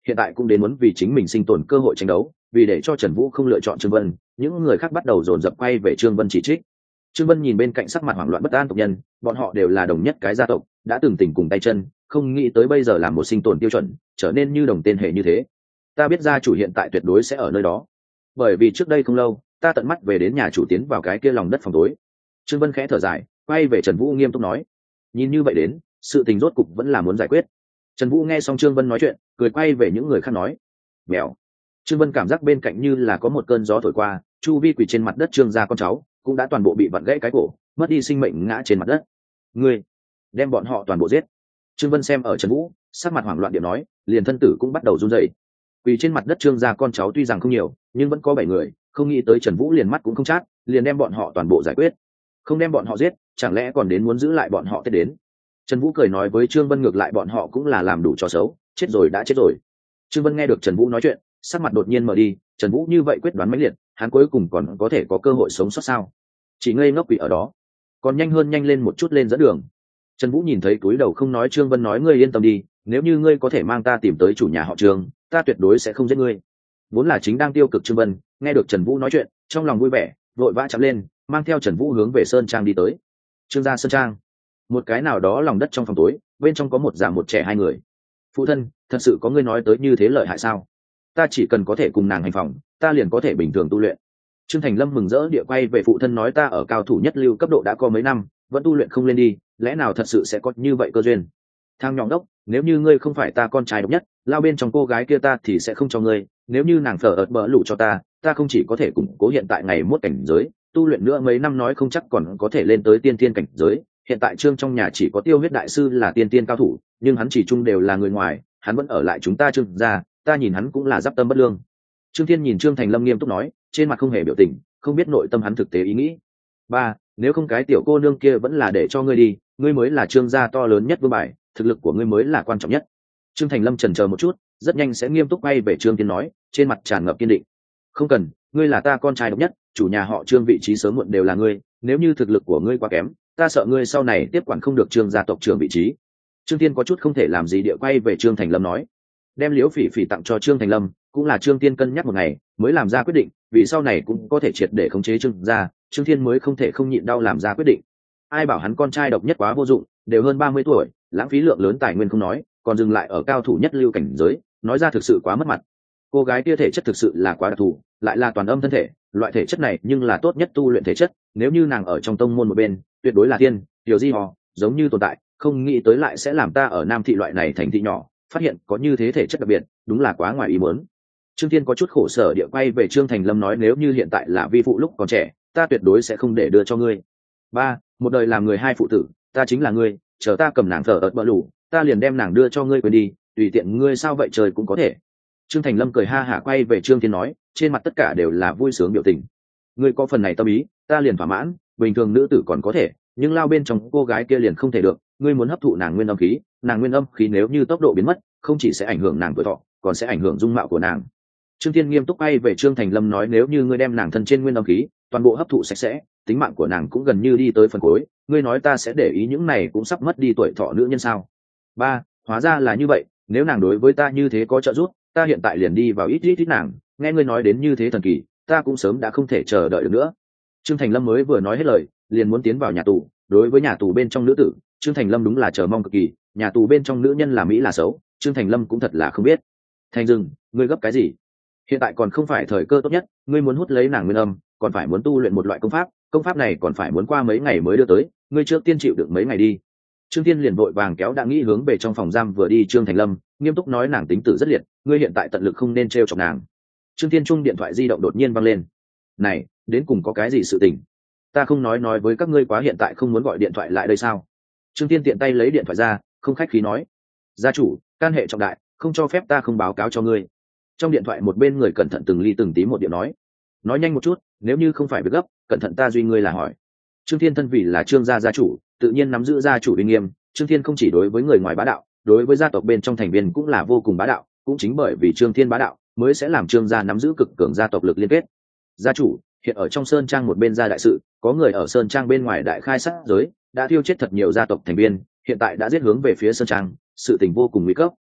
hiện tại cũng đến muốn vì chính mình sinh tồn cơ hội tranh đấu. Vì để cho Trần Vũ không lựa chọn Trương Vân, những người khác bắt đầu dồn dập quay về Trương Vân chỉ trích. Trương Vân nhìn bên cạnh sắc mặt hoảng loạn bất an tộc nhân, bọn họ đều là đồng nhất cái gia tộc, đã từng tình cùng tay chân, không nghĩ tới bây giờ làm một sinh tồn tiêu chuẩn, trở nên như đồng tên hệ như thế. Ta biết gia chủ hiện tại tuyệt đối sẽ ở nơi đó, bởi vì trước đây không lâu, ta tận mắt về đến nhà chủ tiến vào cái kia lòng đất phòng tối. Trương Vân khẽ thở dài, quay về Trần Vũ nghiêm túc nói, nhìn như vậy đến, sự tình rốt cục vẫn là muốn giải quyết. Trần Vũ nghe xong Trương Vân nói chuyện, cười quay về những người khác nói, mèo. Trương Vân cảm giác bên cạnh như là có một cơn gió thổi qua, chu vi quỳ trên mặt đất Trương gia con cháu cũng đã toàn bộ bị vặn gãy cái cổ, mất đi sinh mệnh ngã trên mặt đất. Ngươi đem bọn họ toàn bộ giết. Trương Vân xem ở Trần Vũ, sắc mặt hoảng loạn điệu nói, liền thân tử cũng bắt đầu run rẩy. Quỳ trên mặt đất Trương gia con cháu tuy rằng không nhiều, nhưng vẫn có bảy người, không nghĩ tới Trần Vũ liền mắt cũng không chát, liền đem bọn họ toàn bộ giải quyết. Không đem bọn họ giết, chẳng lẽ còn đến muốn giữ lại bọn họ tới đến. Trần Vũ cười nói với Trương Vân, ngược lại bọn họ cũng là làm đủ trò xấu, chết rồi đã chết rồi. Trương Vân nghe được Trần Vũ nói chuyện, sắc mặt đột nhiên mở đi. Trần Vũ như vậy quyết đoán mãnh liệt, hắn cuối cùng còn có thể có cơ hội sống sót sao? Chỉ ngây ngốc quỷ ở đó, còn nhanh hơn nhanh lên một chút lên dẫn đường. Trần Vũ nhìn thấy túi đầu không nói Trương Vân nói, ngươi yên tâm đi, nếu như ngươi có thể mang ta tìm tới chủ nhà họ Trương, ta tuyệt đối sẽ không giết ngươi. Vốn là chính đang tiêu cực Trương Vân, nghe được Trần Vũ nói chuyện, trong lòng vui vẻ, vội vã chạm lên, mang theo Trần Vũ hướng về sơn trang đi tới. Trương gia sơn trang, một cái nào đó lòng đất trong phòng tối, bên trong có một già một trẻ hai người. Phụ thân, thật sự có ngươi nói tới như thế lợi hại sao? Ta chỉ cần có thể cùng nàng hành phòng, ta liền có thể bình thường tu luyện. Trương Thành Lâm mừng rỡ địa quay về phụ thân nói, ta ở cao thủ nhất lưu cấp độ đã có mấy năm, vẫn tu luyện không lên đi, lẽ nào thật sự sẽ có như vậy cơ duyên? Thang nhỏng đốc, nếu như ngươi không phải ta con trai độc nhất, lao bên trong cô gái kia ta thì sẽ không cho ngươi, nếu như nàng phở ợt bỡ lũ cho ta, ta không chỉ có thể củng cố hiện tại ngày mốt cảnh giới, tu luyện nữa mấy năm nói không chắc còn có thể lên tới tiên tiên cảnh giới. Hiện tại Trương trong nhà chỉ có Tiêu Huyết đại sư là tiên tiên cao thủ, nhưng hắn chỉ chung đều là người ngoài, hắn vẫn ở lại chúng ta Trương gia, ta nhìn hắn cũng là giáp tâm bất lương. Trương Thiên nhìn Trương Thành Lâm nghiêm túc nói, trên mặt không hề biểu tình, không biết nội tâm hắn thực tế ý nghĩ. Ba, nếu không cái tiểu cô nương kia vẫn là để cho ngươi đi, ngươi mới là Trương gia to lớn nhất vương bài, thực lực của ngươi mới là quan trọng nhất. Trương Thành Lâm chần chờ một chút, rất nhanh sẽ nghiêm túc quay về Trương Thiên nói, trên mặt tràn ngập kiên định. Không cần, ngươi là ta con trai độc nhất, chủ nhà họ Trương vị trí sớm muộn đều là ngươi, nếu như thực lực của ngươi quá kém, ta sợ ngươi sau này tiếp quản không được Trương gia tộc trưởng vị trí. Trương Thiên có chút không thể làm gì địa quay về Trương Thành Lâm nói, đem Liễu Phỉ Phỉ tặng cho Trương Thành Lâm, cũng là Trương Thiên cân nhắc một ngày mới làm ra quyết định, vì sau này cũng có thể triệt để khống chế Trương gia, Trương Thiên mới không thể không nhịn đau làm ra quyết định. Ai bảo hắn con trai độc nhất quá vô dụng, đều hơn ba mươi tuổi, lãng phí lượng lớn tài nguyên không nói, còn dừng lại ở cao thủ nhất lưu cảnh giới, nói ra thực sự quá mất mặt. Cô gái kia thể chất thực sự là quá đặc thù, lại là toàn âm thân thể, loại thể chất này nhưng là tốt nhất tu luyện thể chất, nếu như nàng ở trong tông môn một bên, tuyệt đối là tiên, điều gì họ, giống như tồn tại, không nghĩ tới lại sẽ làm ta ở Nam thị loại này thành thị nhỏ, phát hiện có như thế thể chất đặc biệt, đúng là quá ngoài ý muốn. Trương Thiên có chút khổ sở địa quay về Trương Thành Lâm nói, nếu như hiện tại là vi phụ lúc còn trẻ, ta tuyệt đối sẽ không để đưa cho ngươi. Ba, một đời làm người hai phụ tử, ta chính là ngươi, chờ ta cầm nàng thở ợt bỡ lủ, ta liền đem nàng đưa cho ngươi quên đi, tùy tiện ngươi sao vậy trời cũng có thể. Trương Thành Lâm cười ha hả quay về Trương Thiên nói, trên mặt tất cả đều là vui sướng biểu tình. Ngươi có phần này tâm ý, ta liền thỏa mãn, bình thường nữ tử còn có thể, nhưng lao bên trong cô gái kia liền không thể được, ngươi muốn hấp thụ nàng nguyên âm khí, nàng nguyên âm khí nếu như tốc độ biến mất, không chỉ sẽ ảnh hưởng nàng tuổi thọ, còn sẽ ảnh hưởng dung mạo của nàng. Trương Thiên nghiêm túc quay về Trương Thành Lâm nói, nếu như ngươi đem nàng thân trên nguyên âm khí toàn bộ hấp thụ sạch sẽ, tính mạng của nàng cũng gần như đi tới phần cuối, ngươi nói ta sẽ để ý những này cũng sắp mất đi tuổi thọ nữ nhân sao? Ba, hóa ra là như vậy, nếu nàng đối với ta như thế có trợ giúp, ta hiện tại liền đi vào ít ít ít nàng, nghe ngươi nói đến như thế thần kỳ, ta cũng sớm đã không thể chờ đợi được nữa. Trương Thành Lâm mới vừa nói hết lời, liền muốn tiến vào nhà tù, đối với nhà tù bên trong nữ tử, Trương Thành Lâm đúng là chờ mong cực kỳ, nhà tù bên trong nữ nhân là mỹ là xấu, Trương Thành Lâm cũng thật là không biết. Thành Dừng, ngươi gấp cái gì? Hiện tại còn không phải thời cơ tốt nhất, ngươi muốn hút lấy nàng nguyên âm, còn phải muốn tu luyện một loại công pháp, công pháp này còn phải muốn qua mấy ngày mới đưa tới, ngươi trước tiên chịu được mấy ngày đi. Trương Thiên liền vội vàng kéo đã nghĩ hướng về trong phòng giam vừa đi Trương Thành Lâm, nghiêm túc nói, nàng tính tử rất liệt, ngươi hiện tại tận lực không nên trêu chọc nàng. Trương Thiên chung điện thoại di động đột nhiên vang lên. Này, đến cùng có cái gì sự tình? Ta không nói nói với các ngươi quá, hiện tại không muốn gọi điện thoại lại đây sao? Trương Thiên tiện tay lấy điện thoại ra, không khách khí nói, gia chủ, can hệ trọng đại, không cho phép ta không báo cáo cho ngươi. Trong điện thoại một bên người cẩn thận từng ly từng tí một điện nói, nói nhanh một chút, nếu như không phải việc gấp, cẩn thận ta duy ngươi là hỏi. Trương Thiên thân vì là Trương gia gia chủ, tự nhiên nắm giữ gia chủ uy nghiêm. Trương Thiên không chỉ đối với người ngoài bá đạo, đối với gia tộc bên trong thành viên cũng là vô cùng bá đạo, cũng chính bởi vì Trương Thiên bá đạo mới sẽ làm Trương gia nắm giữ cực cường gia tộc lực liên kết. Gia chủ, hiện ở trong sơn trang một bên gia đại sự, có người ở sơn trang bên ngoài đại khai sát giới, đã thiêu chết thật nhiều gia tộc thành viên, hiện tại đã giết hướng về phía sơn trang, sự tình vô cùng nguy cấp.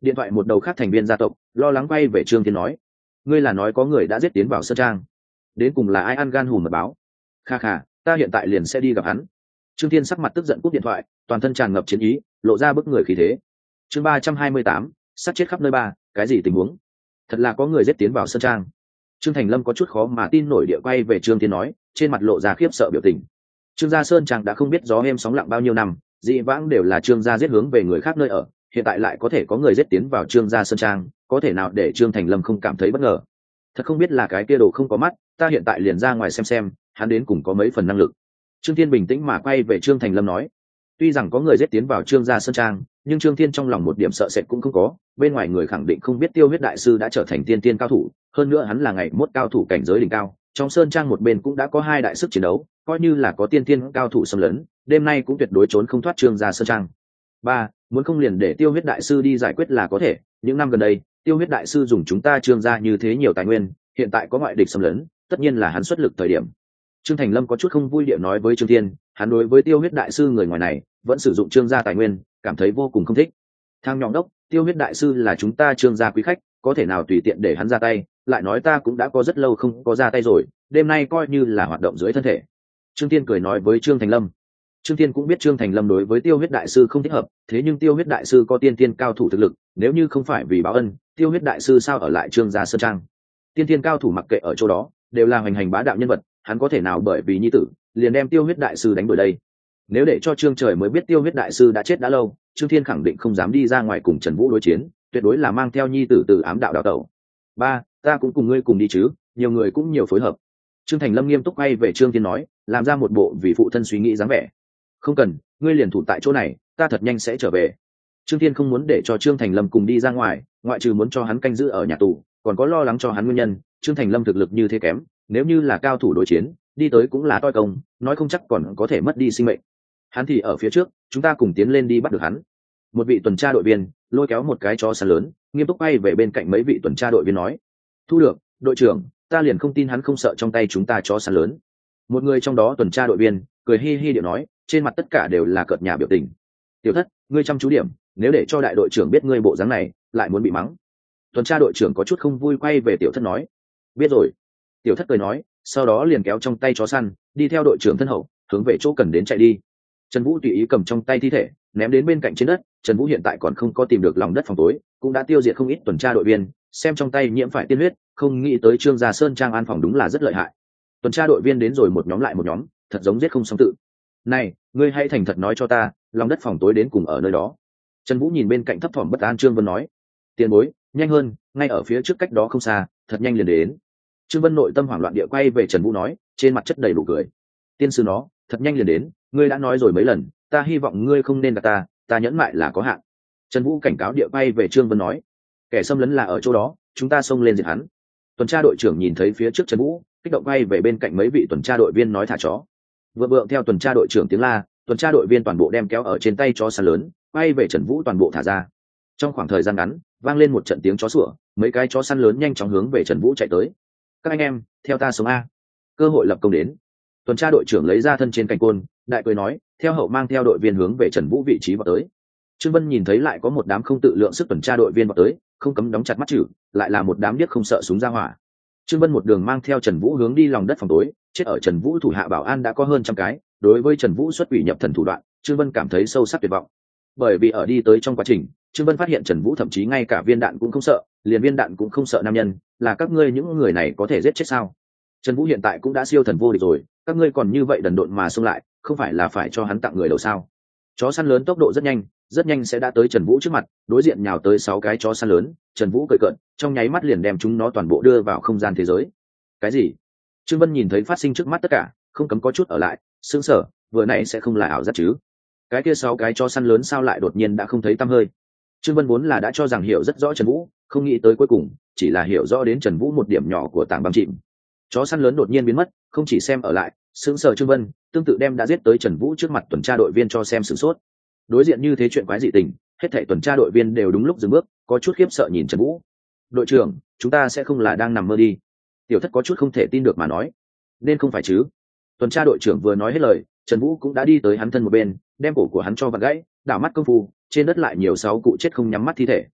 Điện thoại một đầu khác thành viên gia tộc lo lắng quay về Trương Thiên nói, ngươi là nói có người đã giết tiến vào sơn trang, đến cùng là ai ăn gan hùm mật báo? Kha kha, ta hiện tại liền sẽ đi gặp hắn. Trương Thiên sắc mặt tức giận cúp điện thoại, toàn thân tràn ngập chiến ý, lộ ra bức người khí thế. Chương ba trăm hai mươi tám, sát chết khắp nơi ba, cái gì tình huống? Thật là có người giết tiến vào sơn trang. Trương Thành Lâm có chút khó mà tin nổi địa quay về Trương Thiên nói, trên mặt lộ ra khiếp sợ biểu tình. Trương gia sơn trang đã không biết gió êm sóng lặng bao nhiêu năm, dị vãng đều là Trương gia giết hướng về người khác nơi ở, hiện tại lại có thể có người giết tiến vào Trương gia sơn trang, có thể nào để Trương Thành Lâm không cảm thấy bất ngờ? Thật không biết là cái kia đồ không có mắt, ta hiện tại liền ra ngoài xem xem, hắn đến cùng có mấy phần năng lực. Trương Thiên bình tĩnh mà quay về Trương Thành Lâm nói, tuy rằng có người giết tiến vào Trương gia sơn trang, nhưng Trương Thiên trong lòng một điểm sợ sệt cũng không có, bên ngoài người khẳng định không biết Tiêu Huyết đại sư đã trở thành tiên tiên cao thủ, hơn nữa hắn là ngày mốt cao thủ cảnh giới đỉnh cao, trong sơn trang một bên cũng đã có hai đại sức chiến đấu, coi như là có tiên tiên cao thủ xâm lấn, đêm nay cũng tuyệt đối trốn không thoát Trương gia sơn trang. Ba, muốn không liền để Tiêu Huyết đại sư đi giải quyết là có thể, những năm gần đây, Tiêu Huyết đại sư dùng chúng ta Trương gia như thế nhiều tài nguyên, hiện tại có ngoại địch xâm lấn, tất nhiên là hắn xuất lực thời điểm. Trương Thành Lâm có chút không vui điệu nói với Trương Thiên, hắn đối với Tiêu Huyết đại sư người ngoài này vẫn sử dụng Trương gia tài nguyên, cảm thấy vô cùng không thích. Thang nhọn đốc, Tiêu Huyết đại sư là chúng ta Trương gia quý khách, có thể nào tùy tiện để hắn ra tay, lại nói ta cũng đã có rất lâu không có ra tay rồi, đêm nay coi như là hoạt động dưới thân thể. Trương Thiên cười nói với Trương Thành Lâm. Trương Thiên cũng biết Trương Thành Lâm đối với Tiêu Huyết đại sư không thích hợp, thế nhưng Tiêu Huyết đại sư có tiên tiên cao thủ thực lực, nếu như không phải vì báo ân, Tiêu Huyết đại sư sao ở lại Trương gia sơn trang? Tiên tiên cao thủ mặc kệ ở chỗ đó, đều là hoành hành bá đạo nhân vật, hắn có thể nào bởi vì nhi tử liền đem Tiêu Huyết đại sư đánh đuổi đây? Nếu để cho Trương Trời mới biết Tiêu Huyết đại sư đã chết đã lâu, Trương Thiên khẳng định không dám đi ra ngoài cùng Trần Vũ đối chiến, tuyệt đối là mang theo nhi tử từ ám đạo đào tẩu. Ba, ta cũng cùng ngươi cùng đi chứ, nhiều người cũng nhiều phối hợp. Trương Thành Lâm nghiêm túc quay về Trương Thiên nói, làm ra một bộ vì phụ thân suy nghĩ dáng vẻ. Không cần, ngươi liền thủ tại chỗ này, ta thật nhanh sẽ trở về. Trương Thiên không muốn để cho Trương Thành Lâm cùng đi ra ngoài, ngoại trừ muốn cho hắn canh giữ ở nhà tù, còn có lo lắng cho hắn nguyên nhân. Trương Thành Lâm thực lực như thế kém, nếu như là cao thủ đối chiến, đi tới cũng là toi công, nói không chắc còn có thể mất đi sinh mệnh. Hắn thì ở phía trước, chúng ta cùng tiến lên đi bắt được hắn. Một vị tuần tra đội viên lôi kéo một cái chó săn lớn, nghiêm túc quay về bên cạnh mấy vị tuần tra đội viên nói, thu được, đội trưởng, ta liền không tin hắn không sợ trong tay chúng ta chó săn lớn. Một người trong đó tuần tra đội viên cười hi hi điệu nói, trên mặt tất cả đều là cợt nhả biểu tình. Tiểu Thất, ngươi chăm chú điểm, nếu để cho đại đội trưởng biết ngươi bộ dáng này, lại muốn bị mắng. Tuần tra đội trưởng có chút không vui quay về Tiểu Thất nói, biết rồi. Tiểu Thất cười nói, sau đó liền kéo trong tay chó săn, đi theo đội trưởng thân hậu, hướng về chỗ cần đến chạy đi. Trần Vũ tùy ý cầm trong tay thi thể, ném đến bên cạnh trên đất. Trần Vũ hiện tại còn không có tìm được lòng đất phòng tối, cũng đã tiêu diệt không ít tuần tra đội viên, xem trong tay nhiễm phải tiên huyết, không nghĩ tới Trương gia sơn trang an phòng đúng là rất lợi hại. Tuần tra đội viên đến rồi một nhóm lại một nhóm, thật giống giết không xong tự. Này, ngươi hãy thành thật nói cho ta, lòng đất phòng tối đến cùng ở nơi đó. Trần Vũ nhìn bên cạnh thấp thỏm bất an Trương Vân nói, tiền bối, nhanh hơn, ngay ở phía trước cách đó không xa, thật nhanh liền đến. Trương Vân nội tâm hoảng loạn địa quay về Trần Vũ nói, trên mặt chất đầy nụ cười. Tiên sư nó, thật nhanh liền đến, ngươi đã nói rồi mấy lần, ta hy vọng ngươi không nên gạt ta, ta nhẫn mại là có hạn. Trần Vũ cảnh cáo địa quay về Trương Vân nói, kẻ xâm lấn là ở chỗ đó, chúng ta xông lên diệt hắn. Tuần tra đội trưởng nhìn thấy phía trước Trần Vũ, kích động quay về bên cạnh mấy vị tuần tra đội viên nói thả chó. Vừa vượng theo tuần tra đội trưởng tiếng la, tuần tra đội viên toàn bộ đem kéo ở trên tay chó săn lớn, quay về Trần Vũ toàn bộ thả ra. Trong khoảng thời gian ngắn, vang lên một trận tiếng chó sủa, mấy cái chó săn lớn nhanh chóng hướng về Trần Vũ chạy tới. Các anh em, theo ta sống a. Cơ hội lập công đến. Tuần tra đội trưởng lấy ra thân trên cành côn, đại cười nói, theo hậu mang theo đội viên hướng về Trần Vũ vị trí vào tới. Trương Vân nhìn thấy lại có một đám không tự lượng sức tuần tra đội viên vào tới, không cấm đóng chặt mắt chữ, lại là một đám điếc không sợ súng ra hỏa. Trương Vân một đường mang theo Trần Vũ hướng đi lòng đất phòng tối, chết ở Trần Vũ thủ hạ bảo an đã có hơn trăm cái, đối với Trần Vũ xuất quỷ nhập thần thủ đoạn, Trương Vân cảm thấy sâu sắc tuyệt vọng. Bởi vì ở đi tới trong quá trình, Trương Vân phát hiện Trần Vũ thậm chí ngay cả viên đạn cũng không sợ, liền viên đạn cũng không sợ nam nhân, là các ngươi những người này có thể giết chết sao? Trần Vũ hiện tại cũng đã siêu thần vô địch rồi, các ngươi còn như vậy đần độn mà xông lại, không phải là phải cho hắn tặng người đầu sao? Chó săn lớn tốc độ rất nhanh, rất nhanh sẽ đã tới Trần Vũ trước mặt, đối diện nhào tới sáu cái chó săn lớn, Trần Vũ cười cợt, trong nháy mắt liền đem chúng nó toàn bộ đưa vào không gian thế giới. Cái gì? Trương Vân nhìn thấy phát sinh trước mắt tất cả, không cấm có chút ở lại, sững sờ, vừa nãy sẽ không là ảo giác chứ? Cái kia sáu cái chó săn lớn sao lại đột nhiên đã không thấy tăm hơi? Trương Vân vốn là đã cho rằng hiểu rất rõ Trần Vũ, không nghĩ tới cuối cùng chỉ là hiểu rõ đến Trần Vũ một điểm nhỏ của tảng băng chìm. Chó săn lớn đột nhiên biến mất, không chỉ xem ở lại, sững sờ Trương Vân, tương tự đem đã giết tới Trần Vũ trước mặt tuần tra đội viên cho xem sửng sốt. Đối diện như thế chuyện quái dị tình, hết thảy tuần tra đội viên đều đúng lúc dừng bước, có chút khiếp sợ nhìn Trần Vũ. Đội trưởng, chúng ta sẽ không là đang nằm mơ đi? Tiểu Thất có chút không thể tin được mà nói. Nên không phải chứ? Tuần tra đội trưởng vừa nói hết lời, Trần Vũ cũng đã đi tới hắn thân một bên, đem cổ của hắn cho vặn gãy, đảo mắt công phu, trên đất lại nhiều sáu cụ chết không nhắm mắt thi thể.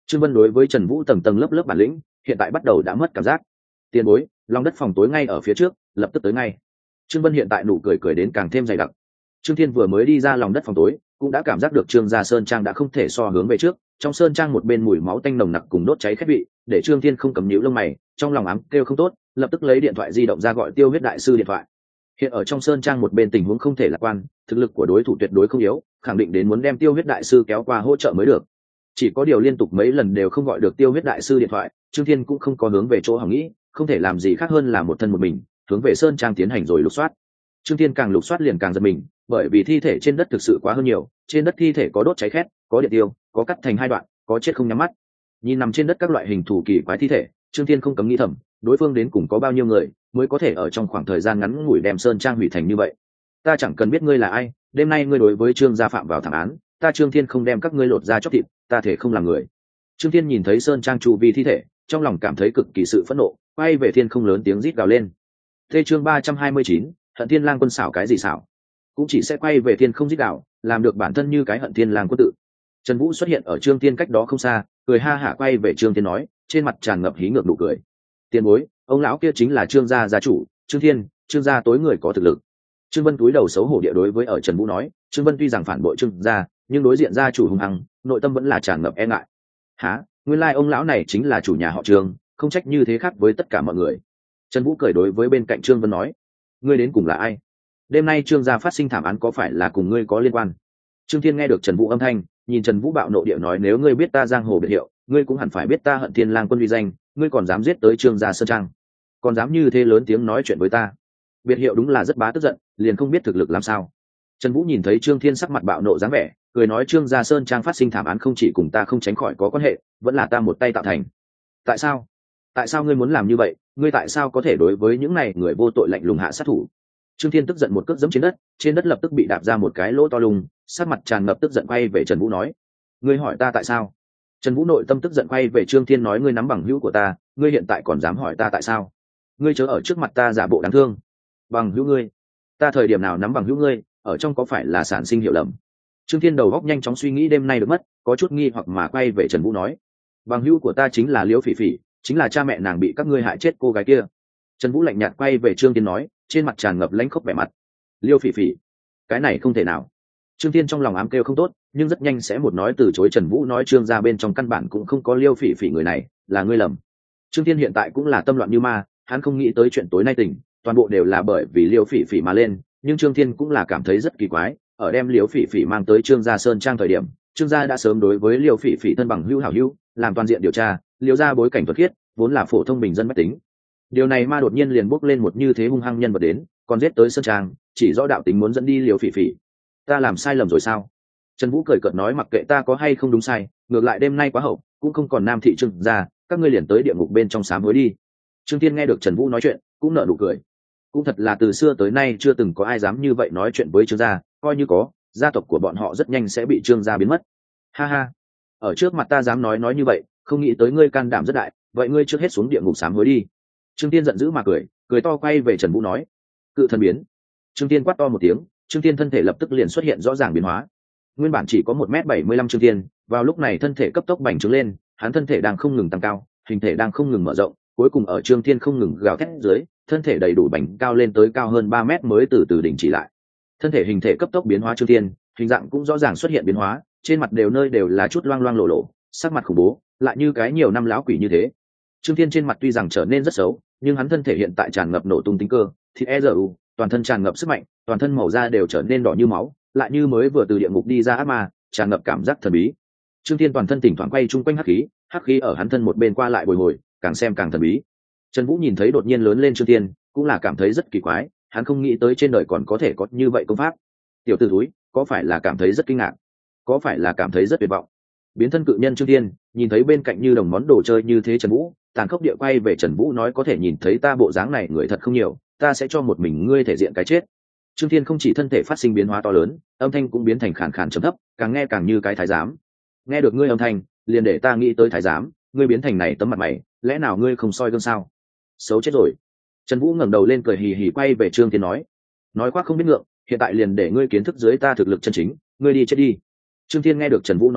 Trương Vân đối với Trần Vũ tầng tầng lớp lớp bản lĩnh hiện tại bắt đầu đã mất cảm giác. Tiền bối, lòng đất phòng tối ngay ở phía trước, lập tức tới ngay. Trương Vân hiện tại nụ cười cười đến càng thêm dày đặc. Trương Thiên vừa mới đi ra lòng đất phòng tối, cũng đã cảm giác được Trương gia sơn trang đã không thể so hướng về trước. Trong sơn trang một bên mùi máu tanh nồng nặc cùng đốt cháy khét vị, để Trương Thiên không cầm nhíu lông mày, trong lòng ám kêu không tốt, lập tức lấy điện thoại di động ra gọi Tiêu Huyết đại sư điện thoại. Hiện ở trong sơn trang một bên tình huống không thể lạc quan, thực lực của đối thủ tuyệt đối không yếu, khẳng định đến muốn đem Tiêu Huyết đại sư kéo qua hỗ trợ mới được. Chỉ có điều liên tục mấy lần đều không gọi được Tiêu Huyết đại sư điện thoại, Trương Thiên cũng không có hướng về chỗ hỏng nghĩ, không thể làm gì khác hơn là một thân một mình hướng về sơn trang tiến hành rồi lục soát. Trương Thiên càng lục soát liền càng giật mình, bởi vì thi thể trên đất thực sự quá hơn nhiều, trên đất thi thể có đốt cháy khét, có điện tiêu, có cắt thành hai đoạn, có chết không nhắm mắt. Nhìn nằm trên đất các loại hình thù kỳ quái thi thể, Trương Thiên không cấm nghĩ thầm, đối phương đến cùng có bao nhiêu người mới có thể ở trong khoảng thời gian ngắn ngủi đem sơn trang hủy thành như vậy. Ta chẳng cần biết ngươi là ai, đêm nay ngươi đối với Trương gia phạm vào thảm án, ta Trương Thiên không đem các ngươi lột ra chóc thịt, ta thể không làm người. Trương Thiên nhìn thấy sơn trang chu vi thi thể, trong lòng cảm thấy cực kỳ sự phẫn nộ, quay về thiên không lớn tiếng rít gào lên. Thế chương ba trăm hai mươi chín, Hận Thiên Lang quân xảo cái gì xảo? Cũng chỉ sẽ quay về thiên không rít gào, làm được bản thân như cái Hận Thiên Lang quân tự. Trần Vũ xuất hiện ở Trương Thiên cách đó không xa, cười ha hả quay về Trương Thiên nói, trên mặt tràn ngập hí ngược nụ cười. Tiền bối, ông lão kia chính là Trương gia gia chủ, Trương Thiên, Trương gia tối người có thực lực. Trương Vân cúi đầu xấu hổ địa đối với ở Trần Vũ nói, Trương Vân tuy rằng phản bội Trương gia, nhưng đối diện gia chủ hung hăng, nội tâm vẫn là tràn ngập e ngại. Hả? Nguyên lai ông lão này chính là chủ nhà họ Trương, không trách như thế khác với tất cả mọi người. Trần Vũ cười đối với bên cạnh Trương Vân nói, ngươi đến cùng là ai? Đêm nay Trương gia phát sinh thảm án có phải là cùng ngươi có liên quan? Trương Thiên nghe được Trần Vũ âm thanh, nhìn Trần Vũ bạo nộ địa nói, nếu ngươi biết ta giang hồ biệt hiệu, ngươi cũng hẳn phải biết ta Hận Thiên Lang quân uy danh, ngươi còn dám giết tới Trương gia sơn trang, còn dám như thế lớn tiếng nói chuyện với ta. Biệt hiệu đúng là rất bá tức giận, liền không biết thực lực làm sao. Trần Vũ nhìn thấy Trương Thiên sắc mặt bạo nộ dáng vẻ, cười nói, Trương gia sơn trang phát sinh thảm án không chỉ cùng ta không tránh khỏi có quan hệ, vẫn là ta một tay tạo thành. Tại sao? Tại sao ngươi muốn làm như vậy? Ngươi tại sao có thể đối với những này người vô tội lạnh lùng hạ sát thủ? Trương Thiên tức giận một cước giẫm trên đất, trên đất lập tức bị đạp ra một cái lỗ to lùng, sắc mặt tràn ngập tức giận quay về Trần Vũ nói, ngươi hỏi ta tại sao? Trần Vũ nội tâm tức giận quay về Trương Thiên nói, ngươi nắm bằng hữu của ta, ngươi hiện tại còn dám hỏi ta tại sao? Ngươi chớ ở trước mặt ta giả bộ đáng thương. Bằng hữu ngươi? Ta thời điểm nào nắm bằng hữu ngươi, ở trong có phải là sản sinh hiểu lầm? Trương Thiên đầu góc nhanh chóng suy nghĩ đêm nay được mất, có chút nghi hoặc mà quay về Trần Vũ nói, bằng hữu của ta chính là Liễu Phỉ Phỉ, chính là cha mẹ nàng bị các ngươi hại chết cô gái kia. Trần Vũ lạnh nhạt quay về Trương Thiên nói, trên mặt tràn ngập lãnh khốc vẻ mặt. Liễu Phỉ Phỉ? Cái này không thể nào. Trương Thiên trong lòng ám kêu không tốt, nhưng rất nhanh sẽ một nói từ chối. Trần Vũ nói, Trương gia bên trong căn bản cũng không có Liễu Phỉ Phỉ người này, là ngươi lầm. Trương Thiên hiện tại cũng là tâm loạn như ma, hắn không nghĩ tới chuyện tối nay tình, toàn bộ đều là bởi vì Liễu Phỉ Phỉ mà lên, nhưng Trương Thiên cũng là cảm thấy rất kỳ quái, ở đem Liễu Phỉ Phỉ mang tới Trương gia sơn trang thời điểm, Trương gia đã sớm đối với Liễu Phỉ Phỉ thân bằng hữu hảo hữu, làm toàn diện điều tra, Liễu gia bối cảnh thuật khiết, vốn là phổ thông bình dân bách tính. Điều này ma đột nhiên liền bốc lên một như thế hung hăng nhân vật đến, còn giết tới sơn trang, chỉ rõ đạo tính muốn dẫn đi Liễu Phỉ Phỉ. Ta làm sai lầm rồi sao? Trần Vũ cười cợt nói, mặc kệ ta có hay không đúng sai, ngược lại đêm nay quá hậu, cũng không còn nam thị Trương gia, các ngươi liền tới địa ngục bên trong sám hối đi. Trương Thiên nghe được Trần Vũ nói chuyện, cũng nở nụ cười. Cũng thật là từ xưa tới nay chưa từng có ai dám như vậy nói chuyện với Trương gia, coi như có, gia tộc của bọn họ rất nhanh sẽ bị Trương gia biến mất. Ha ha, ở trước mặt ta dám nói nói như vậy, không nghĩ tới ngươi can đảm rất đại, vậy ngươi trước hết xuống địa ngục sám hối đi. Trương Thiên giận dữ mà cười, cười to quay về Trần Vũ nói, cự thần biến. Trương Thiên quát to một tiếng, Trương Thiên thân thể lập tức liền xuất hiện rõ ràng biến hóa. Nguyên bản chỉ có một mét bảy mươi lăm Trương Thiên, vào lúc này thân thể cấp tốc bành trướng lên, hắn thân thể đang không ngừng tăng cao, hình thể đang không ngừng mở rộng, cuối cùng ở Trương Thiên không ngừng gào thét dưới, thân thể đầy đủ bành cao lên tới cao hơn ba mét mới từ từ đình chỉ lại. Thân thể hình thể cấp tốc biến hóa Trương Thiên, hình dạng cũng rõ ràng xuất hiện biến hóa, trên mặt đều nơi đều là chút loang loang lổ lổ, sắc mặt khủng bố, lại như cái nhiều năm lão quỷ như thế. Trương Thiên trên mặt tuy rằng trở nên rất xấu, nhưng hắn thân thể hiện tại tràn ngập nổ tung tính cơ, thịt e rờ u, toàn thân tràn ngập sức mạnh, toàn thân màu da đều trở nên đỏ như máu, lại như mới vừa từ địa ngục đi ra ác ma, tràn ngập cảm giác thần bí. Trương Thiên toàn thân thỉnh thoảng quay chung quanh hắc khí, hắc khí ở hắn thân một bên qua lại bồi hồi, càng xem càng thần bí. Trần Vũ nhìn thấy đột nhiên lớn lên Trương Thiên, cũng là cảm thấy rất kỳ quái, hắn không nghĩ tới trên đời còn có thể có như vậy công pháp. Tiểu tử thúi, có phải là cảm thấy rất kinh ngạc, có phải là cảm thấy rất tuyệt vọng? Biến thân cự nhân Trương Thiên nhìn thấy bên cạnh như đồng món đồ chơi như thế Trần Vũ, tàn khốc địa quay về Trần Vũ nói, có thể nhìn thấy ta bộ dáng này người thật không nhiều, ta sẽ cho một mình ngươi thể diện cái chết. Trương Thiên không chỉ thân thể phát sinh biến hóa to lớn, âm thanh cũng biến thành khàn khàn trầm thấp, càng nghe càng như cái thái giám. Nghe được ngươi âm thanh, liền để ta nghĩ tới thái giám, ngươi biến thành này tấm mặt mày, lẽ nào ngươi không soi gương sao? Xấu chết rồi. Trần Vũ ngẩng đầu lên cười hì hì quay về Trương Thiên nói, nói khoác không biết ngượng, hiện tại liền để ngươi kiến thức dưới ta thực lực chân chính, ngươi đi chết đi. Trương Thiên nghe được Trần Vũ nói chuyện,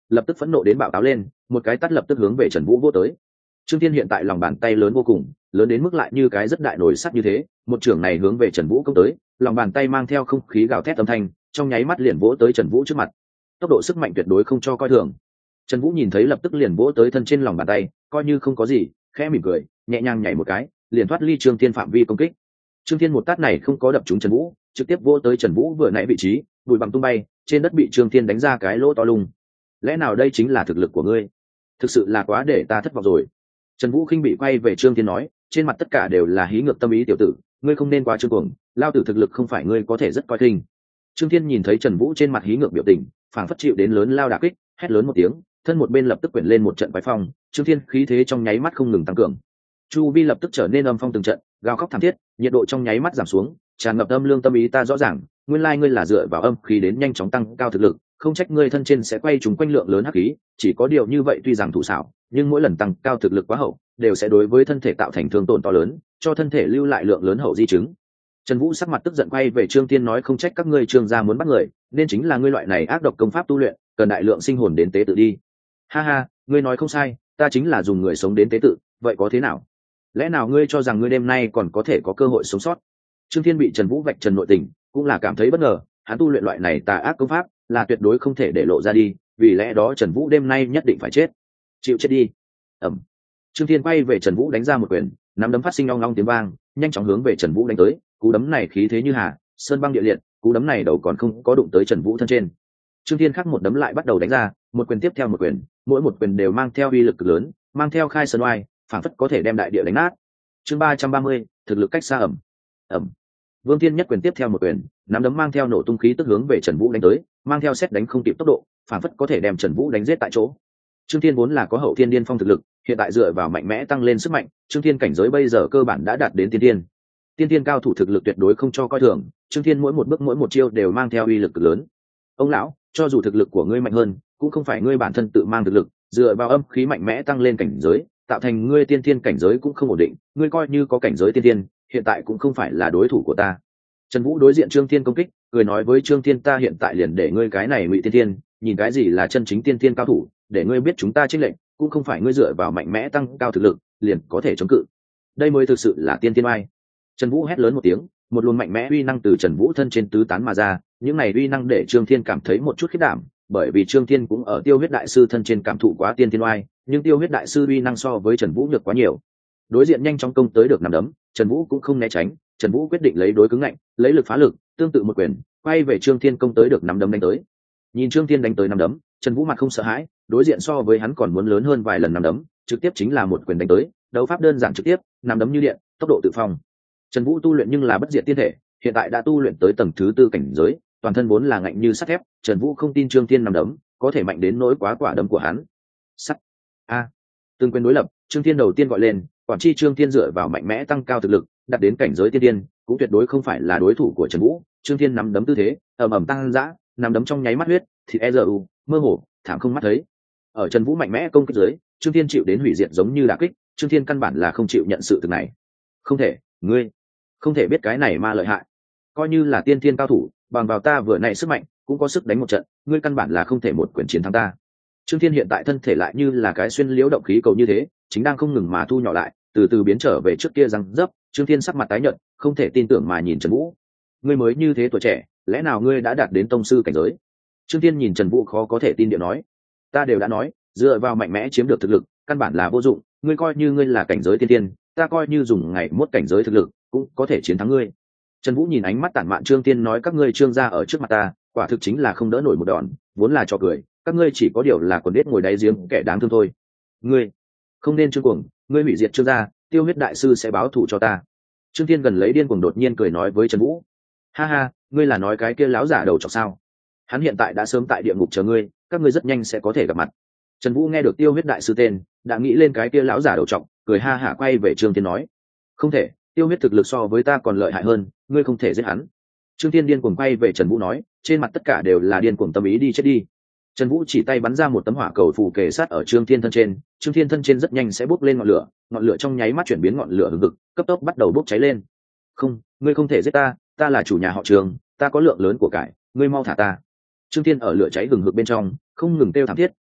lập tức phẫn nộ đến bạo táo lên, một cái tát lập tức hướng về Trần Vũ vô tới. Trương Thiên hiện tại lòng bàn tay lớn vô cùng, lớn đến mức lại như cái rất đại nồi sắt như thế, một chưởng này hướng về Trần Vũ công tới, lòng bàn tay mang theo không khí gào thét âm thanh, trong nháy mắt liền vỗ tới Trần Vũ trước mặt. Tốc độ sức mạnh tuyệt đối không cho coi thường. Trần Vũ nhìn thấy lập tức liền vỗ tới thân trên lòng bàn tay, coi như không có gì, khẽ mỉm cười, nhẹ nhàng nhảy một cái, liền thoát ly Trương Thiên phạm vi công kích. Trương Thiên một tát này không có đập trúng Trần Vũ, trực tiếp vỗ tới Trần Vũ vừa nãy vị trí, bụi bặm tung bay, trên đất bị Trương Thiên đánh ra cái lỗ to lùng. Lẽ nào đây chính là thực lực của ngươi? Thực sự là quá để ta thất vọng rồi. Trần Vũ khinh bị quay về Trương Thiên nói, trên mặt tất cả đều là hí ngược tâm ý tiểu tử, ngươi không nên quá trương cuồng, lao tử thực lực không phải ngươi có thể rất coi khinh. Trương Thiên nhìn thấy Trần Vũ trên mặt hí ngược biểu tình, phảng phất chịu đến lớn lao đả kích, hét lớn một tiếng, thân một bên lập tức quyển lên một trận quái phong, Trương Thiên khí thế trong nháy mắt không ngừng tăng cường. Chu vi lập tức trở nên âm phong từng trận, gào khóc thảm thiết, nhiệt độ trong nháy mắt giảm xuống, tràn ngập âm lương tâm ý ta rõ ràng, nguyên lai ngươi là dựa vào âm khí đến nhanh chóng tăng cao thực lực, không trách ngươi thân trên sẽ quay trúng quanh lượng lớn hắc khí, chỉ có điều như vậy tuy rằng thủ xảo, nhưng mỗi lần tăng cao thực lực quá hậu, đều sẽ đối với thân thể tạo thành thương tổn to lớn, cho thân thể lưu lại lượng lớn hậu di chứng. Trần Vũ sắc mặt tức giận quay về Trương Thiên nói không trách các ngươi Trương gia muốn bắt người, nên chính là ngươi loại này ác độc công pháp tu luyện, cần đại lượng sinh hồn đến tế tự đi. Ha ha, ngươi nói không sai, ta chính là dùng người sống đến tế tự, vậy có thế nào? Lẽ nào ngươi cho rằng ngươi đêm nay còn có thể có cơ hội sống sót? Trương Thiên bị Trần Vũ vạch trần nội tình, cũng là cảm thấy bất ngờ, hắn tu luyện loại này tà ác công pháp, là tuyệt đối không thể để lộ ra đi, vì lẽ đó Trần Vũ đêm nay nhất định phải chết. Chịu chết đi. Ầm. Trương Thiên quay về Trần Vũ đánh ra một quyền, nắm đấm phát sinh ong ong tiếng vang, nhanh chóng hướng về Trần Vũ đánh tới, cú đấm này khí thế như hà, sơn băng địa liệt, cú đấm này đầu còn không có đụng tới Trần Vũ thân trên. Trương Thiên khắc một đấm lại bắt đầu đánh ra, một quyền tiếp theo một quyền, mỗi một quyền đều mang theo uy lực cực lớn, mang theo khai sơn oai, phảng phất có thể đem đại địa đánh nát. Chương ba trăm ba mươi, thực lực cách xa ẩm. Ẩm. Vương Thiên nhất quyền tiếp theo một quyền, nắm đấm mang theo nổ tung khí tức hướng về Trần Vũ đánh tới, mang theo xét đánh không kịp tốc độ, phảng phất có thể đem Trần Vũ đánh giết tại chỗ. Trương Thiên vốn là có hậu thiên điên phong thực lực, hiện tại dựa vào mạnh mẽ tăng lên sức mạnh, Trương Thiên cảnh giới bây giờ cơ bản đã đạt đến tiên thiên. Tiên thiên cao thủ thực lực tuyệt đối không cho coi thường, Trương Thiên mỗi một bước mỗi một chiêu đều mang theo uy lực cực lớn. Ông lão, cho dù thực lực của ngươi mạnh hơn, cũng không phải ngươi bản thân tự mang thực lực, dựa vào âm khí mạnh mẽ tăng lên cảnh giới, tạo thành ngươi tiên thiên cảnh giới cũng không ổn định, ngươi coi như có cảnh giới tiên thiên, hiện tại cũng không phải là đối thủ của ta. Trần Vũ đối diện Trương Thiên công kích, cười nói với Trương Thiên ta hiện tại liền để ngươi cái này ngụy tiên thiên, nhìn cái gì là chân chính tiên thiên cao thủ, để ngươi biết chúng ta chênh lệnh, cũng không phải ngươi dựa vào mạnh mẽ tăng cao thực lực, liền có thể chống cự. Đây mới thực sự là tiên thiên oai. Trần Vũ hét lớn một tiếng, một luồng mạnh mẽ uy năng từ Trần Vũ thân trên tứ tán mà ra, những này uy năng để Trương Thiên cảm thấy một chút khiếp đảm, bởi vì Trương Thiên cũng ở Tiêu Huyết đại sư thân trên cảm thụ quá tiên thiên oai, nhưng Tiêu Huyết đại sư uy năng so với Trần Vũ nhược quá nhiều. Đối diện nhanh chóng công tới được nằm đấm, Trần Vũ cũng không né tránh, Trần Vũ quyết định lấy đối cứng ngạnh, lấy lực phá lực, tương tự một quyền, quay về Trương Thiên công tới được nằm đấm đánh tới. Nhìn Trương Thiên đánh tới nằm đấm, Trần Vũ mặt không sợ hãi, đối diện so với hắn còn muốn lớn hơn vài lần nằm đấm, trực tiếp chính là một quyền đánh tới, đấu pháp đơn giản trực tiếp, nằm đấm như điện, tốc độ tự phong. Trần Vũ tu luyện nhưng là bất diệt tiên thể, hiện tại đã tu luyện tới tầng thứ tư cảnh giới, toàn thân vốn là ngạnh như sắt thép, Trần Vũ không tin Trương Thiên nằm đấm có thể mạnh đến nỗi quá quả đấm của hắn. Sắt. A. À. Từng quyền đối lập, Trương Thiên đầu tiên gọi lên, quản chi Trương Thiên dựa vào mạnh mẽ tăng cao thực lực, đạt đến cảnh giới tiên tiên, cũng tuyệt đối không phải là đối thủ của Trần Vũ. Trương Thiên nắm đấm tư thế, ầm ầm tăng dã, nắm đấm trong nháy mắt huyết, thịt e u, mơ hồ, thảm không mắt thấy. Ở Trần Vũ mạnh mẽ công kích dưới, Trương Thiên chịu đến hủy diệt giống như đả kích, Trương Thiên căn bản là không chịu nhận sự thực này. Không thể, ngươi không thể biết cái này mà lợi hại. Coi như là tiên thiên cao thủ, bằng vào ta vừa nãy sức mạnh, cũng có sức đánh một trận, ngươi căn bản là không thể một quyền chiến thắng ta. Trương Thiên hiện tại thân thể lại như là cái xuyên liễu động khí cầu như thế, chính đang không ngừng mà thu nhỏ lại, từ từ biến trở về trước kia răng dấp. Trương Thiên sắc mặt tái nhợt, không thể tin tưởng mà nhìn Trần Vũ. Ngươi mới như thế tuổi trẻ, lẽ nào ngươi đã đạt đến tông sư cảnh giới? Trương Thiên nhìn Trần Vũ khó có thể tin điệu nói, ta đều đã nói, dựa vào mạnh mẽ chiếm được thực lực, căn bản là vô dụng, ngươi coi như ngươi là cảnh giới tiên tiên, ta coi như dùng ngày mốt cảnh giới thực lực, cũng có thể chiến thắng ngươi. Trần Vũ nhìn ánh mắt tản mạn Trương Thiên nói các ngươi Trương gia ở trước mặt ta, quả thực chính là không đỡ nổi một đòn, vốn là trò cười, các ngươi chỉ có điều là quần đết ngồi đáy giếng kẻ đáng thương thôi. Ngươi không nên trương cuồng, ngươi hủy diệt Trương gia, Tiêu Huyết đại sư sẽ báo thù cho ta. Trương Thiên gần lấy điên cuồng đột nhiên cười nói với Trần Vũ, ha ha, ngươi là nói cái kia láo giả đầu chọc sao? Hắn hiện tại đã sớm tại địa ngục chờ ngươi, các ngươi rất nhanh sẽ có thể gặp mặt. Trần Vũ nghe được Tiêu Huyết đại sư tên, đã nghĩ lên cái kia láo giả đầu chọc, cười ha hả quay về Trương Thiên nói, không thể, Tiêu Huyết thực lực so với ta còn lợi hại hơn, ngươi không thể giết hắn. Trương Thiên điên cuồng quay về Trần Vũ nói, trên mặt tất cả đều là điên cuồng tâm ý đi chết đi. Trần Vũ chỉ tay bắn ra một tấm hỏa cầu phù kề sát ở Trương Thiên thân trên, Trương Thiên thân trên rất nhanh sẽ bốc lên ngọn lửa, ngọn lửa trong nháy mắt chuyển biến ngọn lửa hừng hực, cấp tốc bắt đầu bốc cháy lên. Không, ngươi không thể giết ta, ta là chủ nhà họ Trương, ta có lượng lớn của cải, ngươi mau thả ta. Trương Thiên ở lửa cháy hừng hực bên trong, không ngừng kêu thảm thiết,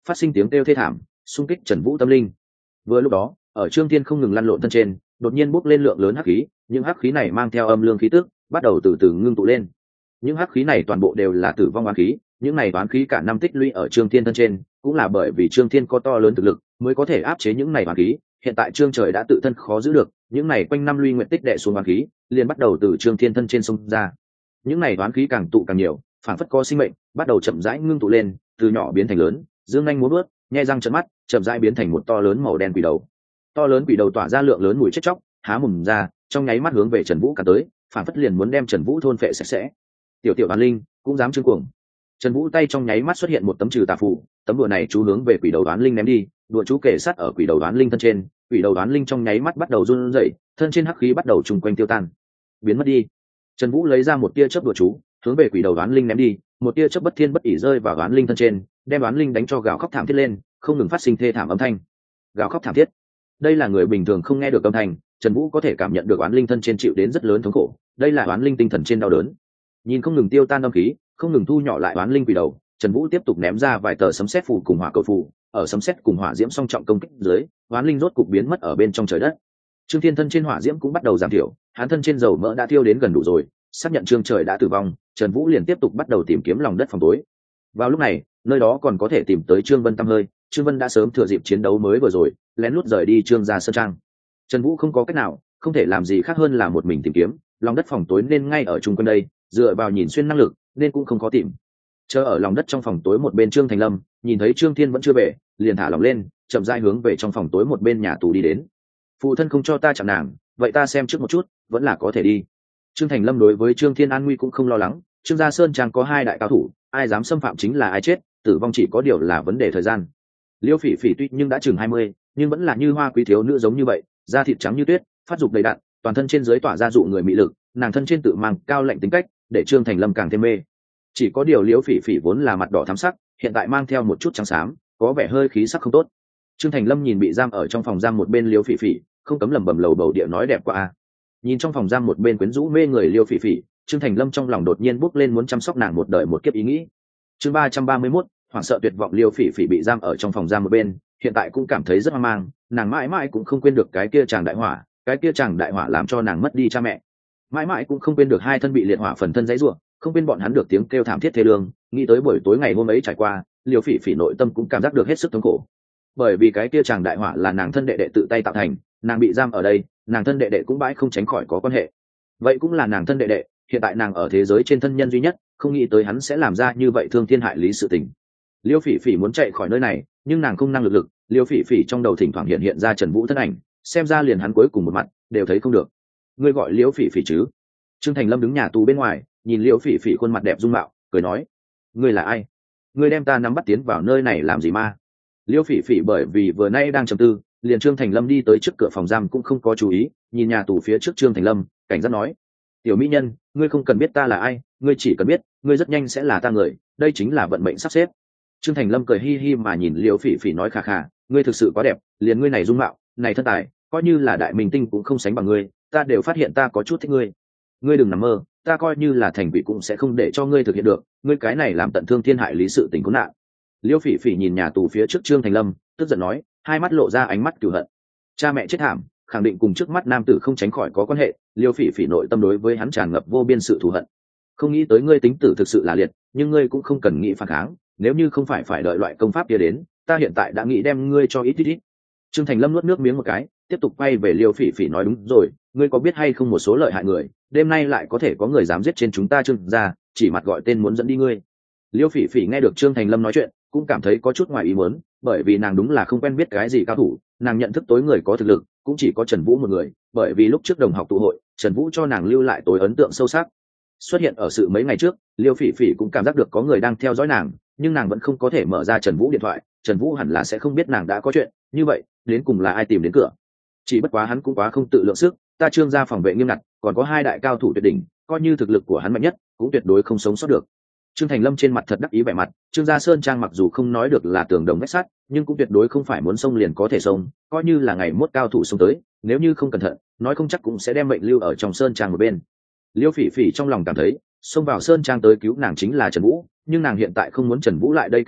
phát sinh tiếng kêu thê thảm xung kích trần vũ tâm linh. Vừa lúc đó ở Trương Thiên không ngừng lăn lộn thân trên đột nhiên bốc lên lượng lớn hắc khí, những hắc khí này mang theo âm lương khí tức bắt đầu từ từ ngưng tụ lên. Những hắc khí này toàn bộ đều là tử vong oán khí, những này oán khí cả năm tích lũy ở Trương Thiên thân trên, cũng là bởi vì Trương Thiên có to lớn thực lực mới có thể áp chế những này oán khí. Hiện tại Trương Trời đã tự thân khó giữ được, những này quanh năm luy nguyện tích đệ xuống oán khí, liền bắt đầu từ Trương Thiên thân trên xông ra. Những này oán khí càng tụ càng nhiều, phản phất có sinh mệnh, bắt đầu chậm rãi ngưng tụ lên, từ nhỏ biến thành lớn, dương nhanh múa bước, nhe răng trợn mắt, chậm rãi biến thành một to lớn màu đen quỷ đầu. To lớn quỷ đầu tỏa ra lượng lớn mùi chết chóc, há mồm ra, trong nháy mắt hướng về Trần Vũ cả tới, phản phất liền muốn đem Trần Vũ thôn phệ sạch sẽ. Tiểu tiểu oán linh cũng dám trương cuồng. Trần Vũ tay trong nháy mắt xuất hiện một tấm trừ tà phù, tấm đùa này chú hướng về quỷ đầu oán linh ném đi, đùa chú kề sát ở quỷ đầu oán linh thân trên, quỷ đầu oán linh trong nháy mắt bắt đầu run rẩy, thân trên hắc khí bắt đầu trùng quanh tiêu tan, biến mất đi. Trần Vũ lấy ra một tia chớp đùa chú, hướng về quỷ đầu oán linh ném đi, một tia chớp bất thiên bất ỷ rơi vào oán linh thân trên, đem oán linh đánh cho gào khóc thảm thiết lên, không ngừng phát sinh thê thảm âm thanh. Gào khóc thảm thiết. Đây là người bình thường không nghe được âm thanh, Trần Vũ có thể cảm nhận được oán linh thân trên chịu đến rất lớn thống khổ, đây là oán linh tinh thần trên đau đớn. Nhìn không ngừng tiêu tan âm khí, không ngừng thu nhỏ lại oán linh quỷ đầu, Trần Vũ tiếp tục ném ra vài tờ sấm sét phù cùng hỏa cầu phù, ở sấm sét cùng hỏa diễm song trọng công kích dưới, oán linh rốt cục biến mất ở bên trong trời đất. Trương Thiên thân trên hỏa diễm cũng bắt đầu giảm thiểu, hắn thân trên dầu mỡ đã tiêu đến gần đủ rồi, xác nhận Trương Trời đã tử vong, Trần Vũ liền tiếp tục bắt đầu tìm kiếm lòng đất phòng tối. Vào lúc này, nơi đó còn có thể tìm tới Trương Vân tăm hơi, Trương Vân đã sớm thừa dịp chiến đấu mới vừa rồi, lén lút rời đi Trương gia sơn trang. Trần Vũ không có cách nào, không thể làm gì khác hơn là một mình tìm kiếm, lòng đất phòng tối nên ngay ở chung quanh đây, dựa vào nhìn xuyên năng lực, nên cũng không khó tìm. Chờ ở lòng đất trong phòng tối một bên Trương Thành Lâm, nhìn thấy Trương Thiên vẫn chưa về, liền thả lòng lên, chậm rãi hướng về trong phòng tối một bên nhà tù đi đến. Phụ thân không cho ta chạm nàng, vậy ta xem trước một chút, vẫn là có thể đi. Trương Thành Lâm đối với Trương Thiên an nguy cũng không lo lắng, Trương gia sơn trang có hai đại cao thủ, ai dám xâm phạm chính là ai chết, tử vong chỉ có điều là vấn đề thời gian. Liêu Phỉ Phỉ tuy nhưng đã chừng hai mươi, nhưng vẫn là như hoa quý thiếu nữ giống như vậy, da thịt trắng như tuyết, phát dục đầy đặn, toàn thân trên dưới tỏa ra dụ người mị lực, nàng thân trên tự mang cao lạnh tính cách, để Trương Thành Lâm càng thêm mê. Chỉ có điều Liêu Phỉ Phỉ vốn là mặt đỏ thắm sắc, hiện tại mang theo một chút trắng xám, có vẻ hơi khí sắc không tốt. Trương Thành Lâm nhìn bị giam ở trong phòng giam một bên Liêu Phỉ Phỉ, không cấm lẩm bẩm lầu bầu địa nói đẹp quá a. Nhìn trong phòng giam một bên quyến rũ mê người Liêu Phỉ Phỉ, Trương Thành Lâm trong lòng đột nhiên bốc lên muốn chăm sóc nàng một đời một kiếp ý nghĩ. Chương ba trăm ba mươi mốt, hoảng sợ tuyệt vọng Liêu Phỉ Phỉ bị giam ở trong phòng giam một bên, hiện tại cũng cảm thấy rất hoang mang, nàng mãi mãi cũng không quên được cái kia chàng đại hỏa, cái kia chàng đại hỏa làm cho nàng mất đi cha mẹ, mãi mãi cũng không quên được hai thân bị liệt hỏa phần thân dãy rủa, không quên bọn hắn được tiếng kêu thảm thiết thê lương, nghĩ tới buổi tối ngày hôm ấy trải qua, Liêu Phỉ Phỉ nội tâm cũng cảm giác được hết sức thống khổ. Bởi vì cái kia chàng đại hỏa là nàng thân đệ đệ tự tay tạo thành, nàng bị giam ở đây, nàng thân đệ đệ cũng bãi không tránh khỏi có quan hệ. Vậy cũng là nàng thân đệ đệ, hiện tại nàng ở thế giới trên thân nhân duy nhất, không nghĩ tới hắn sẽ làm ra như vậy thương thiên hại lý sự tình. Liêu Phỉ Phỉ muốn chạy khỏi nơi này, nhưng nàng không năng lực lực, Liêu Phỉ Phỉ trong đầu thỉnh thoảng hiện hiện ra Trần Vũ thân ảnh, xem ra liền hắn cuối cùng một mặt đều thấy không được. Ngươi gọi Liêu Phỉ Phỉ chứ? Trương Thành Lâm đứng nhà tù bên ngoài, nhìn Liêu Phỉ Phỉ khuôn mặt đẹp dung mạo, cười nói: ngươi là ai? Ngươi đem ta nắm bắt tiến vào nơi này làm gì ma? Liêu Phỉ Phỉ bởi vì vừa nay đang trầm tư, liền Trương Thành Lâm đi tới trước cửa phòng giam cũng không có chú ý, nhìn nhà tù phía trước Trương Thành Lâm, cảnh giác nói: tiểu mỹ nhân, ngươi không cần biết ta là ai, ngươi chỉ cần biết, ngươi rất nhanh sẽ là ta người, đây chính là vận mệnh sắp xếp. Trương Thành Lâm cười hi hi mà nhìn Liêu Phỉ Phỉ nói khà khà: ngươi thực sự quá đẹp, liền ngươi này dung mạo, này thân tài, coi như là đại minh tinh cũng không sánh bằng ngươi, ta đều phát hiện ta có chút thích ngươi. Ngươi đừng nằm mơ, ta coi như là thành quỷ cũng sẽ không để cho ngươi thực hiện được, ngươi cái này làm tận thương thiên hại lý sự tình khốn nạn. Liêu Phỉ Phỉ nhìn nhà tù phía trước Trương Thành Lâm, tức giận nói, hai mắt lộ ra ánh mắt cừu hận. Cha mẹ chết thảm, khẳng định cùng trước mắt nam tử không tránh khỏi có quan hệ, Liêu Phỉ Phỉ nội tâm đối với hắn tràn ngập vô biên sự thù hận. Không nghĩ tới ngươi tính tử thực sự là liệt, nhưng ngươi cũng không cần nghĩ phản kháng, nếu như không phải phải đợi loại công pháp kia đến, ta hiện tại đã nghĩ đem ngươi cho ít ít ít. Trương Thành Lâm nuốt nước miếng một cái, tiếp tục quay về Liêu Phỉ Phỉ nói, đúng rồi, ngươi có biết hay không một số lợi hại người, đêm nay lại có thể có người dám giết trên chúng ta Trương gia, chỉ mặt gọi tên muốn dẫn đi ngươi. Liêu Phỉ Phỉ nghe được Trương Thành Lâm nói chuyện, cũng cảm thấy có chút ngoài ý muốn, bởi vì nàng đúng là không quen biết cái gì cao thủ, nàng nhận thức tối người có thực lực cũng chỉ có Trần Vũ một người, bởi vì lúc trước đồng học tụ hội, Trần Vũ cho nàng lưu lại tối ấn tượng sâu sắc. Xuất hiện ở sự mấy ngày trước, Liêu Phỉ Phỉ cũng cảm giác được có người đang theo dõi nàng, nhưng nàng vẫn không có thể mở ra Trần Vũ điện thoại, Trần Vũ hẳn là sẽ không biết nàng đã có chuyện, như vậy, đến cùng là ai tìm đến cửa? Chỉ bất quá hắn cũng quá không tự lượng sức, ta Trương gia phòng vệ nghiêm ngặt, còn có hai đại cao thủ tuyệt đỉnh, coi như thực lực của hắn mạnh nhất, cũng tuyệt đối không sống sót được. Trương Thành Lâm trên mặt thật đắc ý vẻ mặt, Trương gia sơn trang mặc dù không nói được là tường đồng vách sắt, nhưng cũng tuyệt đối không phải muốn xông liền có thể xông, coi như là ngày mốt cao thủ xông tới, nếu như không cẩn thận, nói không chắc cũng sẽ đem mệnh lưu ở trong sơn trang một bên. Liêu Phỉ Phỉ trong lòng cảm thấy, xông vào sơn trang tới cứu nàng chính là Trần Vũ, nhưng nàng hiện tại không muốn Trần Vũ lại đây cứu hắn,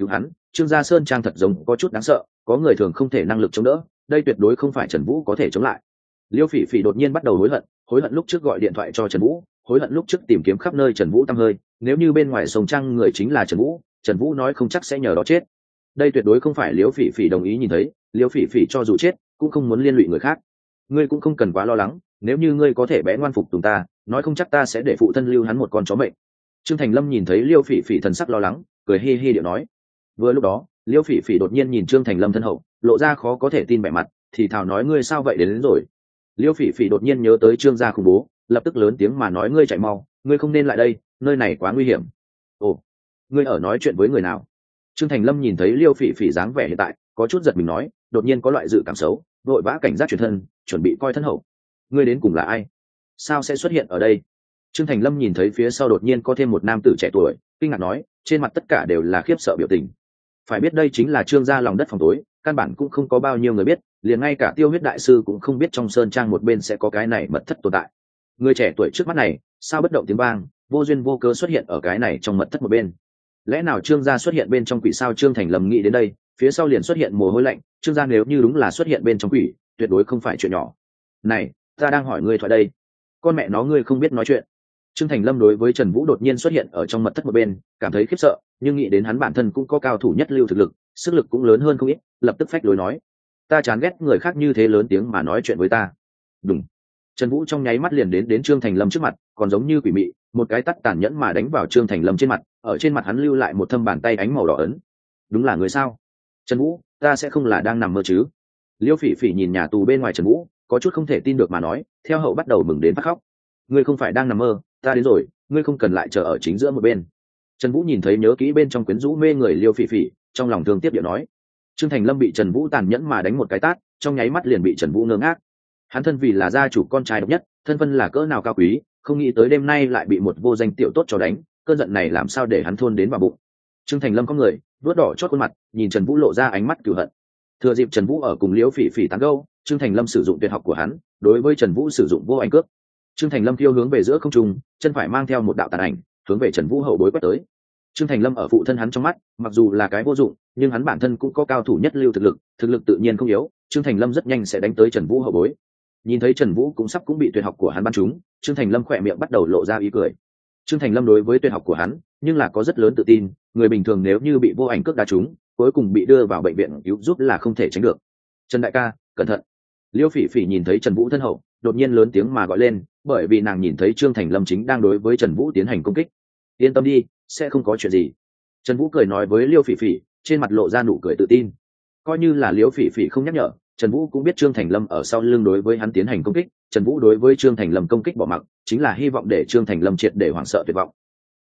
Trương Gia Sơn Trang thật giống có chút đáng sợ, có người thường không thể năng lực chống đỡ, đây tuyệt đối không phải Trần Vũ có thể chống lại. Liêu Phỉ Phỉ đột nhiên bắt đầu hối hận, hối hận lúc trước gọi điện thoại cho Trần Vũ, hối hận lúc trước tìm kiếm khắp nơi Trần Vũ tăm hơi, nếu như bên ngoài sông Trang người chính là Trần Vũ, Trần Vũ nói không chắc sẽ nhờ đó chết. Đây tuyệt đối không phải Liêu Phỉ Phỉ đồng ý nhìn thấy, Liêu Phỉ Phỉ cho dù chết cũng không muốn liên lụy người khác. Ngươi cũng không cần quá lo lắng, nếu như ngươi có thể bé ngoan phục tùng ta, nói không chắc ta sẽ để phụ thân lưu hắn một con chó mệnh. Trương Thành Lâm nhìn thấy Liêu Phỉ Phỉ thần sắc lo lắng, cười hi hi điệu nói. Vừa lúc đó, Liêu Phỉ Phỉ đột nhiên nhìn Trương Thành Lâm thân hậu, lộ ra khó có thể tin vẻ mặt, thì thào nói ngươi sao vậy đến, đến rồi. Liêu Phỉ Phỉ đột nhiên nhớ tới Trương gia khủng bố, lập tức lớn tiếng mà nói ngươi chạy mau, ngươi không nên lại đây, nơi này quá nguy hiểm. Ồ, ngươi ở nói chuyện với người nào? Trương Thành Lâm nhìn thấy Liêu Phỉ Phỉ dáng vẻ hiện tại, có chút giật mình nói, đột nhiên có loại dự cảm xấu, vội vã cảnh giác chuyển thân, chuẩn bị coi thân hậu. Ngươi đến cùng là ai? Sao sẽ xuất hiện ở đây? Trương Thành Lâm nhìn thấy phía sau đột nhiên có thêm một nam tử trẻ tuổi, kinh ngạc nói, trên mặt tất cả đều là khiếp sợ biểu tình. Phải biết đây chính là Trương gia lòng đất phòng tối, căn bản cũng không có bao nhiêu người biết, liền ngay cả Tiêu Huyết đại sư cũng không biết trong sơn trang một bên sẽ có cái này mật thất tồn tại. Người trẻ tuổi trước mắt này, sao bất động tiếng vang, vô duyên vô cớ xuất hiện ở cái này trong mật thất một bên. Lẽ nào Trương gia xuất hiện bên trong quỷ sao? Trương Thành Lâm nghĩ đến đây, phía sau liền xuất hiện mồ hôi lạnh, Trương gia nếu như đúng là xuất hiện bên trong quỷ, tuyệt đối không phải chuyện nhỏ. Này, ta đang hỏi ngươi thoại đây, con mẹ nó ngươi không biết nói chuyện. Trương Thành Lâm đối với Trần Vũ đột nhiên xuất hiện ở trong mật thất một bên, cảm thấy khiếp sợ, nhưng nghĩ đến hắn bản thân cũng có cao thủ nhất lưu thực lực, sức lực cũng lớn hơn không ít, lập tức phách lối nói: "Ta chán ghét người khác như thế lớn tiếng mà nói chuyện với ta." Đùng. Trần Vũ trong nháy mắt liền đến đến Trương Thành Lâm trước mặt, còn giống như quỷ mị, một cái tát tàn nhẫn mà đánh vào Trương Thành Lâm trên mặt, ở trên mặt hắn lưu lại một thâm bàn tay ánh màu đỏ ấn. "Đúng là người sao? Trần Vũ, ta sẽ không là đang nằm mơ chứ?" Liêu Phỉ Phỉ nhìn nhà tù bên ngoài Trần Vũ, có chút không thể tin được mà nói, theo hậu bắt đầu mừng đến phát khóc. "Ngươi không phải đang nằm mơ, ta đến rồi, ngươi không cần lại chờ ở chính giữa một bên." Trần Vũ nhìn thấy nhớ kỹ bên trong quyến rũ mê người Liêu Phỉ Phỉ, trong lòng thương tiếc điệu nói. Trương Thành Lâm bị Trần Vũ tàn nhẫn mà đánh một cái tát, trong nháy mắt liền bị Trần Vũ ngơ ngác. Hắn thân vì là gia chủ con trai độc nhất, thân phận là cỡ nào cao quý, không nghĩ tới đêm nay lại bị một vô danh tiểu tốt cho đánh, cơn giận này làm sao để hắn thôn đến vào bụng. Trương Thành Lâm có người, vuốt đỏ chót khuôn mặt, nhìn Trần Vũ lộ ra ánh mắt cừu hận. Thừa dịp Trần Vũ ở cùng Liễu Phỉ Phỉ tán gẫu, Trương Thành Lâm sử dụng tuyệt học của hắn, đối với Trần Vũ sử dụng vô ảnh cước. Trương Thành Lâm thiêu hướng về giữa không trung, chân phải mang theo một đạo tàn ảnh, hướng về Trần Vũ hậu bối quét tới. Trương Thành Lâm ở phụ thân hắn trong mắt, mặc dù là cái vô dụng, nhưng hắn bản thân cũng có cao thủ nhất lưu thực lực, thực lực tự nhiên không yếu, Trương Thành Lâm rất nhanh sẽ đánh tới Trần Vũ hậu bối. Nhìn thấy Trần Vũ cũng sắp cũng bị tuyệt học của hắn bắn trúng, Trương Thành Lâm khỏe miệng bắt đầu lộ ra ý cười. Trương Thành Lâm đối với tuyệt học của hắn, nhưng là có rất lớn tự tin, người bình thường nếu như bị vô ảnh cước đá trúng, cuối cùng bị đưa vào bệnh viện cứu giúp là không thể tránh được. Trần đại ca, cẩn thận. Liêu Phỉ Phỉ nhìn thấy Trần Vũ thân hậu, đột nhiên lớn tiếng mà gọi lên, bởi vì nàng nhìn thấy Trương Thành Lâm chính đang đối với Trần Vũ tiến hành công kích. Yên tâm đi, sẽ không có chuyện gì. Trần Vũ cười nói với Liêu Phỉ Phỉ, trên mặt lộ ra nụ cười tự tin. Coi như là Liêu Phỉ Phỉ không nhắc nhở, Trần Vũ cũng biết Trương Thành Lâm ở sau lưng đối với hắn tiến hành công kích. Trần Vũ đối với Trương Thành Lâm công kích bỏ mặc, chính là hy vọng để Trương Thành Lâm triệt để hoảng sợ tuyệt vọng.